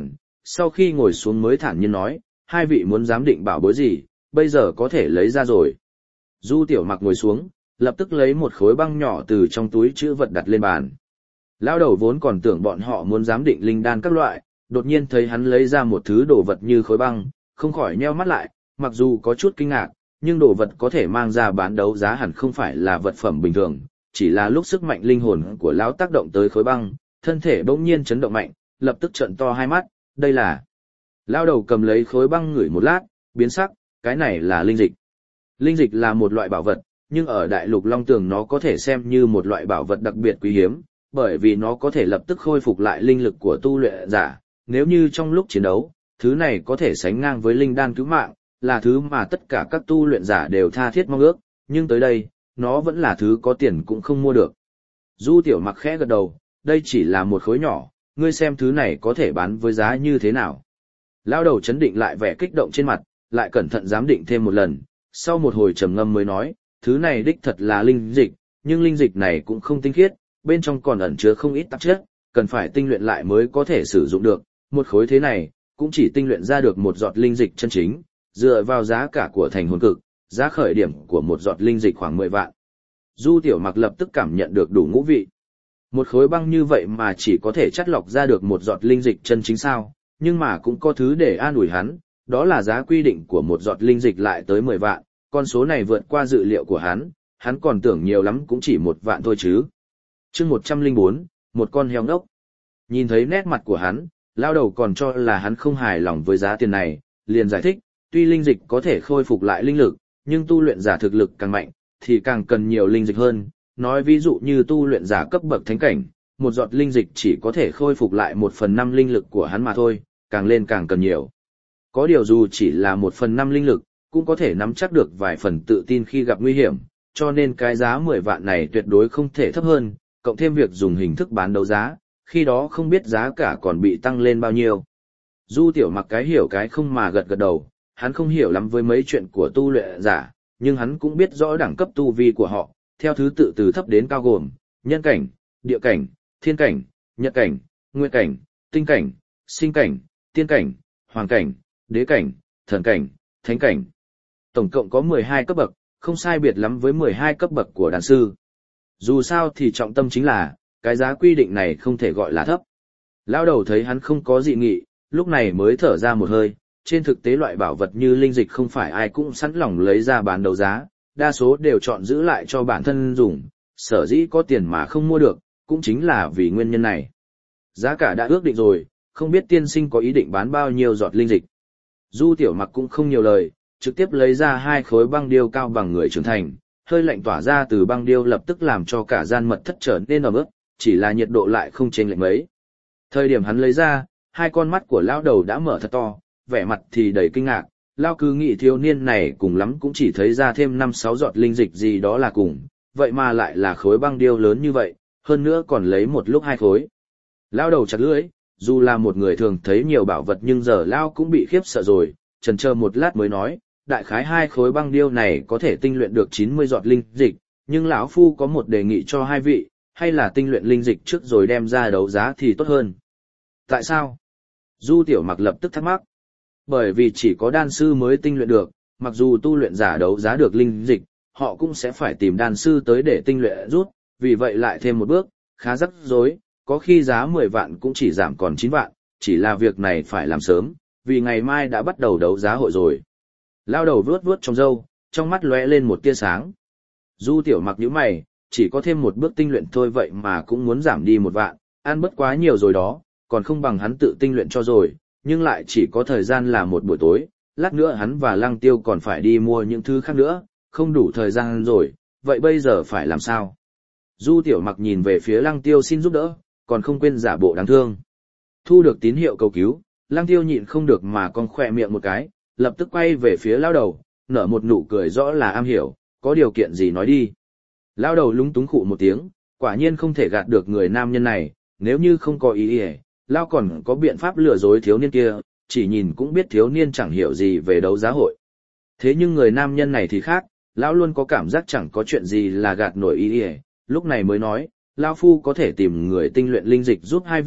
sau khi ngồi xuống mới thản nhiên nói, hai vị muốn giám định bảo bối gì, bây giờ có thể lấy ra rồi. Du Tiểu Mặc ngồi xuống, lập tức lấy một khối băng nhỏ từ trong túi chữ vật đặt lên bàn. Lão đầu vốn còn tưởng bọn họ muốn giám định linh đan các loại, đột nhiên thấy hắn lấy ra một thứ đồ vật như khối băng, không khỏi nheo mắt lại, mặc dù có chút kinh ngạc, nhưng đồ vật có thể mang ra bán đấu giá hẳn không phải là vật phẩm bình thường, chỉ là lúc sức mạnh linh hồn của lão tác động tới khối băng, thân thể bỗng nhiên chấn động mạnh, lập tức trợn to hai mắt, đây là... Lão đầu cầm lấy khối băng ngửi một lát, biến sắc, cái này là linh dịch. Linh dịch là một loại bảo vật, nhưng ở đại lục Long Tường nó có thể xem như một loại bảo vật đặc biệt quý hiếm, bởi vì nó có thể lập tức khôi phục lại linh lực của tu luyện giả, nếu như trong lúc chiến đấu, thứ này có thể sánh ngang với linh đan cứu mạng, là thứ mà tất cả các tu luyện giả đều tha thiết mong ước, nhưng tới đây, nó vẫn là thứ có tiền cũng không mua được. Du Tiểu Mặc khẽ gật đầu, đây chỉ là một khối nhỏ, ngươi xem thứ này có thể bán với giá như thế nào. Lão đầu chấn định lại vẻ kích động trên mặt, lại cẩn thận giám định thêm một lần, sau một hồi trầm ngâm mới nói, thứ này đích thật là linh dịch, nhưng linh dịch này cũng không tinh khiết, bên trong còn ẩn chứa không ít tạp chất, cần phải tinh luyện lại mới có thể sử dụng được, một khối thế này, cũng chỉ tinh luyện ra được một giọt linh dịch chân chính, dựa vào giá cả của thành hồn cực, giá khởi điểm của một giọt linh dịch khoảng mười vạn. Du Tiểu Mặc lập tức cảm nhận được đủ ngũ vị. Một khối băng như vậy mà chỉ có thể chắt lọc ra được một giọt linh dịch chân chính sao, nhưng mà cũng có thứ để an ủi hắn, đó là giá quy định của một giọt linh dịch lại tới mười vạn, con số này vượt qua dự liệu của hắn, hắn còn tưởng nhiều lắm cũng chỉ một vạn thôi chứ. Chương một trăm lẻ bốn, một con heo ngốc. Nhìn thấy nét mặt của hắn, lao đầu còn cho là hắn không hài lòng với giá tiền này, liền giải thích, tuy linh dịch có thể khôi phục lại linh lực, nhưng tu luyện giả thực lực càng mạnh, thì càng cần nhiều linh dịch hơn. Nói ví dụ như tu luyện giả cấp bậc thánh cảnh, một giọt linh dịch chỉ có thể khôi phục lại một phần năm linh lực của hắn mà thôi, càng lên càng cần nhiều. Có điều dù chỉ là một phần năm linh lực, cũng có thể nắm chắc được vài phần tự tin khi gặp nguy hiểm, cho nên cái giá mười vạn này tuyệt đối không thể thấp hơn, cộng thêm việc dùng hình thức bán đấu giá, khi đó không biết giá cả còn bị tăng lên bao nhiêu. Du Tiểu Mặc cái hiểu cái không mà gật gật đầu, hắn không hiểu lắm với mấy chuyện của tu luyện giả, nhưng hắn cũng biết rõ đẳng cấp tu vi của họ, theo thứ tự từ thấp đến cao gồm, nhân cảnh, địa cảnh, thiên cảnh, nhật cảnh, nguyệt cảnh, tinh cảnh, sinh cảnh, tiên cảnh, hoàng cảnh, đế cảnh, thần cảnh, thánh cảnh. Tổng cộng có mười hai cấp bậc, không sai biệt lắm với mười hai cấp bậc của đan sư. Dù sao thì trọng tâm chính là, cái giá quy định này không thể gọi là thấp. Lão đầu thấy hắn không có dị nghị, lúc này mới thở ra một hơi, trên thực tế loại bảo vật như linh dịch không phải ai cũng sẵn lòng lấy ra bán đấu giá, đa số đều chọn giữ lại cho bản thân dùng, sở dĩ có tiền mà không mua được, cũng chính là vì nguyên nhân này. Giá cả đã ước định rồi, không biết tiên sinh có ý định bán bao nhiêu giọt linh dịch. Du Tiểu Mặc cũng không nhiều lời, trực tiếp lấy ra hai khối băng điêu cao bằng người trưởng thành, hơi lạnh tỏa ra từ băng điêu lập tức làm cho cả gian mật thất trở nên ẩm ướt, chỉ là nhiệt độ lại không chênh lệch mấy. Thời điểm hắn lấy ra, hai con mắt của lão đầu đã mở thật to, vẻ mặt thì đầy kinh ngạc, lão cứ nghĩ thiếu niên này cùng lắm cũng chỉ thấy ra thêm năm sáu giọt linh dịch gì đó là cùng, vậy mà lại là khối băng điêu lớn như vậy, hơn nữa còn lấy một lúc hai khối. Lão đầu chặt lưỡi, dù là một người thường thấy nhiều bảo vật nhưng giờ lão cũng bị khiếp sợ rồi, chần chờ một lát mới nói, đại khái hai khối băng điêu này có thể tinh luyện được chín mươi giọt linh dịch, nhưng lão phu có một đề nghị cho hai vị, hay là tinh luyện linh dịch trước rồi đem ra đấu giá thì tốt hơn. Tại sao? Du Tiểu Mặc lập tức thắc mắc. Bởi vì chỉ có đan sư mới tinh luyện được, mặc dù tu luyện giả đấu giá được linh dịch, họ cũng sẽ phải tìm đan sư tới để tinh luyện rút, vì vậy lại thêm một bước, khá rắc rối, có khi giá mười vạn cũng chỉ giảm còn chín vạn, chỉ là việc này phải làm sớm, vì ngày mai đã bắt đầu đấu giá hội rồi. Lao đầu vuốt vuốt trong râu, trong mắt lóe lên một tia sáng. Du Tiểu Mặc nhíu mày, chỉ có thêm một bước tinh luyện thôi vậy mà cũng muốn giảm đi một vạn, ăn bất quá nhiều rồi đó, còn không bằng hắn tự tinh luyện cho rồi, nhưng lại chỉ có thời gian là một buổi tối, lát nữa hắn và Lăng Tiêu còn phải đi mua những thứ khác nữa, không đủ thời gian rồi, vậy bây giờ phải làm sao? Du Tiểu Mặc nhìn về phía Lăng Tiêu xin giúp đỡ, còn không quên giả bộ đáng thương. Thu được tín hiệu cầu cứu, Lăng Tiêu nhịn không được mà con khỏe miệng một cái, lập tức quay về phía lão đầu, nở một nụ cười rõ là am hiểu, có điều kiện gì nói đi. Lão đầu lúng túng khụ một tiếng, quả nhiên không thể gạt được người nam nhân này, nếu như không có ý ý, lão còn có biện pháp lừa dối thiếu niên kia, chỉ nhìn cũng biết thiếu niên chẳng hiểu gì về đấu giá hội. Thế nhưng người nam nhân này thì khác, lão luôn có cảm giác chẳng có chuyện gì là gạt nổi ý ý, lúc này mới nói, lão phu có thể tìm người tinh luyện linh dịch giúp hai vị,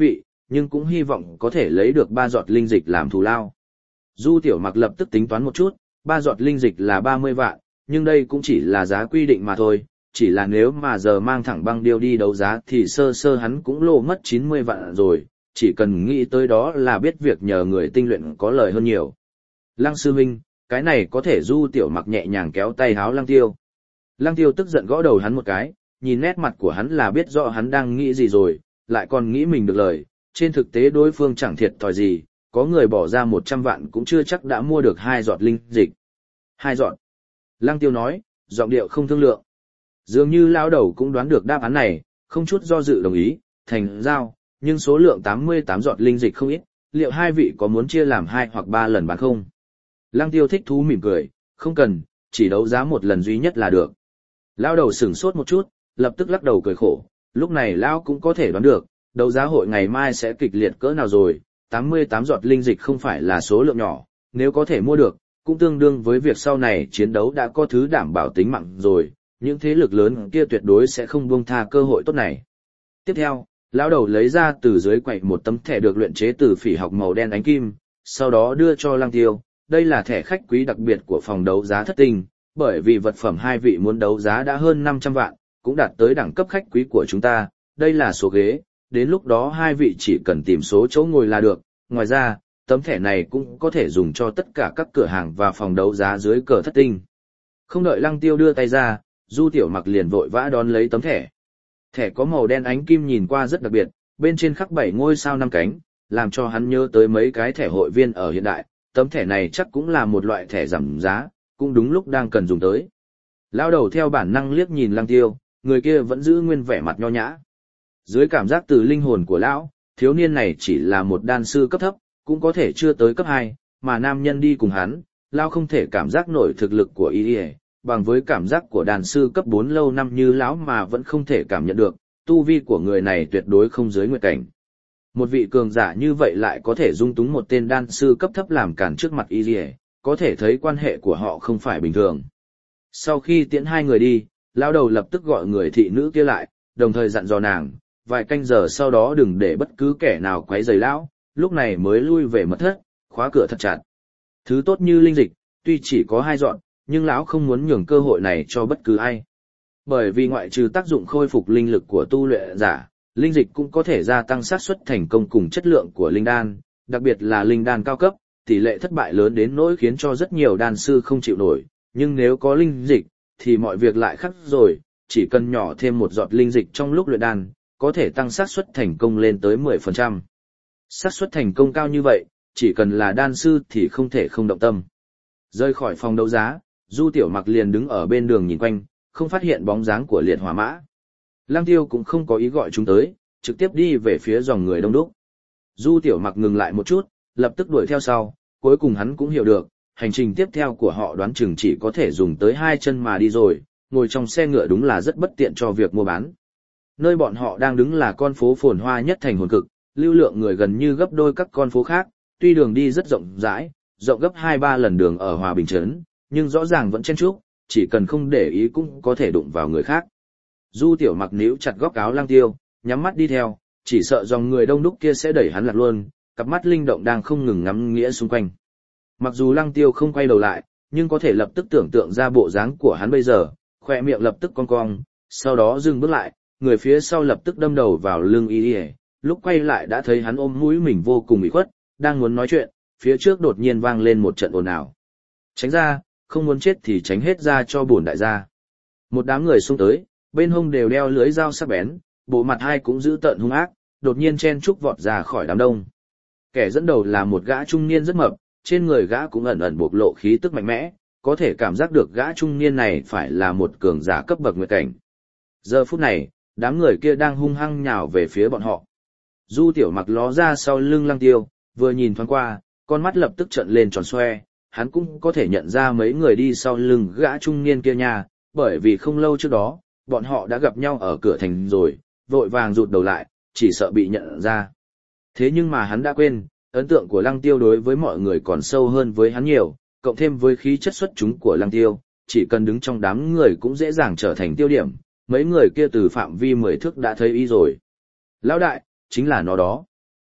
nhưng cũng hy vọng có thể lấy được ba giọt linh dịch làm thù lao. Du Tiểu Mặc lập tức tính toán một chút, ba giọt linh dịch là ba mươi vạn, nhưng đây cũng chỉ là giá quy định mà thôi, chỉ là nếu mà giờ mang thẳng băng điêu đi đấu giá thì sơ sơ hắn cũng lỗ mất chín mươi vạn rồi, chỉ cần nghĩ tới đó là biết việc nhờ người tinh luyện có lời hơn nhiều. Lăng sư huynh, cái này có thể. Du Tiểu Mặc nhẹ nhàng kéo tay háo Lăng Tiêu. Lăng Tiêu tức giận gõ đầu hắn một cái, nhìn nét mặt của hắn là biết rõ hắn đang nghĩ gì rồi, lại còn nghĩ mình được lời, trên thực tế đối phương chẳng thiệt thòi gì, có người bỏ ra một trăm vạn cũng chưa chắc đã mua được hai giọt linh dịch. Hai giọt. Lăng Tiêu nói, giọng điệu không thương lượng. Dường như lão đầu cũng đoán được đáp án này, không chút do dự đồng ý, thành giao, nhưng số lượng tám mươi tám giọt linh dịch không ít, liệu hai vị có muốn chia làm hai hoặc ba lần bán không? Lăng Tiêu thích thú mỉm cười, không cần, chỉ đấu giá một lần duy nhất là được. Lão đầu sửng sốt một chút, lập tức lắc đầu cười khổ, lúc này lão cũng có thể đoán được, đấu giá hội ngày mai sẽ kịch liệt cỡ nào rồi, tám mươi tám giọt linh dịch không phải là số lượng nhỏ, nếu có thể mua được, cũng tương đương với việc sau này chiến đấu đã có thứ đảm bảo tính mạng rồi, những thế lực lớn kia tuyệt đối sẽ không buông tha cơ hội tốt này. Tiếp theo, lão đầu lấy ra từ dưới quầy một tấm thẻ được luyện chế từ phỉ học màu đen ánh kim, sau đó đưa cho Lăng Tiêu, đây là thẻ khách quý đặc biệt của phòng đấu giá Thất Tinh, bởi vì vật phẩm hai vị muốn đấu giá đã hơn năm trăm vạn, cũng đạt tới đẳng cấp khách quý của chúng ta, đây là số ghế, đến lúc đó hai vị chỉ cần tìm số chỗ ngồi là được, ngoài ra, tấm thẻ này cũng có thể dùng cho tất cả các cửa hàng và phòng đấu giá dưới cờ Thất Tinh. Không đợi Lăng Tiêu đưa tay ra, Du Tiểu Mặc liền vội vã đón lấy tấm thẻ. Thẻ có màu đen ánh kim nhìn qua rất đặc biệt, bên trên khắc bảy ngôi sao năm cánh, làm cho hắn nhớ tới mấy cái thẻ hội viên ở hiện đại, tấm thẻ này chắc cũng là một loại thẻ giảm giá, cũng đúng lúc đang cần dùng tới. Lão đầu theo bản năng liếc nhìn Lăng Tiêu, người kia vẫn giữ nguyên vẻ mặt nho nhã. Dưới cảm giác từ linh hồn của lão, thiếu niên này chỉ là một đan sư cấp thấp, cũng có thể chưa tới cấp hai, mà nam nhân đi cùng hắn, lão không thể cảm giác nổi thực lực của y, bằng với cảm giác của đan sư cấp bốn lâu năm như lão mà vẫn không thể cảm nhận được, tu vi của người này tuyệt đối không dưới nguyệt cảnh. Một vị cường giả như vậy lại có thể dung túng một tên đan sư cấp thấp làm cản trước mặt y, có thể thấy quan hệ của họ không phải bình thường. Sau khi tiễn hai người đi, lão đầu lập tức gọi người thị nữ kia lại, đồng thời dặn dò nàng, vài canh giờ sau đó đừng để bất cứ kẻ nào quấy rầy lão, lúc này mới lui về mật thất, khóa cửa thật chặt. Thứ tốt như linh dịch, tuy chỉ có hai dọn, nhưng lão không muốn nhường cơ hội này cho bất cứ ai. Bởi vì ngoại trừ tác dụng khôi phục linh lực của tu luyện giả, linh dịch cũng có thể gia tăng xác suất thành công cùng chất lượng của linh đan, đặc biệt là linh đan cao cấp, tỷ lệ thất bại lớn đến nỗi khiến cho rất nhiều đan sư không chịu nổi, nhưng nếu có linh dịch, thì mọi việc lại khác rồi, chỉ cần nhỏ thêm một giọt linh dịch trong lúc luyện đan, có thể tăng xác suất thành công lên tới mười phần trăm. Xác suất thành công cao như vậy, chỉ cần là đan sư thì không thể không động tâm. Rời khỏi phòng đấu giá, Du Tiểu Mặc liền đứng ở bên đường nhìn quanh, không phát hiện bóng dáng của liệt hỏa mã. Lăng Tiêu cũng không có ý gọi chúng tới, trực tiếp đi về phía dòng người đông đúc. Du Tiểu Mặc ngừng lại một chút, lập tức đuổi theo sau, cuối cùng hắn cũng hiểu được, hành trình tiếp theo của họ đoán chừng chỉ có thể dùng tới hai chân mà đi rồi, ngồi trong xe ngựa đúng là rất bất tiện cho việc mua bán. Nơi bọn họ đang đứng là con phố phồn hoa nhất thành hồn cực, lưu lượng người gần như gấp đôi các con phố khác, tuy đường đi rất rộng rãi, rộng gấp hai ba lần đường ở Hòa Bình Trấn, nhưng rõ ràng vẫn chen chúc, chỉ cần không để ý cũng có thể đụng vào người khác. Du Tiểu Mặc níu chặt góc áo Lăng Tiêu, nhắm mắt đi theo, chỉ sợ dòng người đông đúc kia sẽ đẩy hắn lạc luôn, cặp mắt linh động đang không ngừng ngắm nghĩa xung quanh. Mặc dù Lăng Tiêu không quay đầu lại, nhưng có thể lập tức tưởng tượng ra bộ dáng của hắn bây giờ, khỏe miệng lập tức cong cong, sau đó dừng bước lại, người phía sau lập tức đâm đầu vào lưng y, lúc quay lại đã thấy hắn ôm mũi mình vô cùng ủy khuất, đang muốn nói chuyện, phía trước đột nhiên vang lên một trận ồn ào. Tránh ra, không muốn chết thì tránh hết ra cho bổn đại gia. Một đám người xông tới, bên hông đều đeo lưới dao sắc bén, bộ mặt hai cũng giữ tợn hung ác, đột nhiên chen chúc vọt ra khỏi đám đông. Kẻ dẫn đầu là một gã trung niên rất mập, trên người gã cũng ẩn ẩn bộc lộ khí tức mạnh mẽ, có thể cảm giác được gã trung niên này phải là một cường giả cấp bậc nguyệt cảnh. Giờ phút này, đám người kia đang hung hăng nhào về phía bọn họ. Du Tiểu Mặc ló ra sau lưng Lăng Tiêu, vừa nhìn thoáng qua, con mắt lập tức trợn lên tròn xoe, hắn cũng có thể nhận ra mấy người đi sau lưng gã trung niên kia nha, bởi vì không lâu trước đó, bọn họ đã gặp nhau ở cửa thành rồi, vội vàng rụt đầu lại, chỉ sợ bị nhận ra. Thế nhưng mà hắn đã quên, ấn tượng của Lăng Tiêu đối với mọi người còn sâu hơn với hắn nhiều, cộng thêm với khí chất xuất chúng của Lăng Tiêu, chỉ cần đứng trong đám người cũng dễ dàng trở thành tiêu điểm, mấy người kia từ phạm vi mười thước đã thấy y rồi. Lão đại, chính là nó đó.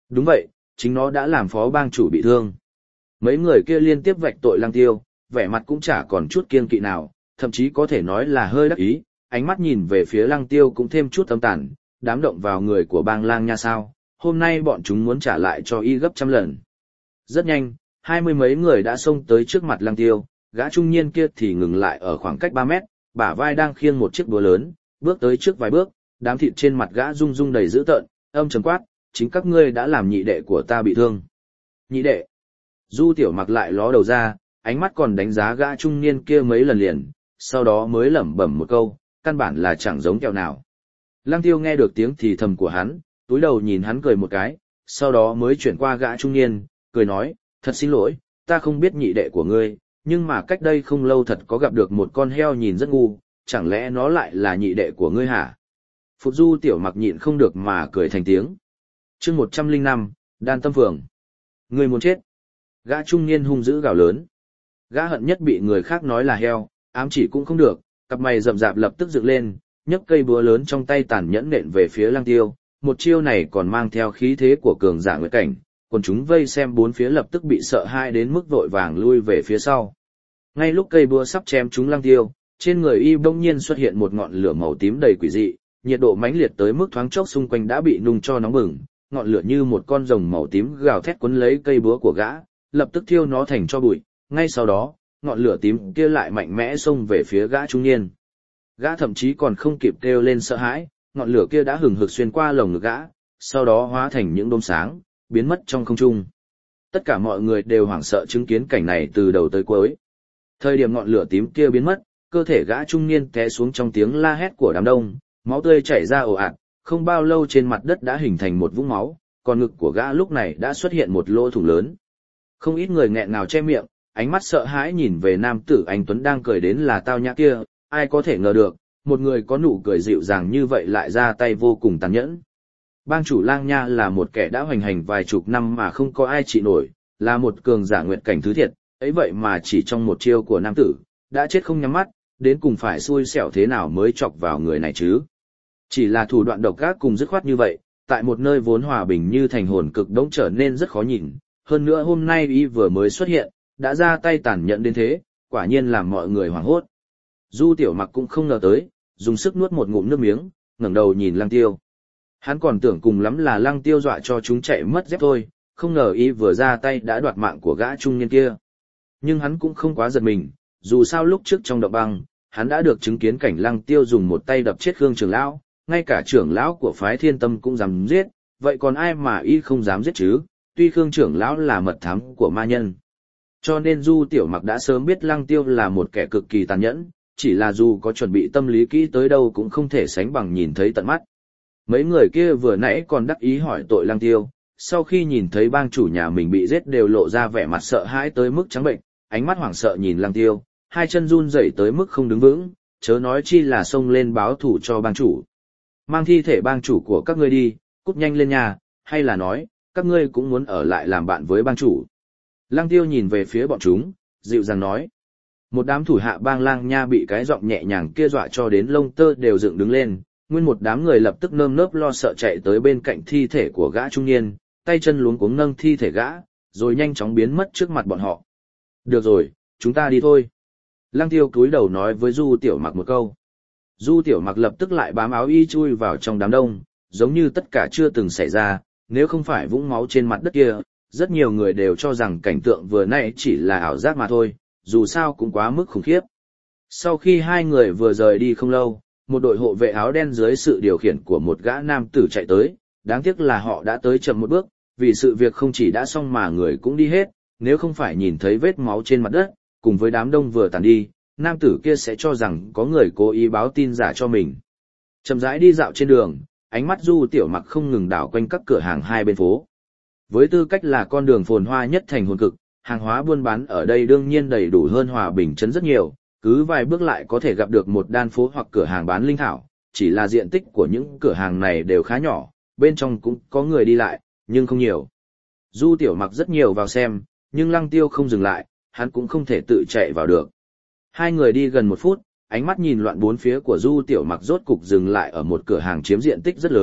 Đúng vậy, chính nó đã làm phó bang chủ bị thương. Mấy người kia liên tiếp vạch tội Lăng Tiêu, vẻ mặt cũng chả còn chút kiêng kỵ nào, thậm chí có thể nói là hơi đắc ý, ánh mắt nhìn về phía Lăng Tiêu cũng thêm chút âm tàn, đám động vào người của bang lang nha sao, hôm nay bọn chúng muốn trả lại cho y gấp trăm lần. Rất nhanh, hai mươi mấy người đã xông tới trước mặt Lăng Tiêu, gã trung niên kia thì ngừng lại ở khoảng cách ba mét, bả vai đang khiêng một chiếc búa lớn, bước tới trước vài bước, đám thịt trên mặt gã rung rung đầy dữ tợn, âm trầm quát, chính các ngươi đã làm nhị đệ của ta bị thương. Nhị đệ. Du Tiểu Mặc lại ló đầu ra, ánh mắt còn đánh giá gã trung niên kia mấy lần liền, sau đó mới lẩm bẩm một câu, căn bản là chẳng giống kẹo nào. Lăng Tiêu nghe được tiếng thì thầm của hắn, túi đầu nhìn hắn cười một cái, sau đó mới chuyển qua gã trung niên, cười nói, thật xin lỗi, ta không biết nhị đệ của ngươi, nhưng mà cách đây không lâu thật có gặp được một con heo nhìn rất ngu, chẳng lẽ nó lại là nhị đệ của ngươi hả? Phục Du Tiểu Mặc nhịn không được mà cười thành tiếng. Chương một trăm lẻ năm, Đan Tâm Phường. Ngươi muốn chết. Gã trung niên hung dữ gào lớn. Gã hận nhất bị người khác nói là heo, ám chỉ cũng không được, cặp mày rậm rạp lập tức dựng lên, nhấc cây búa lớn trong tay tàn nhẫn nện về phía Lăng Tiêu, một chiêu này còn mang theo khí thế của cường giả nguyệt cảnh, còn chúng vây xem bốn phía lập tức bị sợ hãi đến mức vội vàng lui về phía sau. Ngay lúc cây búa sắp chém trúng Lăng Tiêu, trên người y bỗng nhiên xuất hiện một ngọn lửa màu tím đầy quỷ dị, nhiệt độ mãnh liệt tới mức thoáng chốc xung quanh đã bị nung cho nóng bừng, ngọn lửa như một con rồng màu tím gào thét quấn lấy cây búa của gã, lập tức thiêu nó thành tro bụi. Ngay sau đó, ngọn lửa tím kia lại mạnh mẽ xông về phía gã trung niên. Gã thậm chí còn không kịp kêu lên sợ hãi, ngọn lửa kia đã hừng hực xuyên qua lồng ngực gã, sau đó hóa thành những đốm sáng, biến mất trong không trung. Tất cả mọi người đều hoảng sợ chứng kiến cảnh này từ đầu tới cuối. Thời điểm ngọn lửa tím kia biến mất, cơ thể gã trung niên té xuống trong tiếng la hét của đám đông, máu tươi chảy ra ồ ạt, không bao lâu trên mặt đất đã hình thành một vũng máu, còn ngực của gã lúc này đã xuất hiện một lỗ thủng lớn. Không ít người nghẹn ngào che miệng, ánh mắt sợ hãi nhìn về nam tử anh tuấn đang cười đến là tao nhã kia, ai có thể ngờ được, một người có nụ cười dịu dàng như vậy lại ra tay vô cùng tàn nhẫn. Bang chủ Lang Nha là một kẻ đã hoành hành vài chục năm mà không có ai trị nổi, là một cường giả nguyện cảnh thứ thiệt, ấy vậy mà chỉ trong một chiêu của nam tử, đã chết không nhắm mắt, đến cùng phải xui xẻo thế nào mới chọc vào người này chứ. Chỉ là thủ đoạn độc ác cùng dứt khoát như vậy, tại một nơi vốn hòa bình như thành hồn cực đống trở nên rất khó nhìn, hơn nữa hôm nay y vừa mới xuất hiện, đã ra tay tàn nhẫn đến thế, quả nhiên làm mọi người hoảng hốt. Du Tiểu Mặc cũng không ngờ tới, dùng sức nuốt một ngụm nước miếng, ngẩng đầu nhìn Lăng Tiêu. Hắn còn tưởng cùng lắm là Lăng Tiêu dọa cho chúng chạy mất dép thôi, không ngờ y vừa ra tay đã đoạt mạng của gã trung niên kia. Nhưng hắn cũng không quá giật mình, dù sao lúc trước trong động băng, hắn đã được chứng kiến cảnh Lăng Tiêu dùng một tay đập chết Khương trưởng lão, ngay cả trưởng lão của phái Thiên Tâm cũng dám giết, vậy còn ai mà y không dám giết chứ, tuy Khương trưởng lão là mật thám của ma nhân. Cho nên Du Tiểu Mặc đã sớm biết Lăng Tiêu là một kẻ cực kỳ tàn nhẫn, chỉ là dù có chuẩn bị tâm lý kỹ tới đâu cũng không thể sánh bằng nhìn thấy tận mắt. Mấy người kia vừa nãy còn đắc ý hỏi tội Lăng Tiêu, sau khi nhìn thấy bang chủ nhà mình bị giết đều lộ ra vẻ mặt sợ hãi tới mức trắng bệnh, ánh mắt hoảng sợ nhìn Lăng Tiêu, hai chân run rẩy tới mức không đứng vững, chớ nói chi là xông lên báo thù cho bang chủ. Mang thi thể bang chủ của các ngươi đi, cút nhanh lên nhà, hay là nói, các ngươi cũng muốn ở lại làm bạn với bang chủ. Lăng Tiêu nhìn về phía bọn chúng, dịu dàng nói. Một đám thủ hạ bang Lang Nha bị cái giọng nhẹ nhàng kia dọa cho đến lông tơ đều dựng đứng lên, nguyên một đám người lập tức nơm nớp lo sợ chạy tới bên cạnh thi thể của gã trung niên, tay chân luống cuống nâng thi thể gã, rồi nhanh chóng biến mất trước mặt bọn họ. Được rồi, chúng ta đi thôi. Lăng Tiêu cúi đầu nói với Du Tiểu Mặc một câu. Du Tiểu Mặc lập tức lại bám áo y chui vào trong đám đông, giống như tất cả chưa từng xảy ra, nếu không phải vũng máu trên mặt đất kia, rất nhiều người đều cho rằng cảnh tượng vừa nãy chỉ là ảo giác mà thôi, dù sao cũng quá mức khủng khiếp. Sau khi hai người vừa rời đi không lâu, một đội hộ vệ áo đen dưới sự điều khiển của một gã nam tử chạy tới, đáng tiếc là họ đã tới chậm một bước, vì sự việc không chỉ đã xong mà người cũng đi hết, nếu không phải nhìn thấy vết máu trên mặt đất, cùng với đám đông vừa tàn đi, nam tử kia sẽ cho rằng có người cố ý báo tin giả cho mình. Chậm rãi đi dạo trên đường, ánh mắt Du Tiểu Mặc không ngừng đảo quanh các cửa hàng hai bên phố. Với tư cách là con đường phồn hoa nhất thành hồn cực, hàng hóa buôn bán ở đây đương nhiên đầy đủ hơn Hòa Bình trấn rất nhiều, cứ vài bước lại có thể gặp được một đan phố hoặc cửa hàng bán linh thảo, chỉ là diện tích của những cửa hàng này đều khá nhỏ, bên trong cũng có người đi lại, nhưng không nhiều. Du Tiểu Mặc rất nhiều vào xem, nhưng Lăng Tiêu không dừng lại, hắn cũng không thể tự chạy vào được. Hai người đi gần một phút, ánh mắt nhìn loạn bốn phía của Du Tiểu Mặc rốt cục dừng lại ở một cửa hàng chiếm diện tích rất lớn,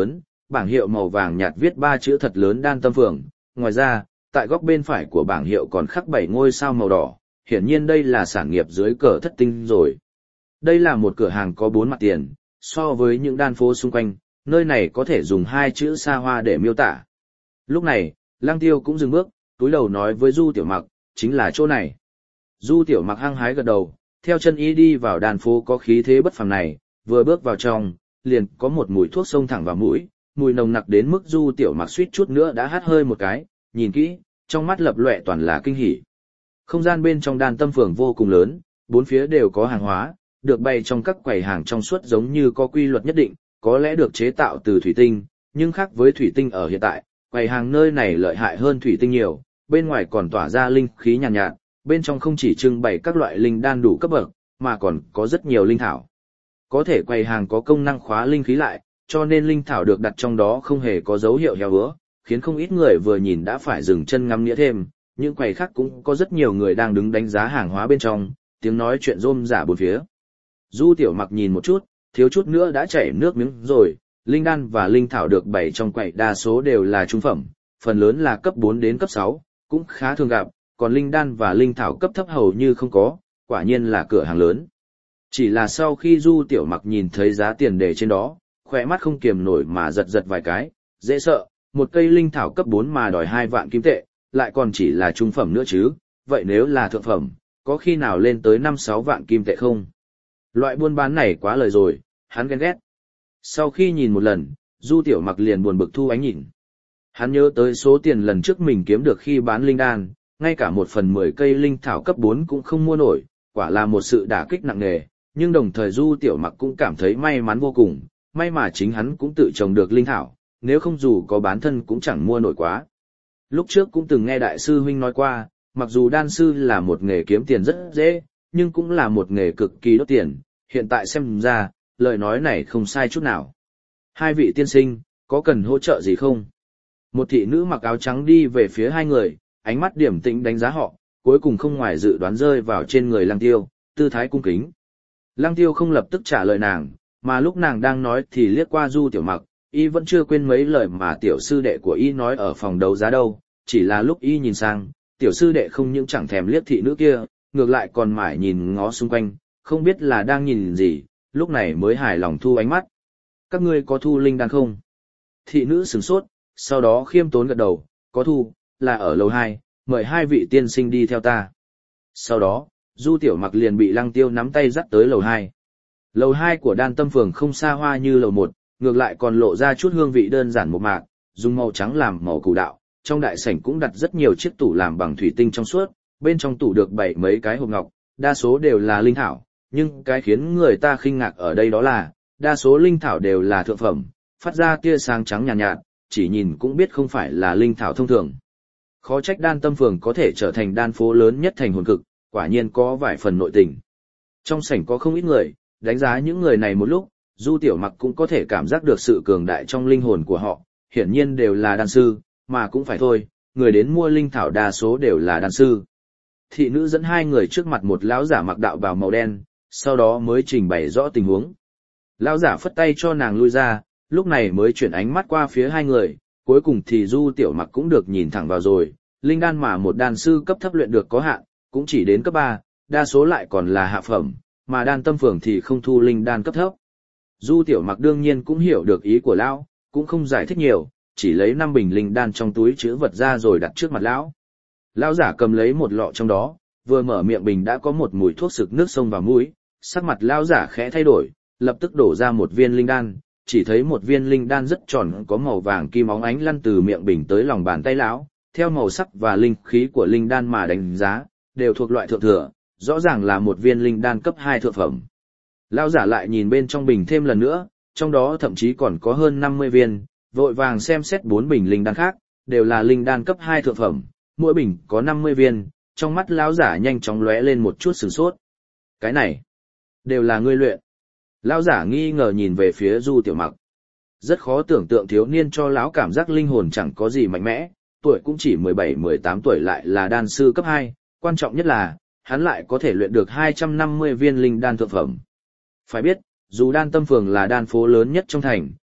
bảng hiệu màu vàng nhạt viết ba chữ thật lớn Đan Tâm Phường, ngoài ra, tại góc bên phải của bảng hiệu còn khắc bảy ngôi sao màu đỏ, hiển nhiên đây là sản nghiệp dưới cờ Thất Tinh rồi. Đây là một cửa hàng có bốn mặt tiền, so với những đan phố xung quanh, nơi này có thể dùng hai chữ xa hoa để miêu tả. Lúc này, Lăng Tiêu cũng dừng bước, túi đầu nói với Du Tiểu Mặc, chính là chỗ này. Du Tiểu Mặc hăng hái gật đầu, theo chân ý đi vào đan phố có khí thế bất phàm này, vừa bước vào trong, liền có một mùi thuốc xông thẳng vào mũi, mùi nồng nặc đến mức Du Tiểu Mặc suýt chút nữa đã hắt hơi một cái, nhìn kỹ, trong mắt lập lòe toàn là kinh hỉ. Không gian bên trong Đan Tâm Phường vô cùng lớn, bốn phía đều có hàng hóa, được bày trong các quầy hàng trong suốt giống như có quy luật nhất định, có lẽ được chế tạo từ thủy tinh, nhưng khác với thủy tinh ở hiện tại, quầy hàng nơi này lợi hại hơn thủy tinh nhiều, bên ngoài còn tỏa ra linh khí nhàn nhạt, nhạt, bên trong không chỉ trưng bày các loại linh đan đủ cấp bậc, mà còn có rất nhiều linh thảo. Có thể quầy hàng có công năng khóa linh khí lại, cho nên linh thảo được đặt trong đó không hề có dấu hiệu héo úa, khiến không ít người vừa nhìn đã phải dừng chân ngắm nghĩa thêm, những quầy khác cũng có rất nhiều người đang đứng đánh giá hàng hóa bên trong, tiếng nói chuyện rôm rả bốn phía. Du Tiểu Mặc nhìn một chút, thiếu chút nữa đã chảy nước miếng rồi, linh đan và linh thảo được bày trong quầy đa số đều là trung phẩm, phần lớn là cấp bốn đến cấp sáu, cũng khá thường gặp, còn linh đan và linh thảo cấp thấp hầu như không có, quả nhiên là cửa hàng lớn. Chỉ là sau khi Du Tiểu Mặc nhìn thấy giá tiền đề trên đó, khỏe mắt không kiềm nổi mà giật giật vài cái, dễ sợ, một cây linh thảo cấp bốn mà đòi hai vạn kim tệ, lại còn chỉ là trung phẩm nữa chứ, vậy nếu là thượng phẩm, có khi nào lên tới năm sáu vạn kim tệ không? Loại buôn bán này quá lời rồi, hắn ghen ghét. Sau khi nhìn một lần, Du Tiểu Mặc liền buồn bực thu ánh nhìn. Hắn nhớ tới số tiền lần trước mình kiếm được khi bán linh đan, ngay cả một phần mười cây linh thảo cấp bốn cũng không mua nổi, quả là một sự đả kích nặng nề, nhưng đồng thời Du Tiểu Mặc cũng cảm thấy may mắn vô cùng, may mà chính hắn cũng tự trồng được linh thảo, nếu không dù có bán thân cũng chẳng mua nổi quá. Lúc trước cũng từng nghe đại sư huynh nói qua, mặc dù đan sư là một nghề kiếm tiền rất dễ, nhưng cũng là một nghề cực kỳ đốt tiền, hiện tại xem ra, lời nói này không sai chút nào. Hai vị tiên sinh, có cần hỗ trợ gì không? Một thị nữ mặc áo trắng đi về phía hai người, ánh mắt điểm tĩnh đánh giá họ, cuối cùng không ngoài dự đoán rơi vào trên người Lăng Tiêu, tư thái cung kính. Lăng Tiêu không lập tức trả lời nàng, mà lúc nàng đang nói thì liếc qua Du Tiểu Mặc, y vẫn chưa quên mấy lời mà tiểu sư đệ của y nói ở phòng đấu giá đâu, chỉ là lúc y nhìn sang, tiểu sư đệ không những chẳng thèm liếc thị nữ kia, ngược lại còn mải nhìn ngó xung quanh, không biết là đang nhìn gì, lúc này mới hài lòng thu ánh mắt. Các ngươi có thu linh đan không? Thị nữ sửng sốt, sau đó khiêm tốn gật đầu, có thu, là ở lầu hai, mời hai vị tiên sinh đi theo ta. Sau đó, Du Tiểu Mặc liền bị Lăng Tiêu nắm tay dắt tới lầu hai. Lầu hai của Đan Tâm Phường không xa hoa như lầu một, ngược lại còn lộ ra chút hương vị đơn giản một mạc, dùng màu trắng làm màu củ đạo. Trong đại sảnh cũng đặt rất nhiều chiếc tủ làm bằng thủy tinh trong suốt, bên trong tủ được bày mấy cái hộp ngọc, đa số đều là linh thảo, nhưng cái khiến người ta kinh ngạc ở đây đó là, đa số linh thảo đều là thượng phẩm, phát ra tia sáng trắng nhàn nhạt, nhạt, chỉ nhìn cũng biết không phải là linh thảo thông thường. Khó trách Đan Tâm Phường có thể trở thành đan phố lớn nhất thành hồn cực, quả nhiên có vài phần nội tình. Trong sảnh có không ít người, đánh giá những người này một lúc, Du Tiểu Mặc cũng có thể cảm giác được sự cường đại trong linh hồn của họ, hiển nhiên đều là đan sư, mà cũng phải thôi, người đến mua linh thảo đa số đều là đan sư. Thị nữ dẫn hai người trước mặt một lão giả mặc đạo bào màu đen, sau đó mới trình bày rõ tình huống. Lão giả phất tay cho nàng lui ra, lúc này mới chuyển ánh mắt qua phía hai người, cuối cùng thì Du Tiểu Mặc cũng được nhìn thẳng vào rồi, linh đan mà một đan sư cấp thấp luyện được có hạn, cũng chỉ đến cấp ba, đa số lại còn là hạ phẩm, mà Đan Tâm Phường thì không thu linh đan cấp thấp. Du Tiểu Mặc đương nhiên cũng hiểu được ý của lão, cũng không giải thích nhiều, chỉ lấy năm bình linh đan trong túi chứa vật ra rồi đặt trước mặt lão. Lão giả cầm lấy một lọ trong đó, vừa mở miệng bình đã có một mùi thuốc sực nước sông vào mũi, sắc mặt lão giả khẽ thay đổi, lập tức đổ ra một viên linh đan, chỉ thấy một viên linh đan rất tròn có màu vàng kim óng ánh lăn từ miệng bình tới lòng bàn tay lão, theo màu sắc và linh khí của linh đan mà đánh giá, đều thuộc loại thượng thừa, rõ ràng là một viên linh đan cấp hai thượng phẩm. Lão giả lại nhìn bên trong bình thêm lần nữa, trong đó thậm chí còn có hơn năm mươi viên, vội vàng xem xét bốn bình linh đan khác, đều là linh đan cấp hai thượng phẩm, mỗi bình có năm mươi viên, trong mắt lão giả nhanh chóng lóe lên một chút sửng sốt. Cái này, đều là ngươi luyện. Lão giả nghi ngờ nhìn về phía Du Tiểu Mặc. Rất khó tưởng tượng thiếu niên cho lão cảm giác linh hồn chẳng có gì mạnh mẽ, tuổi cũng chỉ mười bảy mười tám tuổi lại là đan sư cấp hai, quan trọng nhất là, hắn lại có thể luyện được hai trăm năm mươi viên linh đan thượng phẩm. Phải biết, dù Đan Tâm Phường là đan phố lớn nhất trong thành,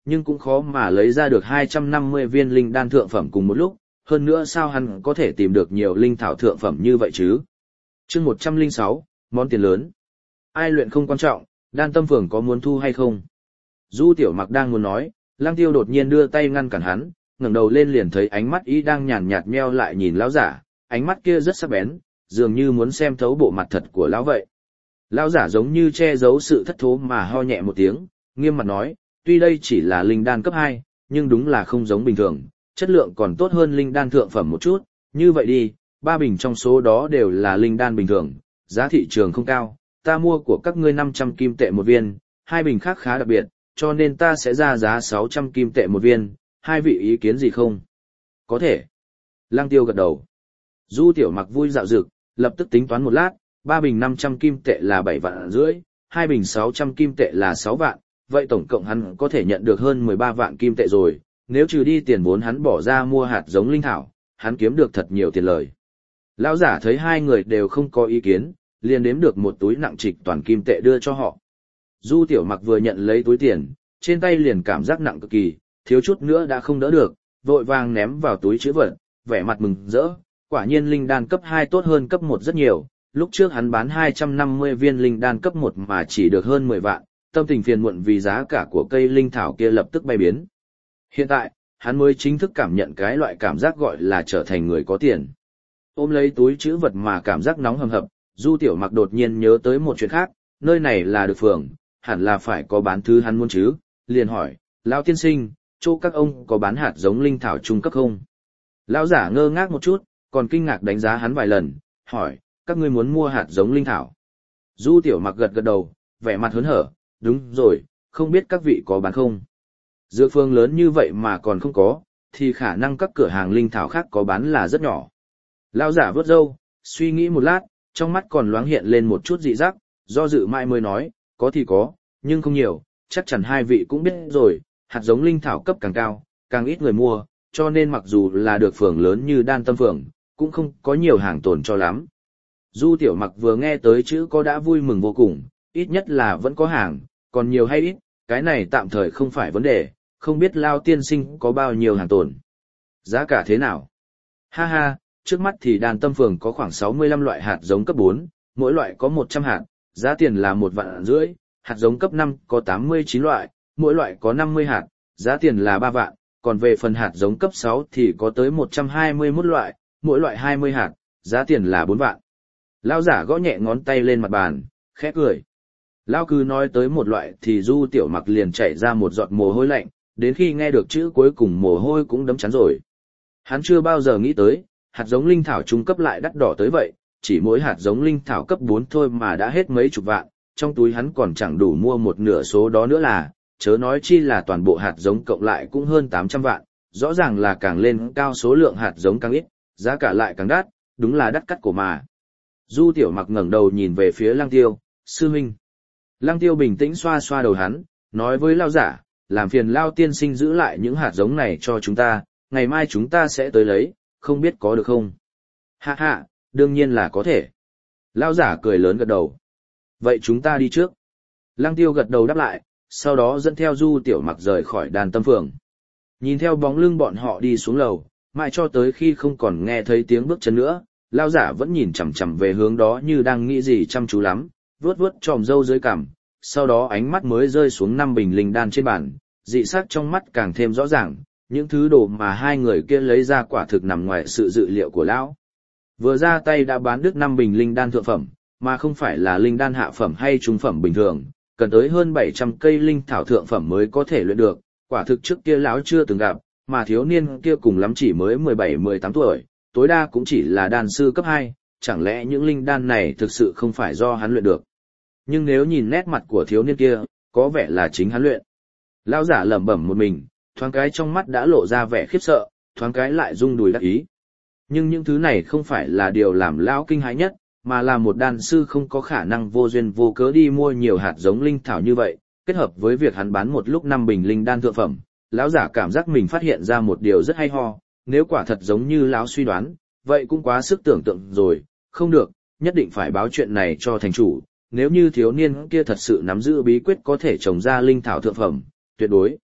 nhưng cũng khó mà lấy ra được hai trăm năm mươi viên linh đan thượng phẩm cùng một lúc, hơn nữa sao hắn có thể tìm được nhiều linh thảo thượng phẩm như vậy chứ? Chương một trăm lẻ sáu, món tiền lớn. Ai luyện không quan trọng, Đan Tâm Phường có muốn thu hay không? Du Tiểu Mặc đang muốn nói, Lăng Tiêu đột nhiên đưa tay ngăn cản hắn, ngẩng đầu lên liền thấy ánh mắt ý đang nhàn nhạt nheo lại nhìn lão giả, ánh mắt kia rất sắc bén, dường như muốn xem thấu bộ mặt thật của lão vậy. Lão giả giống như che giấu sự thất thố mà ho nhẹ một tiếng, nghiêm mặt nói, tuy đây chỉ là linh đan cấp hai, nhưng đúng là không giống bình thường, chất lượng còn tốt hơn linh đan thượng phẩm một chút, như vậy đi, ba bình trong số đó đều là linh đan bình thường, giá thị trường không cao, ta mua của các ngươi năm trăm kim tệ một viên, hai bình khác khá đặc biệt, cho nên ta sẽ ra giá sáu trăm kim tệ một viên, hai vị ý kiến gì không? Có thể. Lăng Tiêu gật đầu. Du Tiểu Mặc vui dạo dực, lập tức tính toán một lát, ba bình năm trăm kim tệ là bảy vạn rưỡi, hai bình sáu trăm kim tệ là sáu vạn, vậy tổng cộng hắn có thể nhận được hơn mười ba vạn kim tệ rồi, nếu trừ đi tiền vốn hắn bỏ ra mua hạt giống linh thảo, hắn kiếm được thật nhiều tiền lời. Lão giả thấy hai người đều không có ý kiến, liền đếm được một túi nặng trịch toàn kim tệ đưa cho họ. Du Tiểu Mặc vừa nhận lấy túi tiền, trên tay liền cảm giác nặng cực kỳ, thiếu chút nữa đã không đỡ được, vội vàng ném vào túi trữ vật, vẻ mặt mừng rỡ, quả nhiên linh đan cấp hai tốt hơn cấp một rất nhiều, lúc trước hắn bán hai trăm năm mươi viên linh đan cấp một mà chỉ được hơn mười vạn, tâm tình phiền muộn vì giá cả của cây linh thảo kia lập tức bay biến. Hiện tại, hắn mới chính thức cảm nhận cái loại cảm giác gọi là trở thành người có tiền. Ôm lấy túi trữ vật mà cảm giác nóng hầm hập, Du Tiểu Mặc đột nhiên nhớ tới một chuyện khác, nơi này là được phường, hẳn là phải có bán thứ hắn muốn chứ, liền hỏi, lão tiên sinh, chỗ các ông có bán hạt giống linh thảo trung cấp không? Lão giả ngơ ngác một chút, còn kinh ngạc đánh giá hắn vài lần, hỏi, các ngươi muốn mua hạt giống linh thảo? Du Tiểu Mặc gật gật đầu, vẻ mặt hớn hở, đúng rồi, không biết các vị có bán không? Dược phương lớn như vậy mà còn không có, thì khả năng các cửa hàng linh thảo khác có bán là rất nhỏ. Lão giả vớt râu, suy nghĩ một lát, trong mắt còn loáng hiện lên một chút dị giác, do dự mãi mới nói, có thì có, nhưng không nhiều, chắc chắn hai vị cũng biết rồi, hạt giống linh thảo cấp càng cao, càng ít người mua, cho nên mặc dù là được phường lớn như Đan Tâm Phường, cũng không có nhiều hàng tồn cho lắm. Du Tiểu Mặc vừa nghe tới chữ có đã vui mừng vô cùng, ít nhất là vẫn có hàng, còn nhiều hay ít, cái này tạm thời không phải vấn đề, không biết Lao tiên sinh có bao nhiêu hàng tồn. Giá cả thế nào? Ha ha, trước mắt thì Đan Tâm Phường có khoảng sáu mươi lăm loại hạt giống cấp bốn, mỗi loại có một trăm hạt, giá tiền là một vạn rưỡi, hạt giống cấp năm có tám mươi chín loại, mỗi loại có năm mươi hạt, giá tiền là ba vạn, còn về phần hạt giống cấp sáu thì có tới một trăm hai mươi mốt loại, mỗi loại hai mươi hạt, giá tiền là bốn vạn. Lão giả gõ nhẹ ngón tay lên mặt bàn, khẽ cười. Lão cứ nói tới một loại thì Du Tiểu Mặc liền chảy ra một giọt mồ hôi lạnh, đến khi nghe được chữ cuối cùng mồ hôi cũng đấm chắn rồi. Hắn chưa bao giờ nghĩ tới, hạt giống linh thảo trung cấp lại đắt đỏ tới vậy, chỉ mỗi hạt giống linh thảo cấp bốn thôi mà đã hết mấy chục vạn, trong túi hắn còn chẳng đủ mua một nửa số đó nữa là, chớ nói chi là toàn bộ hạt giống cộng lại cũng hơn tám trăm vạn, rõ ràng là càng lên cao số lượng hạt giống càng ít, giá cả lại càng đắt, đúng là đắt cắt cổ mà. Du Tiểu Mặc ngẩng đầu nhìn về phía Lăng Tiêu, sư huynh. Lăng Tiêu bình tĩnh xoa xoa đầu hắn, nói với Lao giả, làm phiền Lao tiên sinh giữ lại những hạt giống này cho chúng ta, ngày mai chúng ta sẽ tới lấy, không biết có được không? Hạ hạ, đương nhiên là có thể. Lao giả cười lớn gật đầu. Vậy chúng ta đi trước. Lăng Tiêu gật đầu đáp lại, sau đó dẫn theo Du Tiểu Mặc rời khỏi Đan Tâm Phường. Nhìn theo bóng lưng bọn họ đi xuống lầu, mãi cho tới khi không còn nghe thấy tiếng bước chân nữa, Lao giả vẫn nhìn chằm chằm về hướng đó như đang nghĩ gì chăm chú lắm, vuốt vuốt tròm râu dưới cằm, sau đó ánh mắt mới rơi xuống năm bình linh đan trên bàn, dị sắc trong mắt càng thêm rõ ràng, những thứ đồ mà hai người kia lấy ra quả thực nằm ngoài sự dự liệu của lão. Vừa ra tay đã bán được năm bình linh đan thượng phẩm, mà không phải là linh đan hạ phẩm hay trung phẩm bình thường, cần tới hơn bảy trăm cây linh thảo thượng phẩm mới có thể luyện được, quả thực trước kia lão chưa từng gặp, mà thiếu niên kia cùng lắm chỉ mới mười bảy mười tám tuổi, tối đa cũng chỉ là đan sư cấp hai, chẳng lẽ những linh đan này thực sự không phải do hắn luyện được. Nhưng nếu nhìn nét mặt của thiếu niên kia, có vẻ là chính hắn luyện. Lão giả lẩm bẩm một mình, thoáng cái trong mắt đã lộ ra vẻ khiếp sợ, thoáng cái lại rung đùi đắc ý. Nhưng những thứ này không phải là điều làm lão kinh hãi nhất, mà là một đan sư không có khả năng vô duyên vô cớ đi mua nhiều hạt giống linh thảo như vậy, kết hợp với việc hắn bán một lúc năm bình linh đan thượng phẩm, lão giả cảm giác mình phát hiện ra một điều rất hay ho, nếu quả thật giống như lão suy đoán, vậy cũng quá sức tưởng tượng rồi, không được, nhất định phải báo chuyện này cho thành chủ, nếu như thiếu niên kia thật sự nắm giữ bí quyết có thể trồng ra linh thảo thượng phẩm, tuyệt đối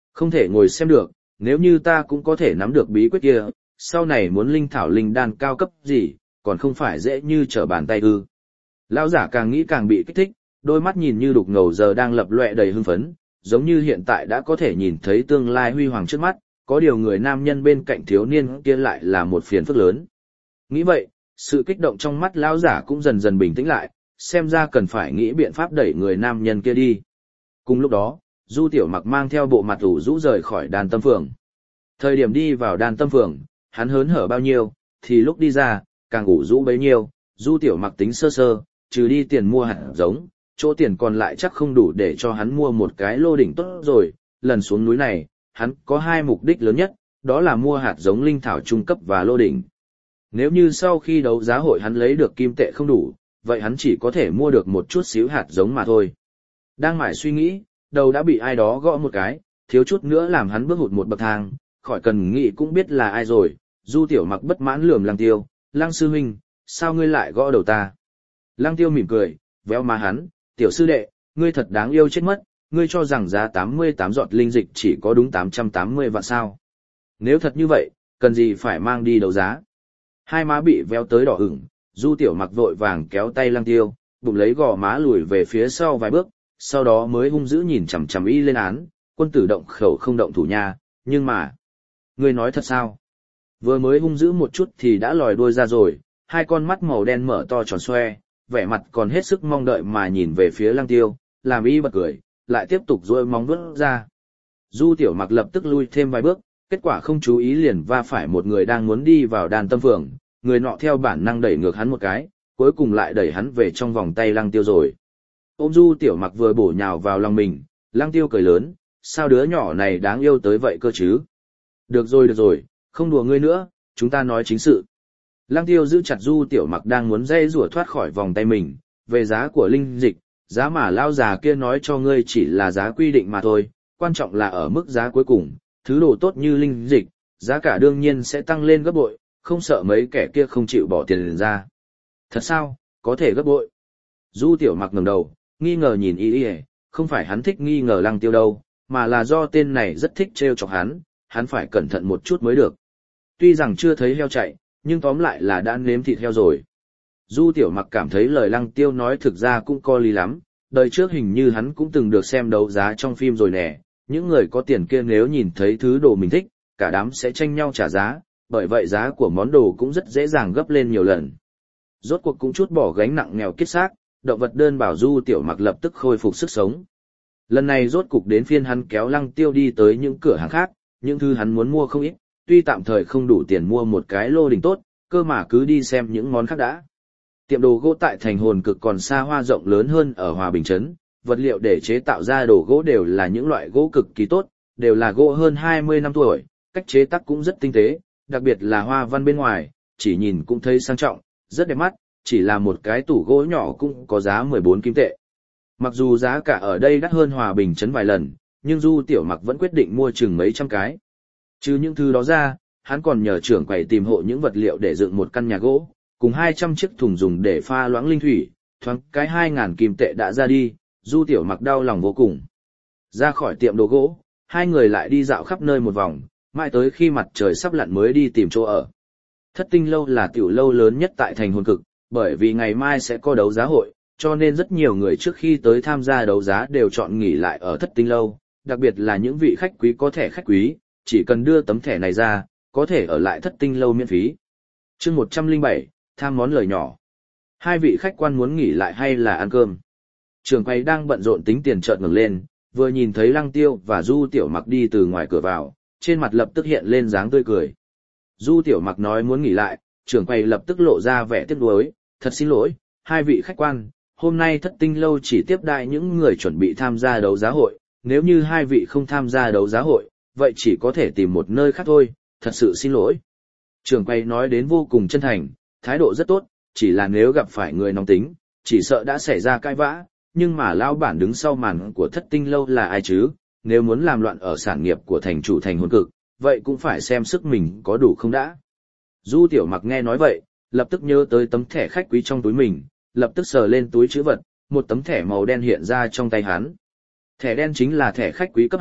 Không thể ngồi xem được, nếu như ta cũng có thể nắm được bí quyết kia, sau này muốn linh thảo linh đan cao cấp gì, còn không phải dễ như trở bàn tay ư. Lão giả càng nghĩ càng bị kích thích, đôi mắt nhìn như đục ngầu giờ đang lập loè đầy hưng phấn, giống như hiện tại đã có thể nhìn thấy tương lai huy hoàng trước mắt, có điều người nam nhân bên cạnh thiếu niên kia lại là một phiền phức lớn. Nghĩ vậy, sự kích động trong mắt lão giả cũng dần dần bình tĩnh lại, xem ra cần phải nghĩ biện pháp đẩy người nam nhân kia đi. Cùng lúc đó, Du Tiểu Mặc mang theo bộ mặt ủ rũ rời khỏi đàn tâm phường. Thời điểm đi vào đàn tâm phường, hắn hớn hở bao nhiêu, thì lúc đi ra, càng ủ rũ bấy nhiêu. Du Tiểu Mặc tính sơ sơ, trừ đi tiền mua hạt giống, chỗ tiền còn lại chắc không đủ để cho hắn mua một cái lô đỉnh tốt rồi. Lần xuống núi này, hắn có hai mục đích lớn nhất, đó là mua hạt giống linh thảo trung cấp và lô đỉnh. Nếu như sau khi đấu giá hội hắn lấy được kim tệ không đủ, vậy hắn chỉ có thể mua được một chút xíu hạt giống mà thôi. Đang mải suy nghĩ, đầu đã bị ai đó gõ một cái, thiếu chút nữa làm hắn bước hụt một bậc thang, khỏi cần nghĩ cũng biết là ai rồi. Du Tiểu Mặc bất mãn lườm Lăng Tiêu, Lăng sư huynh, sao ngươi lại gõ đầu ta? Lăng Tiêu mỉm cười, véo má hắn, tiểu sư đệ, ngươi thật đáng yêu chết mất, ngươi cho rằng giá tám mươi tám giọt linh dịch chỉ có đúng tám trăm tám mươi vạn sao? Nếu thật như vậy, cần gì phải mang đi đấu giá? Hai má bị véo tới đỏ ửng, Du Tiểu Mặc vội vàng kéo tay Lăng Tiêu, bụng lấy gò má lùi về phía sau vài bước, sau đó mới hung dữ nhìn chằm chằm y lên án, quân tử động khẩu không động thủ nha, nhưng mà... Ngươi nói thật sao? Vừa mới hung dữ một chút thì đã lòi đuôi ra rồi, hai con mắt màu đen mở to tròn xoe, vẻ mặt còn hết sức mong đợi mà nhìn về phía Lăng Tiêu, làm y bật cười, lại tiếp tục duỗi móng vuốt ra. Du Tiểu Mặc lập tức lui thêm vài bước, kết quả không chú ý liền va phải một người đang muốn đi vào đàn tâm phường, người nọ theo bản năng đẩy ngược hắn một cái, cuối cùng lại đẩy hắn về trong vòng tay Lăng Tiêu rồi. Ôm Du Tiểu Mặc vừa bổ nhào vào lòng mình, Lăng Tiêu cười lớn, sao đứa nhỏ này đáng yêu tới vậy cơ chứ? Được rồi được rồi, không đùa ngươi nữa, chúng ta nói chính sự. Lăng Tiêu giữ chặt Du Tiểu Mặc đang muốn dây rủa thoát khỏi vòng tay mình, về giá của linh dịch, giá mà lao già kia nói cho ngươi chỉ là giá quy định mà thôi, quan trọng là ở mức giá cuối cùng, thứ đồ tốt như linh dịch, giá cả đương nhiên sẽ tăng lên gấp bội, không sợ mấy kẻ kia không chịu bỏ tiền ra. Thật sao, có thể gấp bội? Du Tiểu Mặc ngẩng đầu, nghi ngờ nhìn y y, không phải hắn thích nghi ngờ Lăng Tiêu đâu, mà là do tên này rất thích trêu chọc hắn, hắn phải cẩn thận một chút mới được. Tuy rằng chưa thấy heo chạy, nhưng tóm lại là đã nếm thịt heo rồi. Du Tiểu Mặc cảm thấy lời Lăng Tiêu nói thực ra cũng có lý lắm, đời trước hình như hắn cũng từng được xem đấu giá trong phim rồi nè, những người có tiền kia nếu nhìn thấy thứ đồ mình thích, cả đám sẽ tranh nhau trả giá, bởi vậy giá của món đồ cũng rất dễ dàng gấp lên nhiều lần. Rốt cuộc cũng chút bỏ gánh nặng nghèo kiết xác, động vật đơn bảo Du Tiểu Mặc lập tức khôi phục sức sống. Lần này rốt cục đến phiên hắn kéo Lăng Tiêu đi tới những cửa hàng khác, những thứ hắn muốn mua không ít, tuy tạm thời không đủ tiền mua một cái lô đỉnh tốt, cơ mà cứ đi xem những món khác đã. Tiệm đồ gỗ tại thành Hồn Cực còn xa hoa rộng lớn hơn ở Hòa Bình Trấn, vật liệu để chế tạo ra đồ gỗ đều là những loại gỗ cực kỳ tốt, đều là gỗ hơn hai mươi năm tuổi, cách chế tác cũng rất tinh tế, đặc biệt là hoa văn bên ngoài, chỉ nhìn cũng thấy sang trọng, rất đẹp mắt, chỉ là một cái tủ gỗ nhỏ cũng có giá mười bốn kim tệ. Mặc dù giá cả ở đây đắt hơn Hòa Bình Trấn vài lần, nhưng Du Tiểu Mặc vẫn quyết định mua chừng mấy trăm cái. Trừ những thứ đó ra, hắn còn nhờ trưởng quầy tìm hộ những vật liệu để dựng một căn nhà gỗ, cùng hai trăm chiếc thùng dùng để pha loãng linh thủy, thoáng cái hai ngàn kim tệ đã ra đi, Du Tiểu Mặc đau lòng vô cùng. Ra khỏi tiệm đồ gỗ, hai người lại đi dạo khắp nơi một vòng, mãi tới khi mặt trời sắp lặn mới đi tìm chỗ ở. Thất Tinh Lâu là tiểu lâu lớn nhất tại thành Hồn Cực, bởi vì ngày mai sẽ có đấu giá hội, cho nên rất nhiều người trước khi tới tham gia đấu giá đều chọn nghỉ lại ở Thất Tinh Lâu, đặc biệt là những vị khách quý có thẻ khách quý, chỉ cần đưa tấm thẻ này ra, có thể ở lại Thất Tinh Lâu miễn phí. Chương một trăm lẻ bảy, tham món lời nhỏ. Hai vị khách quan muốn nghỉ lại hay là ăn cơm? Trưởng quầy đang bận rộn tính tiền chợt ngẩng lên, vừa nhìn thấy Lăng Tiêu và Du Tiểu Mặc đi từ ngoài cửa vào, trên mặt lập tức hiện lên dáng tươi cười. Du Tiểu Mặc nói muốn nghỉ lại, trưởng quầy lập tức lộ ra vẻ tiếc nuối, thật xin lỗi, hai vị khách quan, hôm nay Thất Tinh Lâu chỉ tiếp đãi những người chuẩn bị tham gia đấu giá hội, nếu như hai vị không tham gia đấu giá hội, vậy chỉ có thể tìm một nơi khác thôi, thật sự xin lỗi. Trưởng quầy nói đến vô cùng chân thành, thái độ rất tốt, chỉ là nếu gặp phải người nóng tính, chỉ sợ đã xảy ra cãi vã, nhưng mà lão bản đứng sau màn của Thất Tinh Lâu là ai chứ, nếu muốn làm loạn ở sản nghiệp của thành chủ thành Hồn Cực, vậy cũng phải xem sức mình có đủ không đã. Du Tiểu Mặc nghe nói vậy, lập tức nhớ tới tấm thẻ khách quý trong túi mình, lập tức sờ lên túi trữ vật, một tấm thẻ màu đen hiện ra trong tay hắn. Thẻ đen chính là thẻ khách quý cấp hai,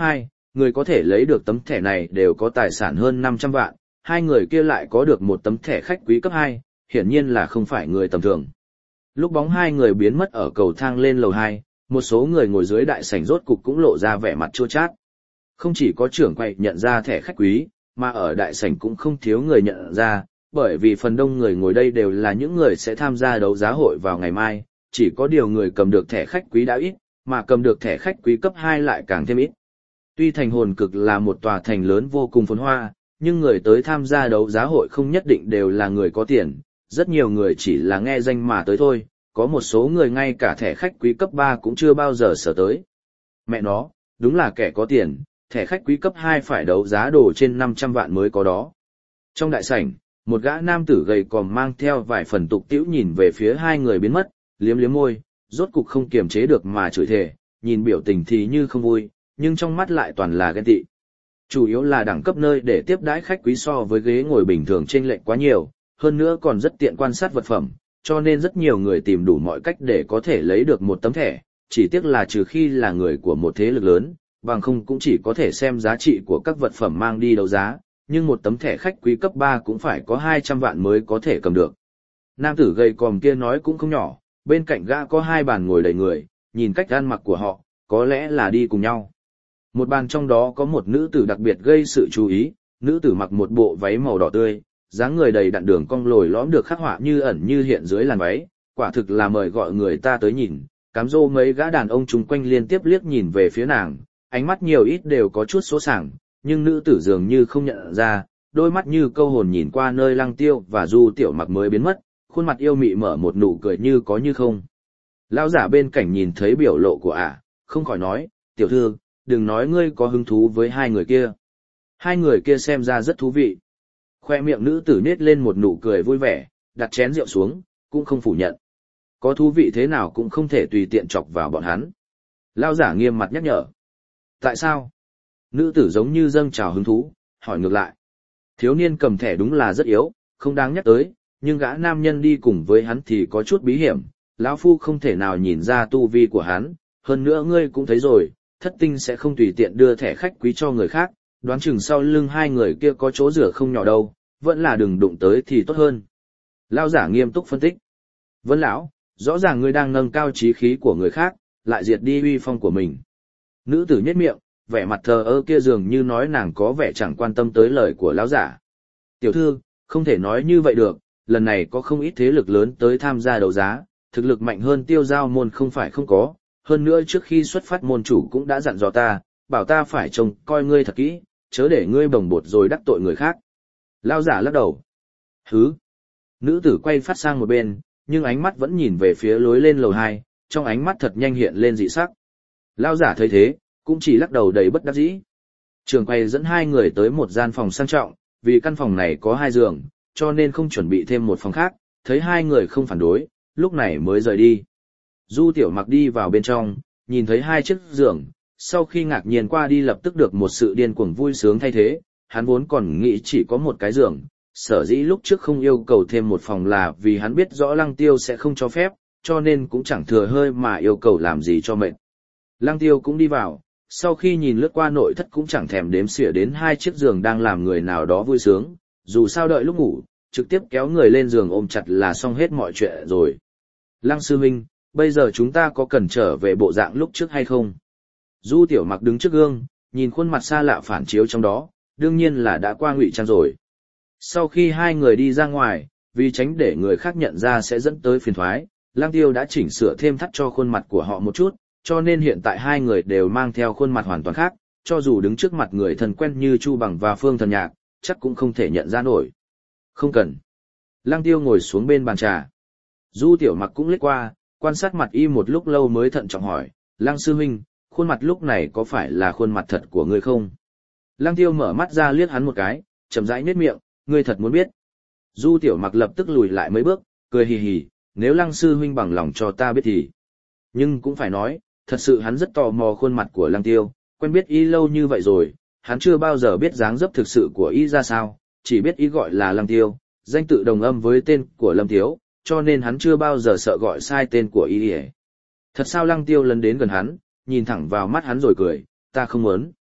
người có thể lấy được tấm thẻ này đều có tài sản hơn năm trăm vạn, hai người kia lại có được một tấm thẻ khách quý cấp hai, hiển nhiên là không phải người tầm thường. Lúc bóng hai người biến mất ở cầu thang lên lầu hai, một số người ngồi dưới đại sảnh rốt cục cũng lộ ra vẻ mặt chua chát. Không chỉ có trưởng quầy nhận ra thẻ khách quý, mà ở đại sảnh cũng không thiếu người nhận ra, bởi vì phần đông người ngồi đây đều là những người sẽ tham gia đấu giá hội vào ngày mai, chỉ có điều người cầm được thẻ khách quý đã ít, mà cầm được thẻ khách quý cấp hai lại càng thêm ít. Tuy thành hồn cực là một tòa thành lớn vô cùng phồn hoa, nhưng người tới tham gia đấu giá hội không nhất định đều là người có tiền, rất nhiều người chỉ là nghe danh mà tới thôi, có một số người ngay cả thẻ khách quý cấp ba cũng chưa bao giờ sở tới. Mẹ nó, đúng là kẻ có tiền, thẻ khách quý cấp hai phải đấu giá đồ trên năm trăm vạn mới có đó. Trong đại sảnh, một gã nam tử gầy còm mang theo vài phần tục tĩu nhìn về phía hai người biến mất, liếm liếm môi, rốt cục không kiềm chế được mà chửi thề, nhìn biểu tình thì như không vui, nhưng trong mắt lại toàn là ghen tị. Chủ yếu là đẳng cấp nơi để tiếp đãi khách quý so với ghế ngồi bình thường chênh lệch quá nhiều, hơn nữa còn rất tiện quan sát vật phẩm, cho nên rất nhiều người tìm đủ mọi cách để có thể lấy được một tấm thẻ, chỉ tiếc là trừ khi là người của một thế lực lớn, bằng không cũng chỉ có thể xem giá trị của các vật phẩm mang đi đấu giá, nhưng một tấm thẻ khách quý cấp ba cũng phải có hai trăm vạn mới có thể cầm được. Nam tử gầy còm kia nói cũng không nhỏ, bên cạnh gã có hai bàn ngồi đầy người, nhìn cách ăn mặc của họ, có lẽ là đi cùng nhau. Một bàn trong đó có một nữ tử đặc biệt gây sự chú ý, nữ tử mặc một bộ váy màu đỏ tươi, dáng người đầy đặn đường cong lồi lõm được khắc họa như ẩn như hiện dưới làn váy, quả thực là mời gọi người ta tới nhìn. Cám dỗ mấy gã đàn ông chung quanh liên tiếp liếc nhìn về phía nàng, ánh mắt nhiều ít đều có chút số sảng, nhưng nữ tử dường như không nhận ra, đôi mắt như câu hồn nhìn qua nơi Lăng Tiêu và Du Tiểu Mặc mới biến mất, khuôn mặt yêu mị mở một nụ cười như có như không. Lão giả bên cạnh nhìn thấy biểu lộ của ả, không khỏi nói, tiểu thư, đừng nói ngươi có hứng thú với hai người kia. Hai người kia xem ra rất thú vị. Khoe miệng nữ tử nết lên một nụ cười vui vẻ, đặt chén rượu xuống, cũng không phủ nhận. Có thú vị thế nào cũng không thể tùy tiện chọc vào bọn hắn. Lão giả nghiêm mặt nhắc nhở. Tại sao? Nữ tử giống như dâng trào hứng thú, hỏi ngược lại. Thiếu niên cầm thẻ đúng là rất yếu, không đáng nhắc tới, nhưng gã nam nhân đi cùng với hắn thì có chút bí hiểm, lão phu không thể nào nhìn ra tu vi của hắn, hơn nữa ngươi cũng thấy rồi, thất tinh sẽ không tùy tiện đưa thẻ khách quý cho người khác, đoán chừng sau lưng hai người kia có chỗ rửa không nhỏ đâu, vẫn là đừng đụng tới thì tốt hơn. Lão giả nghiêm túc phân tích. Vân lão, rõ ràng ngươi đang nâng cao trí khí của người khác, lại diệt đi uy phong của mình. Nữ tử nhếch miệng, vẻ mặt thờ ơ kia dường như nói nàng có vẻ chẳng quan tâm tới lời của lão giả. Tiểu thư, không thể nói như vậy được, lần này có không ít thế lực lớn tới tham gia đấu giá, thực lực mạnh hơn Tiêu Giao môn không phải không có, hơn nữa trước khi xuất phát môn chủ cũng đã dặn dò ta, bảo ta phải trông coi ngươi thật kỹ, chớ để ngươi bồng bột rồi đắc tội người khác. Lão giả lắc đầu. Hứ. Nữ tử quay phát sang một bên, nhưng ánh mắt vẫn nhìn về phía lối lên lầu hai, trong ánh mắt thật nhanh hiện lên dị sắc. Lão giả thấy thế, cũng chỉ lắc đầu đầy bất đắc dĩ. Trường quay dẫn hai người tới một gian phòng sang trọng, vì căn phòng này có hai giường, cho nên không chuẩn bị thêm một phòng khác, thấy hai người không phản đối, lúc này mới rời đi. Du Tiểu Mặc đi vào bên trong, nhìn thấy hai chiếc giường, sau khi ngạc nhiên qua đi lập tức được một sự điên cuồng vui sướng thay thế, hắn vốn còn nghĩ chỉ có một cái giường, sở dĩ lúc trước không yêu cầu thêm một phòng là vì hắn biết rõ Lăng Tiêu sẽ không cho phép, cho nên cũng chẳng thừa hơi mà yêu cầu làm gì cho mệt. Lăng Tiêu cũng đi vào, sau khi nhìn lướt qua nội thất cũng chẳng thèm đếm xỉa đến hai chiếc giường đang làm người nào đó vui sướng, dù sao đợi lúc ngủ, trực tiếp kéo người lên giường ôm chặt là xong hết mọi chuyện rồi. Lăng sư huynh, bây giờ chúng ta có cần trở về bộ dạng lúc trước hay không? Du Tiểu Mặc đứng trước gương, nhìn khuôn mặt xa lạ phản chiếu trong đó, đương nhiên là đã qua ngụy trang rồi. Sau khi hai người đi ra ngoài, vì tránh để người khác nhận ra sẽ dẫn tới phiền toái, Lăng Tiêu đã chỉnh sửa thêm thắt cho khuôn mặt của họ một chút, cho nên hiện tại hai người đều mang theo khuôn mặt hoàn toàn khác, cho dù đứng trước mặt người thân quen như Chu Bằng và Phương Thần Nhạc, chắc cũng không thể nhận ra nổi. Không cần. Lăng Tiêu ngồi xuống bên bàn trà. Du Tiểu Mặc cũng liếc qua, quan sát mặt y một lúc lâu mới thận trọng hỏi, Lăng sư huynh, khuôn mặt lúc này có phải là khuôn mặt thật của ngươi không? Lăng Tiêu mở mắt ra liếc hắn một cái, chậm rãi nhếch miệng, ngươi thật muốn biết. Du Tiểu Mặc lập tức lùi lại mấy bước, cười hì hì, nếu Lăng sư huynh bằng lòng cho ta biết thì. Nhưng cũng phải nói, thật sự hắn rất tò mò khuôn mặt của Lăng Tiêu, quen biết y lâu như vậy rồi, hắn chưa bao giờ biết dáng dấp thực sự của y ra sao, chỉ biết y gọi là Lăng Tiêu, danh tự đồng âm với tên của Lâm Tiếu, cho nên hắn chưa bao giờ sợ gọi sai tên của y. Thật sao? Lăng Tiêu lần đến gần hắn, nhìn thẳng vào mắt hắn rồi cười, ta không muốn.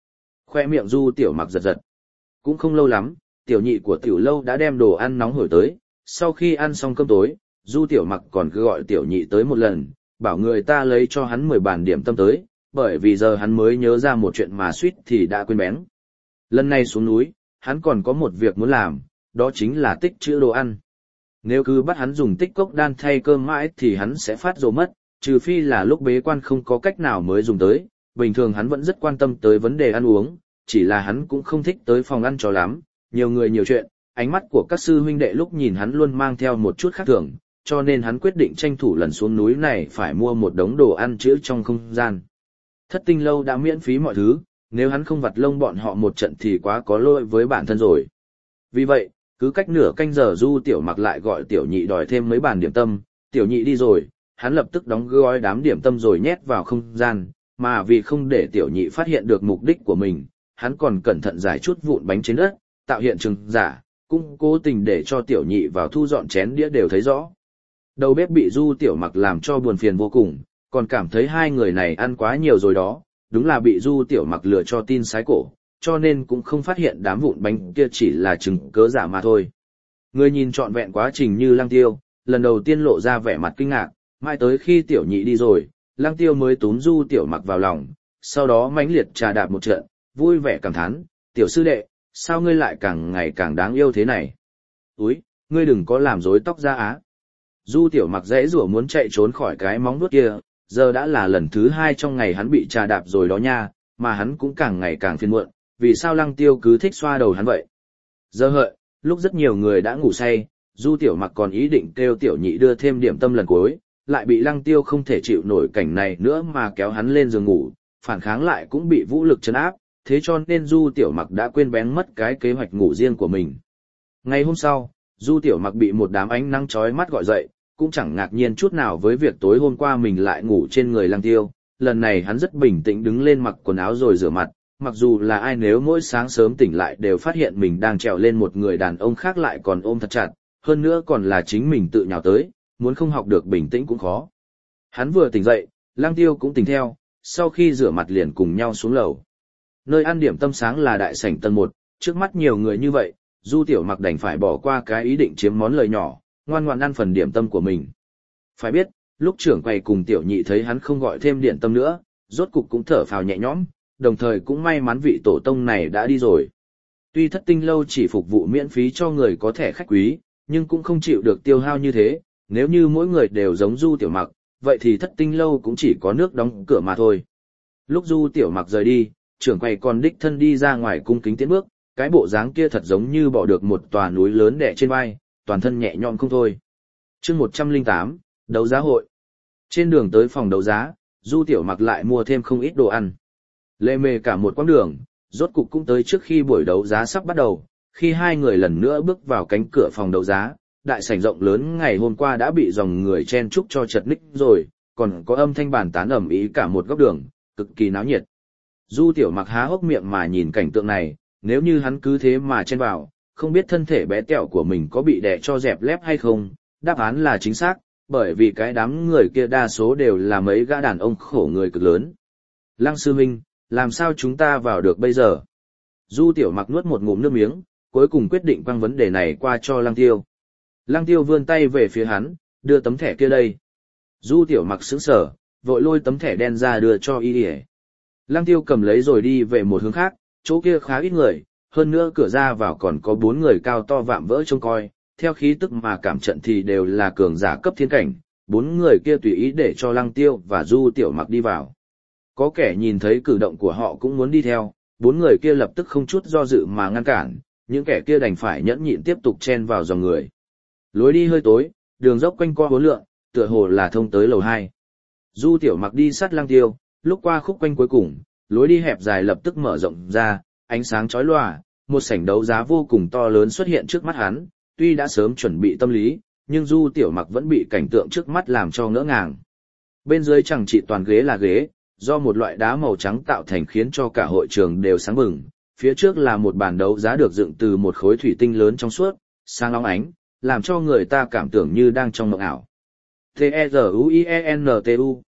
Khoe miệng Du Tiểu Mặc giật giật. Cũng không lâu lắm, tiểu nhị của tiểu lâu đã đem đồ ăn nóng hổi tới, sau khi ăn xong cơm tối, Du Tiểu Mặc còn cứ gọi tiểu nhị tới một lần, bảo người ta lấy cho hắn mười bàn điểm tâm tới, bởi vì giờ hắn mới nhớ ra một chuyện mà suýt thì đã quên bén. Lần này xuống núi, hắn còn có một việc muốn làm, đó chính là tích trữ đồ ăn. Nếu cứ bắt hắn dùng tích cốc đan thay cơm mãi thì hắn sẽ phát rồ mất, trừ phi là lúc bế quan không có cách nào mới dùng tới, bình thường hắn vẫn rất quan tâm tới vấn đề ăn uống, chỉ là hắn cũng không thích tới phòng ăn cho lắm, nhiều người nhiều chuyện, ánh mắt của các sư huynh đệ lúc nhìn hắn luôn mang theo một chút khác thường, cho nên hắn quyết định tranh thủ lần xuống núi này phải mua một đống đồ ăn trữ trong không gian. Thất tinh lâu đã miễn phí mọi thứ, nếu hắn không vặt lông bọn họ một trận thì quá có lỗi với bản thân rồi. Vì vậy, cứ cách nửa canh giờ Du Tiểu Mặc lại gọi tiểu nhị đòi thêm mấy bàn điểm tâm, tiểu nhị đi rồi, hắn lập tức đóng gói đám điểm tâm rồi nhét vào không gian, mà vì không để tiểu nhị phát hiện được mục đích của mình, hắn còn cẩn thận giải chút vụn bánh trên đất, tạo hiện trường giả, cũng cố tình để cho tiểu nhị vào thu dọn chén đĩa đều thấy rõ. Đầu bếp bị Du Tiểu Mặc làm cho buồn phiền vô cùng, còn cảm thấy hai người này ăn quá nhiều rồi đó, đúng là bị Du Tiểu Mặc lừa cho tin sái cổ, cho nên cũng không phát hiện đám vụn bánh kia chỉ là chứng cớ giả mà thôi. Người nhìn trọn vẹn quá trình như Lăng Tiêu, lần đầu tiên lộ ra vẻ mặt kinh ngạc, mãi tới khi tiểu nhị đi rồi, Lăng Tiêu mới túm Du Tiểu Mặc vào lòng, sau đó mãnh liệt trà đạp một trận, vui vẻ cảm thán, tiểu sư đệ, sao ngươi lại càng ngày càng đáng yêu thế này? Úi, ngươi đừng có làm rối tóc ra á. Du Tiểu Mặc dễ rủa muốn chạy trốn khỏi cái móng vuốt kia, giờ đã là lần thứ hai trong ngày hắn bị trà đạp rồi đó nha, mà hắn cũng càng ngày càng phiền muộn, vì sao Lăng Tiêu cứ thích xoa đầu hắn vậy? Giờ hợi, lúc rất nhiều người đã ngủ say, Du Tiểu Mặc còn ý định kêu tiểu nhị đưa thêm điểm tâm lần cuối, lại bị Lăng Tiêu không thể chịu nổi cảnh này nữa mà kéo hắn lên giường ngủ, phản kháng lại cũng bị vũ lực trấn áp, thế cho nên Du Tiểu Mặc đã quên bén mất cái kế hoạch ngủ riêng của mình. Ngày hôm sau, Du Tiểu Mặc bị một đám ánh nắng chói mắt gọi dậy, cũng chẳng ngạc nhiên chút nào với việc tối hôm qua mình lại ngủ trên người Lăng Tiêu, lần này hắn rất bình tĩnh đứng lên mặc quần áo rồi rửa mặt, mặc dù là ai nếu mỗi sáng sớm tỉnh lại đều phát hiện mình đang trèo lên một người đàn ông khác lại còn ôm thật chặt, hơn nữa còn là chính mình tự nhào tới, muốn không học được bình tĩnh cũng khó. Hắn vừa tỉnh dậy, Lăng Tiêu cũng tỉnh theo, sau khi rửa mặt liền cùng nhau xuống lầu. Nơi ăn điểm tâm sáng là đại sảnh tầng một, trước mắt nhiều người như vậy, Du Tiểu Mặc đành phải bỏ qua cái ý định chiếm món lời nhỏ, ngoan ngoãn ăn phần điểm tâm của mình. Phải biết, lúc trưởng quầy cùng tiểu nhị thấy hắn không gọi thêm điểm tâm nữa, rốt cục cũng thở phào nhẹ nhõm, đồng thời cũng may mắn vị tổ tông này đã đi rồi. Tuy Thất Tinh lâu chỉ phục vụ miễn phí cho người có thẻ khách quý, nhưng cũng không chịu được tiêu hao như thế, nếu như mỗi người đều giống Du Tiểu Mặc, vậy thì Thất Tinh lâu cũng chỉ có nước đóng cửa mà thôi. Lúc Du Tiểu Mặc rời đi, trưởng quầy còn đích thân đi ra ngoài cung kính tiến bước, cái bộ dáng kia thật giống như bỏ được một tòa núi lớn đè trên vai, toàn thân nhẹ nhõm không thôi. Chương một trăm lẻ tám, đấu giá hội. Trên đường tới phòng đấu giá, Du Tiểu Mặc lại mua thêm không ít đồ ăn. Lê mê cả một quãng đường, rốt cục cũng tới trước khi buổi đấu giá sắp bắt đầu, khi hai người lần nữa bước vào cánh cửa phòng đấu giá, đại sảnh rộng lớn ngày hôm qua đã bị dòng người chen chúc cho chật ních rồi, còn có âm thanh bàn tán ầm ĩ cả một góc đường, cực kỳ náo nhiệt. Du Tiểu Mặc há hốc miệng mà nhìn cảnh tượng này, nếu như hắn cứ thế mà chen vào, không biết thân thể bé tẹo của mình có bị đè cho dẹp lép hay không, đáp án là chính xác, bởi vì cái đám người kia đa số đều là mấy gã đàn ông khổ người cực lớn. Lăng sư huynh, làm sao chúng ta vào được bây giờ? Du Tiểu Mặc nuốt một ngụm nước miếng, cuối cùng quyết định quăng vấn đề này qua cho Lăng Tiêu. Lăng Tiêu vươn tay về phía hắn, đưa tấm thẻ kia đây. Du Tiểu Mặc sững sờ, vội lôi tấm thẻ đen ra đưa cho y. Lăng Tiêu cầm lấy rồi đi về một hướng khác, chỗ kia khá ít người, hơn nữa cửa ra vào còn có bốn người cao to vạm vỡ trông coi, theo khí tức mà cảm trận thì đều là cường giả cấp thiên cảnh, bốn người kia tùy ý để cho Lăng Tiêu và Du Tiểu Mặc đi vào. Có kẻ nhìn thấy cử động của họ cũng muốn đi theo, bốn người kia lập tức không chút do dự mà ngăn cản, những kẻ kia đành phải nhẫn nhịn tiếp tục chen vào dòng người. Lối đi hơi tối, đường dốc quanh co hố lượng, tựa hồ là thông tới lầu hai. Du Tiểu Mặc đi sát Lăng Tiêu, lúc qua khúc quanh cuối cùng, lối đi hẹp dài lập tức mở rộng ra, ánh sáng chói lòa, một sảnh đấu giá vô cùng to lớn xuất hiện trước mắt hắn, tuy đã sớm chuẩn bị tâm lý, nhưng Du Tiểu Mặc vẫn bị cảnh tượng trước mắt làm cho ngỡ ngàng. Bên dưới chẳng chỉ toàn ghế là ghế, do một loại đá màu trắng tạo thành khiến cho cả hội trường đều sáng bừng, phía trước là một bàn đấu giá được dựng từ một khối thủy tinh lớn trong suốt, sáng óng ánh, làm cho người ta cảm tưởng như đang trong mộng ảo. T E Z U I E N T U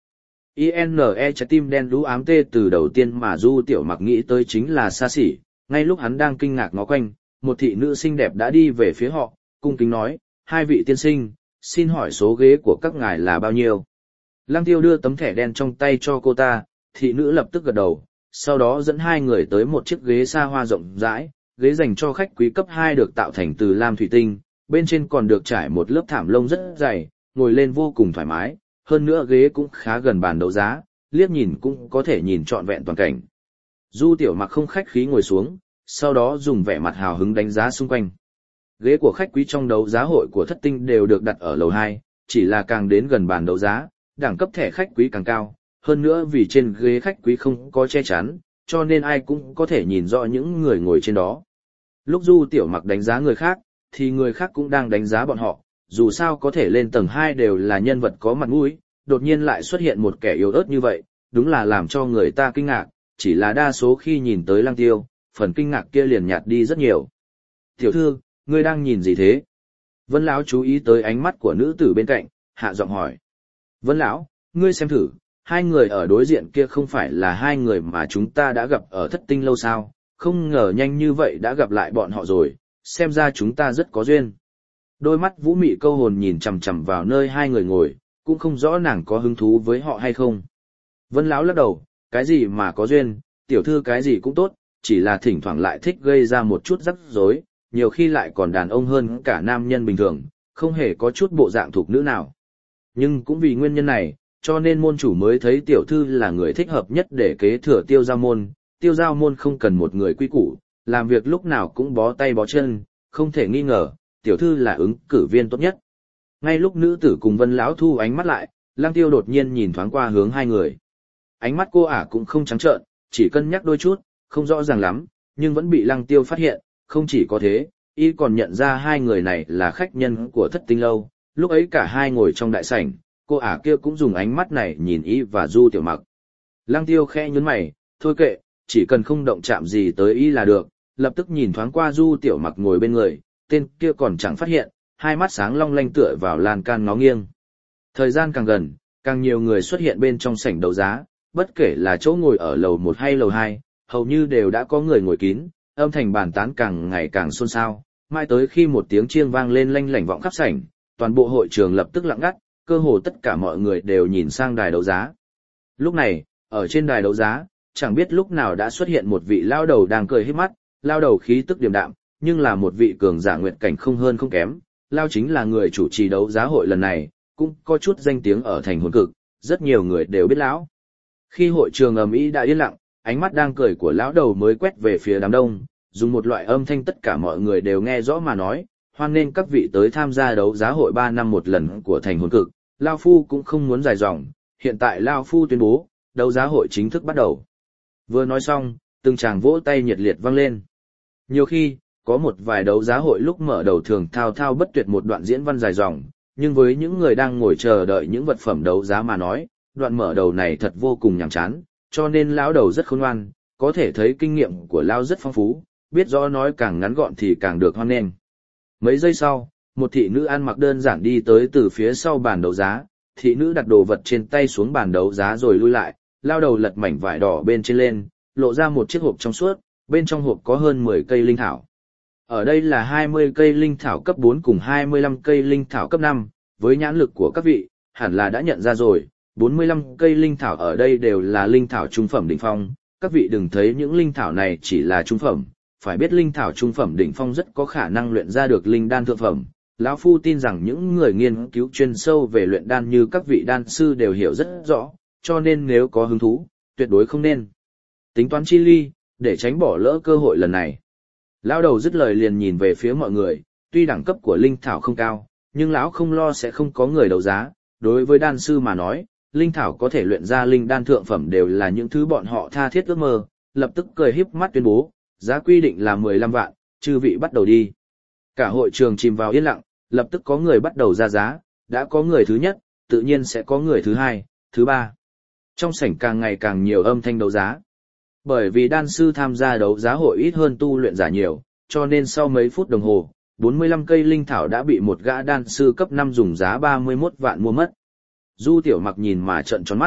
i en e trái tim đen đú ám tê từ đầu tiên mà Du Tiểu Mặc nghĩ tới chính là xa xỉ, ngay lúc hắn đang kinh ngạc ngó quanh, một thị nữ xinh đẹp đã đi về phía họ, cung kính nói, hai vị tiên sinh, xin hỏi số ghế của các ngài là bao nhiêu? Lăng Tiêu đưa tấm thẻ đen trong tay cho cô ta, thị nữ lập tức gật đầu, sau đó dẫn hai người tới một chiếc ghế xa hoa rộng rãi, ghế dành cho khách quý cấp hai được tạo thành từ lam thủy tinh, bên trên còn được trải một lớp thảm lông rất dày, ngồi lên vô cùng thoải mái, hơn nữa ghế cũng khá gần bàn đấu giá, liếc nhìn cũng có thể nhìn trọn vẹn toàn cảnh. Du Tiểu Mặc không khách khí ngồi xuống, sau đó dùng vẻ mặt hào hứng đánh giá xung quanh. Ghế của khách quý trong đấu giá hội của Thất Tinh đều được đặt ở lầu hai, chỉ là càng đến gần bàn đấu giá, đẳng cấp thẻ khách quý càng cao, hơn nữa vì trên ghế khách quý không có che chắn, cho nên ai cũng có thể nhìn rõ những người ngồi trên đó. Lúc Du Tiểu Mặc đánh giá người khác, thì người khác cũng đang đánh giá bọn họ, dù sao có thể lên tầng hai đều là nhân vật có mặt mũi, đột nhiên lại xuất hiện một kẻ yếu ớt như vậy, đúng là làm cho người ta kinh ngạc, chỉ là đa số khi nhìn tới Lăng Tiêu, phần kinh ngạc kia liền nhạt đi rất nhiều. Tiểu thư, ngươi đang nhìn gì thế? Vân Lão chú ý tới ánh mắt của nữ tử bên cạnh, hạ giọng hỏi. Vân Lão, ngươi xem thử, hai người ở đối diện kia không phải là hai người mà chúng ta đã gặp ở Thất Tinh lâu sao, không ngờ nhanh như vậy đã gặp lại bọn họ rồi, xem ra chúng ta rất có duyên. Đôi mắt Vũ Mị câu hồn nhìn chằm chằm vào nơi hai người ngồi, cũng không rõ nàng có hứng thú với họ hay không. Vân Lão lắc đầu, cái gì mà có duyên, tiểu thư cái gì cũng tốt, chỉ là thỉnh thoảng lại thích gây ra một chút rắc rối, nhiều khi lại còn đàn ông hơn cả nam nhân bình thường, không hề có chút bộ dạng thuộc nữ nào. Nhưng cũng vì nguyên nhân này, cho nên môn chủ mới thấy tiểu thư là người thích hợp nhất để kế thừa Tiêu Giao môn. Tiêu Giao môn không cần một người quy củ, làm việc lúc nào cũng bó tay bó chân, không thể nghi ngờ, tiểu thư là ứng cử viên tốt nhất. Ngay lúc nữ tử cùng Vân Lão thu ánh mắt lại, Lăng Tiêu đột nhiên nhìn thoáng qua hướng hai người. Ánh mắt cô ả cũng không trắng trợn, chỉ cân nhắc đôi chút, không rõ ràng lắm, nhưng vẫn bị Lăng Tiêu phát hiện, không chỉ có thế, y còn nhận ra hai người này là khách nhân của Thất Tinh lâu, lúc ấy cả hai ngồi trong đại sảnh, cô ả kia cũng dùng ánh mắt này nhìn y và Du Tiểu Mặc. Lăng Tiêu khẽ nhướng mày, thôi kệ, chỉ cần không động chạm gì tới y là được, lập tức nhìn thoáng qua Du Tiểu Mặc ngồi bên người, tên kia còn chẳng phát hiện, hai mắt sáng long lanh tựa vào lan can ngó nghiêng. Thời gian càng gần, càng nhiều người xuất hiện bên trong sảnh đấu giá, bất kể là chỗ ngồi ở lầu một hay lầu hai, hầu như đều đã có người ngồi kín, âm thanh bàn tán càng ngày càng xôn xao, mãi tới khi một tiếng chiêng vang lên lanh lảnh vọng khắp sảnh, toàn bộ hội trường lập tức lặng ngắt, cơ hồ tất cả mọi người đều nhìn sang đài đấu giá. Lúc này, ở trên đài đấu giá, chẳng biết lúc nào đã xuất hiện một vị lao đầu đang cười híp mắt, lao đầu khí tức điềm đạm, nhưng là một vị cường giả nguyệt cảnh không hơn không kém, lao chính là người chủ trì đấu giá hội lần này, cũng có chút danh tiếng ở thành hồn cực, rất nhiều người đều biết lão. Khi hội trường ầm ĩ đã yên lặng, ánh mắt đang cười của lão đầu mới quét về phía đám đông, dùng một loại âm thanh tất cả mọi người đều nghe rõ mà nói, hoan nên các vị tới tham gia đấu giá hội ba năm một lần của thành hồn cực, Lao Phu cũng không muốn dài dòng, hiện tại Lao Phu tuyên bố, đấu giá hội chính thức bắt đầu. Vừa nói xong, từng tràng vỗ tay nhiệt liệt vang lên. Nhiều khi, có một vài đấu giá hội lúc mở đầu thường thao thao bất tuyệt một đoạn diễn văn dài dòng, nhưng với những người đang ngồi chờ đợi những vật phẩm đấu giá mà nói, đoạn mở đầu này thật vô cùng nhàm chán, cho nên lão đầu rất khôn ngoan, có thể thấy kinh nghiệm của lão rất phong phú, biết rõ nói càng ngắn gọn thì càng được hoan nghênh. Mấy giây sau, một thị nữ ăn mặc đơn giản đi tới từ phía sau bàn đấu giá, thị nữ đặt đồ vật trên tay xuống bàn đấu giá rồi lui lại, lao đầu lật mảnh vải đỏ bên trên lên, lộ ra một chiếc hộp trong suốt, bên trong hộp có hơn mười cây linh thảo. Ở đây là hai mươi cây linh thảo cấp bốn cùng hai mươi lăm cây linh thảo cấp năm, với nhãn lực của các vị, hẳn là đã nhận ra rồi, bốn mươi lăm cây linh thảo ở đây đều là linh thảo trung phẩm đỉnh phong, các vị đừng thấy những linh thảo này chỉ là trung phẩm, phải biết linh thảo trung phẩm đỉnh phong rất có khả năng luyện ra được linh đan thượng phẩm. Lão Phu tin rằng những người nghiên cứu chuyên sâu về luyện đan như các vị đan sư đều hiểu rất rõ, cho nên nếu có hứng thú, tuyệt đối không nên tính toán chi ly, để tránh bỏ lỡ cơ hội lần này. Lão đầu dứt lời liền nhìn về phía mọi người, tuy đẳng cấp của linh thảo không cao, nhưng lão không lo sẽ không có người đấu giá, đối với đan sư mà nói, linh thảo có thể luyện ra linh đan thượng phẩm đều là những thứ bọn họ tha thiết ước mơ, lập tức cười híp mắt tuyên bố, giá quy định là mười lăm vạn, chư vị bắt đầu đi. Cả hội trường chìm vào yên lặng, lập tức có người bắt đầu ra giá, đã có người thứ nhất, tự nhiên sẽ có người thứ hai, thứ ba. Trong sảnh càng ngày càng nhiều âm thanh đấu giá. Bởi vì đan sư tham gia đấu giá hội ít hơn tu luyện giả nhiều, cho nên sau mấy phút đồng hồ, bốn mươi lăm cây linh thảo đã bị một gã đan sư cấp năm dùng giá ba mươi mốt vạn mua mất. Du Tiểu Mặc nhìn mà trợn tròn mắt,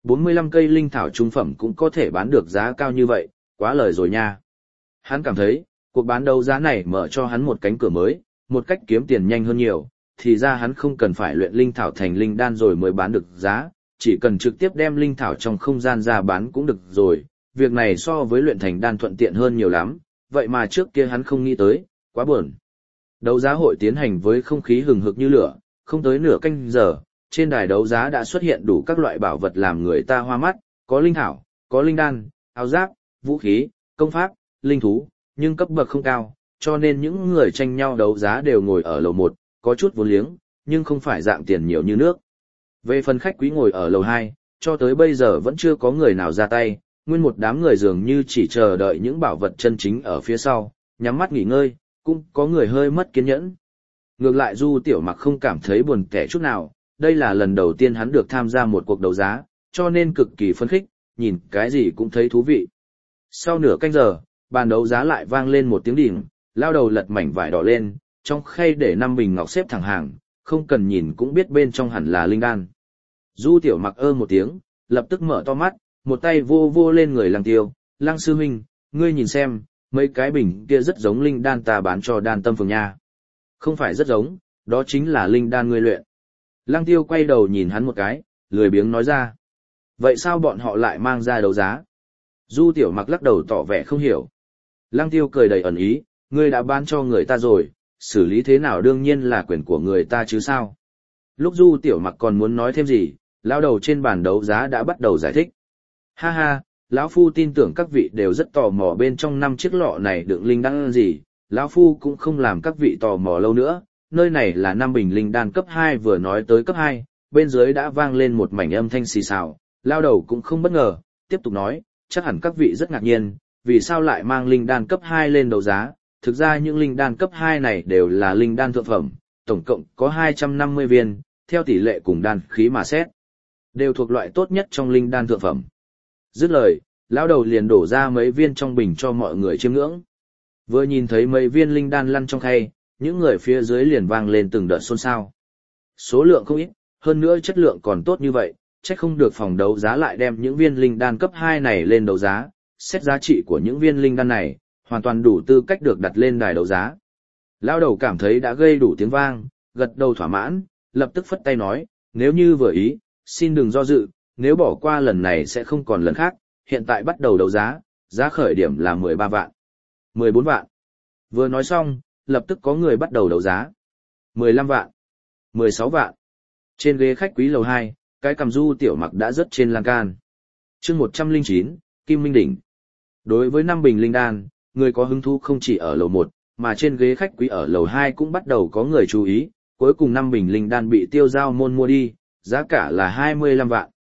bốn mươi lăm cây linh thảo trung phẩm cũng có thể bán được giá cao như vậy, quá lời rồi nha. Hắn cảm thấy, cuộc bán đấu giá này mở cho hắn một cánh cửa mới, một cách kiếm tiền nhanh hơn nhiều, thì ra hắn không cần phải luyện linh thảo thành linh đan rồi mới bán được giá, chỉ cần trực tiếp đem linh thảo trong không gian ra bán cũng được rồi, việc này so với luyện thành đan thuận tiện hơn nhiều lắm, vậy mà trước kia hắn không nghĩ tới, quá buồn. Đấu giá hội tiến hành với không khí hừng hực như lửa, không tới nửa canh giờ, trên đài đấu giá đã xuất hiện đủ các loại bảo vật làm người ta hoa mắt, có linh thảo, có linh đan, áo giáp, vũ khí, công pháp, linh thú, nhưng cấp bậc không cao, cho nên những người tranh nhau đấu giá đều ngồi ở lầu một, có chút vốn liếng, nhưng không phải dạng tiền nhiều như nước. Về phần khách quý ngồi ở lầu hai, cho tới bây giờ vẫn chưa có người nào ra tay, nguyên một đám người dường như chỉ chờ đợi những bảo vật chân chính ở phía sau, nhắm mắt nghỉ ngơi, cũng có người hơi mất kiên nhẫn. Ngược lại Du Tiểu Mặc không cảm thấy buồn tẻ chút nào, đây là lần đầu tiên hắn được tham gia một cuộc đấu giá, cho nên cực kỳ phấn khích, nhìn cái gì cũng thấy thú vị. Sau nửa canh giờ, bàn đấu giá lại vang lên một tiếng đỉnh, lao đầu lật mảnh vải đỏ lên, trong khay để năm bình ngọc xếp thẳng hàng, không cần nhìn cũng biết bên trong hẳn là linh đan. Du Tiểu Mặc ơ một tiếng, lập tức mở to mắt, một tay vô vô lên người Lăng Tiêu, Lăng sư huynh, ngươi nhìn xem, mấy cái bình kia rất giống linh đan ta bán cho Đan Tâm Phường nha. Không phải rất giống, đó chính là linh đan ngươi luyện. Lăng Tiêu quay đầu nhìn hắn một cái, lười biếng nói ra. Vậy sao bọn họ lại mang ra đấu giá? Du Tiểu Mặc lắc đầu tỏ vẻ không hiểu. Lăng Tiêu cười đầy ẩn ý, ngươi đã bán cho người ta rồi, xử lý thế nào đương nhiên là quyền của người ta chứ sao. Lúc Du Tiểu Mặc còn muốn nói thêm gì, lão đầu trên bàn đấu giá đã bắt đầu giải thích. Ha ha, lão phu tin tưởng các vị đều rất tò mò bên trong năm chiếc lọ này đựng linh đan gì, lão phu cũng không làm các vị tò mò lâu nữa, nơi này là năm bình linh đan cấp hai. Vừa nói tới cấp hai, bên dưới đã vang lên một mảnh âm thanh xì xào, lão đầu cũng không bất ngờ, tiếp tục nói, chắc hẳn các vị rất ngạc nhiên, vì sao lại mang linh đan cấp hai lên đấu giá, thực ra những linh đan cấp hai này đều là linh đan thượng phẩm, tổng cộng có hai trăm năm mươi viên, theo tỷ lệ cùng đan khí mà xét, đều thuộc loại tốt nhất trong linh đan thượng phẩm. Dứt lời, lão đầu liền đổ ra mấy viên trong bình cho mọi người chiêm ngưỡng. Vừa nhìn thấy mấy viên linh đan lăn trong khay, những người phía dưới liền vang lên từng đợt xôn xao. Số lượng không ít, hơn nữa chất lượng còn tốt như vậy, chắc không được phòng đấu giá lại đem những viên linh đan cấp hai này lên đấu giá, xét giá trị của những viên linh đan này, hoàn toàn đủ tư cách được đặt lên đài đấu giá. Lão đầu cảm thấy đã gây đủ tiếng vang, gật đầu thỏa mãn, lập tức phất tay nói, nếu như vừa ý, xin đừng do dự, nếu bỏ qua lần này sẽ không còn lần khác, hiện tại bắt đầu đấu giá, giá khởi điểm là mười ba vạn, mười bốn vạn. Vừa nói xong, lập tức có người bắt đầu đấu giá. mười lăm vạn, mười sáu vạn. Trên ghế khách quý lầu hai, cái cầm Du Tiểu Mặc đã rớt trên lan can. Chương một trăm lẻ chín, Kim Minh Đỉnh. Đối với năm bình linh đan, người có hứng thú không chỉ ở lầu một, mà trên ghế khách quý ở lầu hai cũng bắt đầu có người chú ý, cuối cùng năm bình linh đan bị Tiêu Giao môn mua đi, giá cả là hai mươi lăm vạn.